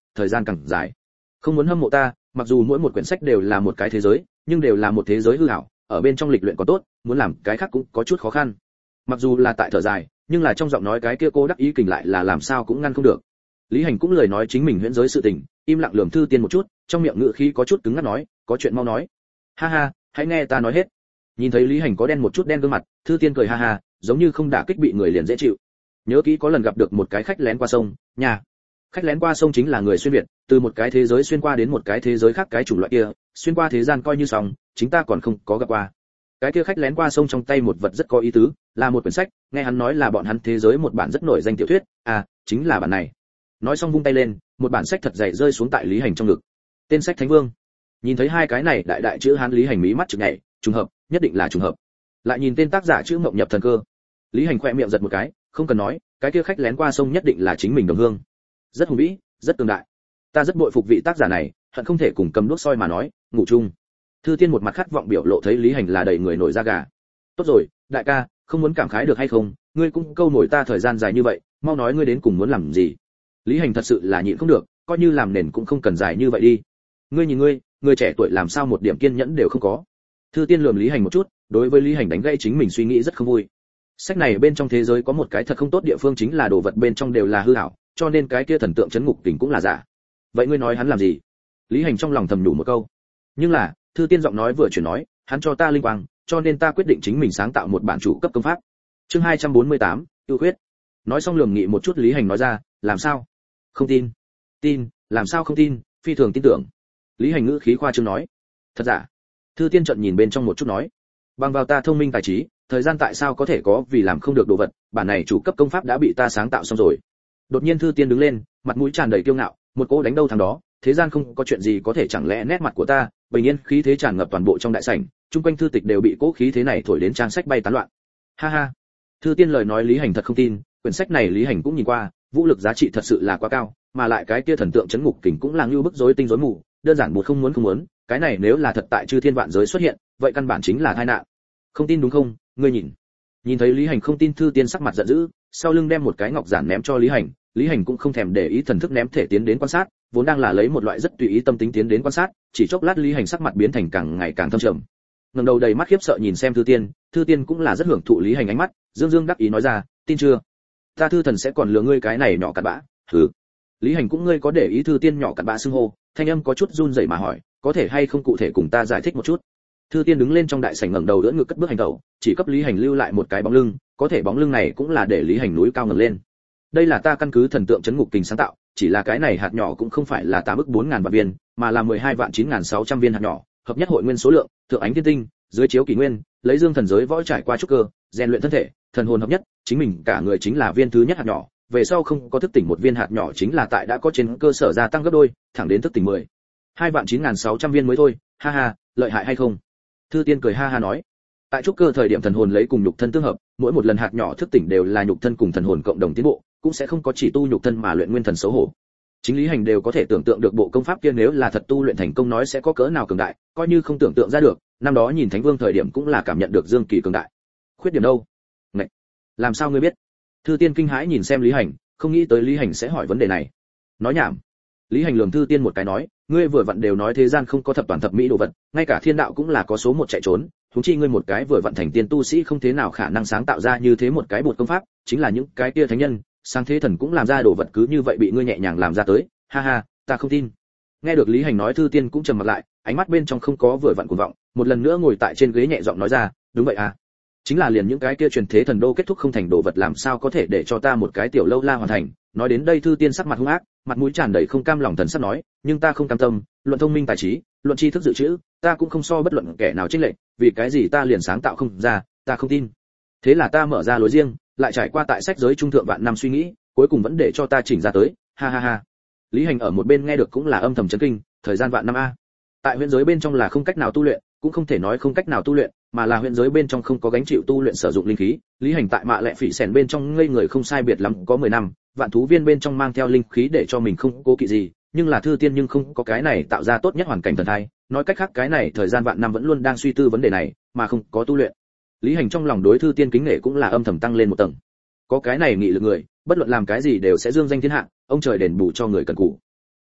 thời gian càng dài. Không muốn hâm mộ ta, mặc dù mỗi một quyển sách đều là một cái thế giới, nhưng đều là một thế giới hư ảo, ở bên trong lịch luyện có tốt, muốn làm cái khác cũng có chút khó khăn. Mặc dù là tại thở dài, nhưng là trong giọng nói cái kia cô đắc ý kình lại là làm sao cũng ngăn không được. Lý Hành cũng lời nói chính mình huyễn giới sự tình, im lặng lườm Thư Tiên một chút, trong miệng ngữ khí có chút cứng ngắc nói, có chuyện mau nói. Ha ha, hãy nghe ta nói hết. Nhìn thấy Lý Hành có đen một chút đen gương mặt, Thư Tiên cười ha ha, giống như không đả kích bị người liền dễ chịu. Nhớ kỹ có lần gặp được một cái khách lén qua sông, nhà. Khách lén qua sông chính là người xuyên việt, từ một cái thế giới xuyên qua đến một cái thế giới khác cái chủng loại kia, xuyên qua thế gian coi như xong, chính ta còn không có gặp qua. Cái kia khách lén qua sông trong tay một vật rất có ý tứ, là một quyển sách, nghe hắn nói là bọn hắn thế giới một bản rất nổi danh tiểu thuyết, à, chính là bản này. Nói xong vung tay lên, một bản sách thật dày rơi xuống tại Lý Hành trong ngực. Tên sách Thánh Vương. Nhìn thấy hai cái này đại đại chữ Hán, Lý Hành mí mắt chực nhảy, trùng hợp, nhất định là trùng hợp. Lại nhìn tên tác giả chữ Mộng Nhập Thần Cơ. Lý Hành khẽ miệng giật một cái, không cần nói, cái kia khách lén qua sông nhất định là chính mình đồng hương. Rất hùng vĩ, rất cường đại. Ta rất bội phục vị tác giả này, hận không thể cùng cầm đuốc soi mà nói, ngủ chung. Thư Tiên một mặt khát vọng biểu lộ thấy Lý Hành là đầy người nổi da gà. Tốt rồi, đại ca, không muốn cảm khái được hay không, ngươi cũng câu nổi ta thời gian dài như vậy, mau nói ngươi đến cùng muốn làm gì. Lý Hành thật sự là nhịn không được, coi như làm nền cũng không cần dài như vậy đi. Ngươi nhìn ngươi, người trẻ tuổi làm sao một điểm kiên nhẫn đều không có. Thư Tiên lườm Lý Hành một chút, đối với Lý Hành đánh gãy chính mình suy nghĩ rất không vui. Sách này bên trong thế giới có một cái thật không tốt địa phương chính là đồ vật bên trong đều là hư ảo, cho nên cái kia thần tượng chấn ngục kình cũng là giả. Vậy ngươi nói hắn làm gì? Lý Hành trong lòng thầm nhủ một câu. Nhưng là, Thư Tiên giọng nói vừa chuyển nói, hắn cho ta linh quang, cho nên ta quyết định chính mình sáng tạo một bản chủ cấp công pháp. Chương hai trăm bốn mươi tám, ưu khuyết. Nói xong lườm nghị một chút Lý Hành nói ra, làm sao? Không tin? Tin, làm sao không tin, phi thường tin tưởng. Lý Hành ngữ khí khoa trương nói, thật giả? Thư Tiên trợn nhìn bên trong một chút nói, bằng vào ta thông minh tài trí, thời gian tại sao có thể có vì làm không được đồ vật, bản này chủ cấp công pháp đã bị ta sáng tạo xong rồi. Đột nhiên Thư Tiên đứng lên, mặt mũi tràn đầy kiêu ngạo, một cỗ đánh đâu thằng đó, thế gian không có chuyện gì có thể chẳng lẽ nét mặt của ta, bình yên khí thế tràn ngập toàn bộ trong đại sảnh, chung quanh thư tịch đều bị cỗ khí thế này thổi đến trang sách bay tán loạn. Ha ha. Thư Tiên lời nói Lý Hành thật không tin, quyển sách này Lý Hành cũng nhìn qua, vũ lực giá trị thật sự là quá cao, mà lại cái kia thần tượng chấn ngục kình cũng là như bức rối tinh rối mù, đơn giản một không muốn không muốn, cái này nếu là thật tại chư thiên vạn giới xuất hiện, vậy căn bản chính là tai nạn. Không tin đúng không? Ngươi nhìn. Nhìn thấy Lý Hành không tin, Thư Tiên sắc mặt giận dữ, sau lưng đem một cái ngọc giản ném cho Lý Hành, Lý Hành cũng không thèm để ý thần thức ném thể tiến đến quan sát, vốn đang là lấy một loại rất tùy ý tâm tính tiến đến quan sát, chỉ chốc lát Lý Hành sắc mặt biến thành càng ngày càng thâm trầm. Ngẩng đầu đầy mắt khiếp sợ nhìn xem Thư Tiên, Thư Tiên cũng là rất hưởng thụ Lý Hành ánh mắt, dương dương đắc ý nói ra, tin chưa? Ta Thư thần sẽ còn lừa ngươi cái này nhỏ cặn bã. Hừ. Lý Hành cũng ngươi có để ý Thư Tiên nhỏ cặn bã xưng hô, thanh âm có chút run rẩy mà hỏi, có thể hay không cụ thể cùng ta giải thích một chút? Thư Tiên đứng lên trong đại sảnh ngẩng đầu đỡ ngực cất bước hành tẩu, chỉ cấp Lý Hành lưu lại một cái bóng lưng, có thể bóng lưng này cũng là để Lý Hành núi cao ngẩng lên. Đây là ta căn cứ thần tượng chấn ngục kình sáng tạo, chỉ là cái này hạt nhỏ cũng không phải là tám ức bốn ngàn vạn viên, mà là mười hai vạn chín ngàn sáu trăm viên hạt nhỏ, hợp nhất hội nguyên số lượng, thượng ánh thiên tinh, dưới chiếu kỷ nguyên, lấy dương thần giới võ trải qua trúc cơ, rèn luyện thân thể, thần hồn hợp nhất, chính mình cả người chính là viên thứ nhất hạt nhỏ, về sau không có thức tỉnh một viên hạt nhỏ chính là tại đã có trên cơ sở gia tăng gấp đôi, thẳng đến thức tỉnh mười hai vạn chín ngàn sáu trăm viên mới thôi, ha ha, lợi hại hay không? Thư Tiên cười ha ha nói, tại trúc cơ thời điểm thần hồn lấy cùng nhục thân tương hợp, mỗi một lần hạt nhỏ thức tỉnh đều là nhục thân cùng thần hồn cộng đồng tiến bộ, cũng sẽ không có chỉ tu nhục thân mà luyện nguyên thần xấu hổ. Chính Lý Hành đều có thể tưởng tượng được bộ công pháp kia nếu là thật tu luyện thành công nói sẽ có cỡ nào cường đại, coi như không tưởng tượng ra được, năm đó nhìn Thánh Vương thời điểm cũng là cảm nhận được dương kỳ cường đại. Khuyết điểm đâu? Ngậy, làm sao ngươi biết? Thư Tiên kinh hãi nhìn xem Lý Hành, không nghĩ tới Lý Hành sẽ hỏi vấn đề này. Nói nhảm. Lý Hành lườm Thư Tiên một cái nói, ngươi vừa vặn đều nói thế gian không có thập toàn thập mỹ đồ vật, ngay cả thiên đạo cũng là có số một chạy trốn, huống chi ngươi một cái vừa vặn thành tiên tu sĩ không thế nào khả năng sáng tạo ra như thế một cái bột công pháp, chính là những cái kia thánh nhân, sáng thế thần cũng làm ra đồ vật cứ như vậy bị ngươi nhẹ nhàng làm ra tới, ha ha, ta không tin. Nghe được Lý Hành nói, Thư Tiên cũng trầm mặt lại, ánh mắt bên trong không có vừa vặn cuồng vọng, một lần nữa ngồi tại trên ghế nhẹ giọng nói ra, đúng vậy à, chính là liền những cái kia truyền thế thần đô kết thúc không thành đồ vật làm sao có thể để cho ta một cái tiểu lâu la hoàn thành. Nói đến đây Thư Tiên sắc mặt hung ác, mặt mũi tràn đầy không cam lòng thần sắc nói, nhưng ta không cam tâm, luận thông minh tài trí, luận tri thức dự trữ, ta cũng không so bất luận kẻ nào chênh lệch, vì cái gì ta liền sáng tạo không ra, ta không tin. Thế là ta mở ra lối riêng, lại trải qua tại sách giới trung thượng vạn năm suy nghĩ, cuối cùng vẫn để cho ta chỉnh ra tới, ha ha ha. Lý Hành ở một bên nghe được cũng là âm thầm chấn kinh, thời gian vạn năm a. Tại huyễn giới bên trong là không cách nào tu luyện, cũng không thể nói không cách nào tu luyện, mà là huyễn giới bên trong không có gánh chịu tu luyện sử dụng linh khí. Lý Hành tại Mạ Lệ Phỉ Sèn bên trong ngây người không sai biệt lắm có mười năm, vạn thú viên bên trong mang theo linh khí để cho mình không cố kỵ gì, nhưng là Thư Tiên nhưng không có cái này tạo ra tốt nhất hoàn cảnh thần thai, nói cách khác cái này thời gian vạn năm vẫn luôn đang suy tư vấn đề này, mà không có tu luyện. Lý Hành trong lòng đối Thư Tiên kính nể cũng là âm thầm tăng lên một tầng. Có cái này nghị lực người, bất luận làm cái gì đều sẽ dương danh thiên hạ, ông trời đền bù cho người cần cù.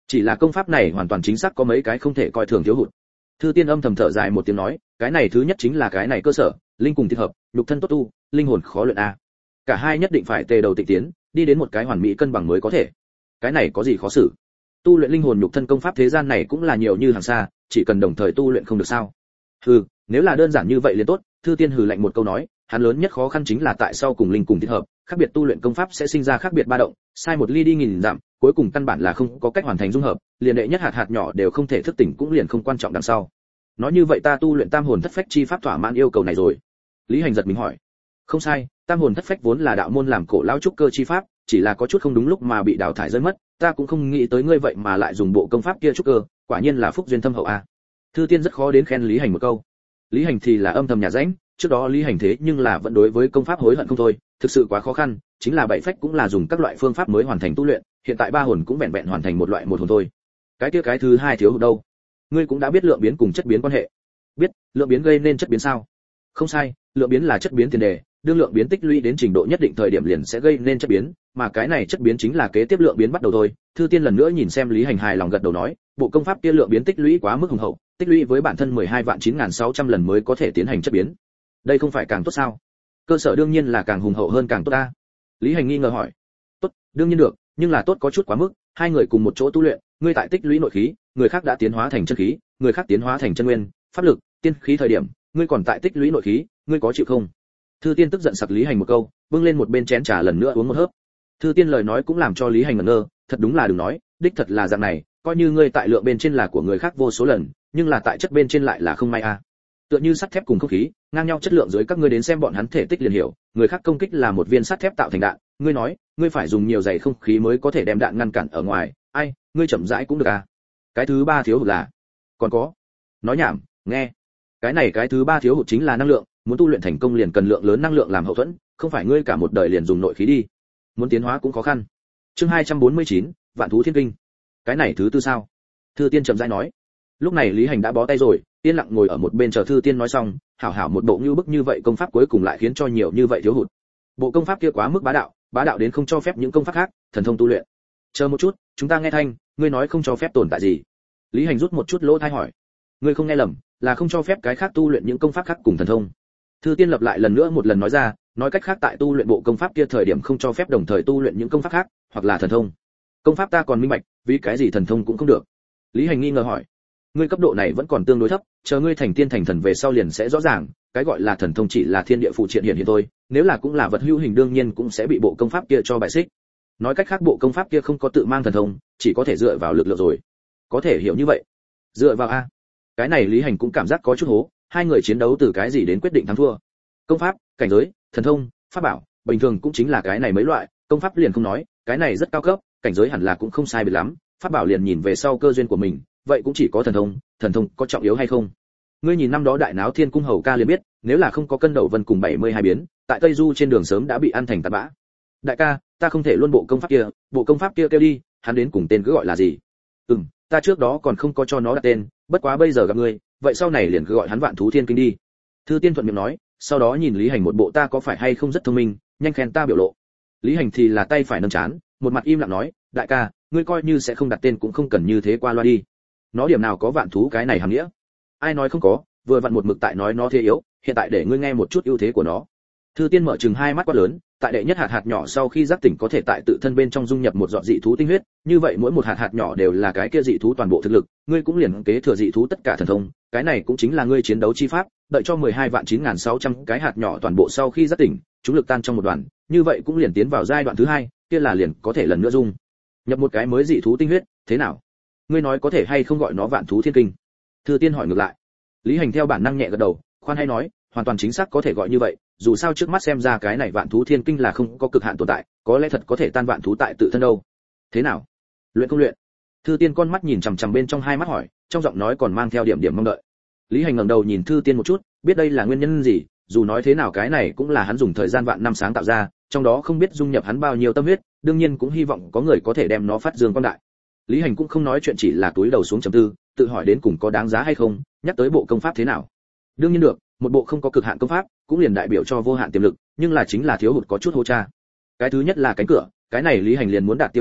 Chỉ là công pháp này hoàn toàn chính xác có mấy cái không thể coi thường thiếu hụt. Thư Tiên âm thầm thở dài một tiếng nói, cái này thứ nhất chính là cái này cơ sở, linh cùng thiết hợp, nhục thân tốt tu, linh hồn khó luyện a. Cả hai nhất định phải tề đầu tịnh tiến, đi đến một cái hoàn mỹ cân bằng mới có thể. Cái này có gì khó xử? Tu luyện linh hồn nhục thân công pháp thế gian này cũng là nhiều như hàng xa, chỉ cần đồng thời tu luyện không được sao? Hừ, nếu là đơn giản như vậy liền tốt. Thư Tiên hừ lạnh một câu nói, hắn lớn nhất khó khăn chính là tại sao cùng linh cùng thiết hợp, khác biệt tu luyện công pháp sẽ sinh ra khác biệt ba động, sai một ly đi nghìn dặm, cuối cùng căn bản là không có cách hoàn thành dung hợp, liền đệ nhất hạt hạt nhỏ đều không thể thức tỉnh cũng liền không quan trọng đằng sau. Nói như vậy ta tu luyện tam hồn thất phách chi pháp thỏa mãn yêu cầu này rồi. Lý Hành giật mình hỏi. Không sai, tam hồn thất phách vốn là đạo môn làm cổ lão trúc cơ chi pháp, chỉ là có chút không đúng lúc mà bị đào thải rơi mất, ta cũng không nghĩ tới ngươi vậy mà lại dùng bộ công pháp kia trúc cơ, quả nhiên là phúc duyên thâm hậu a. Thư Tiên rất khó đến khen Lý Hành một câu. Lý Hành thì là âm thầm nhà rãnh, trước đó Lý Hành thế nhưng là vẫn đối với công pháp hối hận không thôi, thực sự quá khó khăn, chính là bảy phách cũng là dùng các loại phương pháp mới hoàn thành tu luyện, hiện tại ba hồn cũng vẹn vẹn hoàn thành một loại một hồn thôi. Cái kia cái thứ hai thiếu hụt đâu? Ngươi cũng đã biết lượng biến cùng chất biến quan hệ. Biết, lượng biến gây nên chất biến sao? Không sai, lượng biến là chất biến tiền đề, đương lượng biến tích lũy đến trình độ nhất định thời điểm liền sẽ gây nên chất biến, mà cái này chất biến chính là kế tiếp lượng biến bắt đầu thôi. Thư Tiên lần nữa nhìn xem Lý Hành hài lòng gật đầu nói, bộ công pháp kia lượng biến tích lũy quá mức hùng hậu, tích lũy với bản thân mười hai vạn chín nghìn sáu trăm lần mới có thể tiến hành chất biến. Đây không phải càng tốt sao? Cơ sở đương nhiên là càng hùng hậu hơn càng tốt ta. Lý Hành nghi ngờ hỏi. Tốt, đương nhiên được, nhưng là tốt có chút quá mức, hai người cùng một chỗ tu luyện, ngươi tại tích lũy nội khí, người khác đã tiến hóa thành chân khí, người khác tiến hóa thành chân nguyên, pháp lực, tiên khí thời điểm, ngươi còn tại tích lũy nội khí, ngươi có chịu không? Thư Tiên tức giận sặc Lý Hành một câu, bưng lên một bên chén trà lần nữa uống một hớp. Thư Tiên lời nói cũng làm cho Lý Hành ngẩn ngơ, thật đúng là đừng nói, đích thật là dạng này, coi như ngươi tại lượng bên trên là của người khác vô số lần, nhưng là tại chất bên trên lại là không may a. Tựa như sắt thép cùng không khí, ngang nhau chất lượng dưới các ngươi đến xem bọn hắn thể tích liền hiểu, người khác công kích là một viên sắt thép tạo thành đạn, ngươi nói, ngươi phải dùng nhiều dày không khí mới có thể đem đạn ngăn cản ở ngoài, ai, ngươi chậm rãi cũng được à? Cái thứ ba thiếu hụt là, còn có, nói nhảm, nghe, cái này cái thứ ba thiếu hụt chính là năng lượng, muốn tu luyện thành công liền cần lượng lớn năng lượng làm hậu thuẫn, không phải ngươi cả một đời liền dùng nội khí đi, muốn tiến hóa cũng khó khăn. Chương hai trăm bốn mươi chín, Vạn thú thiên kinh. Cái này thứ tư sao? Thư Tiên chậm rãi nói. Lúc này Lý Hành đã bó tay rồi, yên lặng ngồi ở một bên chờ Thư Tiên nói xong, hảo hảo một bộ như bức như vậy công pháp cuối cùng lại khiến cho nhiều như vậy thiếu hụt. Bộ công pháp kia quá mức bá đạo, bá đạo đến không cho phép những công pháp khác thần thông tu luyện. Chờ một chút, chúng ta nghe thanh, ngươi nói không cho phép tồn tại gì? Lý Hành rút một chút lỗ tai hỏi. Ngươi không nghe lầm, là không cho phép cái khác tu luyện những công pháp khác cùng thần thông. Thư Tiên lặp lại lần nữa một lần nói ra, nói cách khác tại tu luyện bộ công pháp kia thời điểm không cho phép đồng thời tu luyện những công pháp khác, hoặc là thần thông. Công pháp ta còn minh bạch, vì cái gì thần thông cũng không được? Lý Hành nghi ngờ hỏi. Ngươi cấp độ này vẫn còn tương đối thấp, chờ ngươi thành tiên thành thần về sau liền sẽ rõ ràng, cái gọi là thần thông chỉ là thiên địa phụ triện hiện hiện thôi, nếu là cũng là vật hữu hình đương nhiên cũng sẽ bị bộ công pháp kia cho bại xích. Nói cách khác bộ công pháp kia không có tự mang thần thông, chỉ có thể dựa vào lực lượng rồi. Có thể hiểu như vậy. Dựa vào a? Cái này Lý Hành cũng cảm giác có chút hố, hai người chiến đấu từ cái gì đến quyết định thắng thua? Công pháp, cảnh giới, thần thông, pháp bảo, bình thường cũng chính là cái này mấy loại, công pháp liền không nói, cái này rất cao cấp, cảnh giới hẳn là cũng không sai biệt lắm, pháp bảo liền nhìn về sau cơ duyên của mình, vậy cũng chỉ có thần thông, thần thông có trọng yếu hay không? Ngươi nhìn năm đó đại náo Thiên cung hầu ca liền biết, nếu là không có cân đầu vân cùng bảy mươi hai biến, tại Tây Du trên đường sớm đã bị ăn thành tạt bã. Đại ca, ta không thể luôn bộ công pháp kia, bộ công pháp kia kêu đi, hắn đến cùng tên cứ gọi là gì? Ừm, ta trước đó còn không có cho nó đặt tên, bất quá bây giờ gặp ngươi, vậy sau này liền cứ gọi hắn Vạn thú thiên kinh đi. Thư Tiên thuận miệng nói, sau đó nhìn Lý Hành một bộ ta có phải hay không rất thông minh, nhanh khen ta biểu lộ. Lý Hành thì là tay phải nâng chán, một mặt im lặng nói, đại ca, ngươi coi như sẽ không đặt tên cũng không cần như thế qua loa đi. Nó điểm nào có vạn thú cái này hàm nghĩa? Ai nói không có, vừa vặn một mực tại nói nó thế yếu, hiện tại để ngươi nghe một chút ưu thế của nó. Thư Tiên mở trừng hai mắt quát lớn, tại đệ nhất hạt hạt nhỏ sau khi giác tỉnh có thể tại tự thân bên trong dung nhập một giọt dị thú tinh huyết, như vậy mỗi một hạt hạt nhỏ đều là cái kia dị thú toàn bộ thực lực, ngươi cũng liền kế thừa dị thú tất cả thần thông, cái này cũng chính là ngươi chiến đấu chi pháp, đợi cho mười hai vạn chín nghìn sáu trăm cái hạt nhỏ toàn bộ sau khi giác tỉnh, chúng lực tan trong một đoạn, như vậy cũng liền tiến vào giai đoạn thứ hai, kia là liền có thể lần nữa dung nhập một cái mới dị thú tinh huyết, thế nào? Ngươi nói có thể hay không gọi nó Vạn thú thiên kinh? Thư Tiên hỏi ngược lại. Lý Hành theo bản năng nhẹ gật đầu, khoan hay nói, hoàn toàn chính xác có thể gọi như vậy, dù sao trước mắt xem ra cái này Vạn thú thiên kinh là không có cực hạn tồn tại, có lẽ thật có thể tan vạn thú tại tự thân đâu. Thế nào? Luyện không luyện? Thư Tiên con mắt nhìn chằm chằm bên trong hai mắt hỏi, trong giọng nói còn mang theo điểm điểm mong đợi. Lý Hành ngẩng đầu nhìn Thư Tiên một chút, biết đây là nguyên nhân gì, dù nói thế nào cái này cũng là hắn dùng thời gian vạn năm sáng tạo ra, trong đó không biết dung nhập hắn bao nhiêu tâm huyết, đương nhiên cũng hy vọng có người có thể đem nó phát dương quang đại. Lý Hành cũng không nói chuyện, chỉ là túi đầu xuống trầm tư, tự hỏi đến cùng có đáng giá hay không, nhắc tới bộ công pháp thế nào. Đương nhiên được, một bộ không có cực hạn công pháp, cũng liền đại biểu cho vô hạn tiềm lực, nhưng là chính là thiếu hụt có chút hô cha. Cái thứ nhất là cánh cửa, cái này Lý Hành liền muốn đạt tiêu chuẩn,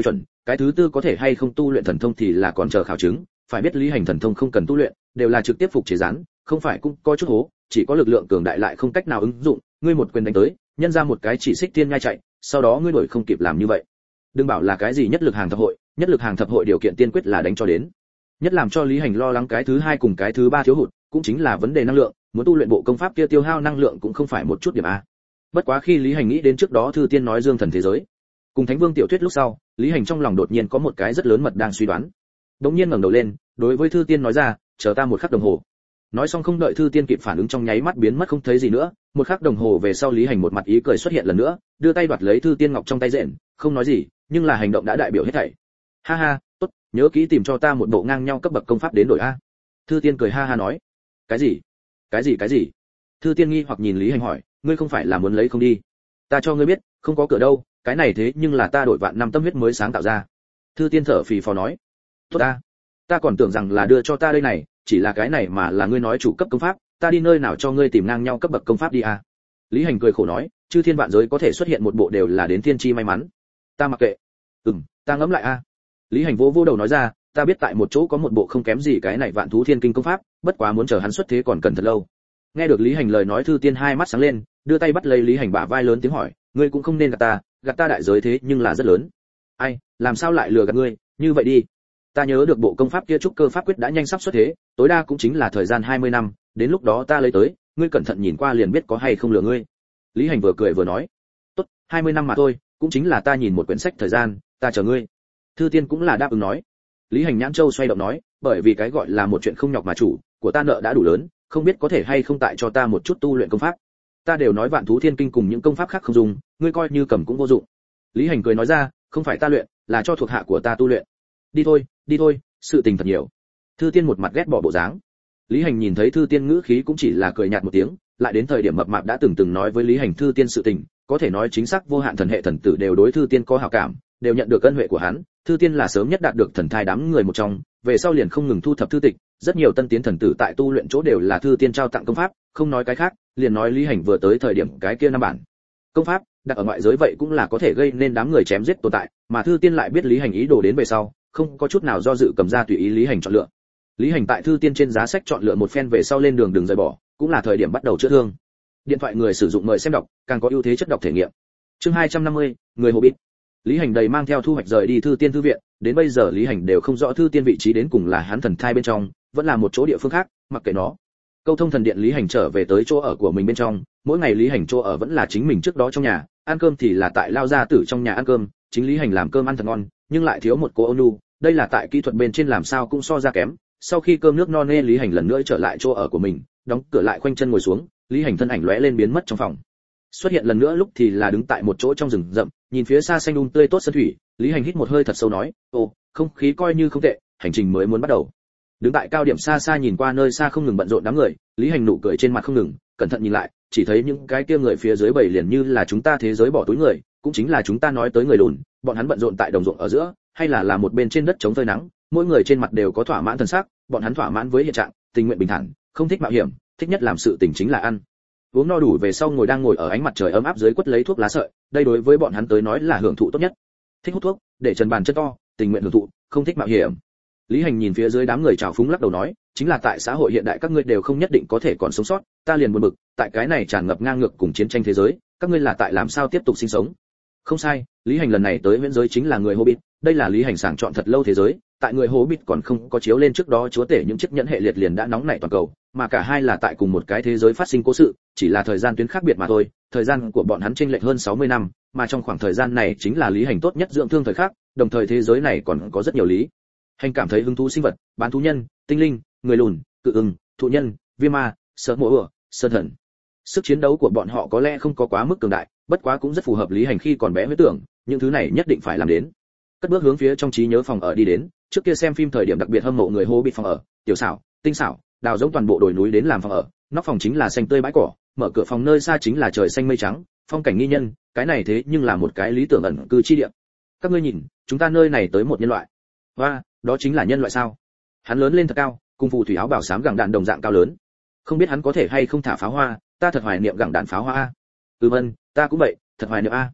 cái thứ tư có thể hay không tu luyện thần thông thì là còn chờ khảo chứng, phải biết lý hành thần thông không cần tu luyện, đều là trực tiếp phục chế rán, không phải cũng có chút hố, chỉ có lực lượng cường đại lại không cách nào ứng dụng, ngươi một quyền đánh tới, nhân ra một cái chỉ xích tiên nhai chạy, sau đó ngươi đuổi không kịp làm như vậy. Đừng bảo là cái gì nhất lực hàng thập hội, nhất lực hàng thập hội điều kiện tiên quyết là đánh cho đến. Nhất làm cho lý hành lo lắng cái thứ hai cùng cái thứ ba thiếu hụt, cũng chính là vấn đề năng lượng, muốn tu luyện bộ công pháp kia tiêu hao năng lượng cũng không phải một chút điểm a. Bất quá khi lý hành nghĩ đến trước đó thư tiên nói dương thần thế giới, cùng thánh vương tiểu thuyết lúc sau, lý hành trong lòng đột nhiên có một cái rất lớn mật đang suy đoán. Đống nhiên ngẩng đầu lên, đối với thư tiên nói ra, chờ ta một khắc đồng hồ. Nói xong không đợi thư tiên kịp phản ứng trong nháy mắt biến mất không thấy gì nữa, một khắc đồng hồ về sau lý hành một mặt ý cười xuất hiện lần nữa, đưa tay đoạt lấy thư tiên ngọc trong tay rện, không nói gì, nhưng là hành động đã đại biểu hết thảy. Ha ha, tốt, nhớ kỹ tìm cho ta một bộ ngang nhau cấp bậc công pháp đến đổi a. Thư tiên cười ha ha nói. Cái gì? Cái gì cái gì? Thư tiên nghi hoặc nhìn lý hành hỏi, ngươi không phải là muốn lấy không đi? Ta cho ngươi biết, không có cửa đâu, cái này thế nhưng là ta đổi vạn năm tâm huyết mới sáng tạo ra. Thư tiên thở phì phò nói. Tốt ta, ta còn tưởng rằng là đưa cho ta đây này, chỉ là cái này mà là ngươi nói chủ cấp công pháp, ta đi nơi nào cho ngươi tìm ngang nhau cấp bậc công pháp đi a? Lý hành cười khổ nói, chư thiên vạn giới có thể xuất hiện một bộ đều là đến thiên chi may mắn. Ta mặc kệ. Ừm, ta ngẫm lại a. Lý hành vỗ vỗ đầu nói ra, ta biết tại một chỗ có một bộ không kém gì cái này vạn thú thiên kinh công pháp, bất quá muốn chờ hắn xuất thế còn cần thật lâu. Nghe được Lý hành lời nói thư tiên hai mắt sáng lên, đưa tay bắt lấy Lý hành bả vai lớn tiếng hỏi, ngươi cũng không nên gạt ta, gạt ta đại giới thế nhưng là rất lớn. Ai, làm sao lại lừa gạt ngươi, như vậy đi. Ta nhớ được bộ công pháp kia trúc cơ pháp quyết đã nhanh sắp xuất thế, tối đa cũng chính là thời gian hai mươi năm, đến lúc đó ta lấy tới, ngươi cẩn thận nhìn qua liền biết có hay không lừa ngươi. Lý hành vừa cười vừa nói, tốt, hai mươi năm mà thôi, cũng chính là ta nhìn một quyển sách thời gian, ta chờ ngươi. Thư tiên cũng là đáp ứng nói. Lý hành nhãn châu xoay động nói, bởi vì cái gọi là một chuyện không nhọc mà chủ, của ta nợ đã đủ lớn, không biết có thể hay không tại cho ta một chút tu luyện công pháp. Ta đều nói vạn thú thiên kinh cùng những công pháp khác không dùng, ngươi coi như cầm cũng vô dụng. Lý hành cười nói ra, không phải ta luyện, là cho thuộc hạ của ta tu luyện. Đi thôi, đi thôi, sự tình thật nhiều. Thư tiên một mặt ghét bỏ bộ dáng. Lý hành nhìn thấy thư tiên ngữ khí cũng chỉ là cười nhạt một tiếng, lại đến thời điểm mập mạp đã từng từng nói với Lý hành thư tiên sự tình, có thể nói chính xác vô hạn thần hệ thần tử đều đối thư tiên có hảo cảm, đều nhận được ân huệ của hắn. Thư tiên là sớm nhất đạt được thần thai đám người một trong, về sau liền không ngừng thu thập thư tịch, rất nhiều tân tiến thần tử tại tu luyện chỗ đều là thư tiên trao tặng công pháp, không nói cái khác, liền nói Lý hành vừa tới thời điểm cái kia năm bản công pháp đặt ở ngoại giới vậy cũng là có thể gây nên đám người chém giết tồn tại, mà thư tiên lại biết Lý hành ý đồ đến về sau, không có chút nào do dự cầm ra tùy ý Lý hành chọn lựa. Lý hành tại thư tiên trên giá sách chọn lựa một phen về sau lên đường đừng rời bỏ, cũng là thời điểm bắt đầu chữa thương. Điện thoại người sử dụng mời xem đọc, càng có ưu thế chất đọc thể nghiệm. Chương hai trăm năm mươi, người Hobbit. Lý hành đầy mang theo thu hoạch rời đi thư tiên thư viện, đến bây giờ Lý hành đều không rõ thư tiên vị trí đến cùng là hắn thần thai bên trong, vẫn là một chỗ địa phương khác, mặc kệ nó. Câu thông thần điện Lý hành trở về tới chỗ ở của mình bên trong, mỗi ngày Lý hành chỗ ở vẫn là chính mình trước đó trong nhà, ăn cơm thì là tại lao gia tử trong nhà ăn cơm, chính Lý hành làm cơm ăn thật ngon, nhưng lại thiếu một cô ôn nhu, đây là tại kỹ thuật bên trên làm sao cũng so ra kém. Sau khi cơm nước no nê Lý hành lần nữa trở lại chỗ ở của mình, đóng cửa lại khoanh chân ngồi xuống, Lý hành thân ảnh lóe lên biến mất trong phòng. Xuất hiện lần nữa lúc thì là đứng tại một chỗ trong rừng rậm, nhìn phía xa xanh um tươi tốt sơn thủy, Lý hành hít một hơi thật sâu nói, "Ồ, không khí coi như không tệ, hành trình mới muốn bắt đầu." Đứng tại cao điểm xa xa nhìn qua nơi xa không ngừng bận rộn đám người, Lý hành nụ cười trên mặt không ngừng, cẩn thận nhìn lại, chỉ thấy những cái kia người phía dưới bầy liền như là chúng ta thế giới bỏ túi người, cũng chính là chúng ta nói tới người lùn, bọn hắn bận rộn tại đồng ruộng ở giữa, hay là là một bên trên đất chống phơi nắng, mỗi người trên mặt đều có thỏa mãn thần sắc, bọn hắn thỏa mãn với hiện trạng, tình nguyện bình thản, không thích mạo hiểm, thích nhất làm sự tình chính là ăn. Uống no đủ về sau ngồi đang ngồi ở ánh mặt trời ấm áp dưới quất lấy thuốc lá sợi, đây đối với bọn hắn tới nói là hưởng thụ tốt nhất. Thích hút thuốc, để trần bàn chân to, tình nguyện hưởng thụ, không thích mạo hiểm. Lý hành nhìn phía dưới đám người trào phúng lắc đầu nói, chính là tại xã hội hiện đại các ngươi đều không nhất định có thể còn sống sót, ta liền buồn bực, tại cái này tràn ngập ngang ngược cùng chiến tranh thế giới, các ngươi là tại làm sao tiếp tục sinh sống? Không sai, Lý hành lần này tới viễn giới chính là người Hobbit, đây là Lý hành sàng chọn thật lâu thế giới, tại người Hobbit còn không có chiếu lên trước đó chúa tể những chiếc nhẫn hệ liệt liền đã nóng nảy toàn cầu, mà cả hai là tại cùng một cái thế giới phát sinh cố sự, chỉ là thời gian tuyến khác biệt mà thôi, thời gian của bọn hắn chênh lệch hơn sáu mươi năm, mà trong khoảng thời gian này chính là Lý hành tốt nhất dưỡng thương thời khắc, đồng thời thế giới này còn có rất nhiều lý hành cảm thấy hứng thú sinh vật, bán thú nhân, tinh linh, người lùn, cự ưng, thụ nhân, viêm ma, sợ mộ ửa, sơn thần. Sức chiến đấu của bọn họ có lẽ không có quá mức cường đại, bất quá cũng rất phù hợp Lý hành khi còn bé huyết tưởng, những thứ này nhất định phải làm đến. Cất bước hướng phía trong trí nhớ phòng ở đi đến, trước kia xem phim thời điểm đặc biệt hâm mộ người Hobbit phòng ở, tiểu xảo, tinh xảo, đào giống toàn bộ đồi núi đến làm phòng ở, nóc phòng chính là xanh tươi bãi cỏ, mở cửa phòng nơi xa chính là trời xanh mây trắng, phong cảnh nghi nhân, cái này thế nhưng là một cái lý tưởng ẩn cư chi địa. Các ngươi nhìn, chúng ta nơi này tới một nhân loại. Và, đó chính là nhân loại sao? Hắn lớn lên thật cao, cùng phù thủy áo bảo xám gẳng đạn đồng dạng cao lớn. Không biết hắn có thể hay không thả pháo hoa, ta thật hoài niệm gẳng đạn pháo hoa a. Ừ vâng, ta cũng vậy, thật hoài niệm a.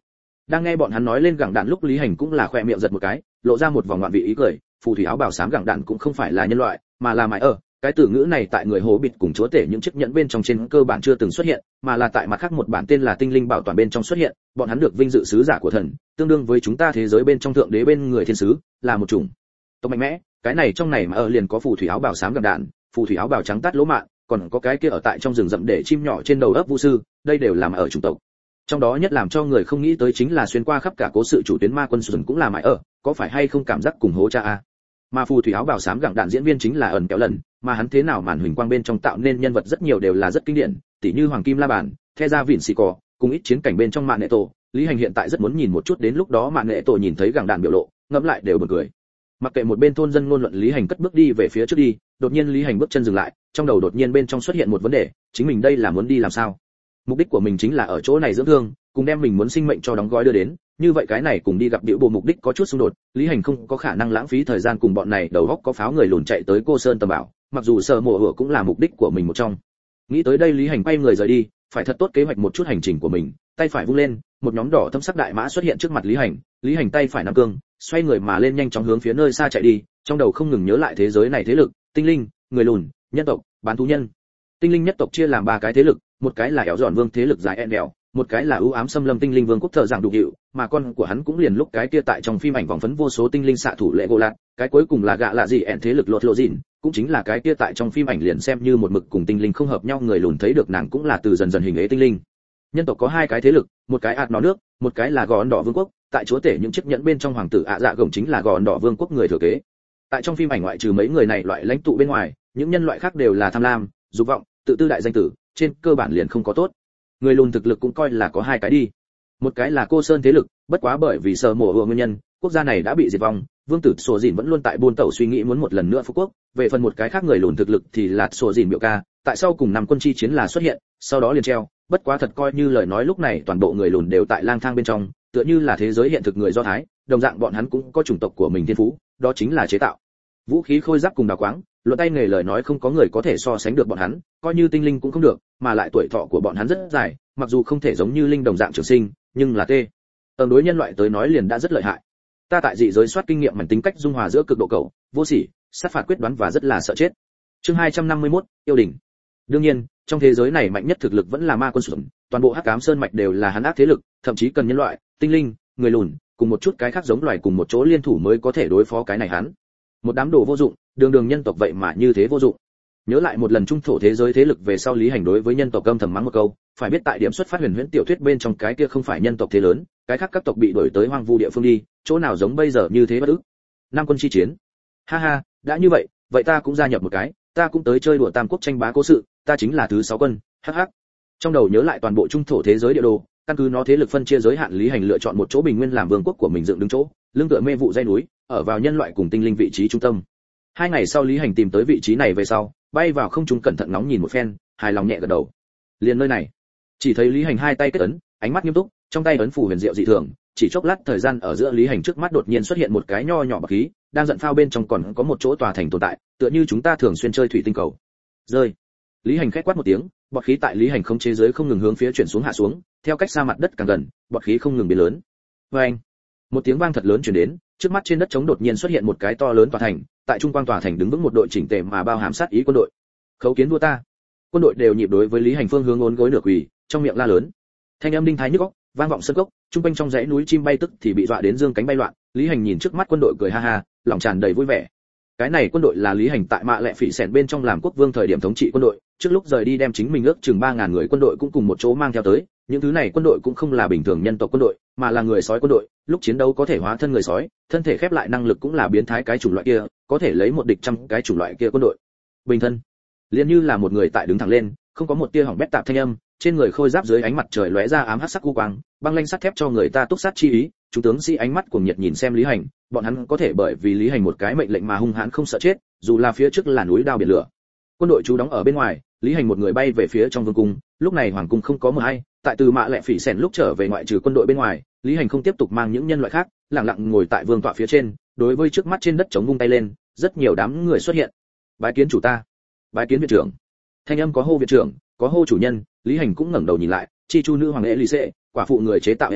Đang nghe bọn hắn nói lên gẳng đạn lúc, Lý Hành cũng là khỏe miệng giật một cái, lộ ra một vòng ngoạn vị ý cười. Phù thủy áo bào xám gẳng đạn cũng không phải là nhân loại, mà là mãi ở. Cái từ ngữ này tại người Hồ Bịt cùng chúa tể những chiếc nhẫn bên trong trên cơ bản chưa từng xuất hiện, mà là tại mặt khác một bản tên là tinh linh bảo toàn bên trong xuất hiện. Bọn hắn được vinh dự sứ giả của thần, tương đương với chúng ta thế giới bên trong thượng đế bên người thiên sứ, là một chủng tộc mạnh mẽ. Cái này trong này mà ở liền có phù thủy áo bào xám gẳng đạn, phù thủy áo bào trắng tát lỗ mạng, còn có cái kia ở tại trong rừng rậm để chim nhỏ trên đầu ấp vu sư, đây đều là mà ở chủng tộc. Trong đó nhất làm cho người không nghĩ tới chính là xuyên qua khắp cả cố sự chủ tuyến ma quân sùn cũng là mãi ở, có phải hay không cảm giác cùng hố cha a. Mà phù thủy áo bào xám gẳng đạn diễn viên chính là ẩn kéo lần, mà hắn thế nào màn huỳnh quang bên trong tạo nên nhân vật rất nhiều đều là rất kinh điển, tỉ như Hoàng Kim La Bàn, The Gia Vịn Xì Cò, cùng ít chiến cảnh bên trong Mạn Nệ Tổ. Lý Hành hiện tại rất muốn nhìn một chút đến lúc đó Mạn Nệ Tổ nhìn thấy gẳng đạn biểu lộ, ngẫm lại đều buồn cười. Mặc kệ một bên thôn dân ngôn luận, Lý Hành cất bước đi về phía trước đi, đột nhiên Lý Hành bước chân dừng lại, trong đầu đột nhiên bên trong xuất hiện một vấn đề, chính mình đây là muốn đi làm sao? Mục đích của mình chính là ở chỗ này dưỡng thương, cùng đem mình muốn sinh mệnh cho đóng gói đưa đến, như vậy cái này cùng đi gặp Diệu Bộ mục đích có chút xung đột, Lý Hành không có khả năng lãng phí thời gian cùng bọn này đầu óc có pháo người lùn chạy tới Cô Sơn tầm bảo, mặc dù Sở Mộ Hựa cũng là mục đích của mình một trong. Nghĩ tới đây, Lý Hành quay người rời đi, phải thật tốt kế hoạch một chút hành trình của mình, tay phải vung lên, một nhóm đỏ thâm sắc đại mã xuất hiện trước mặt Lý Hành, Lý Hành tay phải nắm cương, xoay người mà lên nhanh chóng hướng phía nơi xa chạy đi, trong đầu không ngừng nhớ lại thế giới này thế lực, tinh linh, người lùn, nhân tộc, bán thú nhân. Tinh linh nhất tộc chia làm ba cái thế lực, một cái là ẻo dọn vương thế lực dài ẹn đèo, một cái là ưu ám xâm lâm tinh linh vương quốc thợ giảng đủ hiệu, mà con của hắn cũng liền lúc cái kia tại trong phim ảnh vòng phấn vô số tinh linh xạ thủ lệ gỗ lạc, cái cuối cùng là gạ lạ gì ẹn thế lực lột lộ dịn, cũng chính là cái kia tại trong phim ảnh liền xem như một mực cùng tinh linh không hợp nhau người lùn thấy được nàng cũng là từ dần dần hình ế tinh linh. Nhân tộc có hai cái thế lực, một cái ạt nó nước, một cái là gòn đỏ vương quốc, tại chúa tể những chiếc nhẫn bên trong hoàng tử ạ dạ gồng chính là gòn đỏ vương quốc người thừa kế. Tại trong phim ảnh ngoại trừ mấy người này loại lãnh tụ bên ngoài, những nhân loại khác đều là tham lam, dục vọng, tự tư đại danh tử, trên cơ bản liền không có tốt. Người lùn thực lực cũng coi là có hai cái đi. Một cái là Cô Sơn thế lực, bất quá bởi vì Sở Mộ Hựa nguyên nhân, quốc gia này đã bị diệt vong, vương tử Sổ Dìn vẫn luôn tại buôn tẩu suy nghĩ muốn một lần nữa phục quốc. Về phần một cái khác người lùn thực lực thì là Sổ Dìn biểu ca, tại sau cùng năm quân chi chiến là xuất hiện, sau đó liền treo, bất quá thật coi như lời nói lúc này toàn bộ người lùn đều tại lang thang bên trong, tựa như là thế giới hiện thực người Do Thái, đồng dạng bọn hắn cũng có chủng tộc của mình thiên phú, đó chính là chế tạo vũ khí khôi giáp cùng đào quáng, luận tay nghề lời nói không có người có thể so sánh được bọn hắn, coi như tinh linh cũng không được, mà lại tuổi thọ của bọn hắn rất dài, mặc dù không thể giống như linh đồng dạng trường sinh, nhưng là tê. Tầng đối nhân loại tới nói liền đã rất lợi hại. Ta tại dị giới soát kinh nghiệm mảnh tính cách dung hòa giữa cực độ cầu, vô sỉ, sát phạt quyết đoán và rất là sợ chết. Chương hai trăm năm mươi mốt, yêu đỉnh. Đương nhiên, trong thế giới này mạnh nhất thực lực vẫn là ma quân sủng, toàn bộ Hắc Ám Sơn mạch đều là hắn ác thế lực, thậm chí cần nhân loại, tinh linh, người lùn, cùng một chút cái khác giống loài cùng một chỗ liên thủ mới có thể đối phó cái này hắn. Một đám đồ vô dụng, đường đường nhân tộc vậy mà như thế vô dụng. Nhớ lại một lần trung thổ thế giới thế lực về sau, Lý Hành đối với nhân tộc âm thầm mắng một câu, phải biết tại điểm xuất phát huyền huyễn tiểu thuyết bên trong cái kia không phải nhân tộc thế lớn, cái khác các tộc bị đuổi tới hoang vu địa phương đi, chỗ nào giống bây giờ như thế bất ức. Năm quân chi chiến. Ha ha, đã như vậy, vậy ta cũng gia nhập một cái, ta cũng tới chơi đùa tam quốc tranh bá cố sự, ta chính là thứ sáu quân, hắc hắc. Trong đầu nhớ lại toàn bộ trung thổ thế giới địa đồ, căn cứ nó thế lực phân chia giới hạn, Lý Hành lựa chọn một chỗ bình nguyên làm vương quốc của mình dựng đứng chỗ, lưng tựa mê vụ dãy núi, ở vào nhân loại cùng tinh linh vị trí trung tâm. Hai ngày sau Lý Hành tìm tới vị trí này về sau, bay vào không trung cẩn thận ngóng nhìn một phen, hài lòng nhẹ gật đầu. Liền nơi này. Chỉ thấy Lý Hành hai tay kết ấn, ánh mắt nghiêm túc, trong tay ấn phù huyền diệu dị thường, chỉ chốc lát thời gian ở giữa Lý Hành trước mắt đột nhiên xuất hiện một cái nho nhỏ bạc khí, đang giận phao bên trong còn có một chỗ tòa thành tồn tại, tựa như chúng ta thường xuyên chơi thủy tinh cầu. Rơi. Lý Hành khét quát một tiếng, bọt khí tại Lý Hành không chế giới không ngừng hướng phía chuyển xuống hạ xuống, theo cách xa mặt đất càng gần, bọt khí không ngừng biến lớn. Oeng! Một tiếng vang thật lớn truyền đến, trước mắt trên đất trống đột nhiên xuất hiện một cái to lớn tòa thành, tại trung quang tòa thành đứng vững một đội chỉnh tề mà bao hàm sát ý quân đội. Khấu kiến vua ta. Quân đội đều nhịp đối với Lý Hành phương hướng ốn gối nửa quỳ, trong miệng la lớn. Thanh âm đinh thái nhức óc, vang vọng sân cốc, trung quanh trong dãy núi chim bay tức thì bị dọa đến dương cánh bay loạn. Lý Hành nhìn trước mắt quân đội cười ha ha, lòng tràn đầy vui vẻ. Cái này quân đội là Lý Hành tại Mạ Lệ Phỉ Sẻn bên trong làm quốc vương thời điểm thống trị quân đội, trước lúc rời đi đem chính mình ước chừng ba ngàn người quân đội cũng cùng một chỗ mang theo tới. Những thứ này quân đội cũng không là bình thường nhân tộc quân đội, mà là người sói quân đội, lúc chiến đấu có thể hóa thân người sói, thân thể khép lại năng lực cũng là biến thái cái chủng loại kia, có thể lấy một địch trăm cái chủng loại kia quân đội. Bình thân, liền như là một người tại đứng thẳng lên, không có một tia hỏng bét tạp thanh âm, trên người khôi giáp dưới ánh mặt trời lóe ra ám hắc sắc u quang, băng lanh sắt thép cho người ta túc sát chi ý. Chúng tướng sĩ ánh mắt cuồng nhiệt nhìn xem Lý Hành, bọn hắn có thể bởi vì Lý Hành một cái mệnh lệnh mà hung hãn không sợ chết, dù là phía trước là núi đao biển lửa. Quân đội trú đóng ở bên ngoài, Lý Hành một người bay về phía trong vương cung, lúc này hoàng cung không có mờ hay, tại từ Mạ Lệ Phỉ Sẻn lúc trở về ngoại trừ quân đội bên ngoài, Lý Hành không tiếp tục mang những nhân loại khác, lặng lặng ngồi tại vương tọa phía trên, đối với trước mắt trên đất trống vung tay lên, rất nhiều đám người xuất hiện. Bái kiến chủ ta, bái kiến viện trưởng. Thanh âm có hô viện trưởng, có hô chủ nhân, Lý Hành cũng ngẩng đầu nhìn lại, chi chu nữ hoàng Elise, quả phụ người chế tạo Elin,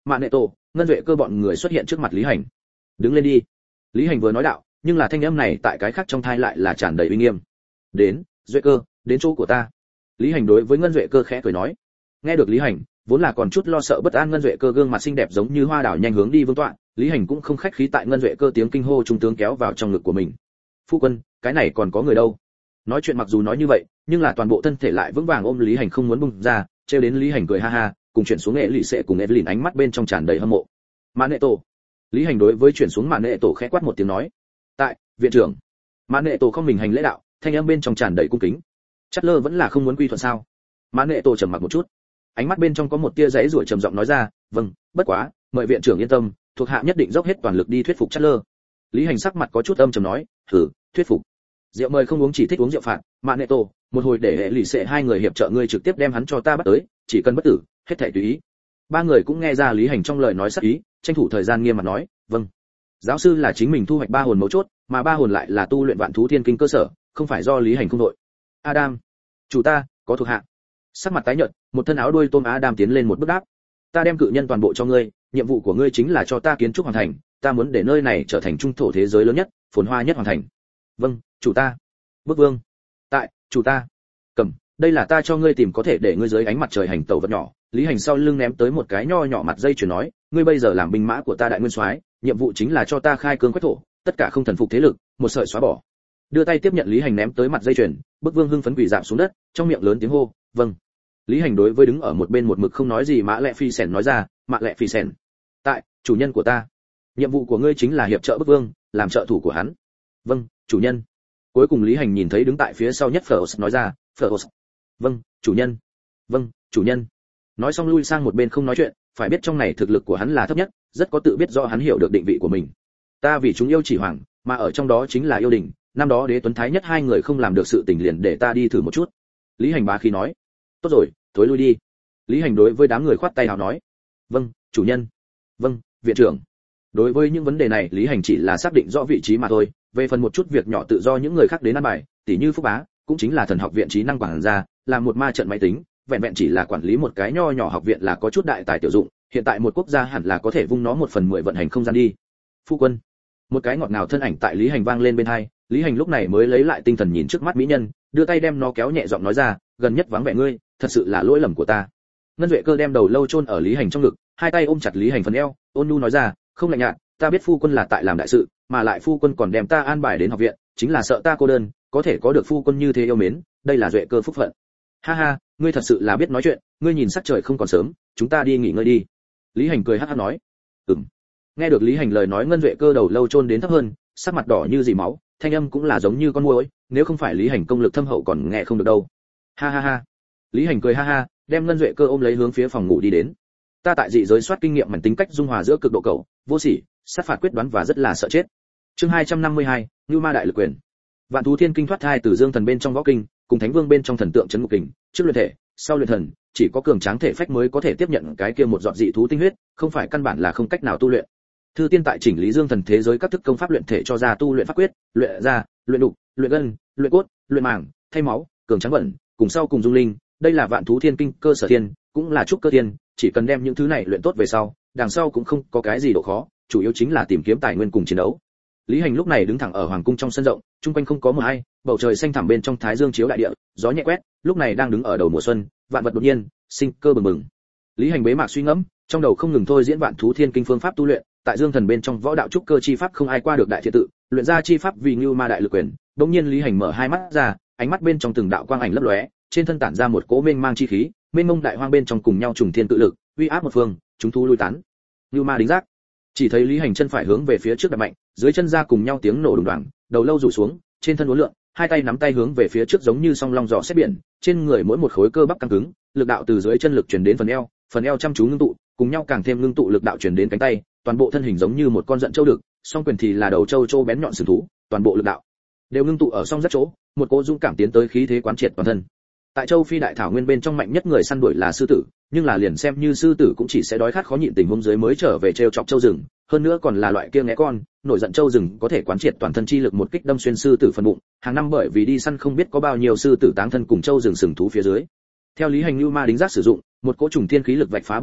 mạ nệ tổ, ngân duệ cơ bọn người xuất hiện trước mặt lý hành. Đứng lên đi. Lý hành vừa nói đạo, nhưng là thanh âm này tại cái khác trong thai lại là tràn đầy uy nghiêm. Đến, duệ cơ, đến chỗ của ta. Lý hành đối với ngân duệ cơ khẽ cười nói. Nghe được lý hành, vốn là còn chút lo sợ bất an ngân duệ cơ gương mặt xinh đẹp giống như hoa đào nhanh hướng đi vương tọa, lý hành cũng không khách khí tại ngân duệ cơ tiếng kinh hô trung tướng kéo vào trong ngực của mình. Phu quân, cái này còn có người đâu? Nói chuyện mặc dù nói như vậy, nhưng là toàn bộ thân thể lại vững vàng ôm lý hành không muốn bung ra, trêu đến lý hành cười ha ha, cùng chuyển xuống nghệ lụy sệ cùng Evelyn ánh mắt bên trong tràn đầy hâm mộ. Mã Nệ Tổ. Lý hành đối với chuyển xuống Mã Nệ Tổ khẽ quát một tiếng nói. Tại, viện trưởng. Mã Nệ Tổ không mình hành lễ đạo, thanh âm bên trong tràn đầy cung kính. Chắc lơ vẫn là không muốn quy thuận sao? Mã Nệ Tổ trầm mặc một chút, ánh mắt bên trong có một tia giãy giụa trầm giọng nói ra, vâng, bất quá, mời viện trưởng yên tâm, thuộc hạ nhất định dốc hết toàn lực đi thuyết phục Chắc lơ. Lý hành sắc mặt có chút âm trầm nói, thử, thuyết phục. Rượu mời không uống chỉ thích uống rượu phạt, Mã Nệ Tổ, một hồi để hệ lụy sệ hai người hiệp trợ ngươi trực tiếp đem hắn cho ta bắt tới, chỉ cần bất tử, hết thảy tùy ý. Ba người cũng nghe ra lý hành trong lời nói sắc ý, tranh thủ thời gian nghiêm mặt nói, vâng. Giáo sư là chính mình thu hoạch ba hồn mấu chốt, mà ba hồn lại là tu luyện vạn thú thiên kinh cơ sở, không phải do lý hành không đội. Adam, chủ ta, có thuộc hạ. Sắc mặt tái nhợt, một thân áo đuôi tôm Adam tiến lên một bước đáp. Ta đem cự nhân toàn bộ cho ngươi, nhiệm vụ của ngươi chính là cho ta kiến trúc hoàn thành, ta muốn để nơi này trở thành trung thổ thế giới lớn nhất, phồn hoa nhất hoàn thành. Vâng, chủ ta. Bức vương. Tại, chủ ta. Cầm, đây là ta cho ngươi tìm có thể để ngươi dưới ánh mặt trời hành tẩu vật nhỏ. Lý hành sau lưng ném tới một cái nho nhỏ mặt dây chuyền nói, ngươi bây giờ làm binh mã của ta đại nguyên soái, nhiệm vụ chính là cho ta khai cương quét thổ, tất cả không thần phục thế lực, một sợi xóa bỏ. Đưa tay tiếp nhận Lý hành ném tới mặt dây chuyền, Bức vương hưng phấn quỳ rạp xuống đất, trong miệng lớn tiếng hô, vâng. Lý hành đối với đứng ở một bên một mực không nói gì Mã Lệ Phi Sèn nói ra, Mã Lệ Phi Sèn, tại, chủ nhân của ta, nhiệm vụ của ngươi chính là hiệp trợ Bức vương, làm trợ thủ của hắn. Vâng, chủ nhân. Cuối cùng Lý hành nhìn thấy đứng tại phía sau nhất Phlos nói ra, Phlos. Vâng, chủ nhân. Vâng, chủ nhân. Nói xong lui sang một bên không nói chuyện, phải biết trong này thực lực của hắn là thấp nhất, rất có tự biết rõ hắn hiểu được định vị của mình. Ta vì chúng yêu chỉ hoàng, mà ở trong đó chính là yêu đình, năm đó Đế Tuấn Thái Nhất hai người không làm được sự tình liền để ta đi thử một chút. Lý hành bá khí nói. Tốt rồi, thối lui đi. Lý hành đối với đám người khoát tay hào nói. Vâng, chủ nhân. Vâng, viện trưởng. Đối với những vấn đề này Lý hành chỉ là xác định rõ vị trí mà thôi, về phần một chút việc nhỏ tự do những người khác đến ăn bài, tỉ như Phúc Bá, cũng chính là thần học viện trí năng quản gia, làm một ma trận máy tính, vẹn vẹn chỉ là quản lý một cái nho nhỏ học viện là có chút đại tài tiểu dụng, hiện tại một quốc gia hẳn là có thể vung nó một phần mười vận hành không gian đi. Phu quân. Một cái ngọt ngào thân ảnh tại Lý hành vang lên bên hai, Lý hành lúc này mới lấy lại tinh thần nhìn trước mắt mỹ nhân, đưa tay đem nó kéo nhẹ giọng nói ra, gần nhất vắng vẻ ngươi, thật sự là lỗi lầm của ta. Ngân Duệ Cơ đem đầu lâu chôn ở Lý hành trong ngực, hai tay ôm chặt Lý hành phần eo, ôn nhu nói ra, không lạnh nhạt, ta biết phu quân là tại làm đại sự, mà lại phu quân còn đem ta an bài đến học viện, chính là sợ ta cô đơn, có thể có được phu quân như thế yêu mến, đây là Duệ Cơ phúc phận. Ha ha, ngươi thật sự là biết nói chuyện, ngươi nhìn sắc trời không còn sớm, chúng ta đi nghỉ ngơi đi. Lý hành cười hắc hắc nói. Ừm. Nghe được Lý hành lời nói Ngân Duệ Cơ đầu lâu chôn đến thấp hơn, sắc mặt đỏ như dì máu, thanh âm cũng là giống như con muỗi, nếu không phải Lý hành công lực thâm hậu còn nghe không được đâu. Ha ha ha. Lý hành cười ha ha, đem Ngân Duệ Cơ ôm lấy hướng phía phòng ngủ đi đến. Ta tại dị giới soát kinh nghiệm mảnh tính cách dung hòa giữa cực độ cầu, vô sỉ, sát phạt quyết đoán và rất là sợ chết. Chương hai trăm năm mươi hai, Nưu Ma đại lực quyền. Vạn thú thiên kinh thoát thai từ dương thần bên trong võ kinh, cùng thánh vương bên trong thần tượng chấn ngục kình, trước luyện thể, sau luyện thần, chỉ có cường tráng thể phách mới có thể tiếp nhận cái kia một giọt dị thú tinh huyết, không phải căn bản là không cách nào tu luyện. Thư tiên tại chỉnh lý dương thần thế giới các thức công pháp luyện thể cho ra tu luyện pháp quyết, luyện ra, luyện đục, luyện gân, luyện cốt, luyện màng, thay máu, cường tráng vận, cùng sau cùng dung linh, đây là vạn thú thiên kinh cơ sở thiên, cũng là trúc cơ thiên, chỉ cần đem những thứ này luyện tốt về sau, đằng sau cũng không có cái gì độ khó, chủ yếu chính là tìm kiếm tài nguyên cùng chiến đấu. Lý hành lúc này đứng thẳng ở hoàng cung trong sân rộng, chung quanh không có mưa hay, bầu trời xanh thẳm bên trong thái dương chiếu đại địa, gió nhẹ quét, lúc này đang đứng ở đầu mùa xuân, vạn vật đột nhiên, sinh cơ bừng bừng. Lý hành bế mạc suy ngẫm, trong đầu không ngừng thôi diễn vạn thú thiên kinh phương pháp tu luyện, tại dương thần bên trong võ đạo trúc cơ chi pháp không ai qua được đại thiện tự, luyện ra chi pháp vì Nưu Ma đại lực quyền. Đột nhiên Lý hành mở hai mắt ra, ánh mắt bên trong từng đạo quang ảnh lấp lóe, trên thân tản ra một cỗ mênh mang chi khí, mênh mông đại hoang bên trong cùng nhau trùng thiên tự lực, uy áp một phương, chúng thu lui tán. Nưu Ma đính giác. Chỉ thấy Lý hành chân phải hướng về phía trước đạp mạnh, dưới chân ra cùng nhau tiếng nổ đùng đoàng, đầu lâu rủ xuống, trên thân uốn lượn, hai tay nắm tay hướng về phía trước giống như song long gió xét biển, trên người mỗi một khối cơ bắp căng cứng, lực đạo từ dưới chân lực truyền đến phần eo, phần eo chăm chú ngưng tụ, cùng nhau càng thêm ngưng tụ lực đạo truyền đến cánh tay, toàn bộ thân hình giống như một con giận châu đực, song quyền thì là đầu châu châu bén nhọn sừng thú, toàn bộ lực đạo đều ngưng tụ ở song rất chỗ, một cỗ dũng cảm tiến tới khí thế quán triệt toàn thân. Tại châu Phi đại thảo nguyên bên trong mạnh nhất người săn đuổi là sư tử, nhưng là liền xem như sư tử cũng chỉ sẽ đói khát khó nhịn tình huống dưới mới trở về trêu chọc châu rừng, hơn nữa còn là loại kia ngẽ con, nổi giận châu rừng có thể quán triệt toàn thân chi lực một kích đâm xuyên sư tử phần bụng, hàng năm bởi vì đi săn không biết có bao nhiêu sư tử táng thân cùng châu rừng sừng thú phía dưới. Theo Lý hành Nưu Ma đính giác sử dụng, một cỗ trùng thiên khí lực vạch phá bầu trời,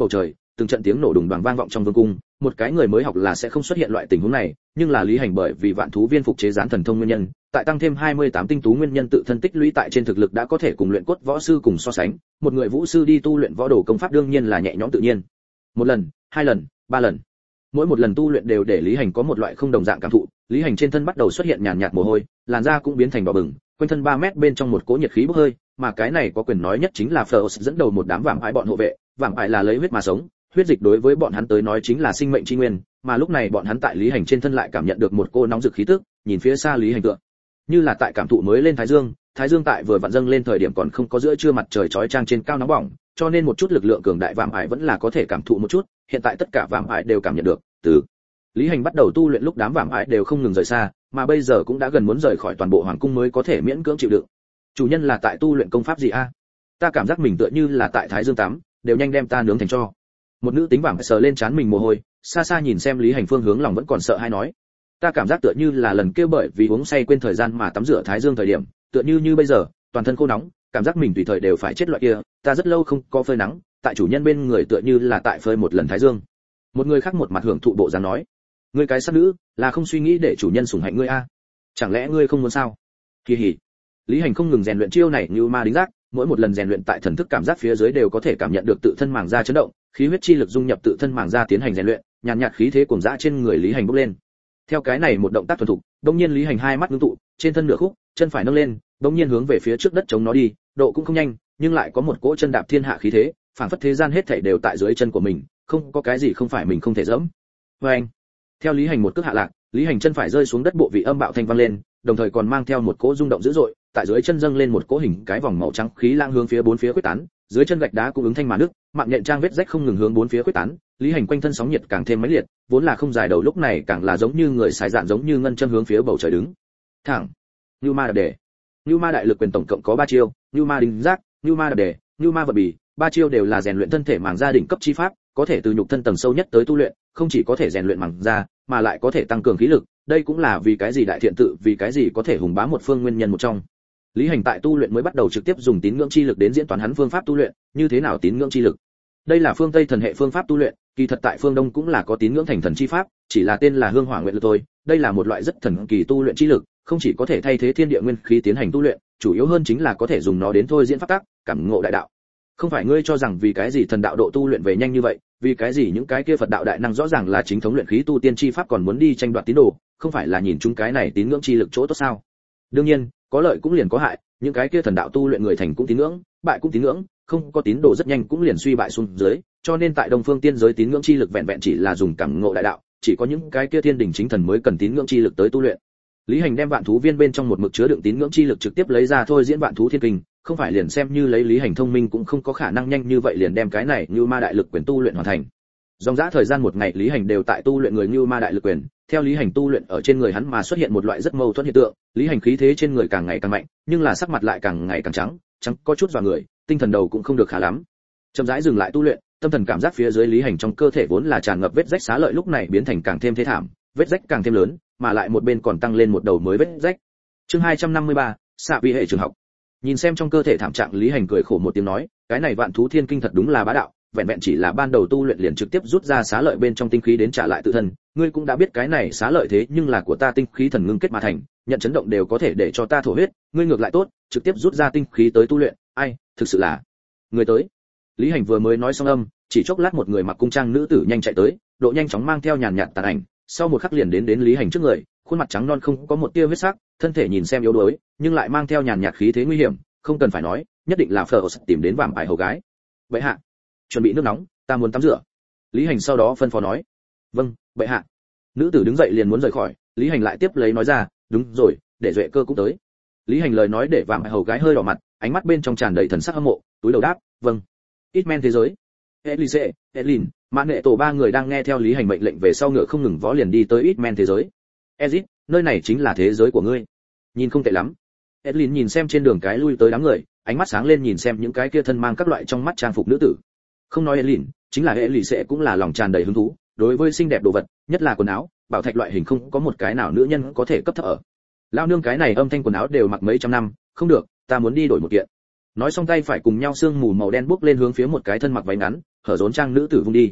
từng trận tiếng nổ đùng đoàng vang vọng trong vương cung, một cái người mới học là sẽ không xuất hiện loại tình huống này, nhưng là Lý Hành bởi vì vạn thú viên phục chế gián thần thông nguyên nhân, tại tăng thêm hai mươi tám tinh tú nguyên nhân tự thân tích lũy tại trên thực lực đã có thể cùng luyện cốt võ sư cùng so sánh, một người vũ sư đi tu luyện võ đồ công pháp đương nhiên là nhẹ nhõm tự nhiên. Một lần, hai lần, ba lần, mỗi một lần tu luyện đều để Lý Hành có một loại không đồng dạng cảm thụ. Lý Hành trên thân bắt đầu xuất hiện nhàn nhạt mồ hôi, làn da cũng biến thành đỏ bừng, quanh thân ba mét bên trong một cỗ nhiệt khí bốc hơi, mà cái này có quyền nói nhất chính là Phlos dẫn đầu một đám vạm ải bọn hộ vệ, vạm ải là lấy huyết mà sống, huyết dịch đối với bọn hắn tới nói chính là sinh mệnh chi nguyên, mà lúc này bọn hắn tại Lý Hành trên thân lại cảm nhận được một cô nóng rực khí tức, nhìn phía xa Lý Hành tựa như là tại cảm thụ mới lên thái dương, thái dương tại vừa vặn dâng lên thời điểm còn không có giữa trưa mặt trời chói chang trên cao nóng bỏng, cho nên một chút lực lượng cường đại vạm ải vẫn là có thể cảm thụ một chút, hiện tại tất cả vạm ải đều cảm nhận được. Từ Lý Hành bắt đầu tu luyện lúc đám vạm ải đều không ngừng rời xa, mà bây giờ cũng đã gần muốn rời khỏi toàn bộ hoàng cung mới có thể miễn cưỡng chịu đựng. Chủ nhân là tại tu luyện công pháp gì a? Ta cảm giác mình tựa như là tại thái dương tắm, đều nhanh đem ta nướng thành tro. Một nữ tính vạm sờ lên trán mình mồ hôi, xa xa nhìn xem Lý Hành phương hướng lòng vẫn còn sợ hay nói. Ta cảm giác tựa như là lần kia bởi vì uống say quên thời gian mà tắm rửa thái dương thời điểm, tựa như như bây giờ, toàn thân khô nóng, cảm giác mình tùy thời đều phải chết loại kia, ta rất lâu không có phơi nắng, tại chủ nhân bên người tựa như là tại phơi một lần thái dương. Một người khác một mặt hưởng thụ bộ dáng nói, ngươi cái sát nữ, là không suy nghĩ để chủ nhân sủng hạnh ngươi a? Chẳng lẽ ngươi không muốn sao? Kỳ hỉ. Lý Hành không ngừng rèn luyện chiêu này như ma đính giác, mỗi một lần rèn luyện tại thần thức cảm giác phía dưới đều có thể cảm nhận được tự thân màng da chấn động, khí huyết chi lực dung nhập tự thân màng da tiến hành rèn luyện, nhàn nhạt, nhạt khí thế cuồng dã trên người Lý Hành bốc lên. Theo cái này một động tác thuần thục, đột nhiên Lý Hành hai mắt ngưng tụ, trên thân nửa khúc, chân phải nâng lên, đột nhiên hướng về phía trước đất chống nó đi, độ cũng không nhanh, nhưng lại có một cỗ chân đạp thiên hạ khí thế, phảng phất thế gian hết thảy đều tại dưới chân của mình, không có cái gì không phải mình không thể dẫm. Oeng! Theo Lý Hành một cước hạ lạc, Lý Hành chân phải rơi xuống đất bộ vị âm bạo thanh vang lên, đồng thời còn mang theo một cỗ rung động dữ dội, tại dưới chân dâng lên một cỗ hình cái vòng màu trắng khí lang hướng phía bốn phía khuếch tán, dưới chân gạch đá cũng ứng thanh mà nước, mạng nhện trang vết rách không ngừng hướng bốn phía khuếch tán, Lý Hành quanh thân sóng nhiệt càng thêm mãnh liệt, vốn là không dài đầu lúc này càng là giống như người xài dạn giống như ngân chân hướng phía bầu trời đứng. Thẳng. Nưu Ma đạp đề. Nưu Ma đại lực quyền tổng cộng có ba chiêu, Nưu Ma đính giác, Nưu Ma đạp đề, Nưu Ma vật bì, ba chiêu đều là rèn luyện thân thể màng da đỉnh cấp chi pháp, có thể từ nhục thân tầng sâu nhất tới tu luyện, không chỉ có thể rèn luyện màng da, mà lại có thể tăng cường khí lực, đây cũng là vì cái gì đại thiện tự, vì cái gì có thể hùng bá một phương nguyên nhân một trong. Lý Hành tại tu luyện mới bắt đầu trực tiếp dùng tín ngưỡng chi lực đến diễn toán hắn phương pháp tu luyện, như thế nào tín ngưỡng chi lực? Đây là phương Tây thần hệ phương pháp tu luyện, kỳ thật tại phương Đông cũng là có tín ngưỡng thành thần chi pháp, chỉ là tên là hương hỏa nguyện lực thôi. Đây là một loại rất thần kỳ tu luyện chi lực, không chỉ có thể thay thế thiên địa nguyên khí tiến hành tu luyện, chủ yếu hơn chính là có thể dùng nó đến thôi diễn pháp tắc, cảm ngộ đại đạo. Không phải ngươi cho rằng vì cái gì thần đạo độ tu luyện về nhanh như vậy, vì cái gì những cái kia Phật đạo đại năng rõ ràng là chính thống luyện khí tu tiên chi pháp còn muốn đi tranh đoạt tín đồ, không phải là nhìn chúng cái này tín ngưỡng chi lực chỗ tốt sao? Đương nhiên, có lợi cũng liền có hại, những cái kia thần đạo tu luyện người thành cũng tín ngưỡng, bại cũng tín ngưỡng, không có tín đồ rất nhanh cũng liền suy bại xuống dưới, cho nên tại Đông Phương tiên giới tín ngưỡng chi lực vẹn vẹn chỉ là dùng cảm ngộ đại đạo, chỉ có những cái kia thiên đỉnh chính thần mới cần tín ngưỡng chi lực tới tu luyện. Lý Hành đem vạn thú viên bên trong một mực chứa đựng tín ngưỡng chi lực trực tiếp lấy ra thôi diễn vạn thú thiên kinh, không phải liền xem như lấy Lý Hành thông minh cũng không có khả năng nhanh như vậy liền đem cái này như ma đại lực quyền tu luyện hoàn thành. Dòng dã thời gian một ngày Lý Hành đều tại tu luyện người như ma đại lực quyền, theo Lý Hành tu luyện ở trên người hắn mà xuất hiện một loại rất mâu thuẫn hiện tượng, Lý Hành khí thế trên người càng ngày càng mạnh, nhưng là sắc mặt lại càng ngày càng trắng, trắng có chút dọa người, tinh thần đầu cũng không được khá lắm. Chậm rãi dừng lại tu luyện, tâm thần cảm giác phía dưới Lý Hành trong cơ thể vốn là tràn ngập vết rách xá lợi lúc này biến thành càng thêm thê thảm, vết rách càng thêm lớn, mà lại một bên còn tăng lên một đầu mới vết rách. Chương hai trăm năm mươi ba, xạ vi hệ trường học. Nhìn xem trong cơ thể thảm trạng Lý Hành cười khổ một tiếng nói, cái này vạn thú thiên kinh thật đúng là bá đạo, vẹn vẹn chỉ là ban đầu tu luyện liền trực tiếp rút ra xá lợi bên trong tinh khí đến trả lại tự thân, ngươi cũng đã biết cái này xá lợi thế nhưng là của ta tinh khí thần ngưng kết mà thành, nhận chấn động đều có thể để cho ta thổ huyết, ngươi ngược lại tốt, trực tiếp rút ra tinh khí tới tu luyện, ai, thực sự là người tới. Lý Hành vừa mới nói xong âm, chỉ chốc lát một người mặc cung trang nữ tử nhanh chạy tới, độ nhanh chóng mang theo nhàn nhạt tàn ảnh, sau một khắc liền đến đến Lý Hành trước người, khuôn mặt trắng non không có một tia huyết sắc, thân thể nhìn xem yếu đuối, nhưng lại mang theo nhàn nhạt khí thế nguy hiểm, không cần phải nói, nhất định là Phở tìm đến vạm ải hầu gái. Vậy hạ, chuẩn bị nước nóng, ta muốn tắm rửa. Lý Hành sau đó phân phó nói. Vâng, bệ hạ. Nữ tử đứng dậy liền muốn rời khỏi, Lý Hành lại tiếp lấy nói ra, đúng rồi, để duệ cơ cũng tới. Lý Hành lời nói để vạm ải hầu gái hơi đỏ mặt, ánh mắt bên trong tràn đầy thần sắc hâm mộ, túi đầu đáp, vâng. Ít men thế giới. Elise, Elin, Mã Nghệ tổ ba người đang nghe theo Lý Hành mệnh lệnh về sau ngựa không ngừng vó liền đi tới ít men thế giới. Ezit, nơi này chính là thế giới của ngươi. Nhìn không tệ lắm. Elin nhìn xem trên đường cái lui tới đám người, ánh mắt sáng lên nhìn xem những cái kia thân mang các loại trong mắt trang phục nữ tử. Không nói Elin, chính là Elise cũng là lòng tràn đầy hứng thú, đối với xinh đẹp đồ vật, nhất là quần áo, bảo thạch loại hình không có một cái nào nữ nhân có thể cấp thấp ở. Lão nương cái này âm thanh quần áo đều mặc mấy trăm năm, không được, ta muốn đi đổi một kiện. Nói xong tay phải cùng nhau sương mù màu đen bốc lên hướng phía một cái thân mặc váy ngắn, hở rốn trang nữ tử vung đi,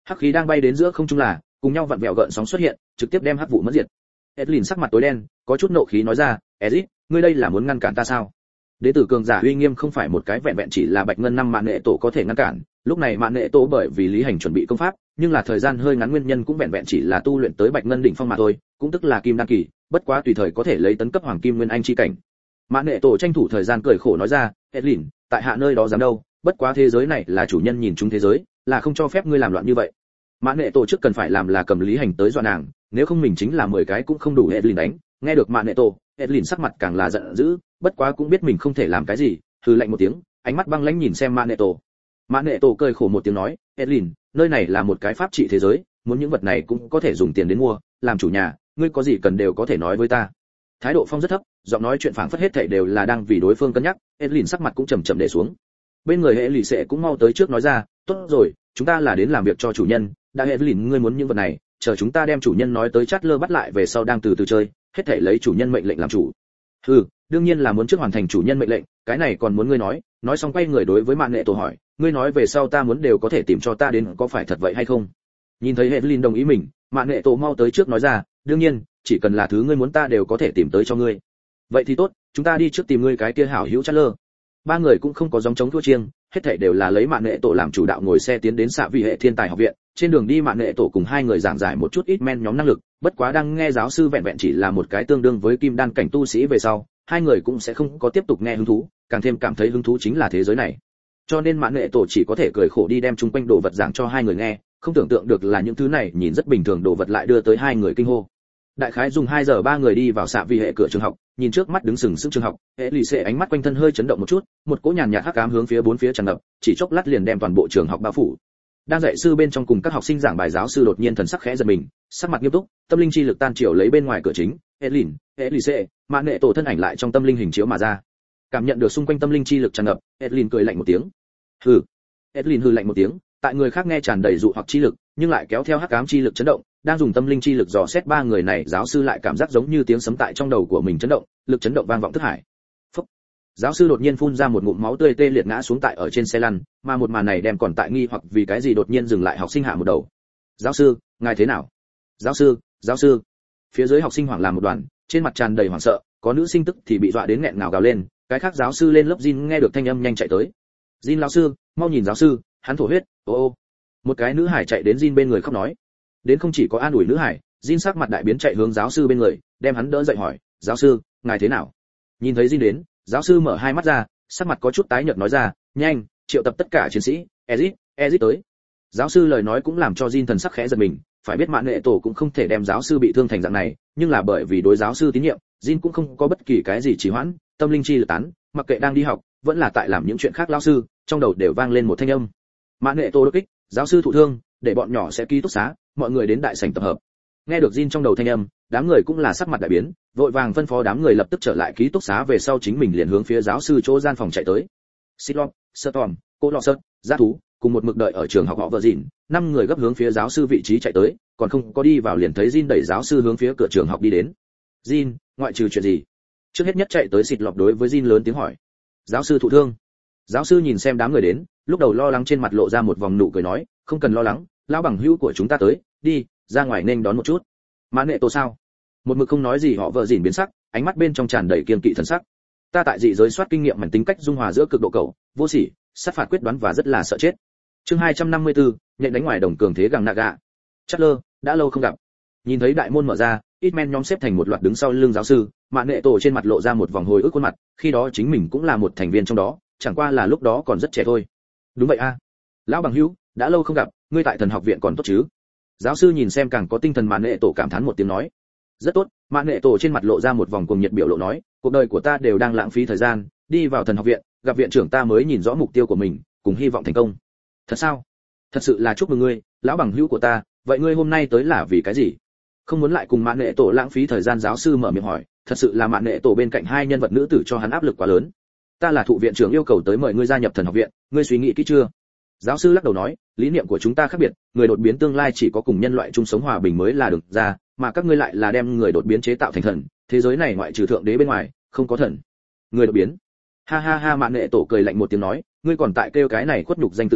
Hắc khí đang bay đến giữa không trung là cùng nhau vặn vẹo gợn sóng xuất hiện, trực tiếp đem hắc vụ mất diệt. Edlin sắc mặt tối đen, có chút nộ khí nói ra, "Ezit, ngươi đây là muốn ngăn cản ta sao?" Đế tử cường giả uy nghiêm không phải một cái vẹn vẹn chỉ là bạch ngân năm mạn nghệ tổ có thể ngăn cản, lúc này mạn nghệ tổ bởi vì lý hành chuẩn bị công pháp, nhưng là thời gian hơi ngắn nguyên nhân cũng vẹn vẹn chỉ là tu luyện tới bạch ngân đỉnh phong mà thôi, cũng tức là kim đan kỳ, bất quá tùy thời có thể lấy tấn cấp hoàng kim nguyên anh chi cảnh. Mạn nghệ tổ tranh thủ thời gian cười khổ nói ra, "Edlin, tại hạ nơi đó dám đâu, bất quá thế giới này là chủ nhân nhìn chúng thế giới, là không cho phép ngươi làm loạn như vậy." Mạn nghệ tổ trước cần phải làm là cầm lý hành tới dọa nàng, nếu không mình chính là mười cái cũng không đủ Edlin đánh. Nghe được mạn nghệ tổ, Edlin sắc mặt càng là giận dữ, bất quá cũng biết mình không thể làm cái gì, hừ lạnh một tiếng, ánh mắt băng lãnh nhìn xem mạn nghệ tổ. Mạn nghệ tổ cười khổ một tiếng nói, Edlin, nơi này là một cái pháp trị thế giới, muốn những vật này cũng có thể dùng tiền đến mua, làm chủ nhà, ngươi có gì cần đều có thể nói với ta. Thái độ phong rất thấp, giọng nói chuyện phảng phất hết thảy đều là đang vì đối phương cân nhắc. Edlin sắc mặt cũng trầm trầm để xuống. Bên người hệ lì sẽ cũng mau tới trước nói ra, tốt rồi, chúng ta là đến làm việc cho chủ nhân, đã Edlin ngươi muốn những vật này, chờ chúng ta đem chủ nhân nói tới chát lơ bắt lại về sau đang từ từ chơi, hết thảy lấy chủ nhân mệnh lệnh làm chủ. Hừ, đương nhiên là muốn trước hoàn thành chủ nhân mệnh lệnh, cái này còn muốn ngươi nói. Nói xong quay người đối với mạn nghệ tổ hỏi, ngươi nói về sau ta muốn đều có thể tìm cho ta đến, có phải thật vậy hay không? Nhìn thấy Hedlin đồng ý mình, mạn nghệ tổ mau tới trước nói ra, đương nhiên, chỉ cần là thứ ngươi muốn ta đều có thể tìm tới cho ngươi. Vậy thì tốt, chúng ta đi trước tìm ngươi cái kia hảo hữu chát lơ. Ba người cũng không có giống chống thua chiêng, hết thảy đều là lấy mạn nghệ tổ làm chủ đạo ngồi xe tiến đến xạ vị hệ thiên tài học viện. Trên đường đi mạn nghệ tổ cùng hai người giảng giải một chút ít men nhóm năng lực, bất quá đang nghe giáo sư vẹn vẹn chỉ là một cái tương đương với kim đan cảnh tu sĩ về sau, hai người cũng sẽ không có tiếp tục nghe hứng thú, càng thêm cảm thấy hứng thú chính là thế giới này. Cho nên mạn nghệ tổ chỉ có thể cười khổ đi đem chung quanh đồ vật giảng cho hai người nghe, không tưởng tượng được là những thứ này nhìn rất bình thường đồ vật lại đưa tới hai người kinh hô. Đại khái dùng hai giờ ba người đi vào xạ vị hệ cửa trường học, nhìn trước mắt đứng sừng sững trường học, hệ lì xệ ánh mắt quanh thân hơi chấn động một chút, một cỗ nhàn nhạt hắc ám hướng phía bốn phía tràn ngập, chỉ chốc lát liền đem toàn bộ trường học bao phủ. Đang dạy sư bên trong cùng các học sinh giảng bài giáo sư đột nhiên thần sắc khẽ giật mình, sắc mặt nghiêm túc, tâm linh chi lực tan chiều lấy bên ngoài cửa chính, Edlin, Elise, mạn nghệ tổ thân ảnh lại trong tâm linh hình chiếu mà ra. Cảm nhận được xung quanh tâm linh chi lực tràn ngập, Edlin cười lạnh một tiếng. Hừ. Edlin hừ lạnh một tiếng, tại người khác nghe tràn đầy dụ hoặc chi lực, nhưng lại kéo theo hắc ám chi lực chấn động, đang dùng tâm linh chi lực dò xét ba người này, giáo sư lại cảm giác giống như tiếng sấm tại trong đầu của mình chấn động, lực chấn động vang vọng thức hải. Phúc. Giáo sư đột nhiên phun ra một ngụm máu tươi tê liệt ngã xuống tại ở trên xe lăn, mà một màn này đem còn tại nghi hoặc vì cái gì đột nhiên dừng lại học sinh hạ một đầu. Giáo sư, ngài thế nào? Giáo sư, giáo sư. Phía dưới học sinh hoảng làm một đoàn, trên mặt tràn đầy hoảng sợ, có nữ sinh tức thì bị dọa đến nghẹn ngào gào lên, cái khác giáo sư lên lớp Jin nghe được thanh âm nhanh chạy tới. Jin lão sư, mau nhìn giáo sư, hắn thổ huyết, ô ô. Một cái nữ hải chạy đến Jin bên người khóc nói. Đến không chỉ có an ủi nữ hải, Jin sắc mặt đại biến chạy hướng giáo sư bên người, đem hắn đỡ dậy hỏi, giáo sư, ngài thế nào? Nhìn thấy Jin đến, giáo sư mở hai mắt ra, sắc mặt có chút tái nhợt nói ra, nhanh, triệu tập tất cả chiến sĩ, Ezit, Ezit tới. Giáo sư lời nói cũng làm cho Jin thần sắc khẽ giật mình, phải biết mạn nghệ tổ cũng không thể đem giáo sư bị thương thành dạng này, nhưng là bởi vì đối giáo sư tín nhiệm, Jin cũng không có bất kỳ cái gì trì hoãn, tâm linh chi lực tán, mặc kệ đang đi học, vẫn là tại làm những chuyện khác lão sư, trong đầu đều vang lên một thanh âm. Mạn nghệ tổ đột kích, giáo sư thụ thương, để bọn nhỏ sẽ ký túc xá, mọi người đến đại sảnh tập hợp. Nghe được Jin trong đầu thanh âm, đám người cũng là sắc mặt đại biến, vội vàng phân phó đám người lập tức trở lại ký túc xá về sau chính mình liền hướng phía giáo sư chỗ gian phòng chạy tới. Silop, Storm, cô lọ sợt, giá thú, cùng một mực đợi ở trường học họ vợ dịn, năm người gấp hướng phía giáo sư vị trí chạy tới, còn không có đi vào liền thấy Jin đẩy giáo sư hướng phía cửa trường học đi đến. Jin, ngoại trừ chuyện gì? Trước hết nhất chạy tới xịt lọp đối với Jin lớn tiếng hỏi. Giáo sư thụ thương. Giáo sư nhìn xem đám người đến, lúc đầu lo lắng trên mặt lộ ra một vòng nụ cười nói, không cần lo lắng, lão bằng hữu của chúng ta tới, đi, ra ngoài nên đón một chút. Mạn nghệ tổ sao? Một mực không nói gì họ vợ dịn biến sắc, ánh mắt bên trong tràn đầy kiên kỵ thần sắc. Ta tại dị giới soát kinh nghiệm mảnh tính cách dung hòa giữa cực độ cầu, vô sỉ, sát phạt quyết đoán và rất là sợ chết. Chương hai trăm năm mươi tư, nhận đánh ngoài đồng cường thế gằng naga. Chắc lơ, đã lâu không gặp. Nhìn thấy đại môn mở ra, ít men nhóm xếp thành một loạt đứng sau lưng giáo sư, mạn nghệ tổ trên mặt lộ ra một vòng hồi ức khuôn mặt, khi đó chính mình cũng là một thành viên trong đó, chẳng qua là lúc đó còn rất trẻ thôi. Đúng vậy a. Lão bằng hữu, đã lâu không gặp, ngươi tại thần học viện còn tốt chứ? Giáo sư nhìn xem càng có tinh thần mạn nghệ tổ cảm thán một tiếng nói. Rất tốt, mạn nghệ tổ trên mặt lộ ra một vòng cuồng nhiệt biểu lộ nói, cuộc đời của ta đều đang lãng phí thời gian, đi vào thần học viện, gặp viện trưởng ta mới nhìn rõ mục tiêu của mình, cùng hy vọng thành công. Thật sao? Thật sự là chúc mừng ngươi, lão bằng hữu của ta, vậy ngươi hôm nay tới là vì cái gì? Không muốn lại cùng mạn nghệ tổ lãng phí thời gian, giáo sư mở miệng hỏi, thật sự là mạn nghệ tổ bên cạnh hai nhân vật nữ tử cho hắn áp lực quá lớn. Ta là thụ viện trưởng yêu cầu tới mời ngươi gia nhập thần học viện, ngươi suy nghĩ kỹ chưa? Giáo sư lắc đầu nói, lý niệm của chúng ta khác biệt, người đột biến tương lai chỉ có cùng nhân loại chung sống hòa bình mới là được ra, mà các ngươi lại là đem người đột biến chế tạo thành thần, thế giới này ngoại trừ thượng đế bên ngoài, không có thần. Người đột biến? Ha ha ha, mạn nghệ tổ cười lạnh một tiếng nói, ngươi còn tại kêu cái này khuất nhục danh tự nha,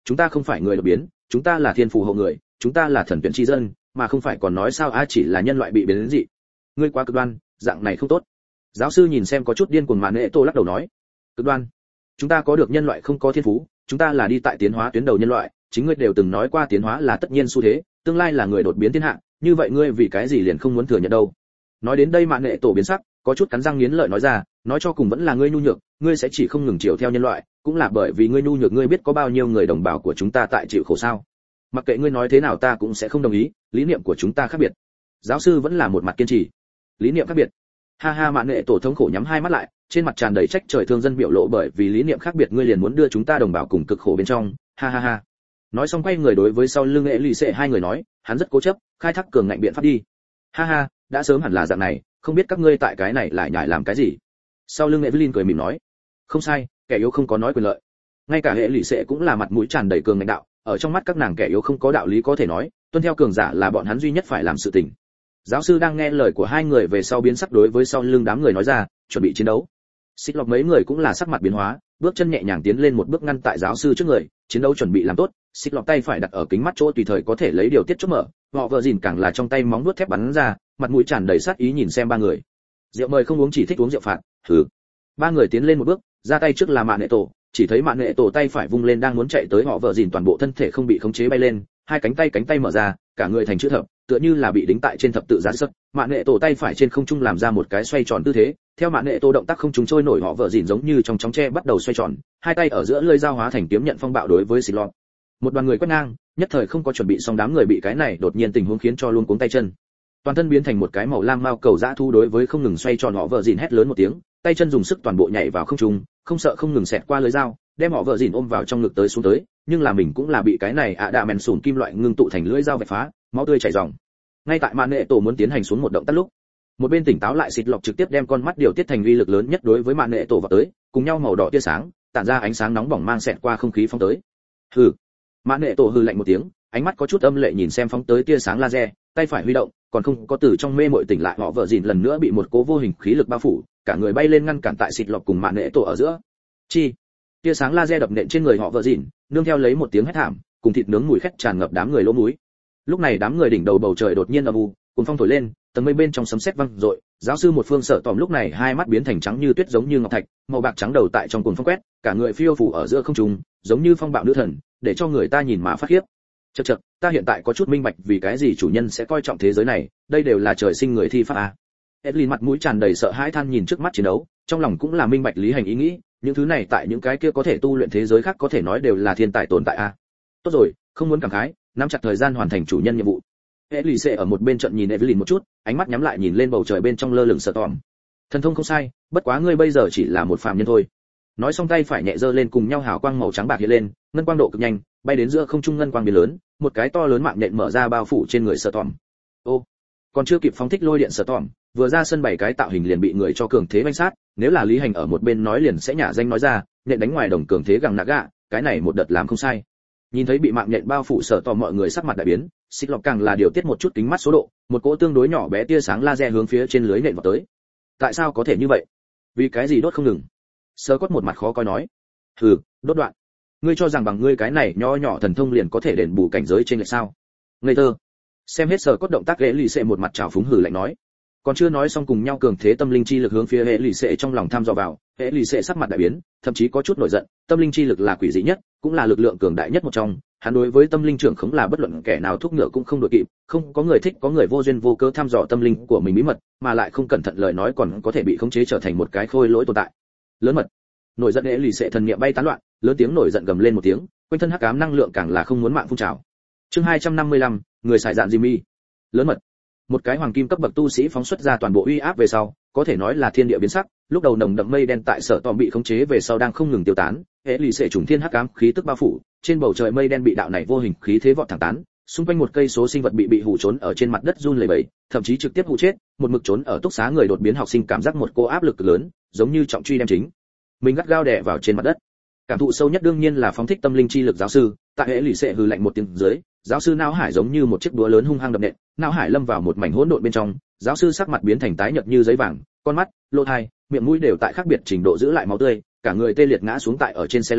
chúng ta không phải người đột biến, chúng ta là thiên phù hộ người, chúng ta là thần tuyển chi dân, mà không phải còn nói sao a chỉ là nhân loại bị biến dị. Ngươi quá cực đoan, dạng này không tốt. Giáo sư nhìn xem có chút điên cuồng Mạn Nệ Tổ lắc đầu nói, cực đoan? Chúng ta có được nhân loại không có thiên phú, chúng ta là đi tại tiến hóa tuyến đầu nhân loại, chính ngươi đều từng nói qua tiến hóa là tất nhiên xu thế, tương lai là người đột biến thiên hạ, như vậy ngươi vì cái gì liền không muốn thừa nhận đâu? Nói đến đây Mạn Nệ Tổ biến sắc, có chút cắn răng nghiến lợi nói ra, nói cho cùng vẫn là ngươi nhu nhược, ngươi sẽ chỉ không ngừng chiều theo nhân loại, cũng là bởi vì ngươi nhu nhược ngươi biết có bao nhiêu người đồng bào của chúng ta tại chịu khổ sao? Mặc kệ ngươi nói thế nào ta cũng sẽ không đồng ý, lý niệm của chúng ta khác biệt. Giáo sư vẫn là một mặt kiên trì. Lý niệm khác biệt. Ha ha, Mạn Nệ Tổ thống khổ nhắm hai mắt lại, trên mặt tràn đầy trách trời thương dân biểu lộ, bởi vì lý niệm khác biệt ngươi liền muốn đưa chúng ta đồng bào cùng cực khổ bên trong, ha ha ha. Nói xong quay người đối với sau lưng nghệ lì xệ hai người nói, hắn rất cố chấp, khai thác cường ngạnh biện pháp đi. Ha ha, đã sớm hẳn là dạng này, không biết các ngươi tại cái này lại nhải làm cái gì. Sau lưng Evelyn cười mỉm nói, không sai, kẻ yếu không có nói quyền lợi. Ngay cả hệ lì xệ cũng là mặt mũi tràn đầy cường ngạnh đạo, ở trong mắt các nàng kẻ yếu không có đạo lý có thể nói, tuân theo cường giả là bọn hắn duy nhất phải làm sự tình. Giáo sư đang nghe lời của hai người về sau biến sắc, đối với sau lưng đám người nói ra, chuẩn bị chiến đấu. Xích Lọc mấy người cũng là sắc mặt biến hóa, bước chân nhẹ nhàng tiến lên một bước ngăn tại giáo sư trước người, chiến đấu chuẩn bị làm tốt. Xích Lọc tay phải đặt ở kính mắt chỗ tùy thời có thể lấy điều tiết chốt mở, họ vợ dìn càng là trong tay móng vuốt thép bắn ra, mặt mũi tràn đầy sát ý nhìn xem ba người. Rượu mời không uống chỉ thích uống rượu phạt, hừ. Ba người tiến lên một bước, ra tay trước là Mạn Nệ Tổ, chỉ thấy Mạn Nệ Tổ tay phải vung lên đang muốn chạy tới họ vợ dìn, toàn bộ thân thể không bị khống chế bay lên, hai cánh tay cánh tay mở ra, cả người thành chữ thập, tựa như là bị đính tại trên thập tự giá sắt. Mạn Nệ Tổ tay phải trên không trung làm ra một cái xoay tròn tư thế, theo Mạn Nệ Tổ động tác không trung trôi nổi họ vợ dìn giống như trong chóng tre bắt đầu xoay tròn, hai tay ở giữa lưỡi dao hóa thành kiếm nhận phong bạo đối với Xích Lọc. Một đoàn người quét ngang, nhất thời không có chuẩn bị xong, đám người bị cái này đột nhiên tình huống khiến cho luôn cuống tay chân. Toàn thân biến thành một cái màu lam mao cầu dã thu, đối với không ngừng xoay tròn họ vợ dìn hét lớn một tiếng, tay chân dùng sức toàn bộ nhảy vào không trung, không sợ không ngừng xẹt qua lưỡi dao, đem họ vợ dìn ôm vào trong ngực tới xuống tới, nhưng là mình cũng là bị cái này ạ đạ mèn sùn kim loại ngưng tụ thành lưỡi dao vạch phá, máu tươi chảy ròng. Ngay tại Mạn Nệ Tổ muốn tiến hành xuống một động tác lúc, một bên tỉnh táo lại Xích Lọc trực tiếp đem con mắt điều tiết thành uy lực lớn nhất đối với Mạn Nệ Tổ vào tới, cùng nhau màu đỏ tia sáng, tản ra ánh sáng nóng bỏng mang xẹt qua không khí phóng tới. Hừ. Mạn Nệ Tổ hừ lạnh một tiếng, ánh mắt có chút âm lệ nhìn xem phóng tới tia sáng laser, tay phải huy động, còn không có từ trong mê muội tỉnh lại họ vợ dìn lần nữa bị một cố vô hình khí lực bao phủ, cả người bay lên ngăn cản tại Xích Lọc cùng Mạn Nệ Tổ ở giữa. Chi. Tia sáng laser đập nện trên người họ vợ dìn, nương theo lấy một tiếng hét thảm, cùng thịt nướng mùi khét tràn ngập đám người lỗ mũi. Lúc này đám người đỉnh đầu bầu trời đột nhiên âm u, cuồng phong thổi lên, tầng mây bên trong sấm sét vang rội. Giáo sư một phương sợ tòm lúc này hai mắt biến thành trắng như tuyết giống như ngọc thạch, màu bạc trắng đầu tại trong cuồng phong quét, cả người phiêu phù ở giữa không trung, giống như phong bạo nữ thần, để cho người ta nhìn mà phát khiếp. Chậc chậc, ta hiện tại có chút minh bạch vì cái gì chủ nhân sẽ coi trọng thế giới này, đây đều là trời sinh người thi pháp à. Edlin mặt mũi tràn đầy sợ hãi than nhìn trước mắt chiến đấu, trong lòng cũng là minh bạch lý hành ý nghĩ, những thứ này tại những cái kia có thể tu luyện thế giới khác có thể nói đều là thiên tài tồn tại à. Tốt rồi, không muốn cảm khái, nắm chặt thời gian hoàn thành chủ nhân nhiệm vụ. Elise ở một bên trận nhìn Evelyn một chút, ánh mắt nhắm lại nhìn lên bầu trời bên trong lơ lửng sợ tòm. Thần thông không sai, bất quá ngươi bây giờ chỉ là một phàm nhân thôi. Nói xong tay phải nhẹ giơ lên, cùng nhau hào quang màu trắng bạc hiện lên, ngân quang độ cực nhanh, bay đến giữa không trung, ngân quang biến lớn, một cái to lớn mạng nhện mở ra bao phủ trên người sợ tòm. Ô, còn chưa kịp phóng thích lôi điện sợ tòm, vừa ra sân bảy cái tạo hình liền bị người cho cường thế bánh sát, nếu là Lý Hành ở một bên nói liền sẽ nhả danh nói ra, nhện đánh ngoài đồng cường thế gằng nạc gạ, cái này một đợt làm không sai. Nhìn thấy bị mạng nhện bao phủ sợ tòm, mọi người sắc mặt đại biến, Xích Lọc càng là điều tiết một chút kính mắt số độ, một cỗ tương đối nhỏ bé tia sáng laser hướng phía trên lưới nện vào tới. Tại sao có thể như vậy? Vì cái gì đốt không ngừng? Sơ Cốt một mặt khó coi nói. Hừ, đốt đoạn. Ngươi cho rằng bằng ngươi cái này nho nhỏ thần thông liền có thể đền bù cảnh giới trên lệch sao? Ngây thơ. Xem hết Sơ Cốt động tác, Elise một mặt trào phúng hừ lạnh nói. Còn chưa nói xong, cùng nhau cường thế tâm linh chi lực hướng phía Elise trong lòng tham dò vào, Elise sắc mặt đại biến, thậm chí có chút nổi giận, tâm linh chi lực là quỷ dị nhất, cũng là lực lượng cường đại nhất một trong, hắn đối với tâm linh trưởng khống là bất luận kẻ nào thúc ngựa cũng không đội kịp, không có người thích có người vô duyên vô cớ tham dò tâm linh của mình bí mật, mà lại không cẩn thận lời nói còn có thể bị khống chế trở thành một cái khôi lỗi tồn tại. Lớn mật. Nổi giận Elise thần niệm bay tán loạn, lớn tiếng nổi giận gầm lên một tiếng, quanh thân hắc ám năng lượng càng là không muốn mạng phun trào. Chương hai trăm năm mươi lăm, người xài dạn Jimmy. Lớn mật. Một cái hoàng kim cấp bậc tu sĩ phóng xuất ra toàn bộ uy áp về sau, có thể nói là thiên địa biến sắc, lúc đầu nồng đậm mây đen tại sở tòm bị khống chế về sau đang không ngừng tiêu tán, Elise trùng thiên hắc ám khí tức bao phủ, trên bầu trời mây đen bị đạo này vô hình khí thế vọt thẳng tán, xung quanh một cây số sinh vật bị bị hù trốn ở trên mặt đất run lẩy bẩy, thậm chí trực tiếp hù chết, một mực trốn ở túc xá người đột biến học sinh cảm giác một cô áp lực lớn, giống như trọng truy đem chính mình gắt gao đè vào trên mặt đất. Cảm thụ sâu nhất đương nhiên là phóng thích tâm linh chi lực giáo sư, tại Elise hừ lạnh một tiếng dưới, giáo sư não hải giống như một chiếc đũa lớn hung hăng đập nện, não hải lâm vào một mảnh hỗn độn bên trong, giáo sư sắc mặt biến thành tái nhợt như giấy vàng, con mắt, lỗ tai, miệng mũi đều tại khác biệt trình độ giữ lại máu tươi, cả người tê liệt ngã xuống tại ở trên xe lăn,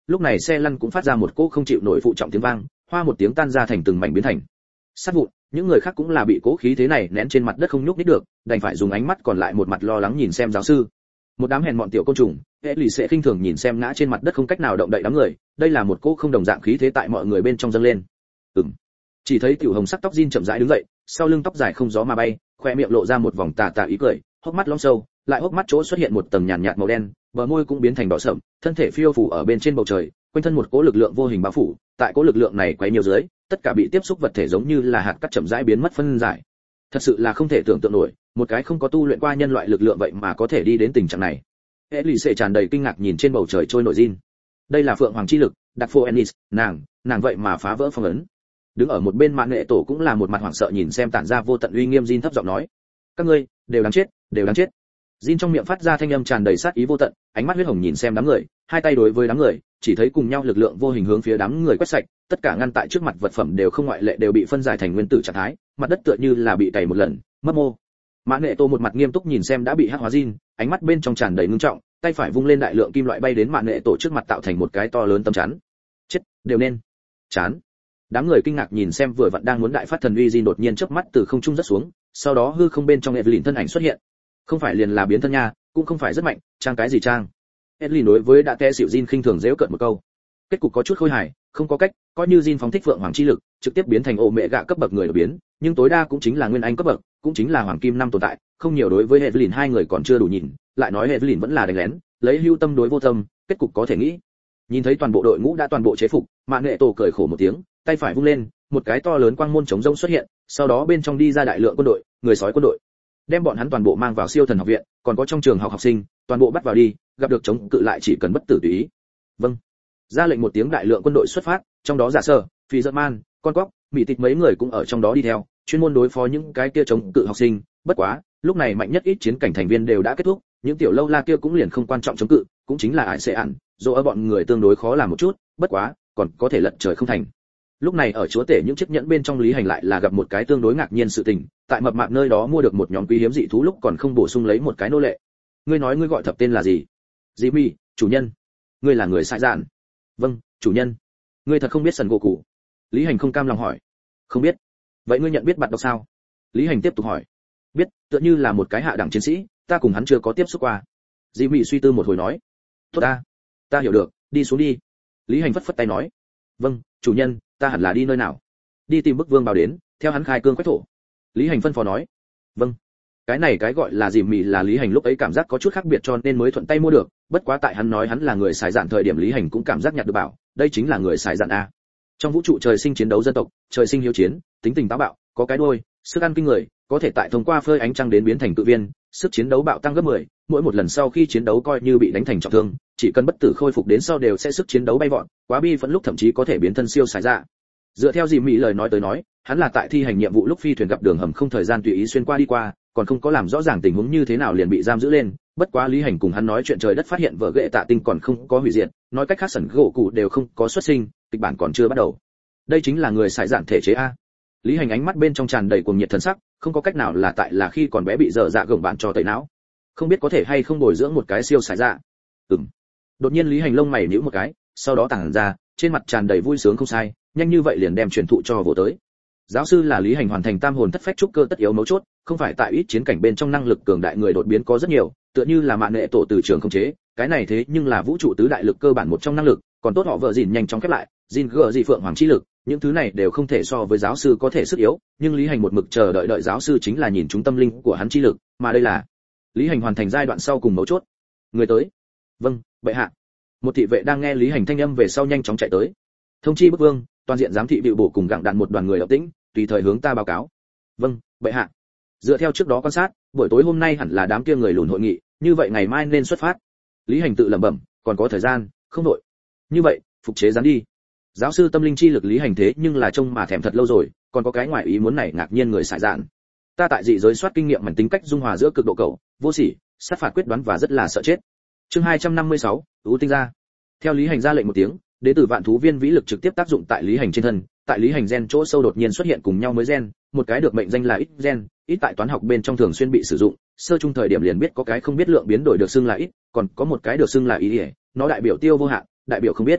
lúc này xe lăn cũng phát ra một cỗ không chịu nổi phụ trọng tiếng vang, hoa một tiếng tan ra thành từng mảnh biến thành sắt vụn. Những người khác cũng là bị cỗ khí thế này nén trên mặt đất không nhúc nhích được, đành phải dùng ánh mắt còn lại một mặt lo lắng nhìn xem giáo sư. Một đám hèn mọn tiểu côn trùng, hệ lì sẽ khinh thường nhìn xem ngã trên mặt đất không cách nào động đậy đám người, đây là một cỗ không đồng dạng khí thế tại mọi người bên trong dâng lên. Ừm. Chỉ thấy tiểu hồng sắc tóc Jin chậm rãi đứng dậy, sau lưng tóc dài không gió mà bay, khoe miệng lộ ra một vòng tà tà ý cười, hốc mắt lõm sâu, lại hốc mắt chỗ xuất hiện một tầng nhàn nhạt màu đen, bờ môi cũng biến thành đỏ sẫm, thân thể phiêu phù ở bên trên bầu trời, quanh thân một cỗ lực lượng vô hình bao phủ, tại cỗ lực lượng này quấy nhiều dưới, tất cả bị tiếp xúc vật thể giống như là hạt cát chậm rãi biến mất phân giải. Thật sự là không thể tưởng tượng nổi, một cái không có tu luyện qua nhân loại lực lượng vậy mà có thể đi đến tình trạng này. Hệ lì sẽ tràn đầy kinh ngạc nhìn trên bầu trời trôi nổi Jin. Đây là phượng hoàng chi lực, đặc phô Ennis, nàng, nàng vậy mà phá vỡ phong ấn. Đứng ở một bên Mạn Nghệ Tổ cũng là một mặt hoảng sợ nhìn xem tản ra vô tận uy nghiêm Jin thấp giọng nói: các ngươi đều đáng chết, đều đáng chết. Jin trong miệng phát ra thanh âm tràn đầy sát ý vô tận, ánh mắt huyết hồng nhìn xem đám người, hai tay đối với đám người, chỉ thấy cùng nhau lực lượng vô hình hướng phía đám người quét sạch, tất cả ngăn tại trước mặt vật phẩm đều không ngoại lệ đều bị phân giải thành nguyên tử trạng thái, mặt đất tựa như là bị tẩy một lần, mất mô. Mã Nghệ Tô một mặt nghiêm túc nhìn xem đã bị hắc hóa Jin, ánh mắt bên trong tràn đầy ngưng trọng, tay phải vung lên đại lượng kim loại bay đến Mã Nghệ Tổ trước mặt tạo thành một cái to lớn tấm chắn. Chết, đều nên. Chán. Đám người kinh ngạc nhìn xem vừa vặn đang muốn đại phát thần uy Jin đột nhiên chớp mắt từ không trung rất xuống, sau đó hư không bên trong Evelyn thân ảnh xuất hiện. Không phải liền là biến thân nha, cũng không phải rất mạnh, trang cái gì trang. Evelyn đối với đã té xỉu Jin khinh thường giễu cợt một câu. Kết cục có chút khôi hài, không có cách, coi như Jin phóng thích phượng hoàng chi lực, trực tiếp biến thành ổ mẹ gạ cấp bậc người đột biến, nhưng tối đa cũng chính là nguyên anh cấp bậc, cũng chính là hoàng kim năm tồn tại, không nhiều đối với Evelyn hai người còn chưa đủ nhìn, lại nói Evelyn vẫn là đánh lén, lấy hưu tâm đối vô tâm, kết cục có thể nghĩ. Nhìn thấy toàn bộ đội ngũ đã toàn bộ chế phục, Mạn Nghệ Tổ cười khổ một tiếng, tay phải vung lên, một cái to lớn quang môn chống rông xuất hiện, sau đó bên trong đi ra đại lượng quân đội, người sói quân đội. Đem bọn hắn toàn bộ mang vào siêu thần học viện, còn có trong trường học học sinh, toàn bộ bắt vào đi, gặp được chống cự lại chỉ cần bất tử tùy ý. Vâng. Ra lệnh một tiếng đại lượng quân đội xuất phát, trong đó giả sở, phi giật man, con cóc, mỹ tịch mấy người cũng ở trong đó đi theo, chuyên môn đối phó những cái kia chống cự học sinh. Bất quá, lúc này mạnh nhất ít chiến cảnh thành viên đều đã kết thúc, những tiểu lâu la kia cũng liền không quan trọng chống cự, cũng chính là ải sẽ ản, dù ở bọn người tương đối khó làm một chút, bất quá, còn có thể lật trời không thành. Lúc này ở chúa tể những chiếc nhẫn bên trong Lý Hành lại là gặp một cái tương đối ngạc nhiên sự tình, tại mập mạp nơi đó mua được một nhóm quý hiếm dị thú lúc còn không bổ sung lấy một cái nô lệ. Ngươi nói ngươi gọi thập tên là gì? Jimmy, chủ nhân. Ngươi là người sai dạn? Vâng, chủ nhân. Ngươi thật không biết Sần Gỗ Cụ? Lý Hành không cam lòng hỏi. Không biết. Vậy ngươi nhận biết bạn đọc sao? Lý Hành tiếp tục hỏi. Biết, tựa như là một cái hạ đẳng chiến sĩ, ta cùng hắn chưa có tiếp xúc qua. Jimmy suy tư một hồi nói. Tốt ta, ta hiểu được, đi xuống đi. Lý Hành phất phất tay nói. Vâng, chủ nhân, ta hẳn là đi nơi nào? Đi tìm bức vương báo đến, theo hắn khai cương quách thổ. Lý Hành phân phó nói. Vâng. Cái này cái gọi là Jimmy là Lý Hành lúc ấy cảm giác có chút khác biệt cho nên mới thuận tay mua được, bất quá tại hắn nói hắn là người xài dạn thời điểm Lý Hành cũng cảm giác nhặt được bảo, đây chính là người xài dạn a. Trong vũ trụ trời sinh chiến đấu dân tộc, trời sinh hiếu chiến, tính tình táo bạo, có cái đuôi, sức ăn kinh người, có thể tại thông qua phơi ánh trăng đến biến thành cự viên, sức chiến đấu bạo tăng gấp mười, mỗi một lần sau khi chiến đấu coi như bị đánh thành trọng thương, chỉ cần bất tử khôi phục đến sau đều sẽ sức chiến đấu bay vọt, quá bi phẫn lúc thậm chí có thể biến thân siêu xài dạ. Dựa theo dì Mỹ lời nói tới nói, hắn là tại thi hành nhiệm vụ lúc phi thuyền gặp đường hầm không thời gian tùy ý xuyên qua đi qua, còn không có làm rõ ràng tình huống như thế nào liền bị giam giữ lên, bất quá Lý Hành cùng hắn nói chuyện trời đất phát hiện vở ghệ tạ tinh còn không có hủy diệt, nói cách khác Sần Gỗ Cụ đều không có xuất sinh, kịch bản còn chưa bắt đầu. Đây chính là người xài dạn thể chế a. Lý Hành ánh mắt bên trong tràn đầy cuồng nhiệt thần sắc, không có cách nào là tại là khi còn bé bị dở dạ gồng bạn cho tẩy não. Không biết có thể hay không bồi dưỡng một cái siêu xài dạ. Ừm. Đột nhiên Lý Hành lông mày nhíu một cái, sau đó tản ra, trên mặt tràn đầy vui sướng không sai, nhanh như vậy liền đem truyền thụ cho vô tới. Giáo sư là Lý Hành hoàn thành tam hồn thất phách trúc cơ tất yếu mấu chốt, không phải tại ít chiến cảnh bên trong năng lực cường đại người đột biến có rất nhiều, tựa như là Mạn Nghệ Tổ từ trường không chế, cái này thế nhưng là vũ trụ tứ đại lực cơ bản một trong năng lực, còn tốt họ vợ gìn nhanh chóng khép lại, gìn gờ gì phượng hoàng chi lực, những thứ này đều không thể so với giáo sư có thể sức yếu, nhưng Lý Hành một mực chờ đợi đợi giáo sư chính là nhìn chúng tâm linh của hắn chi lực, mà đây là Lý Hành hoàn thành giai đoạn sau cùng mấu chốt. Người tới. Vâng, bệ hạ. Một thị vệ đang nghe Lý Hành thanh âm về sau nhanh chóng chạy tới. Thông chi bức vương, toàn diện giám thị bịu bổ cùng gặng đạn một đoàn người ập tĩnh, tùy thời hướng ta báo cáo. Vâng, bệ hạ. Dựa theo trước đó quan sát, buổi tối hôm nay hẳn là đám kia người lùn hội nghị, như vậy ngày mai nên xuất phát. Lý Hành tự lẩm bẩm, còn có thời gian, không đội. Như vậy, phục chế dán đi. Giáo sư tâm linh chi lực Lý Hành thế nhưng là trông mà thèm thật lâu rồi, còn có cái ngoại ý muốn này ngạc nhiên người xài dạn. Ta tại dị giới soát kinh nghiệm mảnh tính cách dung hòa giữa cực độ cầu, vô sỉ, sát phạt quyết đoán và rất là sợ chết. Chương hai trăm năm mươi sáu, ưu tinh ra. Theo Lý Hành ra lệnh một tiếng, đệ tử vạn thú viên vĩ lực trực tiếp tác dụng tại Lý Hành trên thân, tại Lý Hành gen chỗ sâu đột nhiên xuất hiện cùng nhau mới gen, một cái được mệnh danh là ít gen, ít tại toán học bên trong thường xuyên bị sử dụng, sơ trung thời điểm liền biết có cái không biết lượng biến đổi được xưng là ít, còn có một cái được xưng là ý ỉa, nó đại biểu tiêu vô hạn, đại biểu không biết.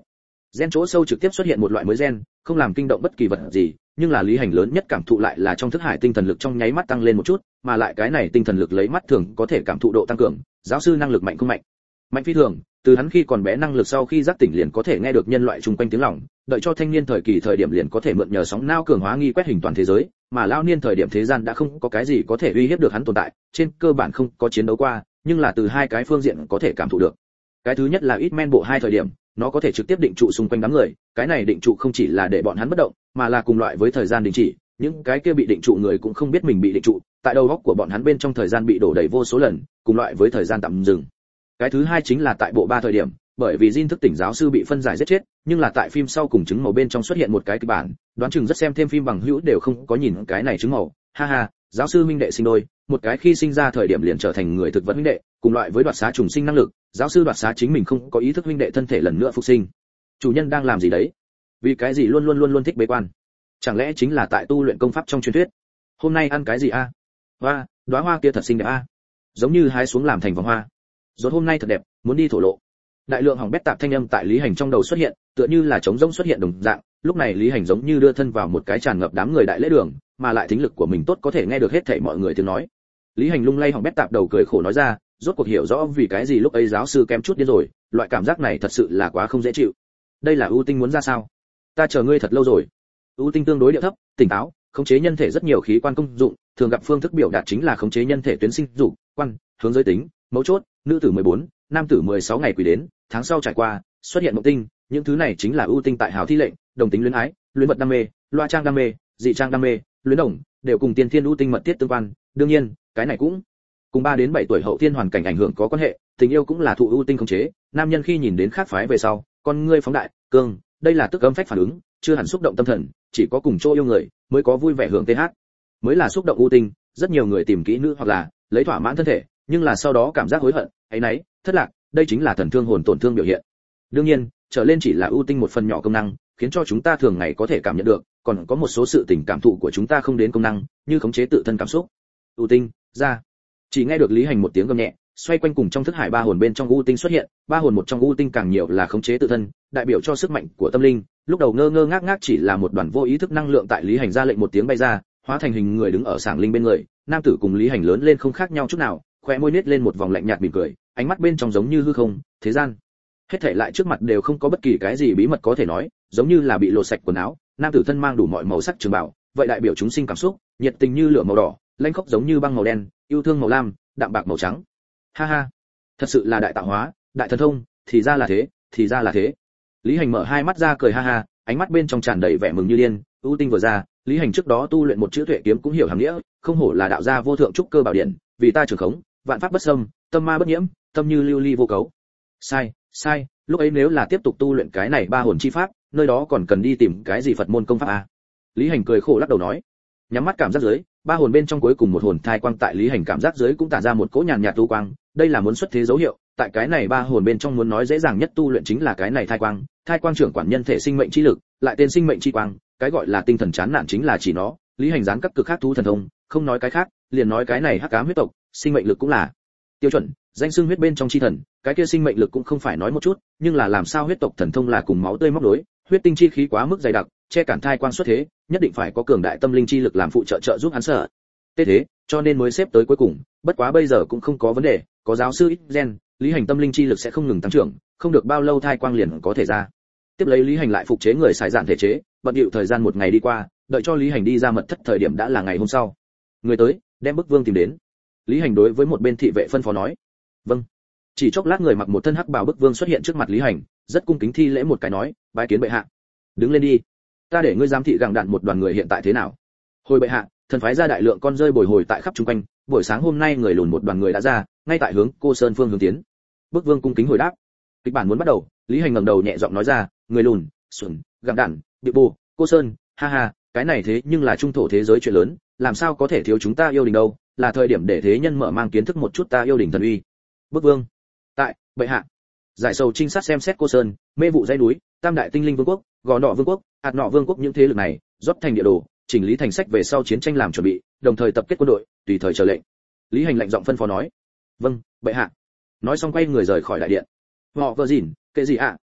Gen chỗ sâu trực tiếp xuất hiện một loại mới gen, không làm kinh động bất kỳ vật gì, nhưng là Lý Hành lớn nhất cảm thụ lại là trong thức hải tinh thần lực trong nháy mắt tăng lên một chút, mà lại cái này tinh thần lực lấy mắt thường có thể cảm thụ độ tăng cường, giáo sư năng lực mạnh không mạnh? Mạnh phi thường, từ hắn khi còn bé năng lực sau khi giác tỉnh liền có thể nghe được nhân loại chung quanh tiếng lòng, đợi cho thanh niên thời kỳ thời điểm liền có thể mượn nhờ sóng não cường hóa nghi quét hình toàn thế giới, mà lão niên thời điểm thế gian đã không có cái gì có thể uy hiếp được hắn tồn tại, trên cơ bản không có chiến đấu qua, nhưng là từ hai cái phương diện có thể cảm thụ được. Cái thứ nhất là ít men bộ hai thời điểm, nó có thể trực tiếp định trụ xung quanh đám người, cái này định trụ không chỉ là để bọn hắn bất động, mà là cùng loại với thời gian đình chỉ, những cái kia bị định trụ người cũng không biết mình bị định trụ, tại đầu óc của bọn hắn bên trong thời gian bị đổ đầy vô số lần, cùng loại với thời gian tạm dừng. Cái thứ hai chính là tại bộ ba thời điểm, bởi vì Jin thức tỉnh giáo sư bị phân giải giết chết, nhưng là tại phim sau cùng chứng màu bên trong xuất hiện một cái kịch bản, đoán chừng rất xem thêm phim bằng hữu đều không có nhìn cái này chứng màu. Ha ha, giáo sư minh đệ sinh đôi, một cái khi sinh ra thời điểm liền trở thành người thực vật minh đệ, cùng loại với đoạt xá trùng sinh năng lực, giáo sư đoạt xá chính mình không có ý thức minh đệ thân thể lần nữa phục sinh. Chủ nhân đang làm gì đấy? Vì cái gì luôn luôn luôn luôn thích bế quan? Chẳng lẽ chính là tại tu luyện công pháp trong truyền thuyết? Hôm nay ăn cái gì a? Hoa, đóa hoa kia thật xinh đẹp a. Giống như hái xuống làm thành vòng hoa. Rốt hôm nay thật đẹp, muốn đi thổ lộ. Đại lượng hỏng bét tạp thanh âm tại Lý Hành trong đầu xuất hiện, tựa như là trống rỗng xuất hiện đồng dạng, lúc này Lý Hành giống như đưa thân vào một cái tràn ngập đám người đại lễ đường, mà lại thính lực của mình tốt có thể nghe được hết thảy mọi người tiếng nói. Lý Hành lung lay hỏng bét tạp đầu cười khổ nói ra, rốt cuộc hiểu rõ vì cái gì lúc ấy giáo sư kém chút điên rồi, loại cảm giác này thật sự là quá không dễ chịu. Đây là ưu tinh muốn ra sao? Ta chờ ngươi thật lâu rồi. Ưu tinh tương đối địa thấp, tỉnh táo, khống chế nhân thể rất nhiều khí quan công dụng, thường gặp phương thức biểu đạt chính là khống chế nhân thể tuyến sinh dục, quan, hướng giới tính, mấu chốt, nữ tử mười bốn, nam tử mười sáu ngày quỷ đến, tháng sau trải qua, xuất hiện mộng tinh, những thứ này chính là ưu tinh tại hào thi lệnh, đồng tính luyến ái, luyến vật đam mê, loa trang đam mê, dị trang đam mê, luyến đồng, đều cùng tiên thiên ưu tinh mật thiết tương quan, đương nhiên, cái này cũng cùng ba đến bảy tuổi hậu thiên hoàn cảnh ảnh hưởng có quan hệ, tình yêu cũng là thụ ưu tinh khống chế, nam nhân khi nhìn đến khác phái về sau, con ngươi phóng đại, cương, đây là tức âm phách phản ứng, chưa hẳn xúc động tâm thần, chỉ có cùng chỗ yêu người mới có vui vẻ hưởng th, mới là xúc động ưu tinh, rất nhiều người tìm kỹ nữ hoặc là lấy thỏa mãn thân thể, nhưng là sau đó cảm giác hối hận, ấy nấy, thất lạc, đây chính là thần thương hồn tổn thương biểu hiện. Đương nhiên, trở lên chỉ là ưu tinh một phần nhỏ công năng, khiến cho chúng ta thường ngày có thể cảm nhận được, còn có một số sự tình cảm thụ của chúng ta không đến công năng, như khống chế tự thân cảm xúc. Ưu tinh, ra. Chỉ nghe được Lý Hành một tiếng gầm nhẹ, xoay quanh cùng trong thức hải ba hồn bên trong ưu tinh xuất hiện, ba hồn một trong ưu tinh càng nhiều là khống chế tự thân, đại biểu cho sức mạnh của tâm linh. Lúc đầu ngơ ngơ ngác ngác chỉ là một đoàn vô ý thức năng lượng tại Lý Hành ra lệnh một tiếng bay ra, hóa thành hình người đứng ở sảng linh bên người, nam tử cùng Lý Hành lớn lên không khác nhau chút nào, khóe môi nết lên một vòng lạnh nhạt mỉm cười, ánh mắt bên trong giống như hư không, thế gian hết thảy lại trước mặt đều không có bất kỳ cái gì bí mật có thể nói, giống như là bị lột sạch quần áo, nam tử thân mang đủ mọi màu sắc trường bào, vậy đại biểu chúng sinh cảm xúc, nhiệt tình như lửa màu đỏ, lãnh khốc giống như băng màu đen, yêu thương màu lam, đạm bạc màu trắng. Ha ha, thật sự là đại tạo hóa, đại thần thông, thì ra là thế, thì ra là thế. Lý Hành mở hai mắt ra cười ha ha, ánh mắt bên trong tràn đầy vẻ mừng như điên, ưu tinh vừa ra, Lý Hành trước đó tu luyện một chữ tuệ kiếm cũng hiểu hàm nghĩa, không hổ là đạo gia vô thượng trúc cơ bảo điện, vì ta trường khống, vạn pháp bất xâm, tâm ma bất nhiễm, tâm như lưu ly vô cấu. Sai, sai, lúc ấy nếu là tiếp tục tu luyện cái này ba hồn chi pháp, nơi đó còn cần đi tìm cái gì Phật môn công pháp à? Lý Hành cười khổ lắc đầu nói, nhắm mắt cảm giác dưới, ba hồn bên trong cuối cùng một hồn thai quang tại Lý Hành cảm giác dưới cũng tản ra một cỗ nhàn nhạt tu quang, đây là muốn xuất thế dấu hiệu, tại cái này ba hồn bên trong muốn nói dễ dàng nhất tu luyện chính là cái này thai quang, thai quang trưởng quản nhân thể sinh mệnh chi lực, lại tên sinh mệnh chi quang, cái gọi là tinh thần chán nản chính là chỉ nó. Lý Hành gián các cực khác thú thần thông, không nói cái khác, liền nói cái này hắc ám huyết tộc, sinh mệnh lực cũng là tiêu chuẩn, danh xưng huyết bên trong chi thần, cái kia sinh mệnh lực cũng không phải nói một chút, nhưng là làm sao huyết tộc thần thông là cùng máu tươi móc đối, huyết tinh chi khí quá mức dày đặc, che cản thai quang xuất thế, nhất định phải có cường đại tâm linh chi lực làm phụ trợ trợ giúp hắn sợ. Thế thế, cho nên mới xếp tới cuối cùng, bất quá bây giờ cũng không có vấn đề, có giáo sư Gen, Lý Hành tâm linh chi lực sẽ không ngừng tăng trưởng, không được bao lâu thai quang liền có thể ra. Tiếp lấy Lý Hành lại phục chế người xài giản thể chế, bận điệu thời gian một ngày đi qua, đợi cho Lý Hành đi ra mật thất thời điểm đã là ngày hôm sau. Người tới, đem bức vương tìm đến. Lý Hành đối với một bên thị vệ phân phó nói. Vâng. Chỉ chốc lát người mặc một thân hắc bào bức vương xuất hiện trước mặt Lý Hành, rất cung kính thi lễ một cái nói, bái kiến bệ hạ. Đứng lên đi. Ta để ngươi giám thị gặng đạn một đoàn người hiện tại thế nào. Hồi bệ hạ, thần phái ra đại lượng con rơi bồi hồi tại khắp chung quanh, buổi sáng hôm nay người lùn một đoàn người đã ra, ngay tại hướng Cô Sơn phương hướng tiến. Bức vương cung kính hồi đáp. Kịch bản muốn bắt đầu, Lý Hành ngẩng đầu nhẹ giọng nói ra, người lùn, xuẩn, gặng đạn, bị bù, Cô Sơn, ha ha, cái này thế nhưng là trung thổ thế giới chuyện lớn, làm sao có thể thiếu chúng ta yêu đình đâu, là thời điểm để thế nhân mở mang kiến thức một chút ta yêu đình thần uy. Bức vương. Tại, bệ hạ. Giải sầu trinh sát xem xét Cô Sơn, mê vụ dãy núi, tam đại tinh linh vương quốc, gò nọ vương quốc, hạt nọ vương quốc những thế lực này, rót thành địa đồ, chỉnh lý thành sách về sau chiến tranh làm chuẩn bị, đồng thời tập kết quân đội, tùy thời chờ lệnh. Lý Hành lạnh giọng phân phó nói. Vâng, bệ hạ. Nói xong quay người rời khỏi đại điện. Họ vợ gìn, kệ gì ạ, à? Nực,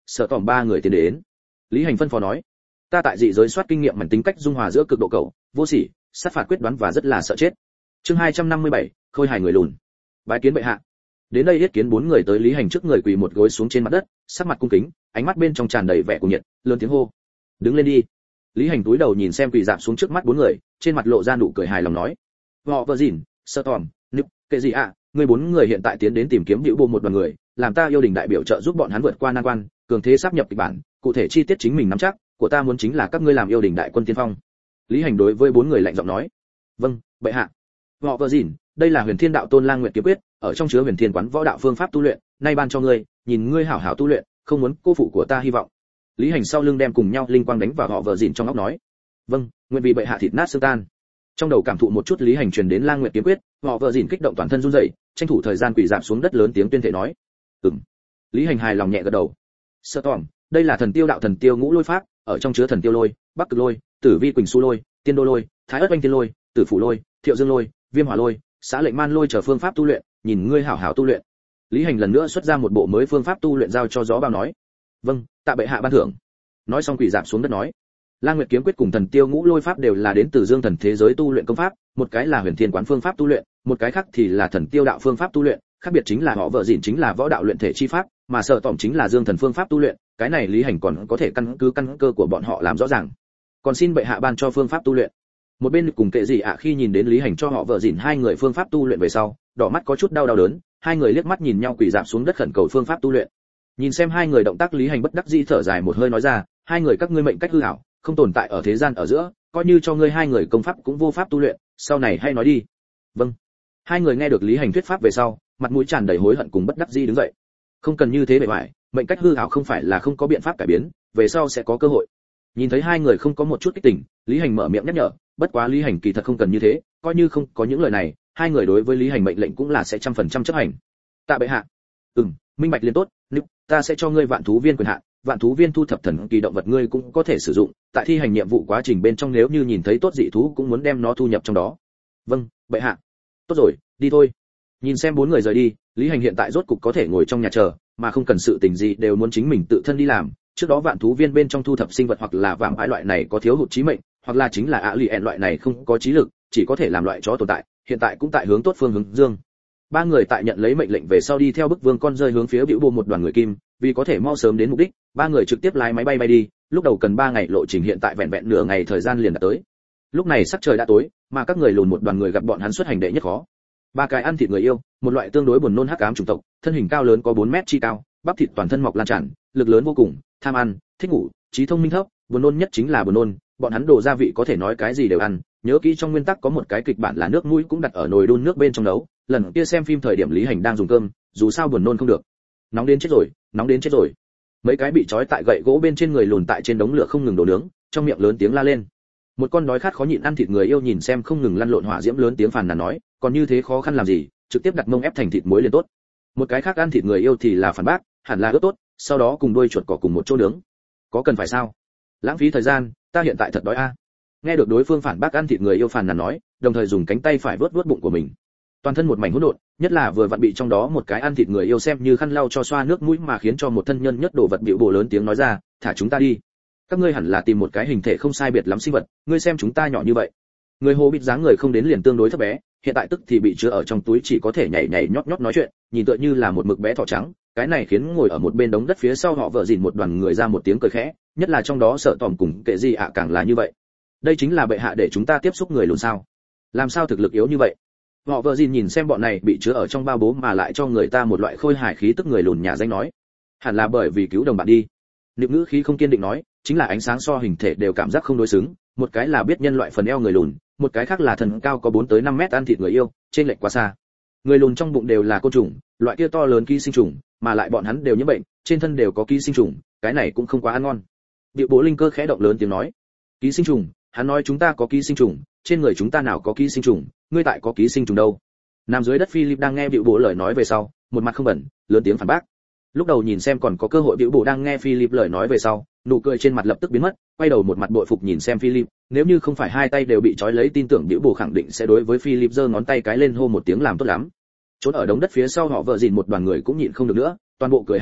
Sở Tỏm ba người tiến đến. Lý Hành phân phó nói, ta tại dị giới soát kinh nghiệm mảnh tính cách dung hòa giữa cực độ cầu, vô sỉ, sát phạt quyết đoán và rất là sợ chết. Chương hai trăm năm mươi bảy, khôi hài người lùn. Bái kiến bệ hạ. Đến đây yết kiến bốn người tới Lý Hành trước người quỳ một gối xuống trên mặt đất, sắc mặt cung kính, ánh mắt bên trong tràn đầy vẻ cuồng nhiệt, lớn tiếng hô, đứng lên đi. Lý Hành cúi đầu nhìn xem quỳ rạp xuống trước mắt bốn người, trên mặt lộ ra nụ cười hài lòng nói, họ vợ dỉn, Sơ Tòm, Nịp, kệ gì ạ, người bốn người hiện tại tiến đến tìm kiếm hữu bộ một đoàn người, làm ta yêu đình đại biểu trợ giúp bọn hắn vượt qua nan quan, cường thế sáp nhập kịch bản, cụ thể chi tiết chính mình nắm chắc, của ta muốn chính là các ngươi làm yêu đình đại quân tiên phong. Lý Hành đối với bốn người lạnh giọng nói, vâng, bệ hạ. Họ vợ dỉn, đây là Huyền Thiên đạo tôn Lang Nguyệt kiếm quyết, ở trong chứa Huyền Thiên quán võ đạo phương pháp tu luyện, nay ban cho ngươi, nhìn ngươi hảo hảo tu luyện, không muốn cô phụ của ta hy vọng. Lý Hành sau lưng đem cùng nhau linh quang đánh vào họ vợ dỉn trong óc nói, vâng, nguyện vì bệ hạ thịt nát xương tan. Trong đầu cảm thụ một chút Lý Hành truyền đến Lang Nguyệt kiếm quyết, họ vợ dỉn kích động toàn thân run rẩy, tranh thủ thời gian quỳ rạp xuống đất lớn tiếng tuyên thệ nói, ừm. Lý Hành hài lòng nhẹ gật đầu. Sơ Tòm, đây là thần tiêu đạo thần tiêu ngũ lôi pháp, ở trong chứa thần tiêu lôi, bắc cực lôi, tử vi quỳnh su lôi, tiên đô lôi, thái ất oanh tiên lôi, tử phủ lôi, thiệu dương lôi, viêm hỏa lôi, xã lệnh man lôi chờ phương pháp tu luyện, nhìn ngươi hảo hảo tu luyện. Lý Hành lần nữa xuất ra một bộ mới phương pháp tu luyện giao cho gió bao nói, vâng, tạ bệ hạ ban thưởng. Nói xong quỳ rạp xuống đất nói, Lang Nguyệt kiếm quyết cùng thần tiêu ngũ lôi pháp đều là đến từ dương thần thế giới tu luyện công pháp, một cái là Huyền Thiên quán phương pháp tu luyện, một cái khác thì là thần tiêu đạo phương pháp tu luyện, khác biệt chính là họ vợ dỉn chính là võ đạo luyện thể chi pháp, mà Sở Tỏm chính là dương thần phương pháp tu luyện, cái này Lý Hành còn có thể căn cứ căn cơ của bọn họ làm rõ ràng. Còn xin bệ hạ ban cho phương pháp tu luyện. Một bên cùng kệ gì ạ khi nhìn đến Lý Hành cho họ vợ dỉn hai người phương pháp tu luyện về sau, đỏ mắt có chút đau đau đớn, hai người liếc mắt nhìn nhau quỳ rạp xuống đất khẩn cầu phương pháp tu luyện. Nhìn xem hai người động tác, Lý Hành bất đắc dĩ thở dài một hơi nói ra, hai người các ngươi mệnh cách hư ảo, không tồn tại ở thế gian ở giữa, coi như cho ngươi hai người công pháp cũng vô pháp tu luyện, sau này hay nói đi. Vâng. Hai người nghe được Lý Hành thuyết pháp về sau, mặt mũi tràn đầy hối hận cùng bất đắc dĩ đứng dậy. Không cần như thế bề ngoài, mệnh cách hư ảo không phải là không có biện pháp cải biến, về sau sẽ có cơ hội. Nhìn thấy hai người không có một chút kích tỉnh, Lý Hành mở miệng nhắc nhở, bất quá Lý Hành kỳ thật không cần như thế, coi như không có những lời này, hai người đối với Lý Hành mệnh lệnh cũng là sẽ trăm phần trăm chấp hành. Tạ bệ hạ. Ừm, minh bạch liền tốt, nếu ta sẽ cho ngươi vạn thú viên quyền hạn, vạn thú viên thu thập thần kỳ động vật ngươi cũng có thể sử dụng, tại thi hành nhiệm vụ quá trình bên trong nếu như nhìn thấy tốt dị thú cũng muốn đem nó thu nhập trong đó. Vâng, bệ hạ. Tốt rồi, đi thôi. Nhìn xem bốn người rời đi, Lý Hành hiện tại rốt cục có thể ngồi trong nhà chờ, mà không cần sự tình gì đều muốn chính mình tự thân đi làm. Trước đó vạn thú viên bên trong thu thập sinh vật hoặc là vạm ái loại này có thiếu hụt trí mệnh, hoặc là chính là ạ lì ẹn loại này không có trí lực, chỉ có thể làm loại chó tồn tại, hiện tại cũng tại hướng tốt phương hướng dương. Ba người tại nhận lấy mệnh lệnh về sau đi theo bức vương con rơi hướng phía Bữu Bộ một đoàn người kim, vì có thể mau sớm đến mục đích, ba người trực tiếp lái máy bay bay đi, lúc đầu cần ba ngày lộ trình hiện tại vẹn vẹn nửa ngày thời gian liền đã tới. Lúc này sắc trời đã tối, mà các người lùn một đoàn người gặp bọn hắn xuất hành đệ nhất khó. Ba cái ăn thịt người yêu, một loại tương đối buồn nôn hắc ám chủng tộc, thân hình cao lớn có bốn mét chi cao, bắp thịt toàn thân mọc lan tràn, lực lớn vô cùng, tham ăn, thích ngủ, trí thông minh thấp, buồn nôn nhất chính là buồn nôn, bọn hắn đồ gia vị có thể nói cái gì đều ăn, nhớ kỹ trong nguyên tắc có một cái kịch bản là nước mũi cũng đặt ở nồi đun nước bên trong nấu, lần kia xem phim thời điểm Lý Hành đang dùng cơm, dù sao buồn nôn không được. Nóng đến chết rồi, nóng đến chết rồi. Mấy cái bị trói tại gậy gỗ bên trên người lùn tại trên đống lửa không ngừng đổ nướng, trong miệng lớn tiếng la lên. Một con đói khát khó nhịn ăn thịt người yêu nhìn xem không ngừng lăn lộn hỏa diễm lớn tiếng phàn nàn nói, còn như thế khó khăn làm gì, trực tiếp đặt mông ép thành thịt muối liền tốt. Một cái khác ăn thịt người yêu thì là phản bác, hẳn là rất tốt, sau đó cùng đuôi chuột cỏ cùng một chỗ nướng. Có cần phải sao? Lãng phí thời gian, ta hiện tại thật đói a. Nghe được đối phương phản bác ăn thịt người yêu phàn nàn nói, đồng thời dùng cánh tay phải vớt vớt bụng của mình. Toàn thân một mảnh hỗn độn, nhất là vừa vặn bị trong đó một cái ăn thịt người yêu xem như khăn lau cho xoa nước mũi mà khiến cho một thân nhân nhất đồ vật bịu bồ lớn tiếng nói ra, thả chúng ta đi. Các ngươi hẳn là tìm một cái hình thể không sai biệt lắm sinh vật, ngươi xem chúng ta nhỏ như vậy. Người hồ bịt dáng người không đến liền tương đối thấp bé, hiện tại tức thì bị chứa ở trong túi chỉ có thể nhảy nhảy nhót nhót nói chuyện, nhìn tựa như là một mực bé thỏ trắng. Cái này khiến ngồi ở một bên đống đất phía sau họ vợ dìn một đoàn người ra một tiếng cười khẽ, nhất là trong đó Sở Tòm cùng kệ gì ạ càng là như vậy. Đây chính là bệ hạ để chúng ta tiếp xúc người lùn sao? Làm sao thực lực yếu như vậy? Họ vợ dìn nhìn xem bọn này bị chứa ở trong bao bố mà lại cho người ta một loại khôi hài khí tức người lùn nhà danh nói, hẳn là bởi vì cứu đồng bạn đi. Niệm ngữ khí không kiên định nói, chính là ánh sáng so hình thể đều cảm giác không đối xứng, một cái là biết nhân loại phần eo người lùn, một cái khác là thần cao có bốn tới năm mét ăn thịt người yêu, trên lệch quá xa. Người lùn trong bụng đều là côn trùng, loại kia to lớn ký sinh trùng, mà lại bọn hắn đều nhiễm bệnh, trên thân đều có ký sinh trùng, cái này cũng không quá ăn ngon. Diệu Bố Linh Cơ khẽ động lớn tiếng nói, ký sinh trùng, hắn nói chúng ta có ký sinh trùng, trên người chúng ta nào có ký sinh trùng, ngươi tại có ký sinh trùng đâu? Nằm dưới đất Philip đang nghe Diệu Bố lời nói về sau, một mặt không bẩn, lớn tiếng phản bác. Lúc đầu nhìn xem còn có cơ hội Diệu Bố đang nghe Philip lời nói về sau, nụ cười trên mặt lập tức biến mất, quay đầu một mặt bội phục nhìn xem Philip, nếu như không phải hai tay đều bị trói lấy tin tưởng Diệu Bố khẳng định sẽ đối với Philip giơ ngón tay cái lên hô một tiếng làm tốt lắm. Trốn ở đống đất phía sau họ vợ dìn một đoàn người cũng nhịn không được nữa, toàn bộ cười ha ha,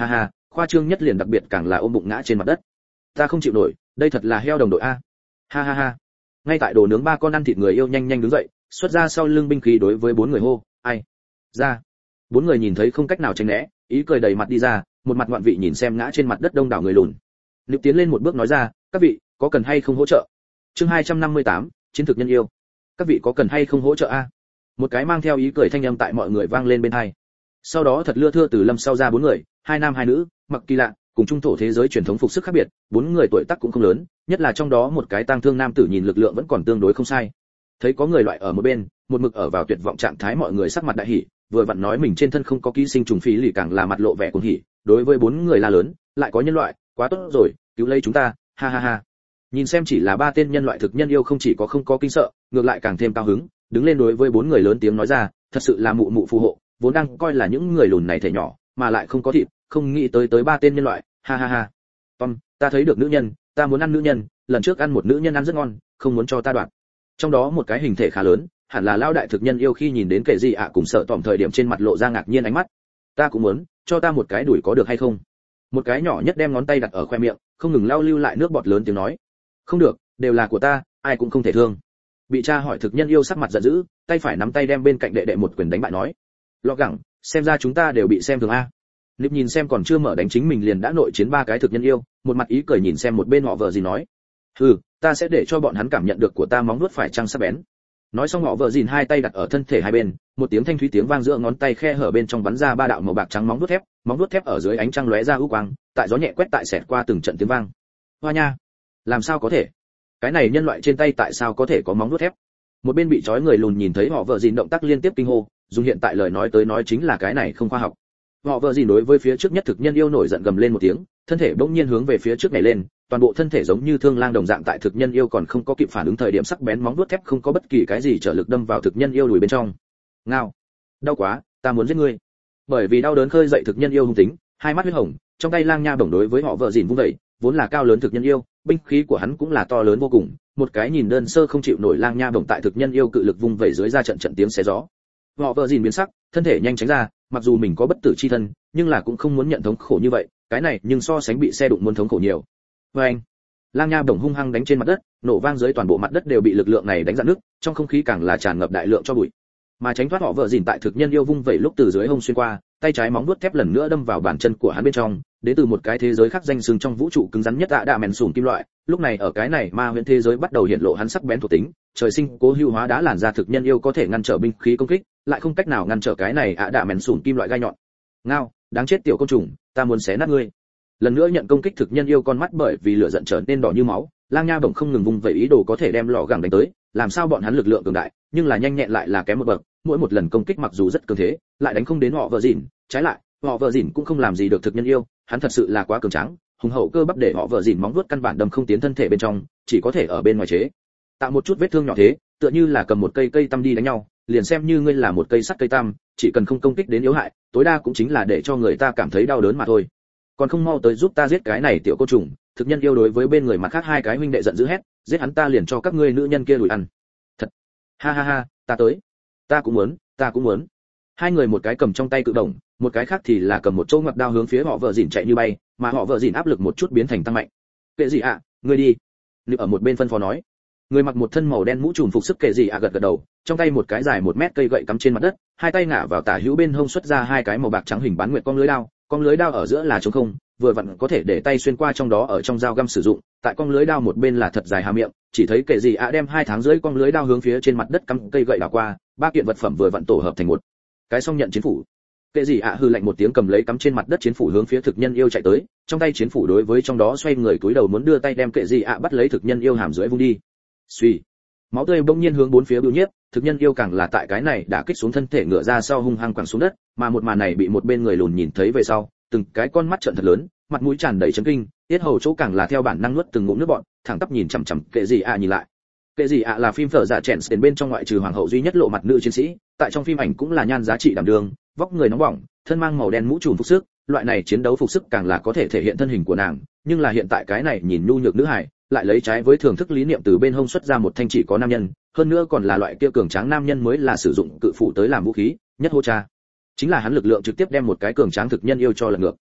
khoa trương nhất liền đặc biệt càng là ôm bụng ngã trên mặt đất. Ta không chịu nổi, đây thật là heo đồng đội a. Ha ha ha. Ngay tại đồ nướng ba con ăn thịt người yêu nhanh nhanh đứng dậy, xuất ra sau lưng binh khí đối với bốn người hô, ai? Ra. Bốn người nhìn thấy không cách nào tránh né, ý cười đầy mặt đi ra, một mặt ngoạn vị nhìn xem ngã trên mặt đất đông đảo người lùn. Nếu tiến lên một bước nói ra, các vị, có cần hay không hỗ trợ? Chương hai trăm năm mươi tám, chiến thực nhân yêu. Các vị có cần hay không hỗ trợ a? Một cái mang theo ý cười thanh âm tại mọi người vang lên bên tai. Sau đó thật lưa thưa từ lâm sau ra bốn người, hai nam hai nữ, mặc kỳ lạ, cùng trung thổ thế giới truyền thống phục sức khác biệt, bốn người tuổi tác cũng không lớn, nhất là trong đó một cái tang thương nam tử nhìn lực lượng vẫn còn tương đối không sai. Thấy có người loại ở một bên, một mực ở vào tuyệt vọng trạng thái, mọi người sắc mặt đại hỉ, vừa vặn nói mình trên thân không có ký sinh trùng phí lì càng là mặt lộ vẻ cuồng hỉ, đối với bốn người la lớn, lại có nhân loại, quá tốt rồi, cứu lấy chúng ta, ha ha ha. Nhìn xem chỉ là ba tên nhân loại thực nhân yêu không chỉ có không có kinh sợ, ngược lại càng thêm cao hứng, đứng lên đối với bốn người lớn tiếng nói ra, thật sự là mụ mụ phù hộ, vốn đang coi là những người lùn này thể nhỏ, mà lại không có thịt, không nghĩ tới tới ba tên nhân loại, ha ha ha. Tom, ta thấy được nữ nhân, ta muốn ăn nữ nhân, lần trước ăn một nữ nhân ăn rất ngon, không muốn cho ta đoạt. Trong đó một cái hình thể khá lớn, hẳn là lao đại thực nhân yêu khi nhìn đến kẻ gì ạ cùng sợ tỏm thời điểm trên mặt lộ ra ngạc nhiên ánh mắt. Ta cũng muốn, cho ta một cái đuổi có được hay không? Một cái nhỏ nhất đem ngón tay đặt ở khoe miệng, không ngừng lao lưu lại nước bọt lớn tiếng nói. Không được, đều là của ta, ai cũng không thể thương. Bị cha hỏi thực nhân yêu sắc mặt giận dữ, tay phải nắm tay đem bên cạnh đệ đệ một quyền đánh bại nói. Lọ gẳng, xem ra chúng ta đều bị xem thường a. Nịp nhìn xem còn chưa mở đánh chính mình liền đã nội chiến ba cái thực nhân yêu, một mặt ý cười nhìn xem một bên họ vợ gì nói. Hừ, ta sẽ để cho bọn hắn cảm nhận được của ta móng vuốt phải trăng sắc bén. Nói xong họ vợ dìn hai tay đặt ở thân thể hai bên, một tiếng thanh thúy tiếng vang giữa ngón tay khe hở bên trong bắn ra ba đạo màu bạc trắng móng vuốt thép, móng vuốt thép ở dưới ánh trăng lóe ra ưu quang, tại gió nhẹ quét tại xẹt qua từng trận tiếng vang. Hoa nha, làm sao có thể? Cái này nhân loại trên tay tại sao có thể có móng vuốt thép? Một bên bị trói người lùn nhìn thấy họ vợ dìn động tác liên tiếp kinh hô, dùng hiện tại lời nói tới nói chính là cái này không khoa học. Họ vợ dìn đối với phía trước nhất thực nhân yêu nổi giận gầm lên một tiếng, thân thể bỗng nhiên hướng về phía trước nhảy lên, toàn bộ thân thể giống như thương lang đồng dạng tại thực nhân yêu còn không có kịp phản ứng thời điểm sắc bén móng vuốt thép không có bất kỳ cái gì trở lực đâm vào thực nhân yêu đùi bên trong. Ngao, đau quá, ta muốn giết ngươi. Bởi vì đau đớn khơi dậy thực nhân yêu hung tính, hai mắt huyết hồng, trong tay lang nha bổng đối với họ vợ dìn vung dậy, vốn là cao lớn thực nhân yêu, binh khí của hắn cũng là to lớn vô cùng, một cái nhìn đơn sơ không chịu nổi lang nha bổng tại thực nhân yêu cự lực vung vẩy dưới ra trận trận tiếng xé gió. Họ vợ dìn biến sắc, thân thể nhanh tránh ra, mặc dù mình có bất tử chi thân, nhưng là cũng không muốn nhận thống khổ như vậy, cái này nhưng so sánh bị xe đụng muốn thống khổ nhiều. Và anh, lang nha bổng hung hăng đánh trên mặt đất, nổ vang dưới toàn bộ mặt đất đều bị lực lượng này đánh rạn nước, trong không khí càng là tràn ngập đại lượng cho bụi. Mà tránh thoát họ vợ dìn tại thực nhân yêu vung vẩy lúc từ dưới hông xuyên qua, tay trái móng vuốt thép lần nữa đâm vào bàn chân của hắn bên trong, đến từ một cái thế giới khác danh xưng trong vũ trụ cứng rắn nhất ạ đạ mèn sùn kim loại, lúc này ở cái này ma huyễn thế giới bắt đầu hiện lộ hắn sắc bén thuộc tính, trời sinh cố hữu hóa đá làn da thực nhân yêu có thể ngăn trở binh khí công kích, lại không cách nào ngăn trở cái này ạ đạ mèn sùn kim loại gai nhọn. Ngao, đáng chết tiểu côn trùng, ta muốn xé nát ngươi. Lần nữa nhận công kích thực nhân yêu con mắt bởi vì lửa giận trở nên đỏ như máu, lang nha bổng không ngừng vung vẩy ý đồ có thể đem lọ gẳng đánh tới, làm sao bọn hắn lực lượng cường đại, nhưng là nhanh nhẹn lại là kém một bậc, mỗi một lần công kích mặc dù rất cường thế, lại đánh không đến họ vợ dìn, trái lại, họ vợ dìn cũng không làm gì được thực nhân yêu, hắn thật sự là quá cường tráng, hùng hậu cơ bắp để họ vợ dìn móng vuốt căn bản đâm không tiến thân thể bên trong, chỉ có thể ở bên ngoài chế tạo một chút vết thương nhỏ thế, tựa như là cầm một cây cây tăm đi đánh nhau, liền xem như ngươi là một cây sắt cây tăm, chỉ cần không công kích đến yếu hại, tối đa cũng chính là để cho người ta cảm thấy đau đớn mà thôi. Còn không mau tới giúp ta giết cái này tiểu côn trùng. Thực nhân yêu đối với bên người mặt khác hai cái huynh đệ giận dữ hét, giết hắn ta liền cho các ngươi nữ nhân kia đuổi ăn. Thật. Ha ha ha, ta tới. Ta cũng muốn, ta cũng muốn. Hai người một cái cầm trong tay cự đồng, một cái khác thì là cầm một chỗ ngoặt đao hướng phía họ vợ dìn chạy như bay, mà họ vợ dìn áp lực một chút biến thành tăng mạnh. Kệ gì ạ, à, ngươi đi. Nữ ở một bên phân phó nói. Người mặc một thân màu đen mũ trùm phục sức kệ gì ạ à gật gật đầu, trong tay một cái dài một mét cây gậy cắm trên mặt đất, hai tay ngả vào tả hữu bên hông xuất ra hai cái màu bạc trắng hình bán nguyệt con lưới đao, con lưới đao ở giữa là trống không, vừa vặn có thể để tay xuyên qua trong đó ở trong dao găm sử dụng, tại con lưới đao một bên là thật dài hà miệng, chỉ thấy kệ gì ạ à đem hai tháng dưới con lưới đao hướng phía trên mặt đất cắm cây gậy đảo qua, ba kiện vật phẩm vừa vặn tổ hợp thành một cái song nhận chiến phủ. Kệ gì ạ à hư lạnh một tiếng cầm lấy cắm trên mặt đất chiến phủ hướng phía thực nhân yêu chạy tới, trong tay chiến phủ đối với trong đó xoay người túi đầu muốn đưa tay đem kệ gì ạ à bắt lấy thực nhân yêu hàm dưới vung đi. Suy, máu tươi bỗng nhiên hướng bốn phía bưu nhiếp, thực nhân yêu càng là tại cái này đã kích xuống thân thể ngựa ra sau hung hăng quẳng xuống đất, mà một màn này bị một bên người lùn nhìn thấy về sau, từng cái con mắt trợn thật lớn, mặt mũi tràn đầy chấn kinh, tiết hầu chỗ càng là theo bản năng nuốt từng ngụm nước bọt, thẳng tắp nhìn chằm chằm kệ gì ạ à nhìn lại. Kệ gì ạ à là phim phở dạ chèn đến bên trong ngoại trừ hoàng hậu duy nhất lộ mặt nữ chiến sĩ, tại trong phim ảnh cũng là nhan giá trị đảm đường, vóc người nóng bỏng, thân mang màu đen mũ trùm phục sức, loại này chiến đấu phục sức càng là có thể thể hiện thân hình của nàng, nhưng là hiện tại cái này nhìn nhu nhược nữ hài, lại lấy trái với thưởng thức lý niệm từ bên hông xuất ra một thanh chỉ có nam nhân, hơn nữa còn là loại kia cường tráng nam nhân mới là sử dụng cự phủ tới làm vũ khí, nhất hô cha. Chính là hắn lực lượng trực tiếp đem một cái cường tráng thực nhân yêu cho lật ngược.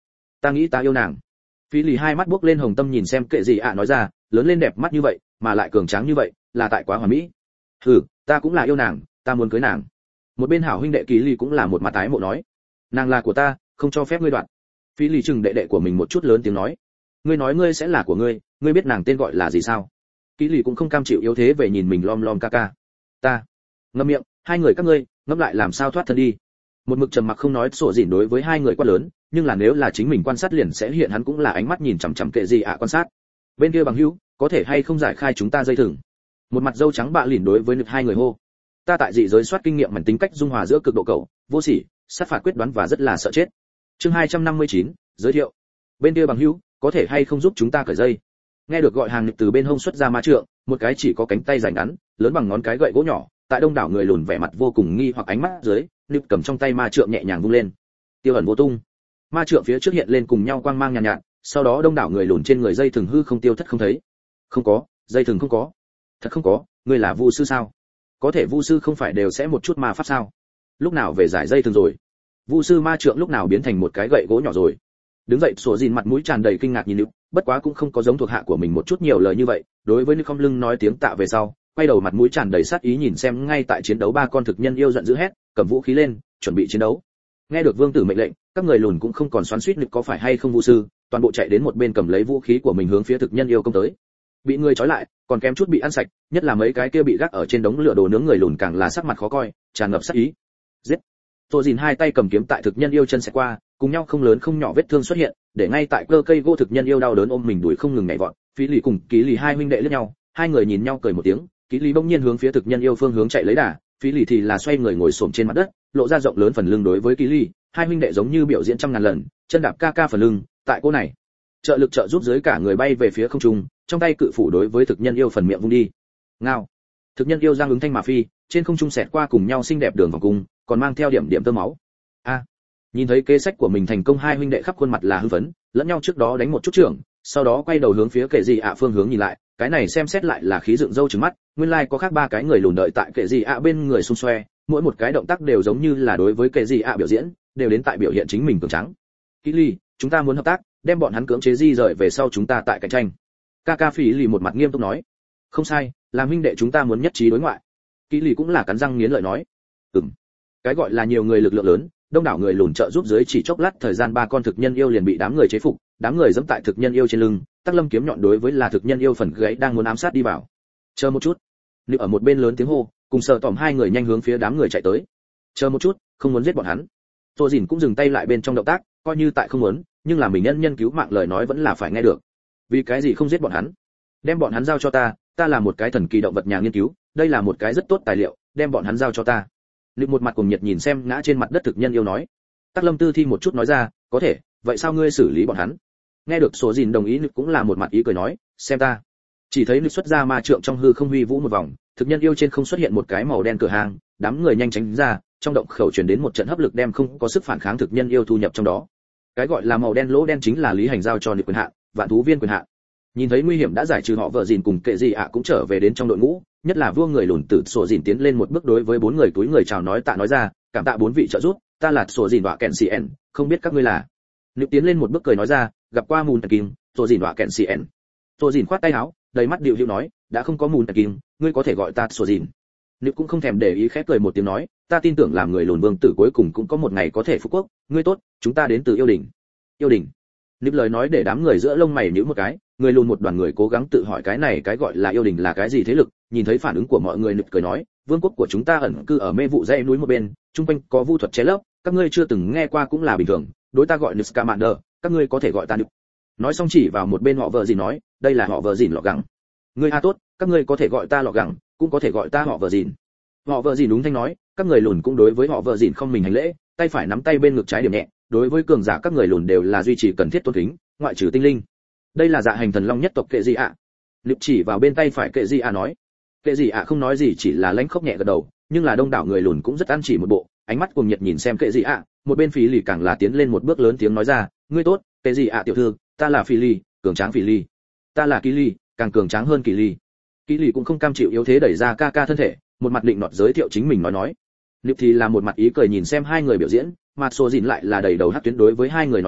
ta nghĩ ta yêu nàng. Phi lì hai mắt buốc lên hồng tâm nhìn xem kệ gì ạ nói ra, lớn lên đẹp mắt như vậy mà lại cường tráng như vậy là tại quá hoàn mỹ. Hừ, ta cũng là yêu nàng, ta muốn cưới nàng. Một bên hảo huynh đệ Kỳ Ly cũng là một mặt tái mộ nói, nàng là của ta, không cho phép ngươi đoạt. Phi lì chừng đệ đệ của mình một chút lớn tiếng nói, ngươi nói ngươi sẽ là của ngươi, ngươi biết nàng tên gọi là gì sao? Kỳ Ly cũng không cam chịu yếu thế về nhìn mình lom lom ca ca. Ta. Ngậm miệng, hai người các ngươi, ngẫm lại làm sao thoát thân đi. Một mực trầm mặc không nói sổ dỉn đối với hai người quá lớn, nhưng là nếu là chính mình quan sát liền sẽ hiện hắn cũng là ánh mắt nhìn chằm chằm kệ gì ạ quan sát. Bên kia bằng hữu, có thể hay không giải khai chúng ta dây thừng. Một mặt dâu trắng bạ lỉn đối với nực hai người hô. Ta tại dị giới soát kinh nghiệm mảnh tính cách dung hòa giữa cực độ cầu, vô sỉ, sát phạt quyết đoán và rất là sợ chết. Chương hai trăm năm mươi chín, giới thiệu. Bên kia bằng hữu, có thể hay không giúp chúng ta cởi dây. Nghe được gọi hàng nực từ bên hông xuất ra ma trượng, một cái chỉ có cánh tay dài ngắn, lớn bằng ngón cái gậy gỗ nhỏ, tại đông đảo người lùn vẻ mặt vô cùng nghi hoặc ánh mắt dưới, nực cầm trong tay ma trượng nhẹ nhàng vung lên. Tiêu ẩn vô tung. Ma trượng phía trước hiện lên cùng nhau quang mang nhàn nhạt, nhạt, sau đó đông đảo người lùn trên người dây thừng hư không tiêu thất không thấy. Không có, dây thừng không có. Thật không có, ngươi là vu sư sao? Có thể vu sư không phải đều sẽ một chút ma pháp sao? Lúc nào về giải dây thừng rồi? Vu sư ma trượng lúc nào biến thành một cái gậy gỗ nhỏ rồi? Đứng dậy sổ gìn mặt mũi tràn đầy kinh ngạc nhìn nữ, bất quá cũng không có giống thuộc hạ của mình một chút nhiều lời như vậy, đối với nữ không lưng nói tiếng tạ về sau, quay đầu mặt mũi tràn đầy sát ý nhìn xem ngay tại chiến đấu ba con thực nhân yêu giận dữ hét, cầm vũ khí lên, chuẩn bị chiến đấu. Nghe được vương tử mệnh lệnh, các người lùn cũng không còn xoắn xuýt nực có phải hay không vu sư, toàn bộ chạy đến một bên cầm lấy vũ khí của mình hướng phía thực nhân yêu công tới. Bị người trói lại, còn kém chút bị ăn sạch, nhất là mấy cái kia bị gác ở trên đống lửa đồ nướng người lùn càng là sắc mặt khó coi, tràn ngập sát ý. Giết! Tô Dìn hai tay cầm kiếm tại thực nhân yêu chân sẽ qua, cùng nhau không lớn không nhỏ vết thương xuất hiện, để ngay tại cơ cây gỗ thực nhân yêu đau đớn ôm mình đuổi không ngừng nhảy vọt. Phí Lì cùng Ký Lì hai huynh đệ liếc nhau, hai người nhìn nhau cười một tiếng, Ký Lì bỗng nhiên hướng phía thực nhân yêu phương hướng chạy lấy đà, Phí Lì thì là xoay người ngồi xổm trên mặt đất, lộ ra rộng lớn phần lưng đối với Ký Lì, hai huynh đệ giống như biểu diễn trăm ngàn lần, chân đạp ca ca phần lưng, tại cô này, trợ lực trợ giúp dưới cả người bay về phía không trung, trong tay cự phủ đối với thực nhân yêu phần miệng vung đi. Ngao. Thực nhân yêu giang ứng thanh mà phi, trên không trung xẹt qua cùng nhau xinh đẹp đường vòng cung, còn mang theo điểm điểm tơ máu. A. Nhìn thấy kế sách của mình thành công, hai huynh đệ khắp khuôn mặt là hưng phấn, lẫn nhau trước đó đánh một chút trưởng, sau đó quay đầu hướng phía kệ gì ạ phương hướng nhìn lại, cái này xem xét lại là khí dựng râu trừng mắt, nguyên lai like có khác ba cái người lùn đợi tại kệ gì ạ bên người xung xoe, mỗi một cái động tác đều giống như là đối với kệ gì ạ biểu diễn, đều đến tại biểu hiện chính mình cường trắng. Kỹ Ly, chúng ta muốn hợp tác, đem bọn hắn cưỡng chế di rời về sau chúng ta tại cạnh tranh. Kaka Phỉ Lì một mặt nghiêm túc nói. Không sai, làm huynh đệ chúng ta muốn nhất trí đối ngoại. Kỹ Ly cũng là cắn răng nghiến lợi nói. Ừm. Cái gọi là nhiều người lực lượng lớn, đông đảo người lùn trợ giúp dưới chỉ chốc lát thời gian ba con thực nhân yêu liền bị đám người chế phục, đám người giẫm tại thực nhân yêu trên lưng, Tắc Lâm kiếm nhọn đối với là thực nhân yêu phần gáy đang muốn ám sát đi vào. Chờ một chút. Nữ ở một bên lớn tiếng hô, cùng sợ tỏm hai người nhanh hướng phía đám người chạy tới. Chờ một chút, không muốn giết bọn hắn. Tô Dìn cũng dừng tay lại bên trong động tác, coi như tại không muốn, nhưng là mình nhân nhân cứu mạng lời nói vẫn là phải nghe được. Vì cái gì không giết bọn hắn? Đem bọn hắn giao cho ta, ta là một cái thần kỳ động vật nhà nghiên cứu, đây là một cái rất tốt tài liệu, đem bọn hắn giao cho ta. Lực một mặt cùng nhiệt nhìn xem ngã trên mặt đất thực nhân yêu nói. Tắc Lâm tư thi một chút nói ra, có thể, vậy sao ngươi xử lý bọn hắn? Nghe được số Dìn đồng ý, Lực cũng là một mặt ý cười nói, xem ta. Chỉ thấy Lực xuất ra ma trượng trong hư không huy vũ một vòng, thực nhân yêu trên không xuất hiện một cái màu đen cửa hàng, đám người nhanh tránh ra, trong động khẩu truyền đến một trận hấp lực đem không có sức phản kháng thực nhân yêu thu nhập trong đó. Cái gọi là màu đen lỗ đen chính là lý hành giao cho Lực quyền hạn, vạn thú viên quyền hạn. Nhìn thấy nguy hiểm đã giải trừ, họ vợ Dìn cùng kệ gì ạ cũng trở về đến trong đội ngũ, nhất là vua người lùn tử sổ Dìn tiến lên một bước đối với bốn người túi người chào nói tạ nói ra, cảm tạ bốn vị trợ giúp, ta là sổ Dìn đọa kẹn cn, không biết các ngươi là. Nếu tiến lên một bước cười nói ra, gặp qua mùn kim, sổ Dìn đọa kẹn cn. Sổ Dìn khoát tay áo, đầy mắt điệu hữu nói, đã không có mùn kim, ngươi có thể gọi ta sổ Dìn. Nếu cũng không thèm để ý khép cười một tiếng nói, ta tin tưởng làm người lùn vương tử cuối cùng cũng có một ngày có thể phú quốc, ngươi tốt, chúng ta đến từ yêu đình. Yêu đình. Nếu lời nói để đám người giữa lông mày nhíu một cái, người lùn một đoàn người cố gắng tự hỏi cái này cái gọi là yêu đình là cái gì thế lực, nhìn thấy phản ứng của mọi người nực cười nói, vương quốc của chúng ta ẩn cư ở mê vụ dãy núi một bên, trung quanh có vu thuật chế lấp, các ngươi chưa từng nghe qua cũng là bình thường, đối ta gọi Scamander, các ngươi có thể gọi ta nực. Nói xong chỉ vào một bên họ vợ Dìn nói, đây là họ vợ Dìn lọ gẳng. Ngươi a tốt, các ngươi có thể gọi ta lọ gẳng, cũng có thể gọi ta họ vợ Dìn. Họ vợ Dìn đúng thanh nói, các người lùn cũng đối với họ vợ Dìn không mình hành lễ, tay phải nắm tay bên ngực trái điểm nhẹ, đối với cường giả các người lùn đều là duy trì cần thiết tôn kính, ngoại trừ tinh linh. Đây là dạ hành thần long nhất tộc kệ gì ạ? À? Liệp chỉ vào bên tay phải kệ gì ạ nói. Kệ gì ạ không nói gì chỉ là lãnh khốc nhẹ gật đầu, nhưng là đông đảo người lùn cũng rất ăn chỉ một bộ, ánh mắt cuồng nhiệt nhìn xem kệ gì ạ, một bên Phí Lì càng là tiến lên một bước lớn tiếng nói ra, ngươi tốt, kệ gì ạ tiểu thư, ta là Phí Lì, cường tráng Phí Lì. Ta là Kỳ Lì, càng cường tráng hơn Kỳ Lì. Kỳ Lì cũng không cam chịu yếu thế đẩy ra ca ca thân thể, một mặt định nọt giới thiệu chính mình nói nói. Liệp thì là một mặt ý cười nhìn xem hai người biểu diễn, mặt Sô Dìn lại là đầy đầu hắc tuyến đối với hai người nói ra,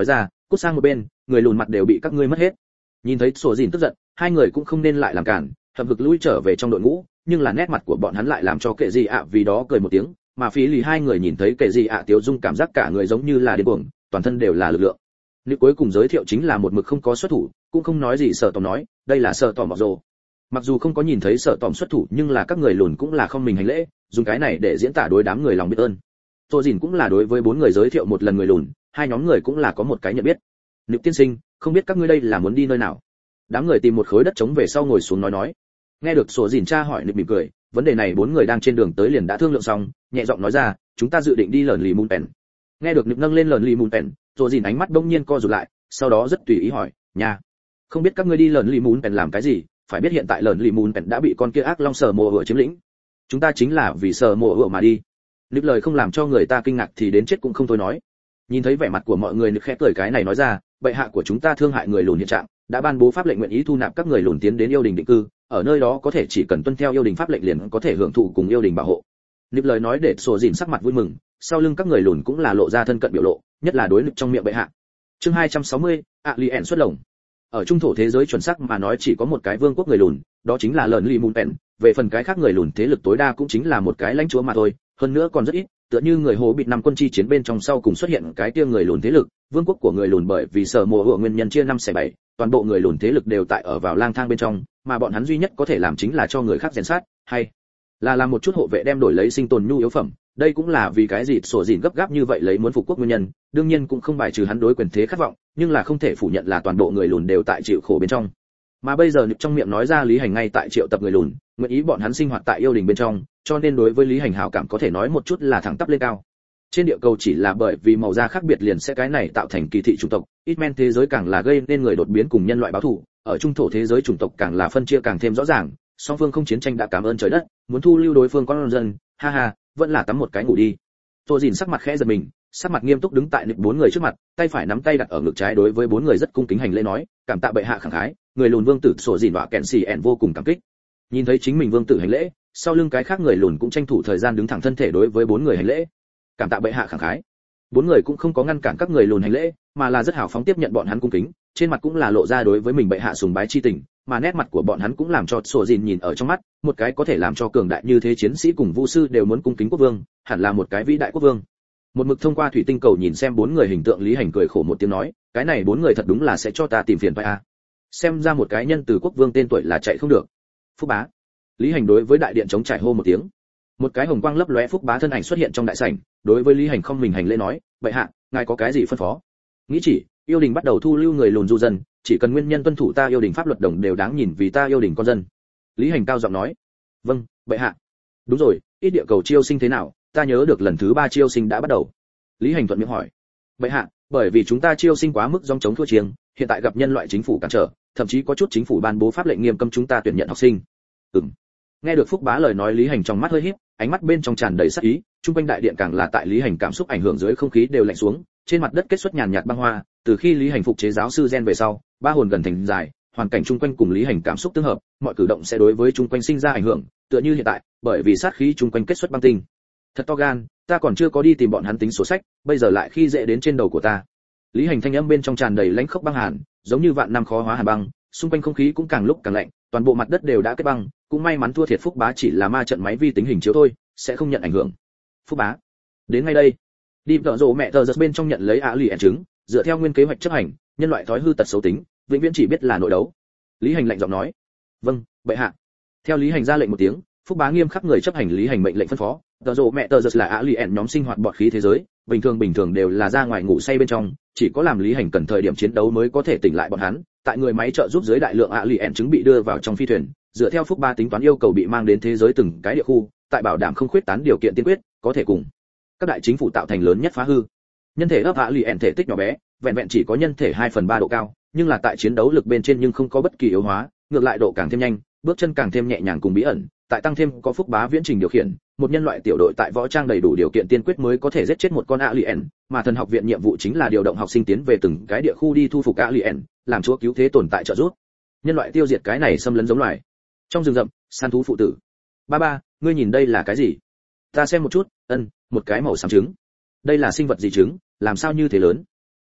cút sang một bên, người lùn mặt đều bị các ngươi mất hết. Nhìn thấy sổ dìn tức giận, hai người cũng không nên lại làm cản, hậm hực lui trở về trong đội ngũ, nhưng là nét mặt của bọn hắn lại làm cho kệ gì ạ vì đó cười một tiếng, mà phí lì hai người nhìn thấy kệ gì ạ tiêu dung cảm giác cả người giống như là điên cuồng, toàn thân đều là lực lượng. Nếu cuối cùng giới thiệu chính là một mực không có xuất thủ, cũng không nói gì sợ tòm nói, đây là sợ tòm mặc dù. Mặc dù không có nhìn thấy sợ tòm xuất thủ, nhưng là các người lùn cũng là không mình hành lễ, dùng cái này để diễn tả đối đám người lòng biết ơn. Tô Dìn cũng là đối với bốn người giới thiệu một lần người lùn, hai nhóm người cũng là có một cái nhận biết. Nếu tiên sinh, không biết các ngươi đây là muốn đi nơi nào? Đám người tìm một khối đất trống về sau ngồi xuống nói nói. Nghe được Sổ Dìn tra hỏi, Nịp mỉm cười, vấn đề này bốn người đang trên đường tới liền đã thương lượng xong, nhẹ giọng nói ra, chúng ta dự định đi lởn lì mùn pèn. Nghe được Nịp nâng lên lởn lì mùn pèn, Sổ Dìn ánh mắt bỗng nhiên co rụt lại, sau đó rất tùy ý hỏi, nhà, không biết các ngươi đi lởn lì mùn pèn làm cái gì? Phải biết hiện tại lởn lì mùn pèn đã bị con kia ác long Sở Mộ Hựa chiếm lĩnh. Chúng ta chính là vì Sở Mộ Hựa mà đi. Nịp lời không làm cho người ta kinh ngạc thì đến chết cũng không thôi nói. Nhìn thấy vẻ mặt của mọi người, Nịp khẽ cười cái này nói ra, bệ hạ của chúng ta thương hại người lùn hiện trạng, đã ban bố pháp lệnh nguyện ý thu nạp các người lùn tiến đến yêu đình định cư, ở nơi đó có thể chỉ cần tuân theo yêu đình pháp lệnh liền có thể hưởng thụ cùng yêu đình bảo hộ. Nịp lời nói để Sổ Dìn sắc mặt vui mừng, sau lưng các người lùn cũng là lộ ra thân cận biểu lộ, nhất là đối Nịp trong miệng bệ hạ. Chương hai trăm sáu mươi, Alien xuất lồng. Ở trung thổ thế giới chuẩn xác mà nói chỉ có một cái vương quốc người lùn, đó chính là lởn lì mùn pèn, về phần cái khác người lùn thế lực tối đa cũng chính là một cái lãnh chúa mà thôi, hơn nữa còn rất ít, tựa như người Hồ Bịt năm quân chi chiến bên trong sau cùng xuất hiện cái kia người lùn thế lực, vương quốc của người lùn bởi vì Sở Mộ Hựa nguyên nhân chia năm xẻ bảy, toàn bộ người lùn thế lực đều tại ở vào lang thang bên trong, mà bọn hắn duy nhất có thể làm chính là cho người khác rèn sát, hay là làm một chút hộ vệ đem đổi lấy sinh tồn nhu yếu phẩm. Đây cũng là vì cái gì Sổ Dìn gấp gáp như vậy lấy muốn phục quốc nguyên nhân, đương nhiên cũng không bài trừ hắn đối quyền thế khát vọng, nhưng là không thể phủ nhận là toàn bộ người lùn đều tại chịu khổ bên trong. Mà bây giờ Nịp trong miệng nói ra Lý Hành ngay tại triệu tập người lùn, nguyện ý bọn hắn sinh hoạt tại yêu đình bên trong, cho nên đối với Lý Hành hảo cảm có thể nói một chút là thẳng tắp lên cao. Trên địa cầu chỉ là bởi vì màu da khác biệt liền sẽ cái này tạo thành kỳ thị chủng tộc, ít men thế giới càng là gây nên người đột biến cùng nhân loại báo thù, ở trung thổ thế giới chủng tộc càng là phân chia càng thêm rõ ràng, song phương không chiến tranh đã cảm ơn trời đất, muốn thu lưu đối phương con dân, ha ha, vẫn là tắm một cái ngủ đi. Tô Dìn sắc mặt khẽ giật mình, sắc mặt nghiêm túc đứng tại Nịp bốn người trước mặt, tay phải nắm tay đặt ở ngực trái đối với bốn người rất cung kính hành lễ nói, cảm tạ bệ hạ khẳng khái, người lùn vương tử Sổ Dìn đọa kẹn xì ẻn vô cùng cảm kích. Nhìn thấy chính mình vương tử hành lễ, sau lưng cái khác người lùn cũng tranh thủ thời gian đứng thẳng thân thể đối với bốn người hành lễ. Cảm tạ bệ hạ khẳng khái. Bốn người cũng không có ngăn cản các người lùn hành lễ, mà là rất hào phóng tiếp nhận bọn hắn cung kính, trên mặt cũng là lộ ra đối với mình bệ hạ sùng bái chi tình, mà nét mặt của bọn hắn cũng làm cho Sổ Dìn nhìn ở trong mắt, một cái có thể làm cho cường đại như thế chiến sĩ cùng vu sư đều muốn cung kính quốc vương, hẳn là một cái vĩ đại quốc vương. Một mực thông qua thủy tinh cầu nhìn xem bốn người hình tượng, Lý Hành cười khổ một tiếng nói, cái này bốn người thật đúng là sẽ cho ta tìm phiền phải a. À. Xem ra một cái nhân từ quốc vương tên tuổi là chạy không được. Phúc bá. Lý Hành đối với đại điện chống trải hô một tiếng. Một cái hồng quang lấp lóe Phúc bá thân ảnh xuất hiện trong đại sảnh, đối với Lý Hành không mình hành lễ nói, bệ hạ, ngài có cái gì phân phó? Nghĩ chỉ, yêu đình bắt đầu thu lưu người lùn du dân, chỉ cần nguyên nhân tuân thủ ta yêu đình pháp luật đồng đều đáng nhìn vì ta yêu đình con dân. Lý Hành cao giọng nói, vâng, bệ hạ. Đúng rồi, ít địa cầu chiêu sinh thế nào? Ta nhớ được lần thứ ba chiêu sinh đã bắt đầu. Lý Hành thuận miệng hỏi, bệ hạ, bởi vì chúng ta chiêu sinh quá mức dòng chống thua chiêng, hiện tại gặp nhân loại chính phủ cản trở, thậm chí có chút chính phủ ban bố pháp lệnh nghiêm cấm chúng ta tuyển nhận học sinh. Ừm. Nghe được Phúc bá lời nói, Lý Hành trong mắt hơi híp, ánh mắt bên trong tràn đầy sát ý, trung quanh đại điện càng là tại Lý Hành cảm xúc ảnh hưởng dưới không khí đều lạnh xuống, trên mặt đất kết xuất nhàn nhạt băng hoa, từ khi Lý Hành phục chế giáo sư gen về sau, ba hồn gần thành dài, hoàn cảnh trung quanh cùng Lý Hành cảm xúc tương hợp, mọi cử động sẽ đối với trung quanh sinh ra ảnh hưởng, tựa như hiện tại, bởi vì sát khí trung quanh kết xuất băng tinh. Thật to gan, ta còn chưa có đi tìm bọn hắn tính sổ sách, bây giờ lại khi dễ đến trên đầu của ta. Lý Hành thanh âm bên trong tràn đầy lãnh khốc băng hàn, giống như vạn năm khó hóa hàn băng, xung quanh không khí cũng càng lúc càng lạnh, toàn bộ mặt đất đều đã kết băng, cũng may mắn thua thiệt Phúc bá chỉ là ma trận máy vi tính hình chiếu thôi, sẽ không nhận ảnh hưởng. Phúc bá, đến ngay đây. Đi vợ rồ mẹ tờ giật bên trong nhận lấy á lì ẻn trứng, dựa theo nguyên kế hoạch chấp hành, nhân loại thói hư tật xấu tính, vĩnh viễn chỉ biết là nội đấu. Lý Hành lạnh giọng nói. Vâng, bệ hạ. Theo Lý Hành ra lệnh một tiếng, Phúc bá nghiêm khắc người chấp hành Lý Hành mệnh lệnh phân phó. Tờ rồ mẹ tờ giật là á lì ẻn nhóm sinh hoạt bọt khí thế giới, bình thường bình thường đều là ra ngoài ngủ say bên trong, chỉ có làm Lý Hành cần thời điểm chiến đấu mới có thể tỉnh lại bọn hắn. Tại người máy trợ giúp dưới đại lượng á lì ẻn trứng bị đưa vào trong phi thuyền, dựa theo Phúc bá tính toán yêu cầu bị mang đến thế giới từng cái địa khu, tại bảo đảm không khuyết tán điều kiện tiên quyết, có thể cùng các đại chính phủ tạo thành lớn nhất phá hư. Nhân thể ấp á lì ẻn thể tích nhỏ bé, vẹn vẹn chỉ có nhân thể hai phần ba độ cao, nhưng là tại chiến đấu lực bên trên nhưng không có bất kỳ yếu hóa, ngược lại độ càng thêm nhanh, bước chân càng thêm nhẹ nhàng cùng bí ẩn, tại tăng thêm có Phúc bá viễn trình điều khiển, một nhân loại tiểu đội tại võ trang đầy đủ điều kiện tiên quyết mới có thể giết chết một con alien, mà thần học viện nhiệm vụ chính là điều động học sinh tiến về từng cái địa khu đi thu phục alien, làm chúa cứu thế tồn tại trợ giúp nhân loại tiêu diệt cái này xâm lấn giống loài. Trong rừng rậm, săn thú phụ tử. Ba ba, ngươi nhìn đây là cái gì? Ta xem một chút. Ân, một cái màu xám trứng. Đây là sinh vật gì trứng, làm sao như thế lớn?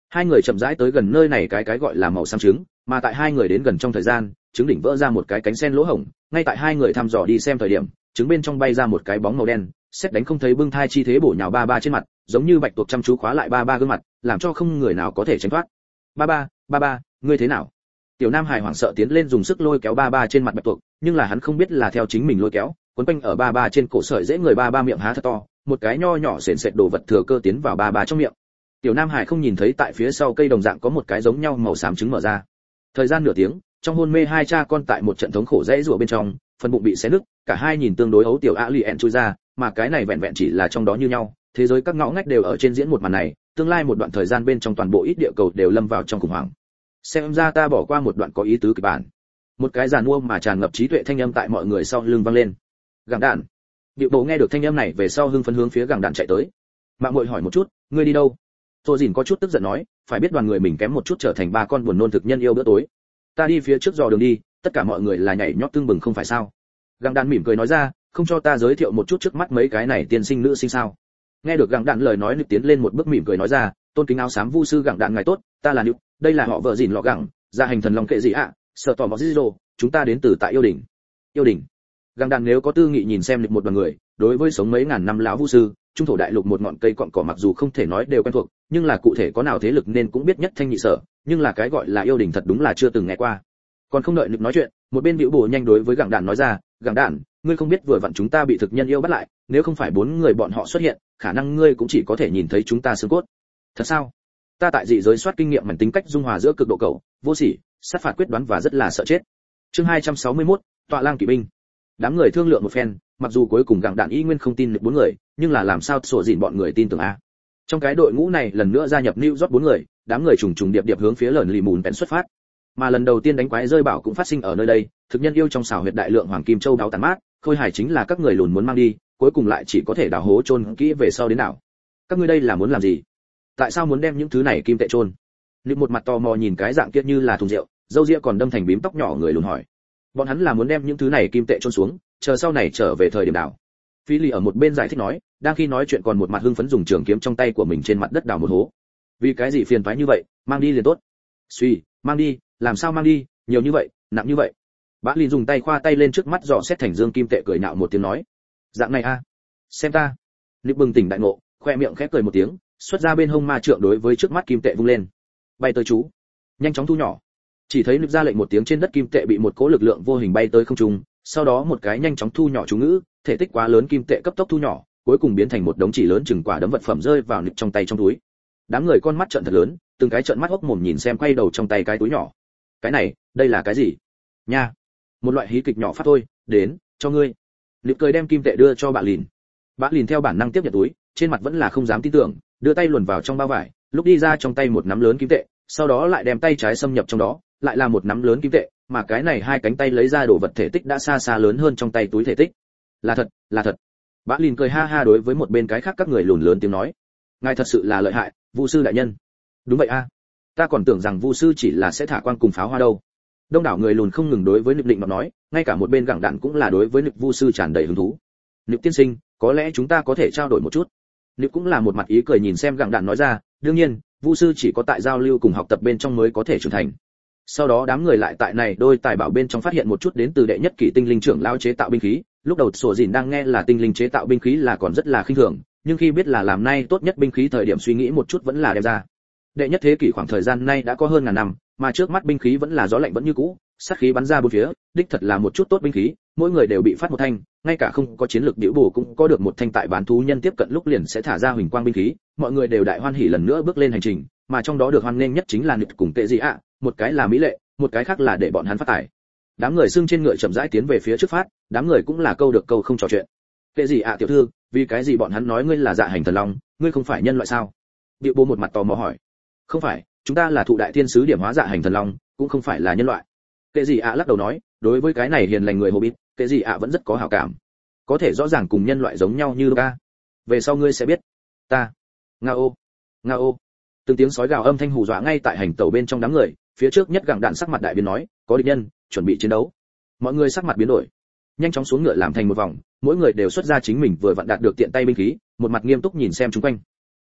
Hai người chậm rãi tới gần nơi này cái cái gọi là màu xám trứng, mà tại hai người đến gần trong thời gian, trứng đỉnh vỡ ra một cái cánh sen lỗ hổng, ngay tại hai người thăm dò đi xem thời điểm, trứng bên trong bay ra một cái bóng màu đen, xét đánh không thấy bưng thai chi thế bổ nhào ba ba trên mặt, giống như bạch tuộc chăm chú khóa lại ba ba gương mặt, làm cho không người nào có thể tránh thoát. Ba ba, ba ba, ngươi thế nào? Tiểu Nam Hải hoảng sợ tiến lên dùng sức lôi kéo ba ba trên mặt bạch tuộc, nhưng là hắn không biết là theo chính mình lôi kéo, quấn quanh ở ba ba trên cổ sợi dễ người ba ba miệng há thật to, một cái nho nhỏ sền sệt đồ vật thừa cơ tiến vào ba ba trong miệng. Tiểu Nam Hải không nhìn thấy tại phía sau cây đồng dạng có một cái giống nhau màu xám trứng mở ra. Thời gian nửa tiếng, trong hôn mê hai cha con tại một trận thống khổ dễ rủa bên trong, phần bụng bị xé nứt, cả hai nhìn tương đối ấu tiểu a lien chui ra, mà cái này vẹn vẹn chỉ là trong đó như nhau, thế giới các ngõ ngách đều ở trên diễn một màn này, tương lai một đoạn thời gian bên trong toàn bộ ít địa cầu đều lâm vào trong khủng hoảng. Xem ra ta bỏ qua một đoạn có ý tứ kịch bản. Một cái giàn mua mà tràn ngập trí tuệ thanh âm tại mọi người sau lưng vang lên. Gẳng đạn. Diệu Bộ nghe được thanh âm này về sau hưng phấn hướng phía gẳng đạn chạy tới. Mạng muội hỏi một chút, ngươi đi đâu? Tô Dìn có chút tức giận nói, phải biết đoàn người mình kém một chút trở thành ba con buồn nôn thực nhân yêu bữa tối. Ta đi phía trước dò đường đi, tất cả mọi người là nhảy nhót tương bừng không phải sao? Gẳng đạn mỉm cười nói ra, không cho ta giới thiệu một chút trước mắt mấy cái này tiên sinh nữ sinh sao? Nghe được gẳng đạn lời nói nực tiến lên một bước mỉm cười nói ra, tôn kính áo xám vu sư gẳng đạn ngài tốt, ta là nực, đây là họ vợ Dìn lọ gẳng, gia hành thần long kệ gì ạ, sợ tỏ mọ Zero, chúng ta đến từ tại yêu đỉnh. Yêu đỉnh. Gẳng đạn nếu có tư nghị nhìn xem nực một đoàn người, đối với sống mấy ngàn năm lão vu sư, trung thổ đại lục một ngọn cây cọn cỏ mặc dù không thể nói đều quen thuộc, nhưng là cụ thể có nào thế lực nên cũng biết nhất thanh nhị sở, nhưng là cái gọi là yêu đỉnh thật đúng là chưa từng nghe qua. Còn không đợi nực nói chuyện, một bên bĩu bổ nhanh đối với gẳng đạn nói ra, gẳng đạn, ngươi không biết vừa vặn chúng ta bị thực nhân yêu bắt lại, nếu không phải bốn người bọn họ xuất hiện, khả năng ngươi cũng chỉ có thể nhìn thấy chúng ta xương cốt. Thật sao? Ta tại dị giới soát kinh nghiệm mảnh tính cách dung hòa giữa cực độ cầu, vô sỉ, sát phạt quyết đoán và rất là sợ chết. Chương hai trăm sáu mươi mốt, tọa lang kỵ binh. Đám người thương lượng một phen, mặc dù cuối cùng gặng đạn y nguyên không tin được bốn người, nhưng là làm sao sổ dịn bọn người tin tưởng a? Trong cái đội ngũ này lần nữa gia nhập New York bốn người, đám người trùng trùng điệp điệp hướng phía lởn lì mùn bèn xuất phát. Mà lần đầu tiên đánh quái rơi bảo cũng phát sinh ở nơi đây, thực nhân yêu trong xào huyệt đại lượng hoàng kim châu đáo tàn mát, khôi hài chính là các người lùn muốn mang đi, cuối cùng lại chỉ có thể đào hố chôn kỹ về sau đến đảo. Các ngươi đây là muốn làm gì? Tại sao muốn đem những thứ này kim tệ chôn? Lịch một mặt tò mò nhìn cái dạng kia như là thùng rượu, râu ria còn đâm thành bím tóc nhỏ người lùn hỏi. Bọn hắn là muốn đem những thứ này kim tệ chôn xuống, chờ sau này trở về thời điểm đảo. Phi Lì ở một bên giải thích nói, đang khi nói chuyện còn một mặt hưng phấn dùng trường kiếm trong tay của mình trên mặt đất đào một hố. Vì cái gì phiền toái như vậy, mang đi liền tốt. Suy, mang đi, làm sao mang đi, nhiều như vậy, nặng như vậy. Bã Lìn dùng tay khoa tay lên trước mắt dò xét thành dương kim tệ cười nhạo một tiếng nói, dạng này a, xem ta. Lịch bừng tỉnh đại ngộ, khoe miệng khẽ cười một tiếng, xuất ra bên hông ma trượng đối với trước mắt kim tệ vung lên. Bay tới chú, nhanh chóng thu nhỏ. Chỉ thấy Lịch ra lệnh một tiếng trên đất kim tệ bị một cỗ lực lượng vô hình bay tới không trung, sau đó một cái nhanh chóng thu nhỏ chú ngữ, thể tích quá lớn kim tệ cấp tốc thu nhỏ, cuối cùng biến thành một đống chỉ lớn chừng quả đấm vật phẩm rơi vào Lịch trong tay trong túi. Đám người con mắt trợn thật lớn, từng cái trợn mắt hốc mồm nhìn xem quay đầu trong tay cái túi nhỏ. Cái này, đây là cái gì? Nha, một loại hí kịch nhỏ phát thôi, đến, cho ngươi. Lịch cười đem kim tệ đưa cho bà Lìn. Bà Lìn theo bản năng tiếp nhận túi, trên mặt vẫn là không dám tin tưởng, đưa tay luồn vào trong bao vải, lúc đi ra trong tay một nắm lớn kim tệ, sau đó lại đem tay trái xâm nhập trong đó, lại là một nắm lớn kim tệ, mà cái này hai cánh tay lấy ra đồ vật thể tích đã xa xa lớn hơn trong tay túi thể tích. Là thật, là thật. Bà Lìn cười ha ha đối với một bên cái khác các người lùn lớn tiếng nói, ngài thật sự là lợi hại, Vu sư đại nhân. Đúng vậy a, ta còn tưởng rằng Vu sư chỉ là sẽ thả quang cùng pháo hoa đâu. Đông đảo người lùn không ngừng đối với Nực Định mà nói, ngay cả một bên gặng đạn cũng là đối với Nực Vu sư tràn đầy hứng thú. Nực tiên sinh, có lẽ chúng ta có thể trao đổi một chút. Nực cũng là một mặt ý cười nhìn xem gặng đạn nói ra, đương nhiên, Vu sư chỉ có tại giao lưu cùng học tập bên trong mới có thể trưởng thành. Sau đó đám người lại tại này đôi tài bảo bên trong phát hiện một chút đến từ đệ nhất kỷ tinh linh trưởng lao chế tạo binh khí. Lúc đầu sổ dìn đang nghe là tinh linh chế tạo binh khí là còn rất là khinh thường, nhưng khi biết là làm nay tốt nhất binh khí thời điểm suy nghĩ một chút vẫn là đem ra. Đệ nhất thế kỷ khoảng thời gian nay đã có hơn ngàn năm, mà trước mắt binh khí vẫn là gió lạnh vẫn như cũ, sát khí bắn ra bốn phía, đích thật là một chút tốt binh khí, mỗi người đều bị phát một thanh, ngay cả không có chiến lược điểu bổ cũng có được một thanh tại bán thú nhân tiếp cận lúc liền sẽ thả ra huỳnh quang binh khí, mọi người đều đại hoan hỉ lần nữa bước lên hành trình, mà trong đó được hoan nghênh nhất chính là Nực cùng Tệ Dị ạ, một cái là mỹ lệ, một cái khác là để bọn hắn phát tài. Đám người xương trên ngựa chậm rãi tiến về phía trước phát, đám người cũng là câu được câu không trò chuyện. Tệ Dị ạ tiểu thư, vì cái gì bọn hắn nói ngươi là dạ hành thần long, ngươi không phải nhân loại sao? Điệu bố một mặt tò mò hỏi. Không phải, chúng ta là thụ đại thiên sứ điểm hóa dạ hành thần long, cũng không phải là nhân loại. Tệ Dị ạ lắc đầu nói, đối với cái này hiền lành người Hobbit, Tệ Dị ạ vẫn rất có hảo cảm. Có thể rõ ràng cùng nhân loại giống nhau như ca. Về sau ngươi sẽ biết. Ta. Ngao. Ngao. Từng tiếng sói gào âm thanh hù dọa ngay tại hành tẩu bên trong đám người, phía trước nhất gặng đạn sắc mặt đại biến nói, có địch nhân, chuẩn bị chiến đấu. Mọi người sắc mặt biến đổi, nhanh chóng xuống ngựa làm thành một vòng, mỗi người đều xuất ra chính mình vừa vặn đạt được tiện tay binh khí, một mặt nghiêm túc nhìn xem chúng quanh.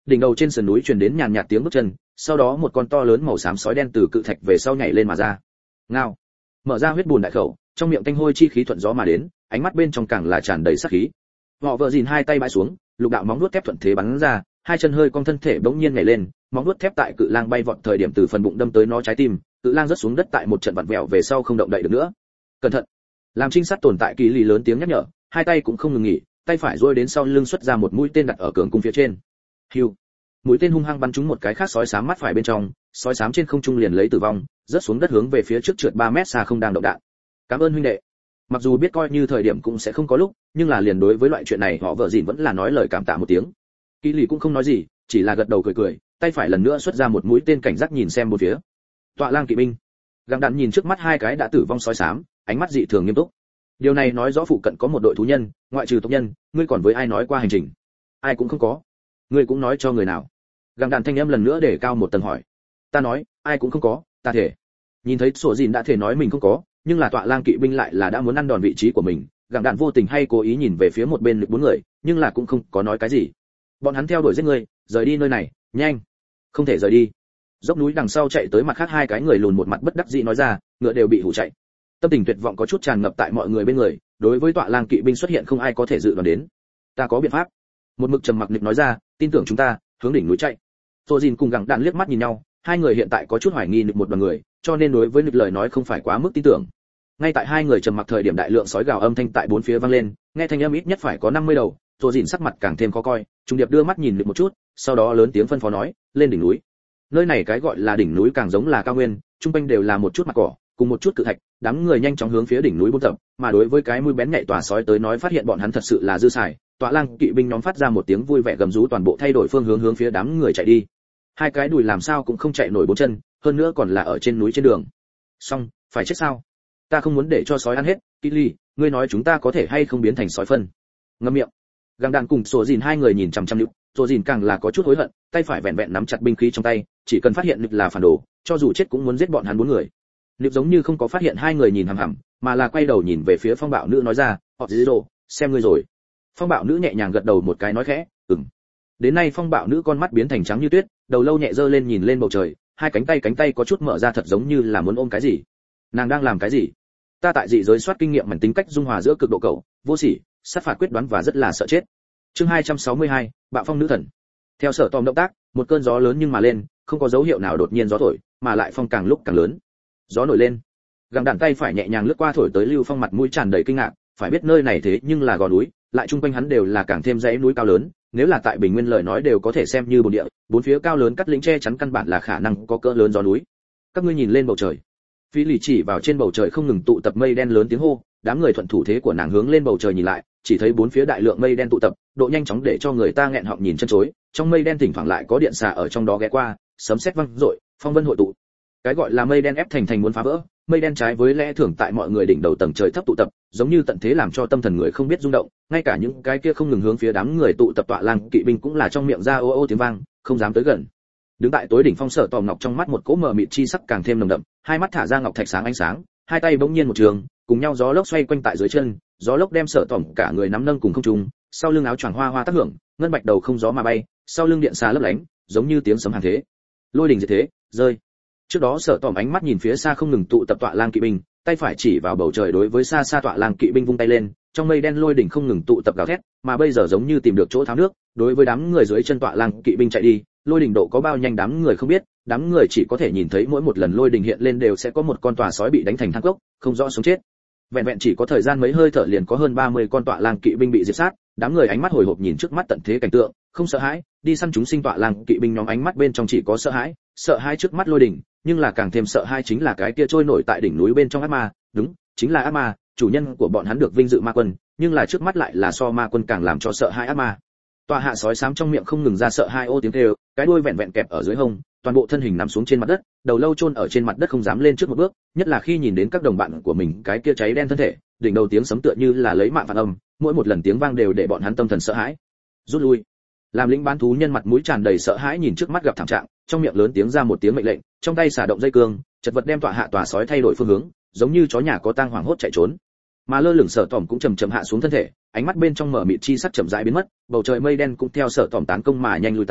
Đỉnh đầu trên sườn núi truyền đến nhàn nhạt tiếng bước chân, sau đó một con to lớn màu xám sói đen từ cự thạch về sau nhảy lên mà ra. Ngao. Mở ra huyết bùn đại khẩu, trong miệng tanh hôi chi khí thuận gió mà đến, ánh mắt bên trong càng là tràn đầy sát khí. Họ vợ dìn hai tay bãi xuống, lục đạo móng vuốt thép thuận thế bắn ra, hai chân hơi cong thân thể bỗng nhiên nhảy lên, móng vuốt thép tại cự lang bay vọt thời điểm từ phần bụng đâm tới nó trái tim, cự lang rớt xuống đất tại một trận vặn vẹo về sau không động đậy được nữa. Cẩn thận. Làm trinh sát tồn tại kỳ lì lớn tiếng nhắc nhở, hai tay cũng không ngừng nghỉ, tay phải duỗi đến sau lưng xuất ra một mũi tên đặt ở cường cung phía trên. Hiu. Mũi tên hung hăng bắn trúng một cái khác sói xám mắt phải bên trong, sói xám trên không trung liền lấy tử vong, rớt xuống đất hướng về phía trước trượt ba mét xa không đang động đạn. Cảm ơn huynh đệ. Mặc dù biết coi như thời điểm cũng sẽ không có lúc, nhưng là liền đối với loại chuyện này họ vợ dìn vẫn là nói lời cảm tạ một tiếng. Kỳ lì cũng không nói gì, chỉ là gật đầu cười cười, tay phải lần nữa xuất ra một mũi tên cảnh giác nhìn xem một phía. Tọa lang kỵ binh. Găng đạn nhìn trước mắt hai cái đã tử vong sói xám, ánh mắt dị thường nghiêm túc. Điều này nói rõ phụ cận có một đội thú nhân, ngoại trừ tộc nhân, ngươi còn với ai nói qua hành trình? Ai cũng không có. Ngươi cũng nói cho người nào? Găng đạn thanh âm lần nữa để cao một tầng hỏi. Ta nói, ai cũng không có, ta thể. Nhìn thấy sổ dìn đã thể nói mình không có, nhưng là tọa lang kỵ binh lại là đã muốn ăn đòn vị trí của mình. Găng đạn vô tình hay cố ý nhìn về phía một bên lực bốn người, nhưng là cũng không có nói cái gì. Bọn hắn theo đuổi giết ngươi, rời đi nơi này, nhanh. Không thể rời đi. Dốc núi đằng sau chạy tới mặt khác hai cái người lùn một mặt bất đắc dĩ nói ra, ngựa đều bị hủ chạy. Tâm tình tuyệt vọng có chút tràn ngập tại mọi người bên người, đối với tọa lang kỵ binh xuất hiện không ai có thể dự đoán đến. Ta có biện pháp. Một mực trầm mặc nịch nói ra, tin tưởng chúng ta, hướng đỉnh núi chạy. Tô Dìn cùng Gẳng Đạn liếc mắt nhìn nhau, hai người hiện tại có chút hoài nghi nịch một đoàn người, cho nên đối với nịch lời nói không phải quá mức tin tưởng. Ngay tại hai người trầm mặc thời điểm đại lượng sói gào âm thanh tại bốn phía vang lên, nghe thanh âm ít nhất phải có năm mươi đầu. Tô Dìn sắc mặt càng thêm khó coi, trung điệp đưa mắt nhìn nịch một chút, sau đó lớn tiếng phân phó nói, lên đỉnh núi. Nơi này cái gọi là đỉnh núi càng giống là cao nguyên, trung quanh đều là một chút mặt cỏ, cùng một chút cự thạch, đám người nhanh chóng hướng phía đỉnh núi buôn tập, mà đối với cái mũi bén nhạy tòa sói tới nói phát hiện bọn hắn thật sự là dư xài, tọa lang kỵ binh nhóm phát ra một tiếng vui vẻ gầm rú toàn bộ thay đổi phương hướng hướng phía đám người chạy đi. Hai cái đùi làm sao cũng không chạy nổi bốn chân, hơn nữa còn là ở trên núi trên đường. Xong, phải chết sao? Ta không muốn để cho sói ăn hết, Kili, ngươi nói chúng ta có thể hay không biến thành sói phân? Ngậm miệng. Găng Đạn cùng Sổ Dìn hai người nhìn chằm chằm Nữu, Sổ Dìn càng là có chút hối hận, tay phải vẹn vẹn nắm chặt binh khí trong tay, chỉ cần phát hiện Nữu là phản đồ, cho dù chết cũng muốn giết bọn hắn bốn người. Nữu giống như không có phát hiện hai người nhìn hằm hằm, mà là quay đầu nhìn về phía Phong Bạo Nữ nói ra, "Họ Zero, xem ngươi rồi." Phong Bạo Nữ nhẹ nhàng gật đầu một cái nói khẽ, "Ừm." Đến nay Phong Bạo Nữ con mắt biến thành trắng như tuyết, đầu lâu nhẹ giơ lên nhìn lên bầu trời, hai cánh tay cánh tay có chút mở ra thật giống như là muốn ôm cái gì. Nàng đang làm cái gì? Ta tại dị giới soát kinh nghiệm mảnh tính cách dung hòa giữa cực độ cậu, vô sỉ, sát phạt quyết đoán và rất là sợ chết. Chương hai trăm sáu mươi hai, Bạo Phong Nữ Thần. Theo Sở Tòm động tác, một cơn gió lớn nhưng mà lên, không có dấu hiệu nào đột nhiên gió thổi, mà lại phong càng lúc càng lớn. Gió nổi lên. Găng Đạn tay phải nhẹ nhàng lướt qua thổi tới Lưu Phong mặt mũi tràn đầy kinh ngạc, phải biết nơi này thế nhưng là gò núi, lại chung quanh hắn đều là càng thêm dãy núi cao lớn, nếu là tại bình nguyên lời nói đều có thể xem như bồn địa, bốn phía cao lớn cắt lĩnh che chắn căn bản là khả năng có cỡ lớn gió núi. Các ngươi nhìn lên bầu trời. Phi lì chỉ vào trên bầu trời không ngừng tụ tập mây đen lớn tiếng hô, đám người thuận thủ thế của nàng hướng lên bầu trời nhìn lại, chỉ thấy bốn phía đại lượng mây đen tụ tập, độ nhanh chóng để cho người ta nghẹn họng nhìn chân chối, trong mây đen thỉnh thoảng lại có điện xà ở trong đó ghé qua, sấm sét vang rội, phong vân hội tụ. Cái gọi là mây đen ép thành thành muốn phá vỡ, mây đen trái với lẽ thường tại mọi người đỉnh đầu tầng trời thấp tụ tập, giống như tận thế làm cho tâm thần người không biết rung động, ngay cả những cái kia không ngừng hướng phía đám người tụ tập tọa lang kỵ binh cũng là trong miệng ra ô ô tiếng vang, không dám tới gần. Đứng tại tối đỉnh phong Sở Tòm ngọc trong mắt một cỗ mờ mịt chi sắc càng thêm nồng đậm, hai mắt thả ra ngọc thạch sáng ánh sáng, hai tay bỗng nhiên một trường, cùng nhau gió lốc xoay quanh tại dưới chân, gió lốc đem Sở Tòm cả người nắm nâng cùng không trung, sau lưng áo choàng hoa hoa tác hưởng, ngân bạch đầu không gió mà bay, sau lưng điện xà lấp lánh, giống như tiếng sấm hàng thế. Lôi đình diệt thế, rơi. Trước đó Sở Tòm ánh mắt nhìn phía xa không ngừng tụ tập tọa lang kỵ binh, tay phải chỉ vào bầu trời đối với xa xa tọa lang kỵ binh vung tay lên, trong mây đen lôi đỉnh không ngừng tụ tập gào thét, mà bây giờ giống như tìm được chỗ tháo nước, đối với đám người dưới chân tọa lang kỵ binh chạy đi, lôi đỉnh độ có bao nhanh đám người không biết, đám người chỉ có thể nhìn thấy mỗi một lần lôi đỉnh hiện lên đều sẽ có một con tòa sói bị đánh thành than cốc, không rõ sống chết. Vẹn vẹn chỉ có thời gian mấy hơi thở liền có hơn ba mươi con tọa lang kỵ binh bị diệt sát, đám người ánh mắt hồi hộp nhìn trước mắt tận thế cảnh tượng, không sợ hãi, đi săn chúng sinh tọa lang kỵ binh nhóm ánh mắt bên trong chỉ có sợ hãi, sợ hãi trước mắt lôi đỉnh, nhưng là càng thêm sợ hãi chính là cái kia trôi nổi tại đỉnh núi bên trong ác ma, đúng, chính là ác ma, chủ nhân của bọn hắn được vinh dự ma quân, nhưng là trước mắt lại là so ma quân càng làm cho sợ hãi ác ma. Tọa hạ sói xám trong miệng không ngừng ra sợ hai ô tiếng kêu, cái đuôi vẹn vẹn kẹp ở dưới hông, toàn bộ thân hình nằm xuống trên mặt đất, đầu lâu chôn ở trên mặt đất không dám lên trước một bước, nhất là khi nhìn đến các đồng bạn của mình cái kia cháy đen thân thể, đỉnh đầu tiếng sấm tựa như là lấy mạng phản âm, mỗi một lần tiếng vang đều để bọn hắn tâm thần sợ hãi. Rút lui. Làm lính bán thú nhân mặt mũi tràn đầy sợ hãi nhìn trước mắt gặp thảm trạng, trong miệng lớn tiếng ra một tiếng mệnh lệnh, trong tay xả động dây cương, chật vật đem tọa hạ tòa sói thay đổi phương hướng, giống như chó nhà có tang hoảng hốt chạy trốn. Mà lơ lửng Sở Tòm cũng chậm chậm hạ xuống thân thể, ánh mắt bên trong mở mịt chi sắc chậm rãi biến mất, bầu trời mây đen cũng theo Sở Tòm tán công mà nhanh lui tán,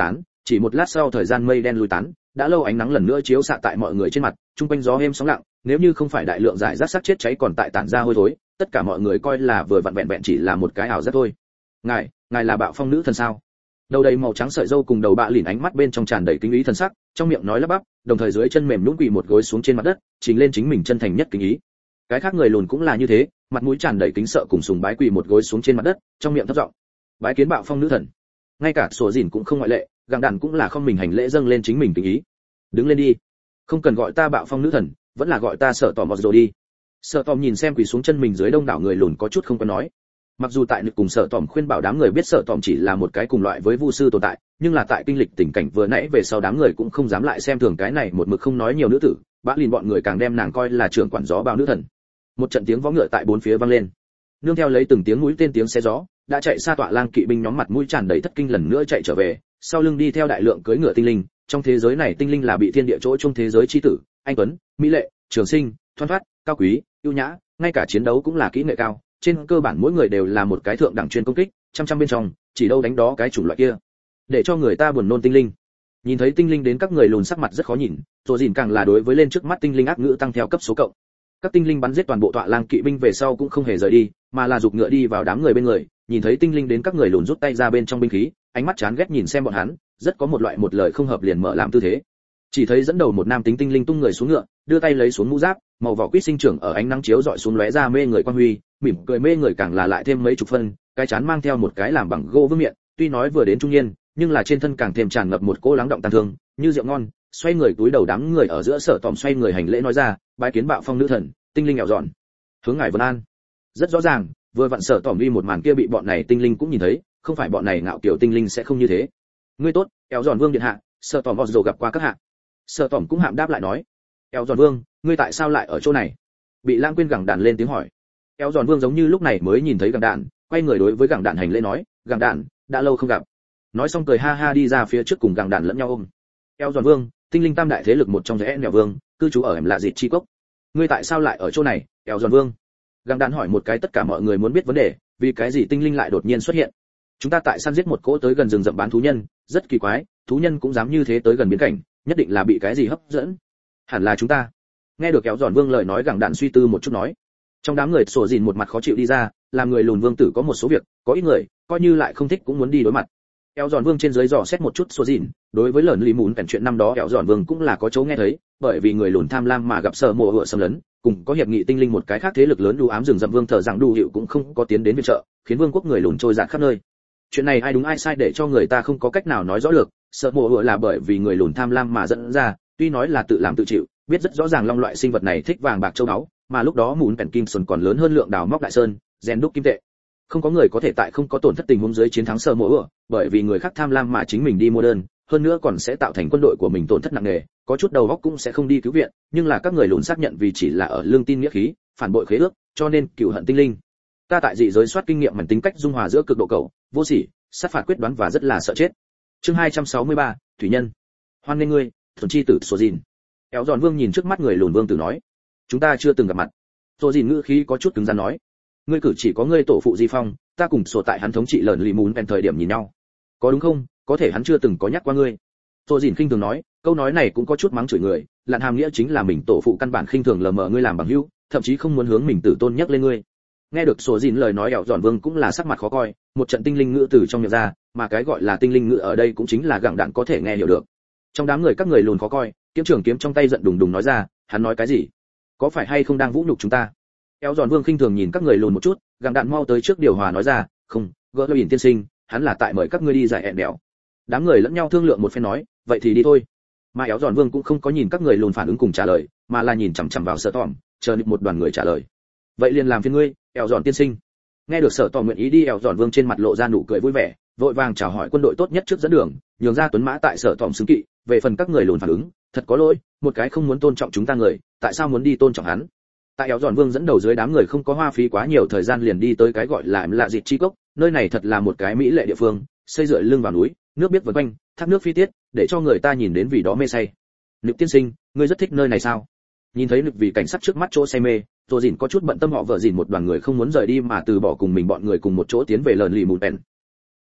Chỉ một lát sau thời gian mây đen lui tán, đã lâu ánh nắng lần nữa chiếu xạ tại mọi người trên mặt, trung quanh gió êm sóng lặng, nếu như không phải đại lượng giải rác xác chết cháy còn tại tản ra hôi thối, tất cả mọi người coi là vừa vặn vẹn vẹn chỉ là một cái ảo giác thôi. Ngài, ngài là Bạo Phong nữ thần sao? Đầu đầy màu trắng sợi râu cùng đầu bạ lìn ánh mắt bên trong tràn đầy kính ý thần sắc, trong miệng nói lắp bắp, đồng thời dưới chân mềm nhũn quỳ một gối xuống trên mặt đất, trình lên chính mình chân thành nhất kính ý. Cái khác người lùn cũng là như thế, mặt mũi tràn đầy kính sợ cùng sùng bái quỳ một gối xuống trên mặt đất, trong miệng thấp giọng bái kiến Bạo Phong nữ thần. Ngay cả sổ dìn cũng không ngoại lệ, gặng đàn cũng là không mình hành lễ dâng lên chính mình kính ý. Đứng lên đi, không cần gọi ta Bạo Phong nữ thần, vẫn là gọi ta Sợ Tòm rồi đi. Sợ Tòm nhìn xem quỳ xuống chân mình dưới đông đảo người lùn có chút không có nói. Mặc dù tại lực cùng Sợ Tòm khuyên bảo đám người biết Sợ Tòm chỉ là một cái cùng loại với vu sư tồn tại, nhưng là tại kinh lịch tình cảnh vừa nãy về sau đám người cũng không dám lại xem thường cái này một mực không nói nhiều nữ tử, bã lìn bọn người càng đem nàng coi là trưởng quản gió bao nữ thần. Một trận tiếng vó ngựa tại bốn phía vang lên, nương theo lấy từng tiếng mũi tên tiếng xé gió, đã chạy xa tọa lang kỵ binh nhóm mặt mũi tràn đầy thất kinh lần nữa chạy trở về, sau lưng đi theo đại lượng cưỡi ngựa tinh linh. Trong thế giới này tinh linh là bị thiên địa chỗ trong thế giới chi tử, anh tuấn, mỹ lệ, trường sinh, thoăn thoắt, cao quý, ưu nhã, ngay cả chiến đấu cũng là kỹ nghệ cao, trên cơ bản mỗi người đều là một cái thượng đẳng chuyên công kích, trăm trăm bên trong, chỉ đâu đánh đó cái chủng loại kia, để cho người ta buồn nôn tinh linh. Nhìn thấy tinh linh đến các người lùn sắc mặt rất khó nhìn, rồi dìn càng là đối với lên trước mắt tinh linh ác ngữ tăng theo cấp số cộng. Các tinh linh bắn giết toàn bộ tọa lang kỵ binh về sau cũng không hề rời đi, mà là giục ngựa đi vào đám người bên người, nhìn thấy tinh linh đến các người lùn rút tay ra bên trong binh khí, ánh mắt chán ghét nhìn xem bọn hắn, rất có một loại một lời không hợp liền mở làm tư thế. Chỉ thấy dẫn đầu một nam tính tinh linh tung người xuống ngựa, đưa tay lấy xuống mũ giáp, màu vỏ quýt sinh trưởng ở ánh nắng chiếu rọi xuống lóe ra mê người quan huy, mỉm cười mê người càng là lại thêm mấy chục phân, cái chán mang theo một cái làm bằng gỗ vương miệng, tuy nói vừa đến trung niên, nhưng là trên thân càng thêm tràn ngập một cỗ lắng động tàn thương, như rượu ngon. Xoay người túi đầu đám người ở giữa Sở Tòm xoay người hành lễ nói ra, bái kiến Bạo Phong nữ thần, tinh linh nghèo dọn, hướng ngài vân an. Rất rõ ràng, vừa vặn Sở Tòm đi một màn kia bị bọn này tinh linh cũng nhìn thấy, không phải bọn này ngạo kiểu tinh linh sẽ không như thế. Ngươi tốt, Éo Giòn Vương điện hạ, Sở Tòm Oslo gặp qua các hạ. Sở Tòm cũng hạm đáp lại nói, Éo Giòn Vương, ngươi tại sao lại ở chỗ này? Bị Lãng Quên gẳng đạn lên tiếng hỏi. Éo Giòn Vương giống như lúc này mới nhìn thấy gẳng đạn, quay người đối với gẳng đạn hành lễ nói, gẳng đạn, đã lâu không gặp. Nói xong cười ha ha đi ra phía trước cùng gẳng đạn lẫn nhau ôm. Éo Giòn Vương, tinh linh tam đại thế lực một trong rẽ nẻo vương, cư trú ở em lạ dịt chi cốc. Ngươi tại sao lại ở chỗ này, Éo Giòn Vương? Găng đạn hỏi một cái tất cả mọi người muốn biết vấn đề, vì cái gì tinh linh lại đột nhiên xuất hiện? Chúng ta tại săn giết một cỗ tới gần rừng rậm bán thú nhân, rất kỳ quái, thú nhân cũng dám như thế tới gần biến cảnh, nhất định là bị cái gì hấp dẫn. Hẳn là chúng ta. Nghe được Éo Giòn Vương lời nói, găng đạn suy tư một chút nói. Trong đám người sổ dìn một mặt khó chịu đi ra, làm người lùn vương tử có một số việc, có ít người, coi như lại không thích cũng muốn đi đối mặt. Éo Giòn Vương trên dưới dò xét một chút sổ dìn, đối với lợn lì mùn cảnh chuyện năm đó Éo Giòn Vương cũng là có chỗ nghe thấy, bởi vì người lùn tham lam mà gặp sở mùa hựa xâm lấn, cùng có hiệp nghị tinh linh một cái khác thế lực lớn đu ám rừng rậm vương thờ rằng đu hiệu cũng không có tiến đến viện trợ, khiến vương quốc người lùn trôi dạt khắp nơi. Chuyện này ai đúng ai sai để cho người ta không có cách nào nói rõ được, sở mùa hựa là bởi vì người lùn tham lam mà dẫn ra, tuy nói là tự làm tự chịu, biết rất rõ ràng long loại sinh vật này thích vàng bạc châu báu, mà lúc đó mùn cảnh kim sồn còn lớn hơn lượng đào móc đại sơn, rèn đúc kim tệ. Không có người có thể tại không có tổn thất tình huống dưới chiến thắng sở mùa ựa, bởi vì người khác tham lam mà chính mình đi mua đơn, hơn nữa còn sẽ tạo thành quân đội của mình tổn thất nặng nề, có chút đầu óc cũng sẽ không đi cứu viện, nhưng là các người lùn xác nhận vì chỉ là ở lương tin nghĩa khí, phản bội khế ước, cho nên cửu hận tinh linh. Ta tại dị giới soát kinh nghiệm mảnh tính cách dung hòa giữa cực độ cầu, vô sỉ, sát phạt quyết đoán và rất là sợ chết. Chương hai trăm sáu mươi ba, thủy nhân. Hoan nghênh ngươi, thuần chi tử Sô Dìn. Éo Giòn Vương nhìn trước mắt người lùn vương tử nói, chúng ta chưa từng gặp mặt. Sô Dìn ngữ khí có chút cứng rắn nói, ngươi cử chỉ có ngươi tổ phụ Di Phong, ta cùng sổ tại hắn thống trị lợn lì mún bèn thời điểm nhìn nhau, có đúng không? Có thể hắn chưa từng có nhắc qua ngươi. Tô Dìn khinh thường nói, câu nói này cũng có chút mắng chửi người, lạn hàm nghĩa chính là mình tổ phụ căn bản khinh thường lờ mờ ngươi làm bằng hữu, thậm chí không muốn hướng mình tử tôn nhắc lên ngươi. Nghe được Sổ Dìn lời nói, Éo Giòn Vương cũng là sắc mặt khó coi, một trận tinh linh ngữ từ trong miệng ra, mà cái gọi là tinh linh ngữ ở đây cũng chính là gặng đạn có thể nghe hiểu được. Trong đám người các người lùn khó coi, kiếm trưởng kiếm trong tay giận đùng đùng nói ra, hắn nói cái gì? Có phải hay không đang vũ nhục chúng ta? Éo Giòn Vương khinh thường nhìn các người lùn một chút, gặng đạn mau tới trước điều hòa nói ra, không, gỡ lôi tiên sinh, hắn là tại mời các ngươi đi giải hẹn đèo. Đám người lẫn nhau thương lượng một phen nói, vậy thì đi thôi. Mà Éo Giòn Vương cũng không có nhìn các người lùn phản ứng cùng trả lời, mà là nhìn chằm chằm vào Sở Tòm, chờ đợi một đoàn người trả lời. Vậy liền làm phiền ngươi, Éo Giòn tiên sinh. Nghe được Sở Tòm nguyện ý đi, Éo Giòn Vương trên mặt lộ ra nụ cười vui vẻ, vội vàng chào hỏi quân đội tốt nhất trước dẫn đường, nhường ra tuấn mã tại Sở Tòm xứng kỵ. Về phần các người lùn phản ứng, thật có lỗi, một cái không muốn tôn trọng chúng ta người, tại sao muốn đi tôn trọng hắn? Tại Éo Giòn Vương dẫn đầu dưới đám người không có hoa phí quá nhiều thời gian liền đi tới cái gọi là lạ dịt chi cốc, nơi này thật là một cái mỹ lệ địa phương, xây dựa lưng vào núi, nước biếc vần quanh, thác nước phi tiết, để cho người ta nhìn đến vì đó mê say. Nực tiên sinh, ngươi rất thích nơi này sao? Nhìn thấy Nực vì cảnh sắc trước mắt chỗ say mê, Tô Dìn có chút bận tâm họ vợ Dìn một đoàn người không muốn rời đi mà từ bỏ cùng mình bọn người cùng một chỗ tiến về lờn lì mùn bèn.